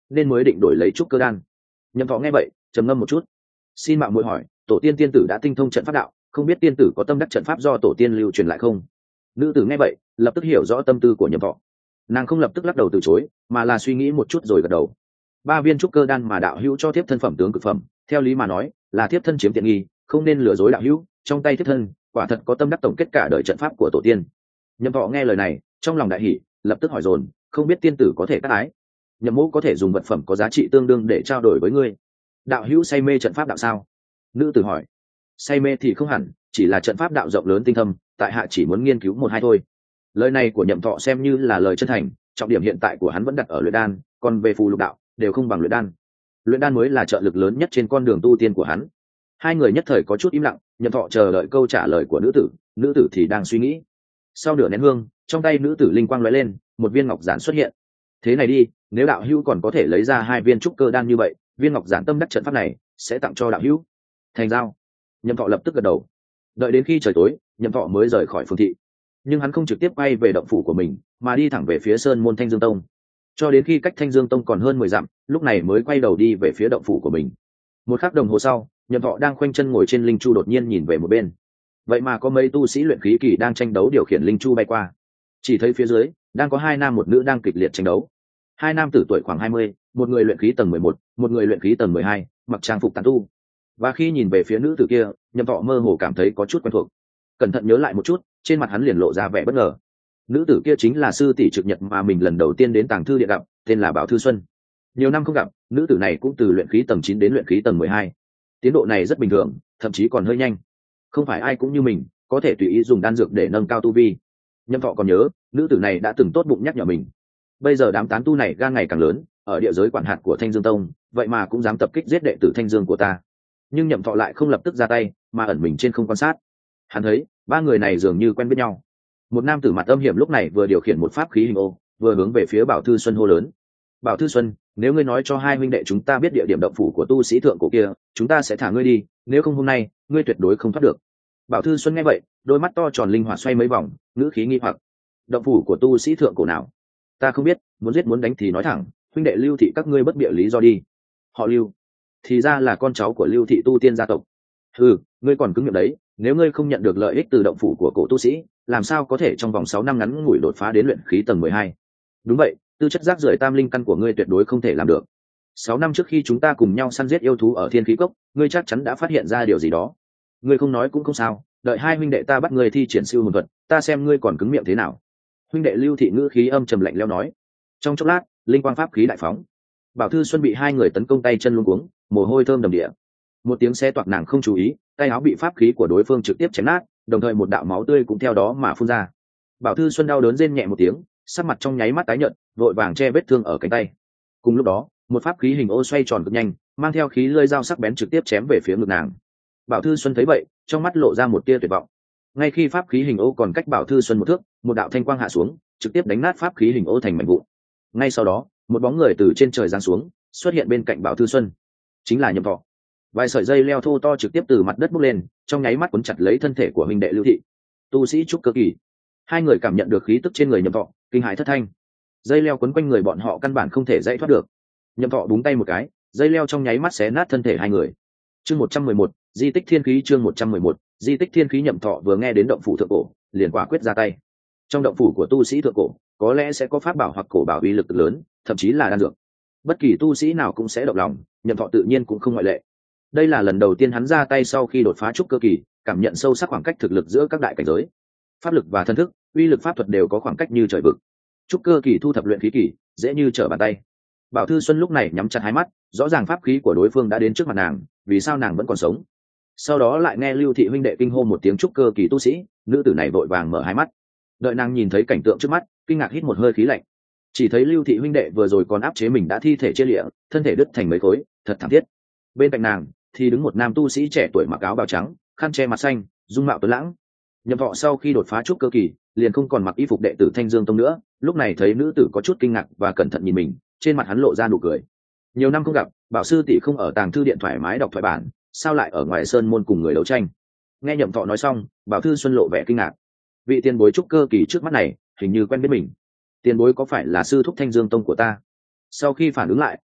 nên mới định đổi lấy trúc cơ đan. Nhậm Thọ nghe vậy trầm ngâm một chút, xin mạo muội hỏi, tổ tiên tiên tử đã tinh thông trận pháp đạo, không biết tiên tử có tâm đắc trận pháp do tổ tiên lưu truyền lại không? Nữ tử nghe vậy lập tức hiểu rõ tâm tư của Nhậm Thọ, nàng không lập tức lắc đầu từ chối, mà là suy nghĩ một chút rồi gật đầu. Ba viên trúc cơ đan mà đạo hữu cho thiếp thân phẩm tướng cực phẩm, theo lý mà nói là thiếp thân chiếm tiện nghi, không nên lừa dối đạo hữu, trong tay thiếp thân quả thật có tâm đắc tổng kết cả đời trận pháp của tổ tiên. Nhậm Thọ nghe lời này trong lòng đại hỉ, lập tức hỏi dồn, không biết tiên tử có thể tác ái, Nhậm mẫu có thể dùng vật phẩm có giá trị tương đương để trao đổi với ngươi. Đạo hữu say mê trận pháp đạo sao? Nữ tử hỏi. Say mê thì không hẳn, chỉ là trận pháp đạo rộng lớn tinh thâm, tại hạ chỉ muốn nghiên cứu một hai thôi. Lời này của Nhậm Thọ xem như là lời chân thành, trọng điểm hiện tại của hắn vẫn đặt ở luyện đan, còn về phù lục đạo đều không bằng luyện đan. Luyện đan mới là trợ lực lớn nhất trên con đường tu tiên của hắn. Hai người nhất thời có chút im lặng, Nhậm Thọ chờ đợi câu trả lời của nữ tử, nữ tử thì đang suy nghĩ. Sau nửa nén hương, trong tay nữ tử linh quang lóe lên, một viên ngọc giản xuất hiện. Thế này đi, nếu đạo hữu còn có thể lấy ra hai viên trúc cơ đan như vậy, viên ngọc giản tâm đắc trận pháp này sẽ tặng cho đạo hữu. Thành giao. Nhậm Thọ lập tức gật đầu. Đợi đến khi trời tối, Nhậm Thọ mới rời khỏi phường thị, nhưng hắn không trực tiếp quay về động phủ của mình, mà đi thẳng về phía sơn môn Thanh Dương Tông. Cho đến khi cách Thanh Dương Tông còn hơn mười dặm, lúc này mới quay đầu đi về phía động phủ của mình. Một khắc đồng hồ sau, Nhậm Thọ đang khoanh chân ngồi trên linh chu đột nhiên nhìn về một bên. Vậy mà có mấy tu sĩ luyện khí kỳ đang tranh đấu điều khiển linh chu bay qua. Chỉ thấy phía dưới đang có hai nam một nữ đang kịch liệt tranh đấu. Hai nam tử tuổi khoảng hai mươi, một người luyện khí tầng mười một, một người luyện khí tầng mười hai, mặc trang phục tán tu. Và khi nhìn về phía nữ tử kia, Nhậm Thọ mơ hồ cảm thấy có chút quen thuộc. Cẩn thận nhớ lại một chút, trên mặt hắn liền lộ ra vẻ bất ngờ. Nữ tử kia chính là sư tỷ Trực Nhật mà mình lần đầu tiên đến Tàng Thư Điện gặp, tên là Bảo Thư Xuân. Nhiều năm không gặp, nữ tử này cũng từ luyện khí tầng chín đến luyện khí tầng mười hai. Tiến độ này rất bình thường, thậm chí còn hơi nhanh. Không phải ai cũng như mình, có thể tùy ý dùng đan dược để nâng cao tu vi. Nhậm Thọ còn nhớ, nữ tử này đã từng tốt bụng nhắc nhở mình. Bây giờ đám tán tu này gan ngày càng lớn, ở địa giới quản hạt của Thanh Dương Tông, vậy mà cũng dám tập kích giết đệ tử Thanh Dương của ta. Nhưng Nhậm Thọ lại không lập tức ra tay, mà ẩn mình trên không quan sát. Hắn thấy ba người này dường như quen biết nhau. Một nam tử mặt âm hiểm lúc này vừa điều khiển một pháp khí hình ô, vừa hướng về phía Bảo Thư Xuân hô lớn. Bảo Thư Xuân, nếu ngươi nói cho hai huynh đệ chúng ta biết địa điểm động phủ của tu sĩ thượng cổ kia, chúng ta sẽ thả ngươi đi, nếu không hôm nay ngươi tuyệt đối không thoát được. Bảo Thư Xuân nghe vậy, đôi mắt to tròn linh hoạt xoay mấy vòng, ngữ khí nghi hoặc. Động phủ của tu sĩ thượng cổ nào? Ta không biết, muốn giết muốn đánh thì nói thẳng, huynh đệ Lưu thị các ngươi bất bịa lý do đi. Họ Lưu, thì ra là con cháu của Lưu thị tu tiên gia tộc. Ừ, ngươi còn cứng miệng đấy, nếu ngươi không nhận được lợi ích từ động phủ của cổ tu sĩ, làm sao có thể trong vòng sáu năm ngắn ngủi đột phá đến luyện khí tầng mười hai? Đúng vậy, tư chất rác rưởi tam linh căn của ngươi tuyệt đối không thể làm được. Sáu năm trước khi chúng ta cùng nhau săn giết yêu thú ở Thiên Khí Cốc, ngươi chắc chắn đã phát hiện ra điều gì đó. Ngươi không nói cũng không sao, đợi hai huynh đệ ta bắt ngươi thi triển siêu hồn thuật, ta xem ngươi còn cứng miệng thế nào. Huynh đệ Lưu thị ngữ khí âm trầm lạnh lẽo nói. Trong chốc lát, linh quang pháp khí đại phóng. Bảo Thư Xuân bị hai người tấn công tay chân luống cuống, mồ hôi thơm đầm địa. Một tiếng xe toạc nàng không chú ý, tay áo bị pháp khí của đối phương trực tiếp chém nát, đồng thời một đạo máu tươi cũng theo đó mà phun ra. Bảo Thư Xuân đau đớn rên nhẹ một tiếng, sắc mặt trong nháy mắt tái nhợt, vội vàng che vết thương ở cánh tay. Cùng lúc đó, một pháp khí hình ô xoay tròn cực nhanh, mang theo khí lưỡi dao sắc bén trực tiếp chém về phía ngực nàng. Bảo Thư Xuân thấy vậy, trong mắt lộ ra một tia tuyệt vọng. Ngay khi pháp khí hình ô còn cách Bảo Thư Xuân một thước, một đạo thanh quang hạ xuống, trực tiếp đánh nát pháp khí hình ô thành mảnh vụn. Ngay sau đó, một bóng người từ trên trời giáng xuống, xuất hiện bên cạnh Bảo Thư Xuân, chính là Nhậm Thọ. Vài sợi dây leo thô to trực tiếp từ mặt đất bốc lên, trong nháy mắt cuốn chặt lấy thân thể của huynh đệ Lưu thị. Tu sĩ trúc cơ kỳ. Hai người cảm nhận được khí tức trên người Nhậm Thọ, kinh hãi thất thanh. Dây leo quấn quanh người bọn họ căn bản không thể dãy thoát được. Nhậm Thọ búng tay một cái, dây leo trong nháy mắt xé nát thân thể hai người. Chương một trăm mười một, di tích thiên khí. Chương một trăm mười một, di tích thiên khí. Nhậm Thọ vừa nghe đến động phủ thượng cổ, liền quả quyết ra tay. Trong động phủ của tu sĩ thượng cổ, có lẽ sẽ có pháp bảo hoặc cổ bảo uy lực lớn, thậm chí là đan dược. Bất kỳ tu sĩ nào cũng sẽ động lòng, Nhậm Thọ tự nhiên cũng không ngoại lệ. Đây là lần đầu tiên hắn ra tay sau khi đột phá trúc cơ kỳ, cảm nhận sâu sắc khoảng cách thực lực giữa các đại cảnh giới. Pháp lực và thân thức, uy lực pháp thuật đều có khoảng cách như trời vực. Trúc cơ kỳ thu thập luyện khí kỳ, dễ như trở bàn tay. Bảo Thư Xuân lúc này nhắm chặt hai mắt, rõ ràng pháp khí của đối phương đã đến trước mặt nàng, vì sao nàng vẫn còn sống? Sau đó lại nghe Lưu thị huynh đệ kinh hô một tiếng trúc cơ kỳ tu sĩ, nữ tử này vội vàng mở hai mắt. Đợi nàng nhìn thấy cảnh tượng trước mắt, kinh ngạc hít một hơi khí lạnh. Chỉ thấy Lưu thị huynh đệ vừa rồi còn áp chế mình đã thi thể chia liễu, thân thể đứt thành mấy khối, thật thảm thiết. Bên cạnh nàng thì đứng một nam tu sĩ trẻ tuổi mặc áo bào trắng, khăn che mặt xanh, dung mạo tuấn lãng. Nhậm Thọ sau khi đột phá trúc cơ kỳ, liền không còn mặc y phục đệ tử Thanh Dương Tông nữa, lúc này thấy nữ tử có chút kinh ngạc và cẩn thận nhìn mình, trên mặt hắn lộ ra nụ cười. Nhiều năm không gặp, Bảo sư tỷ không ở Tàng Thư Điện thoải mái đọc thoại bản, sao lại ở ngoài sơn môn cùng người đấu tranh? Nghe Nhậm Thọ nói xong, Bảo Thư Xuân lộ vẻ kinh ngạc. Vị tiền bối trúc cơ kỳ trước mắt này, hình như quen biết mình. Tiền bối có phải là sư thúc Thanh Dương Tông của ta? Sau khi phản ứng lại,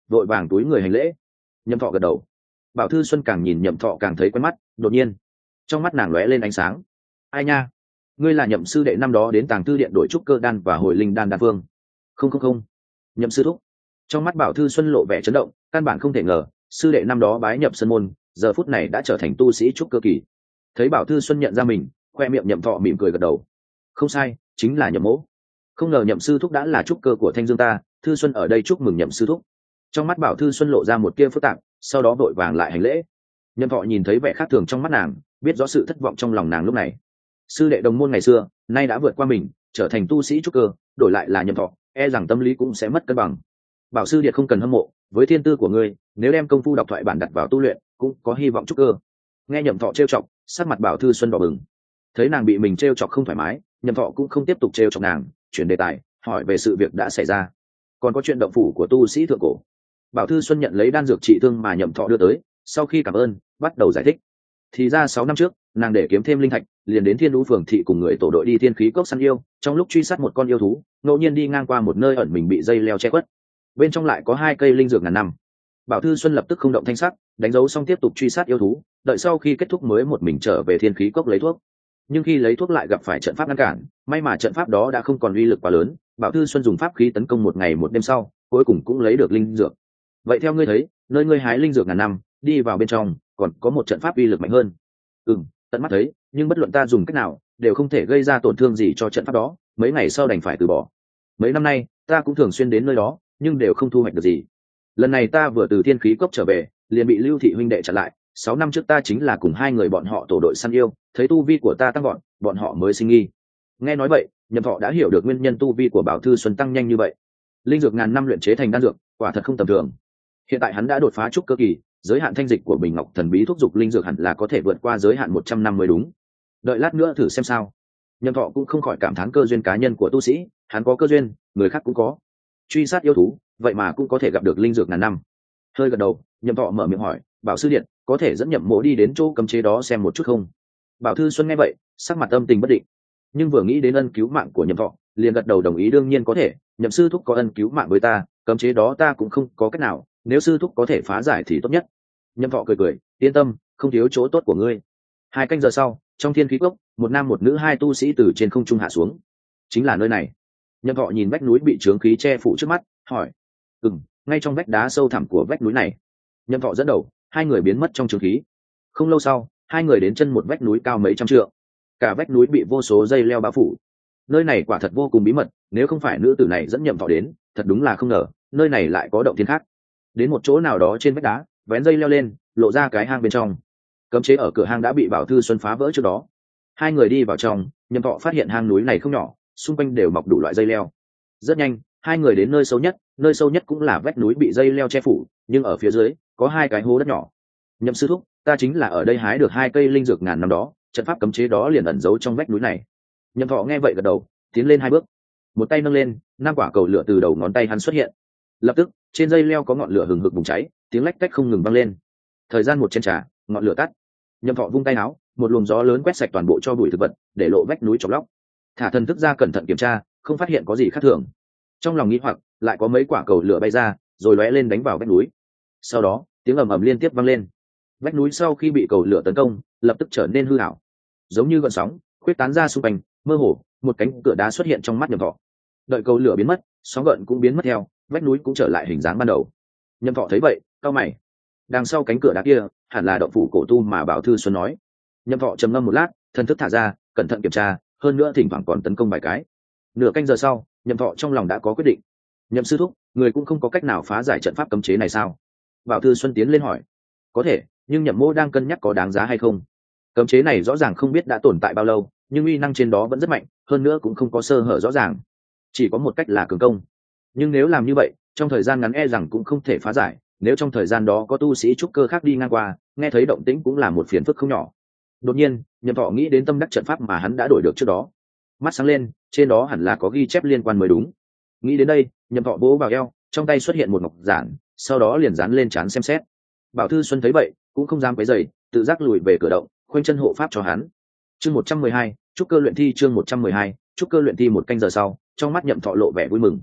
vội vàng túi người hành lễ. Nhậm Thọ gật đầu. Bảo Thư Xuân càng nhìn Nhậm Thọ càng thấy quen mắt, đột nhiên trong mắt nàng lóe lên ánh sáng. Ai nha, ngươi là Nhậm sư đệ năm đó đến Tàng Tư điện đổi trúc cơ đan và hồi linh đan đan phương? Không không không, Nhậm sư thúc. Trong mắt Bảo Thư Xuân lộ vẻ chấn động, căn bản không thể ngờ sư đệ năm đó bái nhập sơn môn, giờ phút này đã trở thành tu sĩ trúc cơ kỳ. Thấy Bảo Thư Xuân nhận ra mình, khoe miệng Nhậm Thọ mỉm cười gật đầu. Không sai, chính là Nhậm mỗ. Không ngờ Nhậm sư thúc đã là trúc cơ của Thanh Dương ta, Thư Xuân ở đây chúc mừng Nhậm sư thúc. Trong mắt Bảo Thư Xuân lộ ra một tia phức tạp, sau đó vội vàng lại hành lễ. Nhậm Thọ nhìn thấy vẻ khác thường trong mắt nàng, biết rõ sự thất vọng trong lòng nàng lúc này. Sư đệ đồng môn ngày xưa nay đã vượt qua mình, trở thành tu sĩ trúc cơ, đổi lại là Nhậm Thọ, e rằng tâm lý cũng sẽ mất cân bằng. Bảo sư điệt không cần hâm mộ, với thiên tư của ngươi, nếu đem công phu đọc thoại bản đặt vào tu luyện, cũng có hy vọng trúc cơ. Nghe Nhậm Thọ trêu chọc, sắc mặt Bảo Thư Xuân đỏ bừng. Thấy nàng bị mình trêu chọc không thoải mái, Nhậm Thọ cũng không tiếp tục trêu chọc nàng, chuyển đề tài, hỏi về sự việc đã xảy ra. Còn có chuyện động phủ của tu sĩ thượng cổ. Bảo Thư Xuân nhận lấy đan dược trị thương mà Nhậm Thọ đưa tới, sau khi cảm ơn, bắt đầu giải thích. Thì ra sáu năm trước, nàng để kiếm thêm linh thạch, liền đến Thiên Lũ phường thị cùng người tổ đội đi thiên khí cốc săn yêu, trong lúc truy sát một con yêu thú, ngẫu nhiên đi ngang qua một nơi ẩn mình bị dây leo che khuất. Bên trong lại có hai cây linh dược ngàn năm. Bảo Thư Xuân lập tức không động thanh sắc, đánh dấu xong tiếp tục truy sát yêu thú, đợi sau khi kết thúc mới một mình trở về thiên khí cốc lấy thuốc. Nhưng khi lấy thuốc lại gặp phải trận pháp ngăn cản, may mà trận pháp đó đã không còn uy lực quá lớn, Bảo Thư Xuân dùng pháp khí tấn công một ngày một đêm sau, cuối cùng cũng lấy được linh dược. Vậy theo ngươi thấy, nơi ngươi hái linh dược ngàn năm, đi vào bên trong, còn có một trận pháp uy lực mạnh hơn? Ừm, tận mắt thấy, nhưng bất luận ta dùng cách nào, đều không thể gây ra tổn thương gì cho trận pháp đó, mấy ngày sau đành phải từ bỏ. Mấy năm nay, ta cũng thường xuyên đến nơi đó, nhưng đều không thu hoạch được gì. Lần này ta vừa từ thiên khí cốc trở về, liền bị Lưu thị huynh đệ chặn lại. Sáu năm trước ta chính là cùng hai người bọn họ tổ đội săn yêu, thấy tu vi của ta tăng gọn, bọn họ mới sinh nghi. Nghe nói vậy, Nhậm Thọ đã hiểu được nguyên nhân tu vi của Bảo Thư Xuân tăng nhanh như vậy. Linh dược ngàn năm luyện chế thành đan dược, quả thật không tầm thường. Hiện tại hắn đã đột phá trúc cơ kỳ, giới hạn thanh dịch của Bình Ngọc thần bí thúc dục linh dược hẳn là có thể vượt qua giới hạn một trăm năm mới đúng. Đợi lát nữa thử xem sao. Nhậm Thọ cũng không khỏi cảm thán cơ duyên cá nhân của tu sĩ, hắn có cơ duyên, người khác cũng có. Truy sát yêu thú, vậy mà cũng có thể gặp được linh dược ngàn năm. Hơi gật đầu, Nhậm Thọ mở miệng hỏi, Bảo sư điện, có thể dẫn Nhậm mỗ đi đến chỗ cấm chế đó xem một chút không? Bảo Thư Xuân nghe vậy, sắc mặt âm tình bất định, nhưng vừa nghĩ đến ân cứu mạng của Nhậm Thọ, liền gật đầu đồng ý. Đương nhiên có thể, Nhậm sư thúc có ân cứu mạng với ta, cấm chế đó ta cũng không có cách nào, nếu sư thúc có thể phá giải thì tốt nhất. Nhậm Thọ cười cười, yên tâm, không thiếu chỗ tốt của ngươi. Hai canh giờ sau, trong thiên khí cốc, một nam một nữ hai tu sĩ từ trên không trung hạ xuống. Chính là nơi này. Nhậm Thọ nhìn vách núi bị chướng khí che phủ trước mắt, hỏi, ừm, ngay trong vách đá sâu thẳm của vách núi này. Nhậm Thọ dẫn đầu, hai người biến mất trong chướng khí. Không lâu sau, hai người đến chân một vách núi cao mấy trăm trượng. Cả vách núi bị vô số dây leo bao phủ. Nơi này quả thật vô cùng bí mật, nếu không phải nữ tử này dẫn Nhậm Thọ đến, thật đúng là không ngờ nơi này lại có động thiên khác. Đến một chỗ nào đó trên vách đá, vén dây leo lên, lộ ra cái hang bên trong. Cấm chế ở cửa hang đã bị Bảo Thư Xuân phá vỡ trước đó. Hai người đi vào trong, Nhậm Thọ phát hiện hang núi này không nhỏ, xung quanh đều mọc đủ loại dây leo. Rất nhanh, hai người đến nơi sâu nhất, nơi sâu nhất cũng là vách núi bị dây leo che phủ, nhưng ở phía dưới có hai cái hố đất nhỏ. Nhậm sư thúc, ta chính là ở đây hái được hai cây linh dược ngàn năm đó, trận pháp cấm chế đó liền ẩn giấu trong vách núi này. Nhậm Thọ nghe vậy gật đầu, tiến lên hai bước, một tay nâng lên, năm quả cầu lửa từ đầu ngón tay hắn xuất hiện. Lập tức, trên dây leo có ngọn lửa hừng hực bùng cháy, tiếng lách tách không ngừng vang lên. Thời gian một chén trà, ngọn lửa tắt. Nhậm Thọ vung tay áo, một luồng gió lớn quét sạch toàn bộ cho bụi thực vật, để lộ vách núi chọc lóc. Thả thần thức ra cẩn thận kiểm tra, không phát hiện có gì khác thường. Trong lòng nghĩ hoặc, lại có mấy quả cầu lửa bay ra, rồi lóe lên đánh vào vách núi. Sau đó, tiếng ầm ầm liên tiếp vang lên. Vách núi sau khi bị cầu lửa tấn công, lập tức trở nên hư ảo, giống như gợn sóng, khuyết tán ra xung quanh, mơ hồ, một cánh cửa đá xuất hiện trong mắt Nhậm Thọ. Đợi cầu lửa biến mất, sóng gợn cũng biến mất theo, vách núi cũng trở lại hình dáng ban đầu. Nhậm Thọ thấy vậy, cau mày. Đằng sau cánh cửa đá kia, hẳn là động phủ cổ tu mà Bảo Thư Xuân nói. Nhậm Thọ trầm ngâm một lát, thần thức thả ra, cẩn thận kiểm tra, hơn nữa thỉnh thoảng còn tấn công vài cái. Nửa canh giờ sau, Nhậm Thọ trong lòng đã có quyết định. Nhậm sư thúc, người cũng không có cách nào phá giải trận pháp cấm chế này sao? Bảo Thư Xuân tiến lên hỏi. Có thể, nhưng Nhậm mô đang cân nhắc có đáng giá hay không. Cấm chế này rõ ràng không biết đã tồn tại bao lâu, nhưng uy năng trên đó vẫn rất mạnh, hơn nữa cũng không có sơ hở rõ ràng. Chỉ có một cách là cường công. Nhưng nếu làm như vậy, trong thời gian ngắn e rằng cũng không thể phá giải, nếu trong thời gian đó có tu sĩ trúc cơ khác đi ngang qua, nghe thấy động tĩnh cũng là một phiền phức không nhỏ. Đột nhiên, Nhậm Thọ nghĩ đến tâm đắc trận pháp mà hắn đã đổi được trước đó. Mắt sáng lên, trên đó hẳn là có ghi chép liên quan mới đúng. Nghĩ đến đây, Nhậm Thọ vỗ vào eo, trong tay xuất hiện một ngọc giản, sau đó liền dán lên trán xem xét. Bảo Thư Xuân thấy vậy, cũng không dám quấy rầy, tự giác lùi về cửa động, khoanh chân hộ pháp cho hắn. Chương một trăm mười hai, trúc cơ luyện thi chương một trăm mười hai, trúc cơ luyện thi. Một canh giờ sau, trong mắt Nhậm Thọ lộ vẻ vui mừng.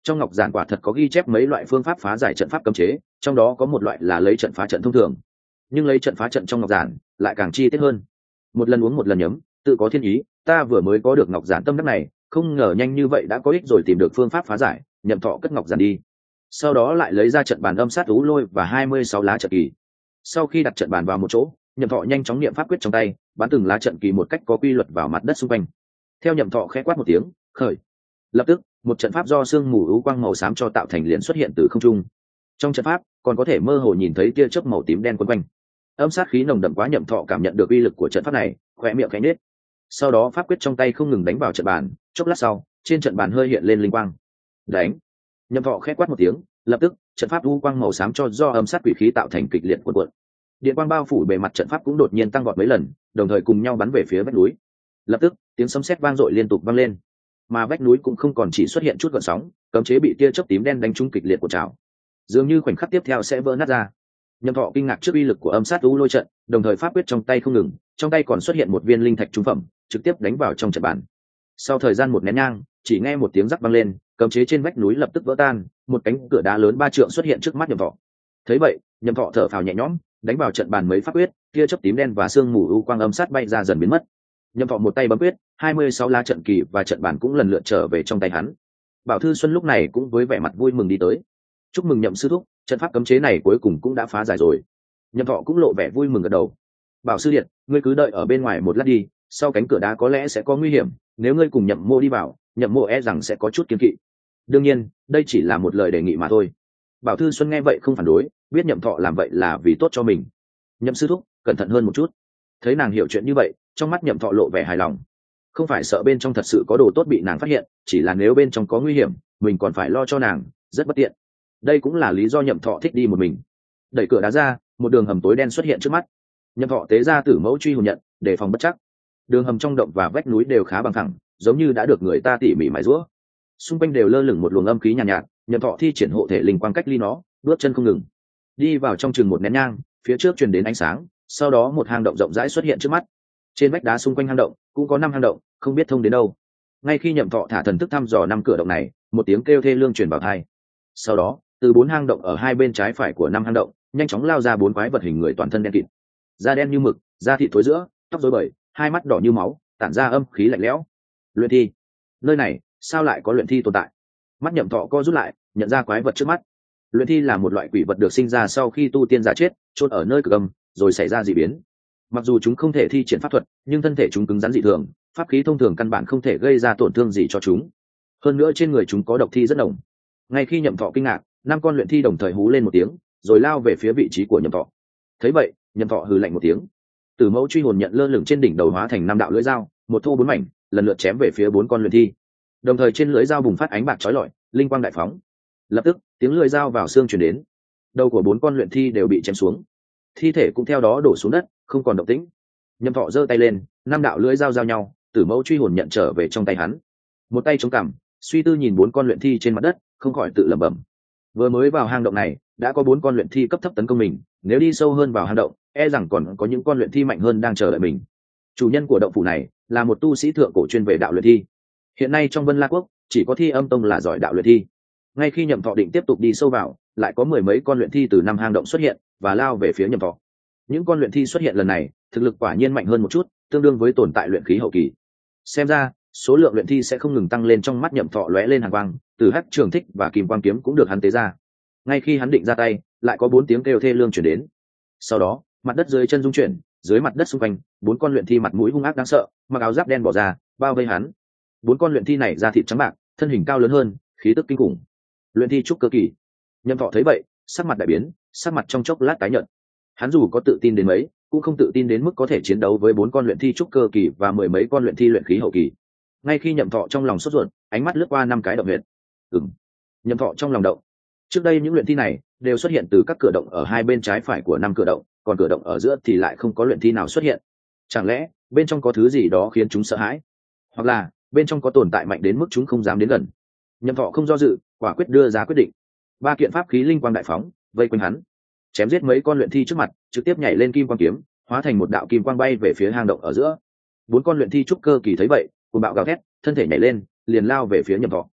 Trong ngọc giản quả thật có ghi chép mấy loại phương pháp phá giải trận pháp cấm chế, trong đó có một loại là lấy trận phá trận thông thường, nhưng lấy trận phá trận trong ngọc giản lại càng chi tiết hơn. Một lần uống một lần nhấm, tự có thiên ý, ta vừa mới có được ngọc giản tâm đắc này, không ngờ nhanh như vậy đã có ích rồi, tìm được phương pháp phá giải. Nhậm Thọ cất ngọc giản đi, sau đó lại lấy ra trận bàn âm sát ú lôi và hai mươi sáu lá trận kỳ. Sau khi đặt trận bàn vào một chỗ, Nhậm Thọ nhanh chóng niệm pháp quyết trong tay, bắn từng lá trận kỳ một cách có quy luật vào mặt đất xung quanh. Theo Nhậm Thọ khẽ quát một tiếng, khởi. Lập tức, một trận pháp do sương mù ưu quang màu xám cho tạo thành liền xuất hiện từ không trung. Trong trận pháp còn có thể mơ hồ nhìn thấy tia chớp màu tím đen quấn quanh. Âm sát khí nồng đậm quá, Nhậm Thọ cảm nhận được uy lực của trận pháp này, khóe miệng khẽ nhếch. Sau đó pháp quyết trong tay không ngừng đánh vào trận bàn, chốc lát sau, trên trận bàn hơi hiện lên linh quang. Đánh! Nhậm Thọ khẽ quát một tiếng, lập tức trận pháp u quang màu xám cho do âm sát quỷ khí tạo thành kịch liệt cuộn cuộn. Điện quang bao phủ bề mặt trận pháp cũng đột nhiên tăng vọt mấy lần, đồng thời cùng nhau bắn về phía vách núi. Lập tức tiếng sấm sét vang dội liên tục vang lên, mà vách núi cũng không còn chỉ xuất hiện chút gợn sóng, cấm chế bị tia chớp tím đen đánh trúng kịch liệt của trào, dường như khoảnh khắc tiếp theo sẽ vỡ nát ra. Nhậm Thọ kinh ngạc trước uy lực của âm sát u lôi trận, đồng thời pháp quyết trong tay không ngừng, trong tay còn xuất hiện một viên linh thạch trung phẩm, trực tiếp đánh vào trong trận bàn. Sau thời gian một nén nhang, chỉ nghe một tiếng rắc vang lên, cấm chế trên vách núi lập tức vỡ tan, một cánh cửa đá lớn ba trượng xuất hiện trước mắt Nhậm Thọ. Thấy vậy, Nhậm Thọ thở phào nhẹ nhõm, đánh vào trận bàn mấy pháp quyết, tia chớp tím đen và sương mù u quang âm sát bay ra dần biến mất. Nhậm Thọ một tay bấm quyết, hai mươi sáu lá trận kỳ và trận bàn cũng lần lượt trở về trong tay hắn. Bảo Thư Xuân lúc này cũng với vẻ mặt vui mừng đi tới. Chúc mừng Nhậm sư thúc, trận pháp cấm chế này cuối cùng cũng đã phá giải rồi. Nhậm Thọ cũng lộ vẻ vui mừng gật đầu. Bảo sư điện, ngươi cứ đợi ở bên ngoài một lát đi, sau cánh cửa đá có lẽ sẽ có nguy hiểm, nếu ngươi cùng Nhậm mô đi vào, Nhậm mô e rằng sẽ có chút kiêng kỵ. Đương nhiên, đây chỉ là một lời đề nghị mà thôi. Bảo Thư Xuân nghe vậy không phản đối, biết Nhậm Thọ làm vậy là vì tốt cho mình. Nhậm sư thúc, cẩn thận hơn một chút. Thấy nàng hiểu chuyện như vậy, trong mắt Nhậm Thọ lộ vẻ hài lòng. Không phải sợ bên trong thật sự có đồ tốt bị nàng phát hiện, chỉ là nếu bên trong có nguy hiểm, mình còn phải lo cho nàng, rất bất tiện. Đây cũng là lý do Nhậm Thọ thích đi một mình. Đẩy cửa đá ra, một đường hầm tối đen xuất hiện trước mắt. Nhậm Thọ tế ra Tử Mẫu truy hồn nhận, đề phòng bất chắc. Đường hầm trong động và vách núi đều khá bằng thẳng, giống như đã được người ta tỉ mỉ mài giũa. Xung quanh đều lơ lửng một luồng âm khí nhàn nhạt, nhạt, Nhậm Thọ thi triển hộ thể linh quang cách ly nó, bước chân không ngừng. Đi vào trong chừng một nén nhang, phía trước truyền đến ánh sáng, sau đó một hang động rộng rãi xuất hiện trước mắt. Trên vách đá xung quanh hang động cũng có năm hang động, không biết thông đến đâu. Ngay khi Nhậm Thọ thả thần thức thăm dò năm cửa động này, một tiếng kêu thê lương truyền vào tai. Sau đó, từ bốn hang động ở hai bên trái phải của năm hang động, nhanh chóng lao ra bốn quái vật hình người toàn thân đen kịt, da đen như mực, da thịt thối rữa, tóc rối bời, hai mắt đỏ như máu, tản ra âm khí lạnh lẽo. Luyện thi, nơi này sao lại có luyện thi tồn tại? Mắt Nhậm Thọ co rút lại, nhận ra quái vật trước mắt. Luyện thi là một loại quỷ vật được sinh ra sau khi tu tiên giả chết, chôn ở nơi cực âm, rồi xảy ra dị biến. Mặc dù chúng không thể thi triển pháp thuật, nhưng thân thể chúng cứng rắn dị thường, pháp khí thông thường căn bản không thể gây ra tổn thương gì cho chúng. Hơn nữa trên người chúng có độc thi rất nồng. Ngay khi Nhậm Thọ kinh ngạc, năm con luyện thi đồng thời hú lên một tiếng, rồi lao về phía vị trí của Nhậm Thọ. Thấy vậy, Nhậm Thọ hừ lạnh một tiếng. Tử Mẫu truy hồn nhận lơ lửng trên đỉnh đầu hóa thành năm đạo lưỡi dao, một thô bốn mảnh, lần lượt chém về phía bốn con luyện thi. Đồng thời trên lưỡi dao bùng phát ánh bạc chói lọi, linh quang đại phóng. Lập tức, tiếng lưỡi dao vào xương truyền đến. Đầu của bốn con luyện thi đều bị chém xuống, thi thể cũng theo đó đổ xuống đất, không còn động tĩnh. Nhậm Thọ giơ tay lên, năm đạo lưỡi dao giao nhau, Tử Mẫu truy hồn nhận trở về trong tay hắn. Một tay chống cằm, suy tư nhìn bốn con luyện thi trên mặt đất, không khỏi tự lẩm bẩm. Vừa mới vào hang động này, đã có bốn con luyện thi cấp thấp tấn công mình, nếu đi sâu hơn vào hang động, e rằng còn có những con luyện thi mạnh hơn đang chờ đợi mình. Chủ nhân của động phủ này là một tu sĩ thượng cổ chuyên về đạo luyện thi. Hiện nay trong Vân La Quốc, chỉ có Thi Âm Tông là giỏi đạo luyện thi. Ngay khi Nhậm Thọ định tiếp tục đi sâu vào, lại có mười mấy con luyện thi từ năm hang động xuất hiện và lao về phía Nhậm Thọ. Những con luyện thi xuất hiện lần này, thực lực quả nhiên mạnh hơn một chút, tương đương với tồn tại luyện khí hậu kỳ. Xem ra, số lượng luyện thi sẽ không ngừng tăng lên. Trong mắt Nhậm Thọ lóe lên hàn quang, từ hắc trường thích và kim quang kiếm cũng được hắn tế ra. Ngay khi hắn định ra tay, lại có bốn tiếng kêu thê lương truyền đến. Sau đó, mặt đất dưới chân rung chuyển, dưới mặt đất xung quanh, bốn con luyện thi mặt mũi hung ác đáng sợ, mặc áo giáp đen bỏ ra, bao vây hắn. Bốn con luyện thi này da thịt trắng bạc, thân hình cao lớn hơn, khí tức kinh khủng. Luyện thi trúc cơ kỳ. Nhậm Thọ thấy vậy, sắc mặt đại biến, sắc mặt trong chốc lát tái nhợt. Hắn dù có tự tin đến mấy, cũng không tự tin đến mức có thể chiến đấu với bốn con luyện thi trúc cơ kỳ và mười mấy con luyện thi luyện khí hậu kỳ. Ngay khi Nhậm Thọ trong lòng sốt ruột, ánh mắt lướt qua năm cái động huyệt. Ừm. Nhậm Thọ trong lòng động. Trước đây những luyện thi này đều xuất hiện từ các cửa động ở hai bên trái phải của năm cửa động, còn cửa động ở giữa thì lại không có luyện thi nào xuất hiện. Chẳng lẽ bên trong có thứ gì đó khiến chúng sợ hãi, hoặc là bên trong có tồn tại mạnh đến mức chúng không dám đến gần? Nhậm Thọ không do dự, quả quyết đưa ra quyết định. Ba kiện pháp khí linh quang đại phóng, vây quanh hắn, chém giết mấy con luyện thi trước mặt, trực tiếp nhảy lên kim quang kiếm, hóa thành một đạo kim quang bay về phía hang động ở giữa. Bốn con luyện thi trúc cơ kỳ thấy vậy, cuồng bạo gào thét, thân thể nhảy lên, liền lao về phía Nhậm Thọ.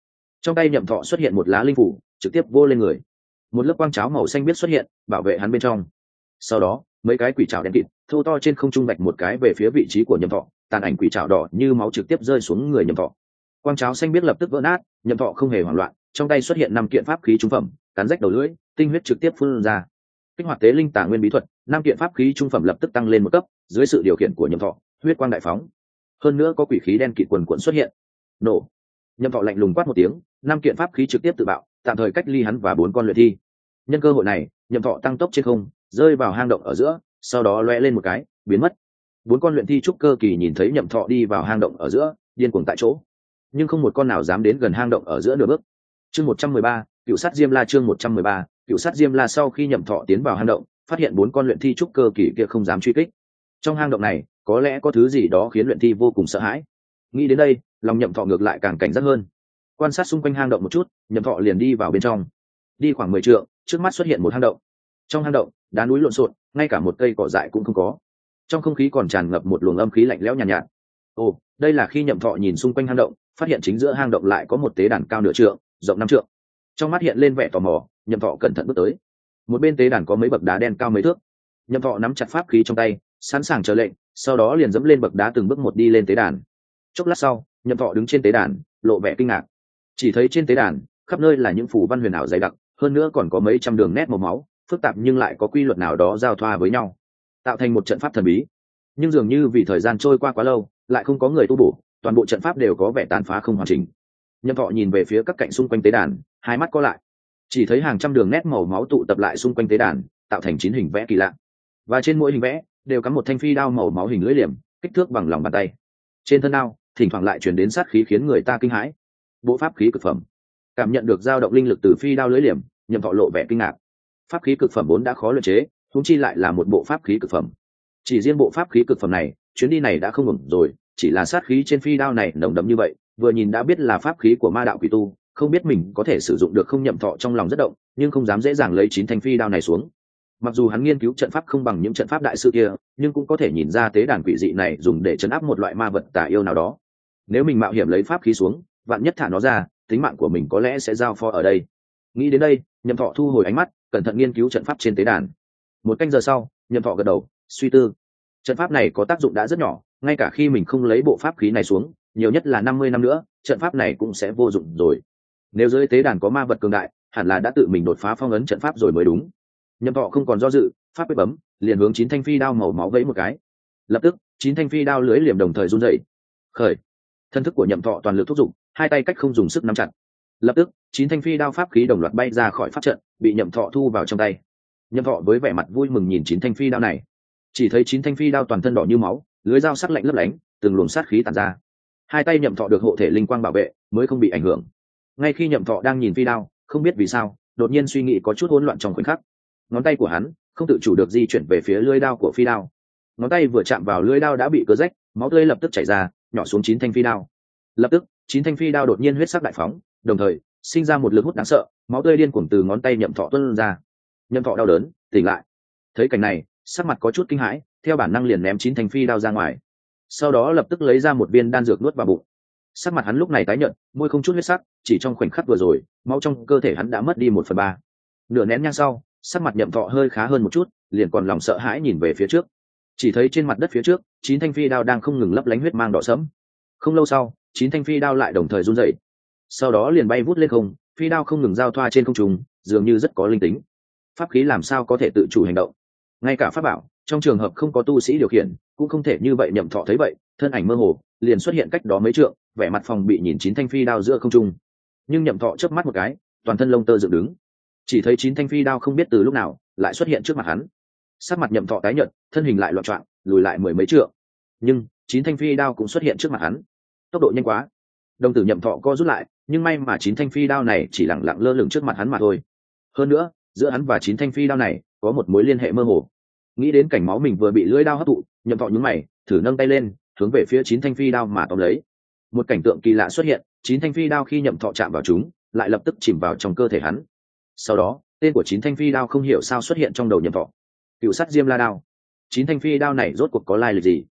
trong tay nhậm thọ xuất hiện một lá linh phủ trực tiếp vô lên người, một lớp quang cháo màu xanh biết xuất hiện bảo vệ hắn bên trong. Sau đó mấy cái quỷ trảo đen kịt thô to trên không trung vạch một cái về phía vị trí của nhậm thọ, tàn ảnh quỷ trảo đỏ như máu trực tiếp rơi xuống người nhậm thọ. Quang cháo xanh biết lập tức vỡ nát, nhậm thọ không hề hoảng loạn, trong tay xuất hiện năm kiện pháp khí trung phẩm, cắn rách đầu lưỡi, tinh huyết trực tiếp phun ra. Kích hoạt tế linh tà nguyên bí thuật, năm kiện pháp khí trung phẩm lập tức tăng lên một cấp, dưới sự điều khiển của nhậm thọ, huyết quang đại phóng. Hơn nữa có quỷ khí đen kịt quần quần xuất hiện. Nổ. Nhậm thọ lạnh lùng quát một tiếng, năm kiện pháp khí trực tiếp tự bạo, tạm thời cách ly hắn và bốn con luyện thi. Nhân cơ hội này, nhậm thọ tăng tốc trên không, rơi vào hang động ở giữa, sau đó lóe lên một cái, biến mất. Bốn con luyện thi trúc cơ kỳ nhìn thấy nhậm thọ đi vào hang động ở giữa, điên cuồng tại chỗ, nhưng không một con nào dám đến gần hang động ở giữa nửa bước. Chương một trăm mười ba, cựu sát diêm la. Chương một trăm mười ba, cựu sát diêm la. Sau khi nhậm thọ tiến vào hang động, phát hiện bốn con luyện thi trúc cơ kỳ kia không dám truy kích. Trong hang động này có lẽ có thứ gì đó khiến luyện thi vô cùng sợ hãi. Nghĩ đến đây, lòng nhậm thọ ngược lại càng cảnh giác hơn. Quan sát xung quanh hang động một chút, nhậm thọ liền đi vào bên trong. Đi khoảng mười trượng, trước mắt xuất hiện một hang động. Trong hang động đá núi lộn xộn, ngay cả một cây cỏ dại cũng không có. Trong không khí còn tràn ngập một luồng âm khí lạnh lẽo nhàn nhạt, nhạt. Ồ, đây là khi nhậm thọ nhìn xung quanh hang động, phát hiện chính giữa hang động lại có một tế đàn cao nửa trượng, rộng năm trượng. Trong mắt hiện lên vẻ tò mò, nhậm thọ cẩn thận bước tới. Một bên tế đàn có mấy bậc đá đen cao mấy thước. Nhậm thọ nắm chặt pháp khí trong tay, sẵn sàng chờ lệnh, sau đó liền dẫm lên bậc đá từng bước một đi lên tế đàn. Chốc lát sau, nhậm thọ đứng trên tế đàn, lộ vẻ kinh ngạc. Chỉ thấy trên tế đàn khắp nơi là những phù văn huyền ảo dày đặc, hơn nữa còn có mấy trăm đường nét màu máu, phức tạp nhưng lại có quy luật nào đó giao thoa với nhau, tạo thành một trận pháp thần bí. Nhưng dường như vì thời gian trôi qua quá lâu, lại không có người tu bổ, toàn bộ trận pháp đều có vẻ tàn phá không hoàn chỉnh. Nhậm thọ nhìn về phía các cạnh xung quanh tế đàn, hai mắt co lại, chỉ thấy hàng trăm đường nét màu máu tụ tập lại xung quanh tế đàn, tạo thành chín hình vẽ kỳ lạ, và trên mỗi hình vẽ đều cắm một thanh phi đao màu máu hình lưỡi liềm, kích thước bằng lòng bàn tay. Trên thân đao thỉnh thoảng lại truyền đến sát khí khiến người ta kinh hãi. Bộ pháp khí cực phẩm. Cảm nhận được dao động linh lực từ phi đao lưỡi liềm, nhậm thọ lộ vẻ kinh ngạc. Pháp khí cực phẩm vốn đã khó luyện chế, huống chi lại là một bộ pháp khí cực phẩm. Chỉ riêng bộ pháp khí cực phẩm này, chuyến đi này đã không ổn rồi, chỉ là sát khí trên phi đao này nồng đậm như vậy, vừa nhìn đã biết là pháp khí của ma đạo quỷ tu, không biết mình có thể sử dụng được không. Nhậm thọ trong lòng rất động, nhưng không dám dễ dàng lấy chín thanh phi đao này xuống. Mặc dù hắn nghiên cứu trận pháp không bằng những trận pháp đại sư kia, nhưng cũng có thể nhìn ra tế đàn quỷ dị này dùng để trấn áp một loại ma vật tà yêu nào đó. Nếu mình mạo hiểm lấy pháp khí xuống, vạn nhất thả nó ra, tính mạng của mình có lẽ sẽ giao phó ở đây. Nghĩ đến đây, nhậm thọ thu hồi ánh mắt, cẩn thận nghiên cứu trận pháp trên tế đàn. Một canh giờ sau, nhậm thọ gật đầu, suy tư. Trận pháp này có tác dụng đã rất nhỏ, ngay cả khi mình không lấy bộ pháp khí này xuống, nhiều nhất là năm mươi năm nữa, trận pháp này cũng sẽ vô dụng rồi. Nếu dưới tế đàn có ma vật cường đại, hẳn là đã tự mình đột phá phong ấn trận pháp rồi mới đúng. Nhậm thọ không còn do dự, pháp quyết bấm, liền hướng chín thanh phi đao màu máu vẫy một cái. Lập tức, chín thanh phi đao lưới liềm đồng thời run rẩy. Khởi. Thân thức của nhậm thọ toàn lực thúc giục, hai tay cách không dùng sức nắm chặt. Lập tức, chín thanh phi đao pháp khí đồng loạt bay ra khỏi pháp trận, bị nhậm thọ thu vào trong tay. Nhậm thọ với vẻ mặt vui mừng nhìn chín thanh phi đao này, chỉ thấy chín thanh phi đao toàn thân đỏ như máu, lưới dao sắc lạnh lấp lánh, từng luồng sát khí tản ra. Hai tay nhậm thọ được hộ thể linh quang bảo vệ, mới không bị ảnh hưởng. Ngay khi nhậm thọ đang nhìn phi đao, không biết vì sao, đột nhiên suy nghĩ có chút hỗn loạn trong khoảnh khắc. Ngón tay của hắn không tự chủ được di chuyển về phía lưỡi đao của phi đao. Ngón tay vừa chạm vào lưỡi đao đã bị cứa rách, máu tươi lập tức chảy ra, nhỏ xuống chín thanh phi đao. Lập tức, chín thanh phi đao đột nhiên huyết sắc đại phóng, đồng thời sinh ra một lực hút đáng sợ, máu tươi điên cuồng từ ngón tay nhậm thọ tuôn ra. Nhậm thọ đau đớn, tỉnh lại. Thấy cảnh này, sắc mặt có chút kinh hãi, theo bản năng liền ném chín thanh phi đao ra ngoài. Sau đó lập tức lấy ra một viên đan dược nuốt vào bụng. Sắc mặt hắn lúc này tái nhợt, môi không chút huyết sắc, chỉ trong khoảnh khắc vừa rồi, máu trong cơ thể hắn đã mất đi một phần ba. Nửa nén nhang sau, sắc mặt nhậm thọ hơi khá hơn một chút, liền còn lòng sợ hãi nhìn về phía trước. Chỉ thấy trên mặt đất phía trước, chín thanh phi đao đang không ngừng lấp lánh huyết mang đỏ sẫm. Không lâu sau, chín thanh phi đao lại đồng thời run rẩy, sau đó liền bay vút lên không. Phi đao không ngừng giao thoa trên không trung, dường như rất có linh tính. Pháp khí làm sao có thể tự chủ hành động? Ngay cả pháp bảo, trong trường hợp không có tu sĩ điều khiển, cũng không thể như vậy. Nhậm thọ thấy vậy, thân ảnh mơ hồ liền xuất hiện cách đó mấy trượng, vẻ mặt phòng bị nhìn chín thanh phi đao giữa không trung. Nhưng nhậm thọ chớp mắt một cái, toàn thân lông tơ dựng đứng. Chỉ thấy chín thanh phi đao không biết từ lúc nào lại xuất hiện trước mặt hắn. Sắc mặt nhậm thọ tái nhợt, thân hình lại loạn choạng, lùi lại mười mấy trượng. Nhưng chín thanh phi đao cũng xuất hiện trước mặt hắn. Tốc độ nhanh quá, đồng tử nhậm thọ co rút lại, nhưng may mà chín thanh phi đao này chỉ lẳng lặng lơ lửng trước mặt hắn mà thôi. Hơn nữa, giữa hắn và chín thanh phi đao này có một mối liên hệ mơ hồ. Nghĩ đến cảnh máu mình vừa bị lưỡi đao hấp thụ, nhậm thọ nhướng mày, thử nâng tay lên, hướng về phía chín thanh phi đao mà tóm lấy. Một cảnh tượng kỳ lạ xuất hiện, chín thanh phi đao khi nhậm thọ chạm vào chúng, lại lập tức chìm vào trong cơ thể hắn. Sau đó, tên của chín thanh phi đao không hiểu sao xuất hiện trong đầu nhậm thọ. Cựu sát diêm la đao. Chín thanh phi đao này rốt cuộc có lai lịch gì?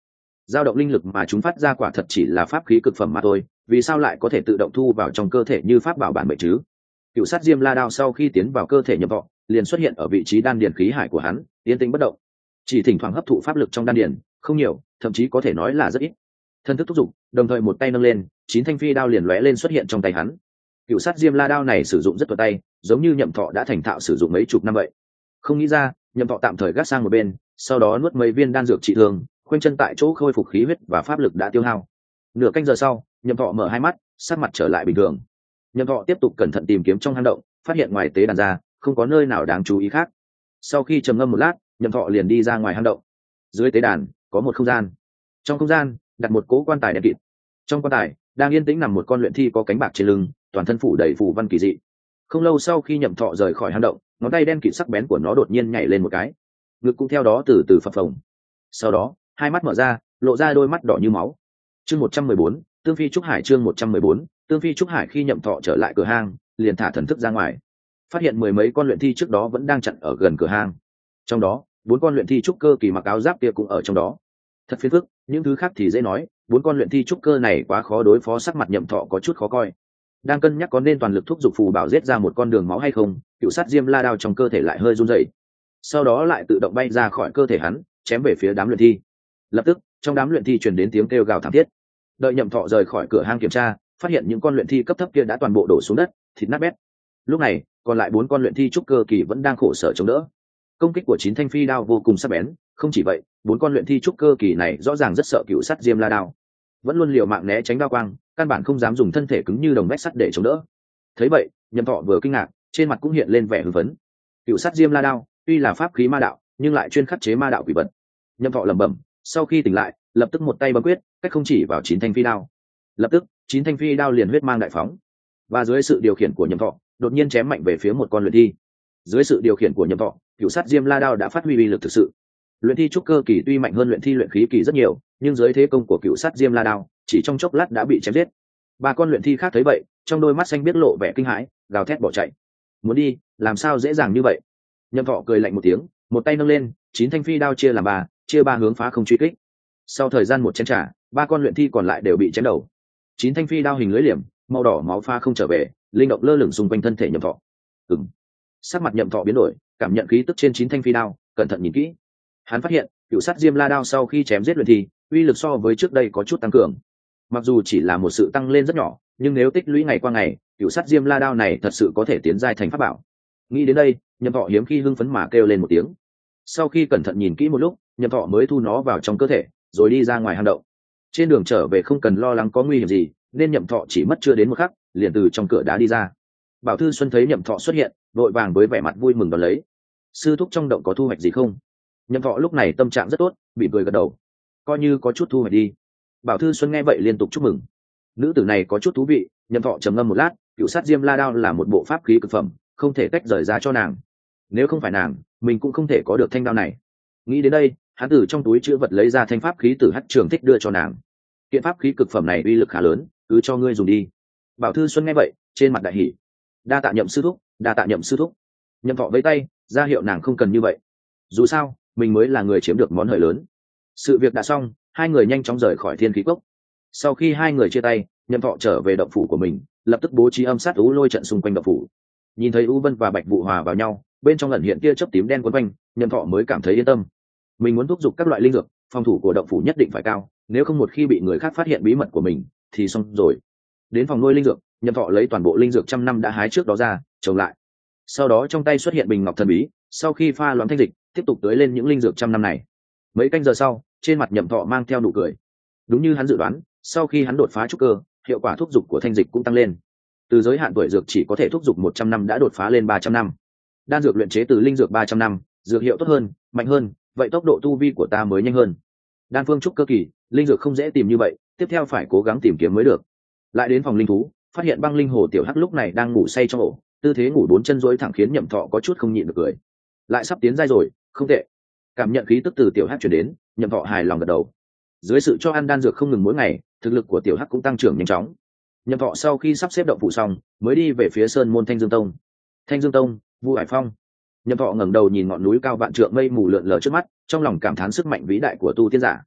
dao động linh lực mà chúng phát ra quả thật chỉ là pháp khí cực phẩm mà thôi, vì sao lại có thể tự động thu vào trong cơ thể như pháp bảo bản mệnh chứ? Cựu sát diêm la đao sau khi tiến vào cơ thể nhậm thọ liền xuất hiện ở vị trí đan điền khí hải của hắn, yên tĩnh bất động, chỉ thỉnh thoảng hấp thụ pháp lực trong đan điền, không nhiều, thậm chí có thể nói là rất ít. Thân thức thúc giục, đồng thời một tay nâng lên, chín thanh phi đao liền lóe lên xuất hiện trong tay hắn. Cựu sát diêm la đao này sử dụng rất thuận tay, giống như nhậm thọ đã thành thạo sử dụng mấy chục năm vậy. Không nghĩ ra, nhậm thọ tạm thời gác sang một bên, sau đó nuốt mấy viên đan dược trị thương, khoanh chân tại chỗ khôi phục khí huyết và pháp lực đã tiêu hao. Nửa canh giờ sau, nhậm thọ mở hai mắt, sắc mặt trở lại bình thường. Nhậm thọ tiếp tục cẩn thận tìm kiếm trong hang động, phát hiện ngoài tế đàn ra không có nơi nào đáng chú ý khác. Sau khi trầm ngâm một lát, nhậm thọ liền đi ra ngoài hang động. Dưới tế đàn có một không gian, trong không gian đặt một cỗ quan tài đen kịt. Trong quan tài đang yên tĩnh nằm một con luyện thi có cánh bạc trên lưng, toàn thân phủ đầy phù văn kỳ dị. Không lâu sau khi nhậm thọ rời khỏi hang động, ngón tay đen kịt sắc bén của nó đột nhiên nhảy lên một cái, ngực cũng theo đó từ từ phập phồng. Sau đó hai mắt mở ra, lộ ra đôi mắt đỏ như máu. Chương một trăm mười bốn, Tương Phi Trúc Hải. Chương một trăm mười bốn, Tương Phi Trúc Hải. Khi nhậm thọ trở lại cửa hang, liền thả thần thức ra ngoài, phát hiện mười mấy con luyện thi trước đó vẫn đang chặn ở gần cửa hang. Trong đó bốn con luyện thi trúc cơ kỳ mặc áo giáp kia cũng ở trong đó. Thật phiền phức, những thứ khác thì dễ nói, bốn con luyện thi trúc cơ này quá khó đối phó. Sắc mặt nhậm thọ có chút khó coi, đang cân nhắc có nên toàn lực thúc giục phù bảo giết ra một con đường máu hay không. Cựu sát diêm la đao trong cơ thể lại hơi run rẩy, sau đó lại tự động bay ra khỏi cơ thể hắn, chém về phía đám luyện thi. Lập tức trong đám luyện thi truyền đến tiếng kêu gào thảm thiết. Đợi nhậm thọ rời khỏi cửa hang kiểm tra, phát hiện những con luyện thi cấp thấp kia đã toàn bộ đổ xuống đất, thịt nát bét. Lúc này còn lại bốn con luyện thi trúc cơ kỳ vẫn đang khổ sở chống đỡ. Công kích của chín thanh phi đao vô cùng sắc bén, không chỉ vậy, bốn con luyện thi trúc cơ kỳ này rõ ràng rất sợ cựu sắt diêm la đao, vẫn luôn liều mạng né tránh đao quang, căn bản không dám dùng thân thể cứng như đồng vách sắt để chống đỡ. Thấy vậy, nhậm thọ vừa kinh ngạc, trên mặt cũng hiện lên vẻ hưng phấn. Cựu sắt diêm la đao tuy là pháp khí ma đạo, nhưng lại chuyên khắc chế ma đạo quỷ vật. Nhậm thọ lẩm bẩm, sau khi tỉnh lại, lập tức một tay bấm quyết, cách không chỉ vào chín thanh phi đao. Lập tức chín thanh phi đao liền huyết mang đại phóng, và dưới sự điều khiển của nhậm thọ, đột nhiên chém mạnh về phía một con luyện thi. Dưới sự điều khiển của nhậm thọ, cựu sát diêm la đao đã phát huy uy lực thực sự. Luyện thi trúc cơ kỳ tuy mạnh hơn luyện thi luyện khí kỳ rất nhiều, nhưng dưới thế công của cựu sát diêm la đao, chỉ trong chốc lát đã bị chém giết. Ba con luyện thi khác thấy vậy, trong đôi mắt xanh biết lộ vẻ kinh hãi, gào thét bỏ chạy. Muốn đi, làm sao dễ dàng như vậy? Nhậm thọ cười lạnh một tiếng, một tay nâng lên, chín thanh phi đao chia làm ba, chia ba hướng phá không truy kích. Sau thời gian một chén trà, ba con luyện thi còn lại đều bị chém đầu. Chín thanh phi đao hình lưới liềm, màu đỏ máu pha không trở về, linh động lơ lửng xung quanh thân thể nhậm thọ. Ừm. Sắc mặt nhậm thọ biến đổi, cảm nhận khí tức trên chín thanh phi đao, cẩn thận nhìn kỹ. Hắn phát hiện, cựu sát diêm la đao sau khi chém giết luyện thi, uy lực so với trước đây có chút tăng cường. Mặc dù chỉ là một sự tăng lên rất nhỏ, nhưng nếu tích lũy ngày qua ngày, cựu sát diêm la đao này thật sự có thể tiến giai thành pháp bảo. Nghĩ đến đây, nhậm thọ hiếm khi hưng phấn mà kêu lên một tiếng. Sau khi cẩn thận nhìn kỹ một lúc, nhậm thọ mới thu nó vào trong cơ thể, rồi đi ra ngoài hang động. Trên đường trở về không cần lo lắng có nguy hiểm gì, nên nhậm thọ chỉ mất chưa đến một khắc, liền từ trong cửa đá đi ra. Bảo Thư Xuân thấy nhậm thọ xuất hiện, vội vàng với vẻ mặt vui mừng đón lấy. Sư thúc trong động có thu hoạch gì không? Nhậm thọ lúc này tâm trạng rất tốt, bị cười gật đầu. Coi như có chút thu hoạch đi. Bảo Thư Xuân nghe vậy liên tục chúc mừng. Nữ tử này có chút thú vị. Nhậm thọ trầm ngâm một lát, cựu sát diêm la đao là một bộ pháp khí cực phẩm, không thể tách rời ra cho nàng. Nếu không phải nàng, mình cũng không thể có được thanh đao này. Nghĩ đến đây, hắn từ trong túi chữ vật lấy ra thanh pháp khí Tử Hắc Trường Thích đưa cho nàng. Kiện pháp khí cực phẩm này uy lực khá lớn, cứ cho ngươi dùng đi. Bảo Thư Xuân nghe vậy, trên mặt đại hỉ. Đa tạ Nhậm sư thúc, đa tạ Nhậm sư thúc. Nhậm thọ vẫy tay, ra hiệu nàng không cần như vậy. Dù sao, mình mới là người chiếm được món hời lớn. Sự việc đã xong, hai người nhanh chóng rời khỏi Thiên Khí Cốc. Sau khi hai người chia tay, Nhậm thọ trở về động phủ của mình, lập tức bố trí âm sát ú lôi trận xung quanh động phủ. Nhìn thấy U Vân và Bạch Vụ hòa vào nhau, bên trong ẩn hiện tia chớp tím đen quấn quanh, Nhậm thọ mới cảm thấy yên tâm. Mình muốn thúc giục các loại linh dược, phòng thủ của động phủ nhất định phải cao, nếu không một khi bị người khác phát hiện bí mật của mình thì xong rồi. Đến phòng nuôi linh dược, Nhậm thọ lấy toàn bộ linh dược trăm năm đã hái trước đó ra, trồng lại. Sau đó trong tay xuất hiện bình ngọc thần bí, sau khi pha loãng thanh dịch, tiếp tục tưới lên những linh dược trăm năm này. Mấy canh giờ sau, trên mặt Nhậm thọ mang theo nụ cười. Đúng như hắn dự đoán, sau khi hắn đột phá trúc cơ, hiệu quả thúc giục của thanh dịch cũng tăng lên. Từ giới hạn tuổi dược chỉ có thể thúc giục một trăm năm đã đột phá lên ba trăm năm. Đan dược luyện chế từ linh dược ba trăm năm, dược hiệu tốt hơn, mạnh hơn, vậy tốc độ tu vi của ta mới nhanh hơn. Đan phương trúc cơ kỳ, linh dược không dễ tìm như vậy, tiếp theo phải cố gắng tìm kiếm mới được. Lại đến phòng linh thú, phát hiện băng linh hồ tiểu hắc lúc này đang ngủ say trong ổ, tư thế ngủ bốn chân duỗi thẳng khiến Nhậm thọ có chút không nhịn được cười. Lại sắp tiến giai rồi, không tệ. Cảm nhận khí tức từ tiểu hắc truyền đến, Nhậm thọ hài lòng gật đầu. Dưới sự cho ăn đan dược không ngừng mỗi ngày, thực lực của tiểu hắc cũng tăng trưởng nhanh chóng. Nhậm thọ sau khi sắp xếp động phủ xong, mới đi về phía sơn môn Thanh Dương Tông. Thanh Dương Tông, Vu Hải Phong. Nhậm thọ ngẩng đầu nhìn ngọn núi cao vạn trượng mây mù lượn lờ trước mắt, trong lòng cảm thán sức mạnh vĩ đại của tu tiên giả.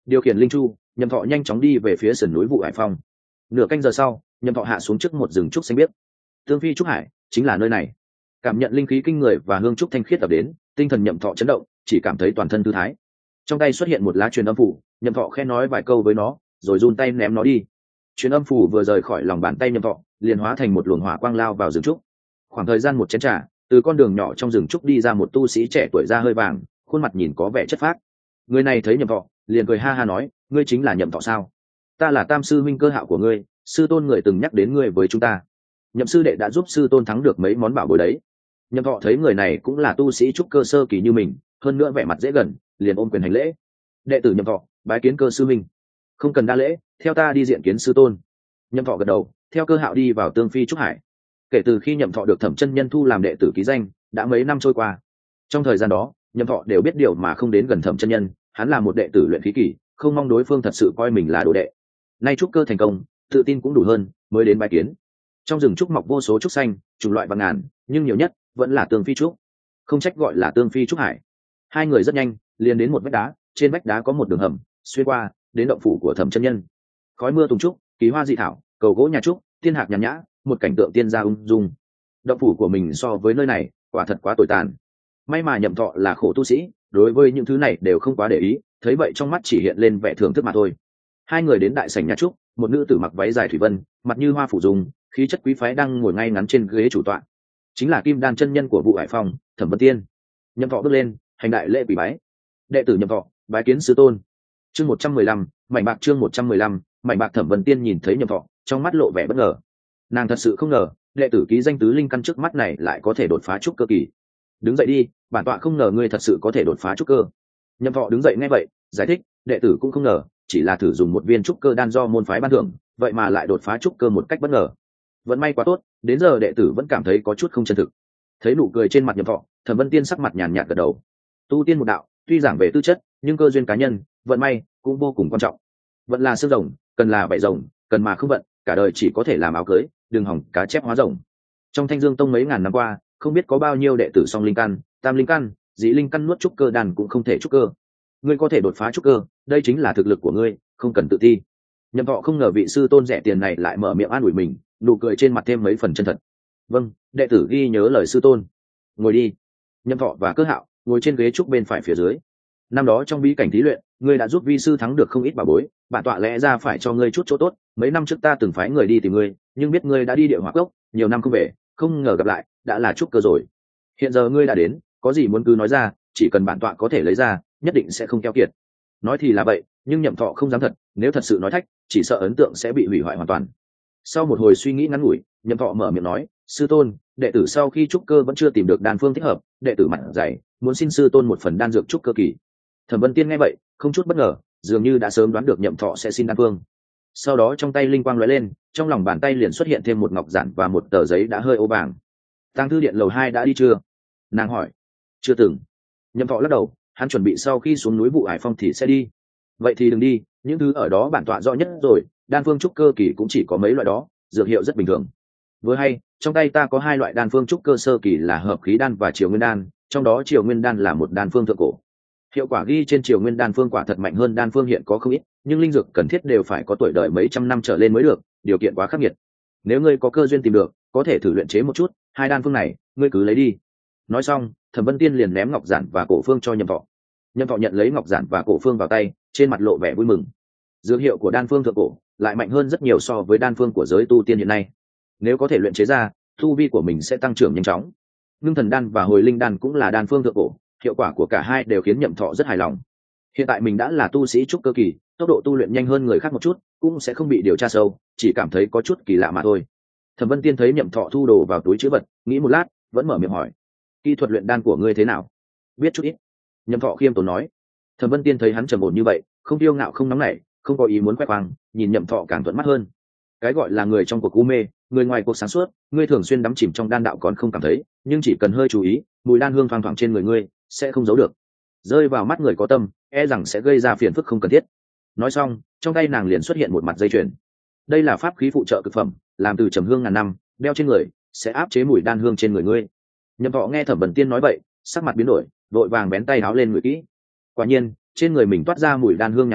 điều khiển linh chu, nhậm thọ nhanh chóng đi về phía sườn núi Vụ Hải Phong. Nửa canh giờ sau, nhậm thọ hạ xuống trước một rừng trúc xanh biếc. Tương phi trúc hải chính là nơi này. Cảm nhận linh khí kinh người và hương trúc thanh khiết ập đến, tinh thần nhậm thọ chấn động, chỉ cảm thấy toàn thân thư thái. Trong tay xuất hiện một lá truyền âm phủ, nhậm thọ khẽ nói vài câu với nó, rồi run tay ném nó đi. Truyền âm phủ vừa rời khỏi lòng bàn tay nhậm thọ, liền hóa thành một luồng hỏa quang lao vào rừng trúc. Khoảng thời gian một chén trà, từ con đường nhỏ trong rừng trúc đi ra một tu sĩ trẻ tuổi da hơi vàng, khuôn mặt nhìn có vẻ chất phác. Người này thấy nhậm thọ, liền cười ha ha nói, ngươi chính là nhậm thọ sao? Ta là Tam sư huynh Cơ Hạo của ngươi, sư tôn người từng nhắc đến ngươi với chúng ta. Nhậm sư đệ đã giúp sư tôn thắng được mấy món bảo bối đấy. Nhậm thọ thấy người này cũng là tu sĩ trúc cơ sơ kỳ như mình, hơn nữa vẻ mặt dễ gần, liền ôm quyền hành lễ. Đệ tử nhậm thọ bái kiến Cơ sư huynh. Không cần đa lễ, theo ta đi diện kiến sư tôn. Nhậm thọ gật đầu, theo Cơ Hạo đi vào Tương phi trúc hải. Kể từ khi nhậm thọ được Thẩm chân nhân thu làm đệ tử ký danh, đã mấy năm trôi qua. Trong thời gian đó, nhậm thọ đều biết điều mà không đến gần Thẩm chân nhân, hắn là một đệ tử luyện khí kỳ, không mong đối phương thật sự coi mình là đồ đệ. Nay trúc cơ thành công, tự tin cũng đủ hơn, mới đến bái kiến. Trong rừng trúc mọc vô số trúc xanh, chủng loại bằng ngàn, nhưng nhiều nhất vẫn là tương phi trúc. Không trách gọi là tương phi trúc hải. Hai người rất nhanh liền đến một vách đá, trên vách đá có một đường hầm xuyên qua đến động phủ của Thẩm chân nhân. Khói mưa tùng trúc, kỳ hoa dị thảo, cầu gỗ nhà trúc, thiên hạc nhàn nhã, một cảnh tượng tiên gia ung dung. Động phủ của mình so với nơi này quả thật quá tồi tàn. May mà nhậm thọ là khổ tu sĩ, đối với những thứ này đều không quá để ý, thấy vậy trong mắt chỉ hiện lên vẻ thưởng thức mà thôi. Hai người đến đại sảnh nhà trúc, một nữ tử mặc váy dài thủy vân, mặt như hoa phủ dung, khí chất quý phái đang ngồi ngay ngắn trên ghế chủ tọa, chính là Kim Đan chân nhân của Vụ Hải Phong, Thẩm Vân Tiên. Nhậm thọ bước lên, hành đại lễ quỳ bái. Đệ tử nhậm thọ bái kiến sư tôn. Chương một trăm mười lăm, mảnh bạc chương một trăm mười lăm, mảnh bạc. Thẩm Vân Tiên nhìn thấy nhậm thọ, trong mắt lộ vẻ bất ngờ. Nàng thật sự không ngờ, đệ tử ký danh tứ linh căn trước mắt này lại có thể đột phá trúc cơ kỳ. Đứng dậy đi, bản tọa không ngờ ngươi thật sự có thể đột phá trúc cơ. Nhậm thọ đứng dậy nghe vậy, giải thích, đệ tử cũng không ngờ, chỉ là thử dùng một viên trúc cơ đan do môn phái ban thưởng, vậy mà lại đột phá trúc cơ một cách bất ngờ. Vẫn may quá tốt, đến giờ đệ tử vẫn cảm thấy có chút không chân thực. Thấy nụ cười trên mặt nhậm thọ, Thẩm Vân Tiên sắc mặt nhàn nhạt gật đầu. Tu tiên một đạo, tuy giảng về tư chất, nhưng cơ duyên cá nhân, vận may cũng vô cùng quan trọng. Vận là xương rồng, cần là vảy rồng, cần mà không vận, cả đời chỉ có thể làm áo cưới, đừng hỏng cá chép hóa rồng. Trong Thanh Dương Tông mấy ngàn năm qua, không biết có bao nhiêu đệ tử song linh căn, tam linh căn, dị linh căn nuốt trúc cơ đan cũng không thể trúc cơ. Ngươi có thể đột phá trúc cơ, đây chính là thực lực của ngươi, không cần tự ti. Nhậm thọ không ngờ vị sư tôn rẻ tiền này lại mở miệng an ủi mình, nụ cười trên mặt thêm mấy phần chân thật. Vâng, đệ tử ghi nhớ lời sư tôn. Ngồi đi. Nhậm thọ và Cơ Hạo ngồi trên ghế trúc bên phải phía dưới. Năm đó trong bí cảnh thí luyện, ngươi đã giúp vi sư thắng được không ít bảo bối, bản tọa lẽ ra phải cho ngươi chút chỗ tốt. Mấy năm trước ta từng phái người đi tìm ngươi, nhưng biết ngươi đã đi địa hỏa cốc, nhiều năm không về, không ngờ gặp lại đã là trúc cơ rồi. Hiện giờ ngươi đã đến, có gì muốn cứ nói ra, chỉ cần bản tọa có thể lấy ra, nhất định sẽ không keo kiệt. Nói thì là vậy, nhưng nhậm thọ không dám thật, nếu thật sự nói thách, chỉ sợ ấn tượng sẽ bị hủy hoại hoàn toàn. Sau một hồi suy nghĩ ngắn ngủi, nhậm thọ mở miệng nói, sư tôn, đệ tử sau khi trúc cơ vẫn chưa tìm được đan phương thích hợp, đệ tử mặt dày, muốn xin sư tôn một phần đan dược trúc cơ kỳ. Thẩm Vân Tiên nghe vậy, không chút bất ngờ, dường như đã sớm đoán được nhậm thọ sẽ xin đan phương. Sau đó trong tay linh quang lóe lên, trong lòng bàn tay liền xuất hiện thêm một ngọc giản và một tờ giấy đã hơi ô vàng. Tàng thư điện lầu hai đã đi chưa? Nàng hỏi. Chưa từng. Nhậm thọ lắc đầu, hắn chuẩn bị sau khi xuống núi Vụ Hải Phong thì sẽ đi. Vậy thì đừng đi, những thứ ở đó bản tọa rõ nhất rồi, đan phương trúc cơ kỳ cũng chỉ có mấy loại đó, dược hiệu rất bình thường. Vừa hay, trong tay ta có hai loại đan phương trúc cơ sơ kỳ là hợp khí đan và triều nguyên đan, trong đó triều nguyên đan là một đan phương thượng cổ. Hiệu quả ghi trên triều nguyên đan phương quả thật mạnh hơn đan phương hiện có không ít, nhưng linh dược cần thiết đều phải có tuổi đời mấy trăm năm trở lên mới được, điều kiện quá khắc nghiệt. Nếu ngươi có cơ duyên tìm được, có thể thử luyện chế một chút, hai đan phương này, ngươi cứ lấy đi. Nói xong, Thẩm Vân Tiên liền ném ngọc giản và cổ phương cho Nhậm Thọ. Nhậm Thọ nhận lấy ngọc giản và cổ phương vào tay, trên mặt lộ vẻ vui mừng. Dược hiệu của đan phương thượng cổ lại mạnh hơn rất nhiều so với đan phương của giới tu tiên hiện nay. Nếu có thể luyện chế ra, tu vi của mình sẽ tăng trưởng nhanh chóng. Ngưng thần đan và hồi linh đan cũng là đan phương thượng cổ, hiệu quả của cả hai đều khiến Nhậm Thọ rất hài lòng. Hiện tại mình đã là tu sĩ trúc cơ kỳ, tốc độ tu luyện nhanh hơn người khác một chút, cũng sẽ không bị điều tra sâu, chỉ cảm thấy có chút kỳ lạ mà thôi. Thẩm Vân Tiên thấy Nhậm Thọ thu đồ vào túi trữ vật, nghĩ một lát, vẫn mở miệng hỏi: kỹ thuật luyện đan của ngươi thế nào? Biết chút ít. Nhậm Thọ khiêm tốn nói. Thẩm Vân Tiên thấy hắn trầm ổn như vậy, không kiêu ngạo không nóng nảy, không có ý muốn khoe khoang, nhìn Nhậm Thọ càng thuận mắt hơn. Cái gọi là người trong cuộc u mê, người ngoài cuộc sáng suốt, ngươi thường xuyên đắm chìm trong đan đạo còn không cảm thấy, nhưng chỉ cần hơi chú ý, mùi đan hương thoang thoảng trên người ngươi sẽ không giấu được. Rơi vào mắt người có tâm, e rằng sẽ gây ra phiền phức không cần thiết. Nói xong, trong tay nàng liền xuất hiện một mặt dây chuyền. Đây là pháp khí phụ trợ cực phẩm, làm từ trầm hương ngàn năm, đeo trên người sẽ áp chế mùi đan hương trên người ngươi. Nhậm Thọ nghe Thẩm Vân Tiên nói vậy, sắc mặt biến đổi, vội vàng bén tay áo lên người kỹ. Quả nhiên, trên người mình toát ra mùi đan hương nhàn nhạt, nhạt,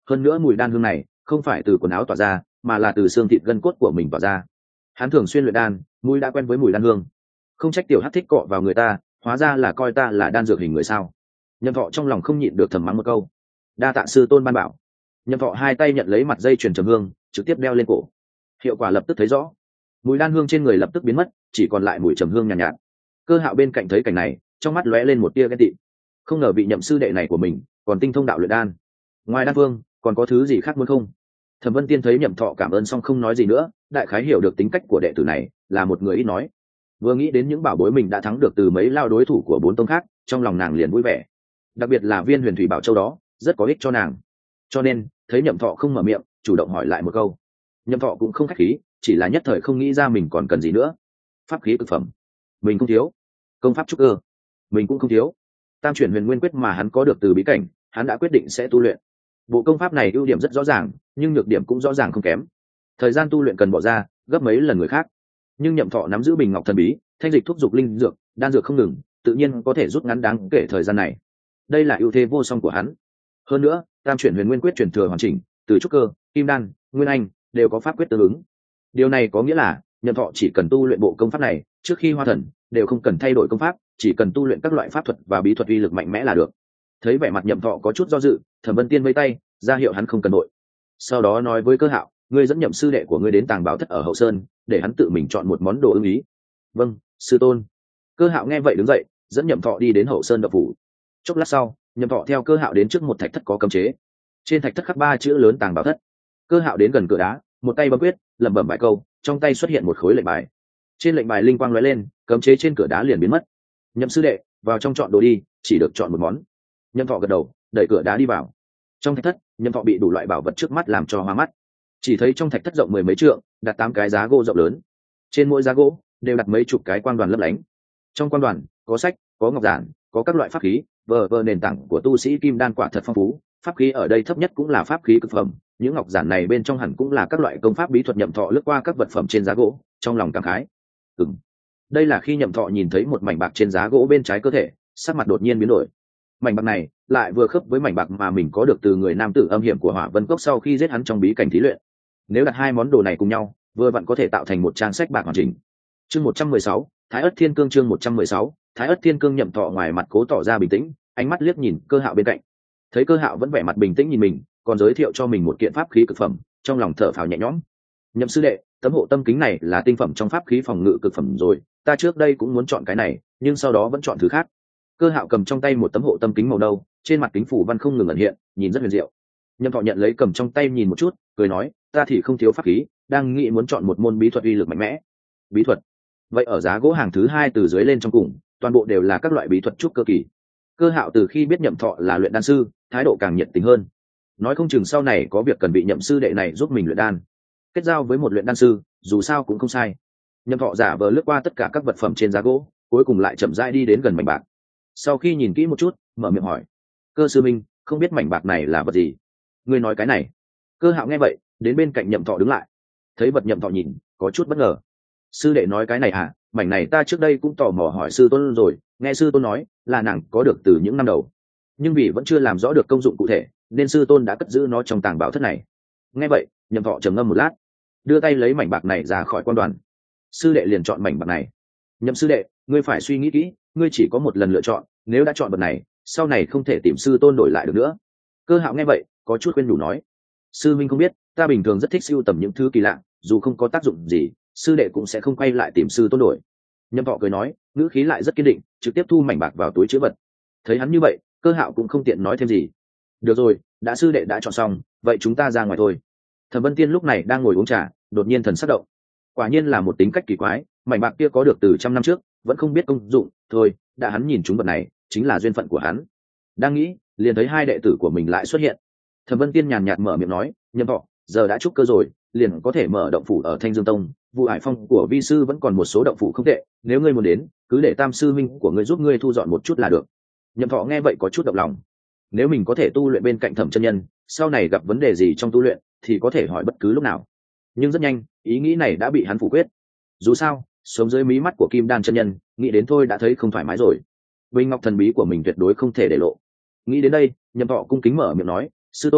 hơn nữa mùi đan hương này không phải từ quần áo tỏa ra mà là từ xương thịt gân cốt của mình tỏa ra. Hắn thường xuyên luyện đan, mùi đã quen với mùi đan hương. Không trách tiểu hắc thích cọ vào người ta, hóa ra là coi ta là đan dược hình người sao. Nhậm Thọ trong lòng không nhịn được thầm mắng một câu. Đa tạ sư tôn ban bảo. Nhậm Thọ hai tay nhận lấy mặt dây chuyền trầm hương, trực tiếp đeo lên cổ. Hiệu quả lập tức thấy rõ, mùi đan hương trên người lập tức biến mất, chỉ còn lại mùi trầm hương nhàn nhạt, nhạt. Cơ Hạo bên cạnh thấy cảnh này, trong mắt lóe lên một tia ghen tị. Không ngờ vị nhậm sư đệ này của mình còn tinh thông đạo luyện đan. Ngoài đan phương, còn có thứ gì khác muốn không? Thẩm Vân Tiên thấy Nhậm Thọ cảm ơn xong không nói gì nữa, đại khái hiểu được tính cách của đệ tử này, là một người ít nói. Vừa nghĩ đến những bảo bối mình đã thắng được từ mấy lao đối thủ của bốn tông khác, trong lòng nàng liền vui vẻ. Đặc biệt là viên Huyền Thủy Bảo Châu đó, rất có ích cho nàng. Cho nên, thấy Nhậm Thọ không mở miệng, chủ động hỏi lại một câu. Nhậm Thọ cũng không khách khí, chỉ là nhất thời không nghĩ ra mình còn cần gì nữa. Pháp khí cực phẩm, mình không thiếu. Công pháp trúc cơ, mình cũng không thiếu. Tam chuyển Huyền Nguyên Quyết mà hắn có được từ bí cảnh, hắn đã quyết định sẽ tu luyện. Bộ công pháp này ưu điểm rất rõ ràng, nhưng nhược điểm cũng rõ ràng không kém. Thời gian tu luyện cần bỏ ra gấp mấy lần người khác, nhưng Nhậm Thọ nắm giữ bình ngọc thần bí, thanh dịch thúc dục linh dược, đan dược không ngừng, tự nhiên có thể rút ngắn đáng kể thời gian này. Đây là ưu thế vô song của hắn. Hơn nữa, Tam chuyển Huyền Nguyên Quyết truyền thừa hoàn chỉnh, từ trúc cơ, kim đan, nguyên anh đều có pháp quyết tương ứng. Điều này có nghĩa là Nhậm Thọ chỉ cần tu luyện bộ công pháp này, trước khi hóa thần đều không cần thay đổi công pháp, chỉ cần tu luyện các loại pháp thuật và bí thuật uy lực mạnh mẽ là được. Thấy vẻ mặt Nhậm Thọ có chút do dự, Thẩm Vân Tiên vẫy tay ra hiệu hắn không cần nội. Sau đó nói với Cơ Hạo, ngươi dẫn Nhậm sư đệ của ngươi đến tàng bảo thất ở hậu sơn, để hắn tự mình chọn một món đồ ưng ý. Vâng, sư tôn. Cơ Hạo nghe vậy đứng dậy, dẫn Nhậm Thọ đi đến hậu sơn động phủ. Chốc lát sau, Nhậm Thọ theo Cơ Hạo đến trước một thạch thất có cấm chế. Trên thạch thất khắc ba chữ lớn tàng bảo thất. Cơ Hạo đến gần cửa đá, một tay bấm quyết, lẩm bẩm vài câu, trong tay xuất hiện một khối lệnh bài. Trên lệnh bài linh quang lóe lên, cấm chế trên cửa đá liền biến mất. Nhậm sư đệ, vào trong chọn đồ đi, chỉ được chọn một món. Nhậm Thọ gật đầu, đẩy cửa đá đi vào. Trong thạch thất, Nhậm Thọ bị đủ loại bảo vật trước mắt làm cho hoa mắt. Chỉ thấy trong thạch thất rộng mười mấy trượng, đặt tám cái giá gỗ rộng lớn. Trên mỗi giá gỗ đều đặt mấy chục cái quang đoàn lấp lánh. Trong quang đoàn có sách, có ngọc giản, có các loại pháp khí, vờ vờ nền tảng của tu sĩ kim đan quả thật phong phú. Pháp khí ở đây thấp nhất cũng là pháp khí cực phẩm, những ngọc giản này bên trong hẳn cũng là các loại công pháp bí thuật. Nhậm Thọ lướt qua các vật phẩm trên giá gỗ, trong lòng cảm khái. Ừm, đây là khi Nhậm Thọ nhìn thấy một mảnh bạc trên giá gỗ bên trái cơ thể, sắc mặt đột nhiên biến đổi. Mảnh bạc này lại vừa khớp với mảnh bạc mà mình có được từ người nam tử âm hiểm của Hỏa Vân Cốc sau khi giết hắn trong bí cảnh thí luyện. Nếu đặt hai món đồ này cùng nhau, vừa vặn có thể tạo thành một trang sách bạc hoàn chỉnh. Chương một trăm mười sáu, Thái Ức Thiên Cương. Chương một trăm mười sáu, Thái Ức Thiên Cương. Nhậm Thọ ngoài mặt cố tỏ ra bình tĩnh, ánh mắt liếc nhìn Cơ Hạo bên cạnh. Thấy Cơ Hạo vẫn vẻ mặt bình tĩnh nhìn mình, còn giới thiệu cho mình một kiện pháp khí cực phẩm, trong lòng thở phào nhẹ nhõm. Nhậm sư đệ, tấm hộ tâm kính này là tinh phẩm trong pháp khí phòng ngự cực phẩm rồi, ta trước đây cũng muốn chọn cái này, nhưng sau đó vẫn chọn thứ khác. Cơ Hạo cầm trong tay một tấm hộ tâm kính màu nâu, trên mặt kính phủ văn không ngừng ẩn hiện, nhìn rất huyền diệu. Nhậm Thọ nhận lấy cầm trong tay nhìn một chút, cười nói, ta thì không thiếu pháp khí, đang nghĩ muốn chọn một môn bí thuật uy lực mạnh mẽ. Bí thuật? Vậy ở giá gỗ hàng thứ hai từ dưới lên trong cùng, toàn bộ đều là các loại bí thuật trúc cơ kỳ. Cơ Hạo từ khi biết Nhậm Thọ là luyện đan sư, thái độ càng nhiệt tình hơn. Nói không chừng sau này có việc cần bị Nhậm sư đệ này giúp mình luyện đan. Kết giao với một luyện đan sư, dù sao cũng không sai. Nhậm Thọ giả vờ lướt qua tất cả các vật phẩm trên giá gỗ, cuối cùng lại chậm rãi đi đến gần mảnh bạc. Sau khi nhìn kỹ một chút, mở miệng hỏi, Cơ sư minh, không biết mảnh bạc này là vật gì? Ngươi nói cái này? Cơ Hạo nghe vậy, đến bên cạnh Nhậm Thọ đứng lại. Thấy vật Nhậm Thọ nhìn, có chút bất ngờ. Sư đệ nói cái này à? Mảnh này ta trước đây cũng tò mò hỏi sư tôn rồi, nghe sư tôn nói là nàng có được từ những năm đầu, nhưng vì vẫn chưa làm rõ được công dụng cụ thể, nên sư tôn đã cất giữ nó trong tàng bảo thất này. Nghe vậy, Nhậm Thọ trầm ngâm một lát, đưa tay lấy mảnh bạc này ra khỏi quan đoàn. Sư đệ liền chọn mảnh bạc này. Nhậm sư đệ, ngươi phải suy nghĩ kỹ, ngươi chỉ có một lần lựa chọn, nếu đã chọn vật này, sau này không thể tìm sư tôn đổi lại được nữa. Cơ Hạo nghe vậy, có chút khuyên nhủ nói, sư minh không biết, ta bình thường rất thích sưu tầm những thứ kỳ lạ, dù không có tác dụng gì, sư đệ cũng sẽ không quay lại tìm sư tôn đổi. Nhậm Thọ cười nói, ngữ khí lại rất kiên định, trực tiếp thu mảnh bạc vào túi trữ vật. Thấy hắn như vậy, Cơ Hạo cũng không tiện nói thêm gì. Được rồi, đã sư đệ đã chọn xong, vậy chúng ta ra ngoài thôi. Thẩm Vân Tiên lúc này đang ngồi uống trà, đột nhiên thần sắc động. Quả nhiên là một tính cách kỳ quái, mảnh bạc kia có được từ trăm năm trước, vẫn không biết công dụng, thôi, đã hắn nhìn chúng vật này, chính là duyên phận của hắn. Đang nghĩ, liền thấy hai đệ tử của mình lại xuất hiện. Thẩm Vân Tiên nhàn nhạt mở miệng nói, Nhậm Thọ, giờ đã trúc cơ rồi, liền có thể mở động phủ ở Thanh Dương Tông. Vụ Hải Phong của vi sư vẫn còn một số động phủ không tệ, nếu ngươi muốn đến, cứ để Tam sư minh của ngươi giúp ngươi thu dọn một chút là được. Nhậm Thọ nghe vậy có chút động lòng. Nếu mình có thể tu luyện bên cạnh Thẩm chân nhân, sau này gặp vấn đề gì trong tu luyện thì có thể hỏi bất cứ lúc nào. Nhưng rất nhanh, ý nghĩ này đã bị hắn phủ quyết. Dù sao, sống dưới mí mắt của Kim Đan chân nhân, nghĩ đến thôi đã thấy không thoải mái rồi. Bình ngọc thần bí của mình tuyệt đối không thể để lộ. Nghĩ đến đây, Nhậm Thọ cung kính mở miệng nói, sư tôn,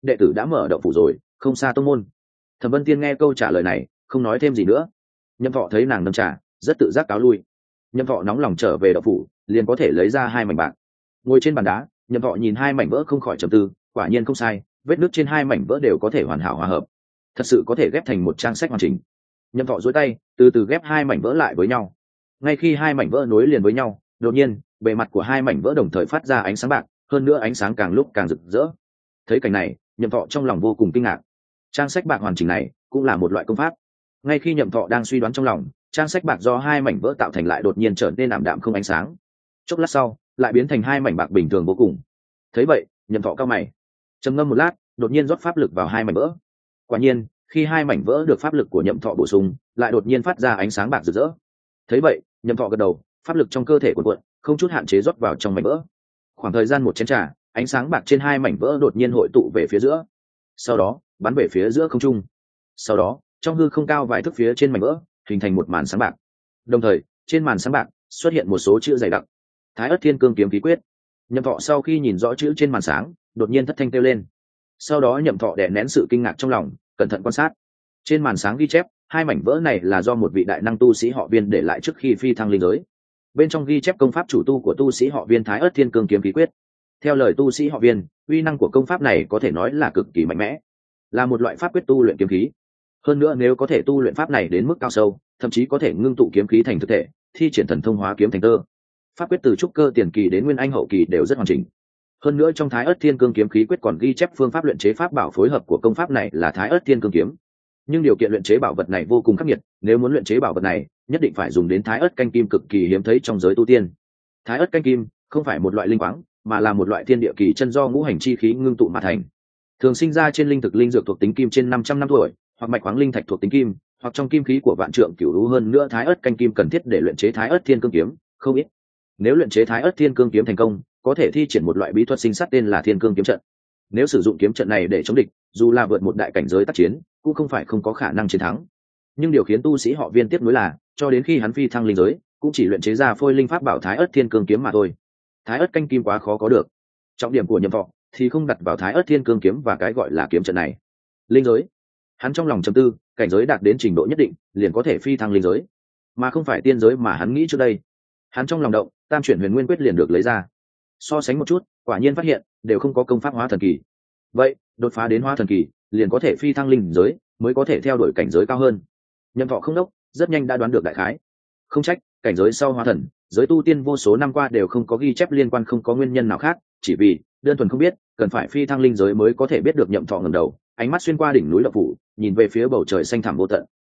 đệ tử đã mở động phủ rồi, không xa tông môn. Thẩm Vân Tiên nghe câu trả lời này, không nói thêm gì nữa. Nhậm Thọ thấy nàng nâng trà, rất tự giác cáo lui. Nhậm Thọ nóng lòng trở về động phủ, liền có thể lấy ra hai mảnh bạc. Ngồi trên bàn đá, Nhậm Thọ nhìn hai mảnh vỡ không khỏi trầm tư, quả nhiên không sai, vết nứt trên hai mảnh vỡ đều có thể hoàn hảo hòa hợp, thật sự có thể ghép thành một trang sách hoàn chỉnh. Nhậm Thọ duỗi tay, từ từ ghép hai mảnh vỡ lại với nhau. Ngay khi hai mảnh vỡ nối liền với nhau, đột nhiên, bề mặt của hai mảnh vỡ đồng thời phát ra ánh sáng bạc, hơn nữa ánh sáng càng lúc càng rực rỡ. Thấy cảnh này, Nhậm Thọ trong lòng vô cùng kinh ngạc. Trang sách bạc hoàn chỉnh này cũng là một loại công pháp. Ngay khi Nhậm Thọ đang suy đoán trong lòng, trang sách bạc do hai mảnh vỡ tạo thành lại đột nhiên trở nên ảm đạm không ánh sáng. Chốc lát sau, lại biến thành hai mảnh bạc bình thường vô cùng. Thấy vậy, Nhậm Thọ cao mày, trầm ngâm một lát, đột nhiên rót pháp lực vào hai mảnh vỡ. Quả nhiên, khi hai mảnh vỡ được pháp lực của Nhậm Thọ bổ sung, lại đột nhiên phát ra ánh sáng bạc rực rỡ. Thấy vậy, Nhậm Thọ gật đầu, pháp lực trong cơ thể cuộn cuộn, không chút hạn chế rót vào trong mảnh vỡ. Khoảng thời gian một chén trà, ánh sáng bạc trên hai mảnh vỡ đột nhiên hội tụ về phía giữa, sau đó bắn về phía giữa không trung. Sau đó, trong hư không cao vài thước phía trên mảnh vỡ, hình thành một màn sáng bạc. Đồng thời, trên màn sáng bạc xuất hiện một số chữ dày đặc. Thái Ức Thiên Cương Kiếm Khí Quyết. Nhậm Thọ sau khi nhìn rõ chữ trên màn sáng, đột nhiên thất thanh kêu lên. Sau đó Nhậm Thọ đè nén sự kinh ngạc trong lòng, cẩn thận quan sát. Trên màn sáng ghi chép, hai mảnh vỡ này là do một vị đại năng tu sĩ họ Viên để lại trước khi phi thăng linh giới. Bên trong ghi chép công pháp chủ tu của tu sĩ họ Viên Thái Ức Thiên Cương Kiếm Khí Quyết. Theo lời tu sĩ họ Viên, uy năng của công pháp này có thể nói là cực kỳ mạnh mẽ, là một loại pháp quyết tu luyện kiếm khí. Hơn nữa nếu có thể tu luyện pháp này đến mức cao sâu, thậm chí có thể ngưng tụ kiếm khí thành thực thể, thi triển thần thông hóa kiếm thành tơ. Pháp quyết từ trúc cơ tiền kỳ đến nguyên anh hậu kỳ đều rất hoàn chỉnh. Hơn nữa trong Thái Ức Thiên Cương Kiếm Khí Quyết còn ghi chép phương pháp luyện chế pháp bảo phối hợp của công pháp này là Thái Ức Thiên Cương Kiếm. Nhưng điều kiện luyện chế bảo vật này vô cùng khắc nghiệt, nếu muốn luyện chế bảo vật này, nhất định phải dùng đến Thái Ức Canh Kim cực kỳ hiếm thấy trong giới tu tiên. Thái Ức Canh Kim không phải một loại linh khoáng, mà là một loại thiên địa kỳ chân do ngũ hành chi khí ngưng tụ mà thành, thường sinh ra trên linh thực linh dược thuộc tính kim trên năm trăm năm tuổi, hoặc mạch khoáng linh thạch thuộc tính kim, hoặc trong kim khí của vạn trượng cửu lũ. Hơn nữa Thái Ức Canh Kim cần thiết để luyện chế Thái Ức Thiên Cương Kiếm không ít. Nếu luyện chế Thái Ức Thiên Cương Kiếm thành công, có thể thi triển một loại bí thuật sinh sát tên là Thiên Cương Kiếm trận. Nếu sử dụng kiếm trận này để chống địch, dù là vượt một đại cảnh giới tác chiến, cũng không phải không có khả năng chiến thắng. Nhưng điều khiến tu sĩ họ Viên tiếp nối là, cho đến khi hắn phi thăng linh giới, cũng chỉ luyện chế ra phôi linh pháp bảo Thái Ức Thiên Cương Kiếm mà thôi. Thái Ức Canh Kim quá khó có được. Trọng điểm của Nhậm Thọ thì không đặt vào Thái Ức Thiên Cương Kiếm và cái gọi là kiếm trận này. Linh giới, hắn trong lòng trầm tư, cảnh giới đạt đến trình độ nhất định, liền có thể phi thăng linh giới, mà không phải tiên giới mà hắn nghĩ trước đây. Hắn trong lòng động, Tam Chuyển Huyền Nguyên Quyết liền được lấy ra. So sánh một chút, quả nhiên phát hiện đều không có công pháp hóa thần kỳ. Vậy, đột phá đến hóa thần kỳ, liền có thể phi thăng linh giới, mới có thể theo đuổi cảnh giới cao hơn. Nhậm Thọ không đốc, rất nhanh đã đoán được đại khái. Không trách, cảnh giới sau hóa thần, giới tu tiên vô số năm qua đều không có ghi chép liên quan, không có nguyên nhân nào khác, chỉ vì đơn thuần không biết, cần phải phi thăng linh giới mới có thể biết được. Nhậm Thọ ngẩng đầu, ánh mắt xuyên qua đỉnh núi Lập Phủ, nhìn về phía bầu trời xanh thẳm vô tận,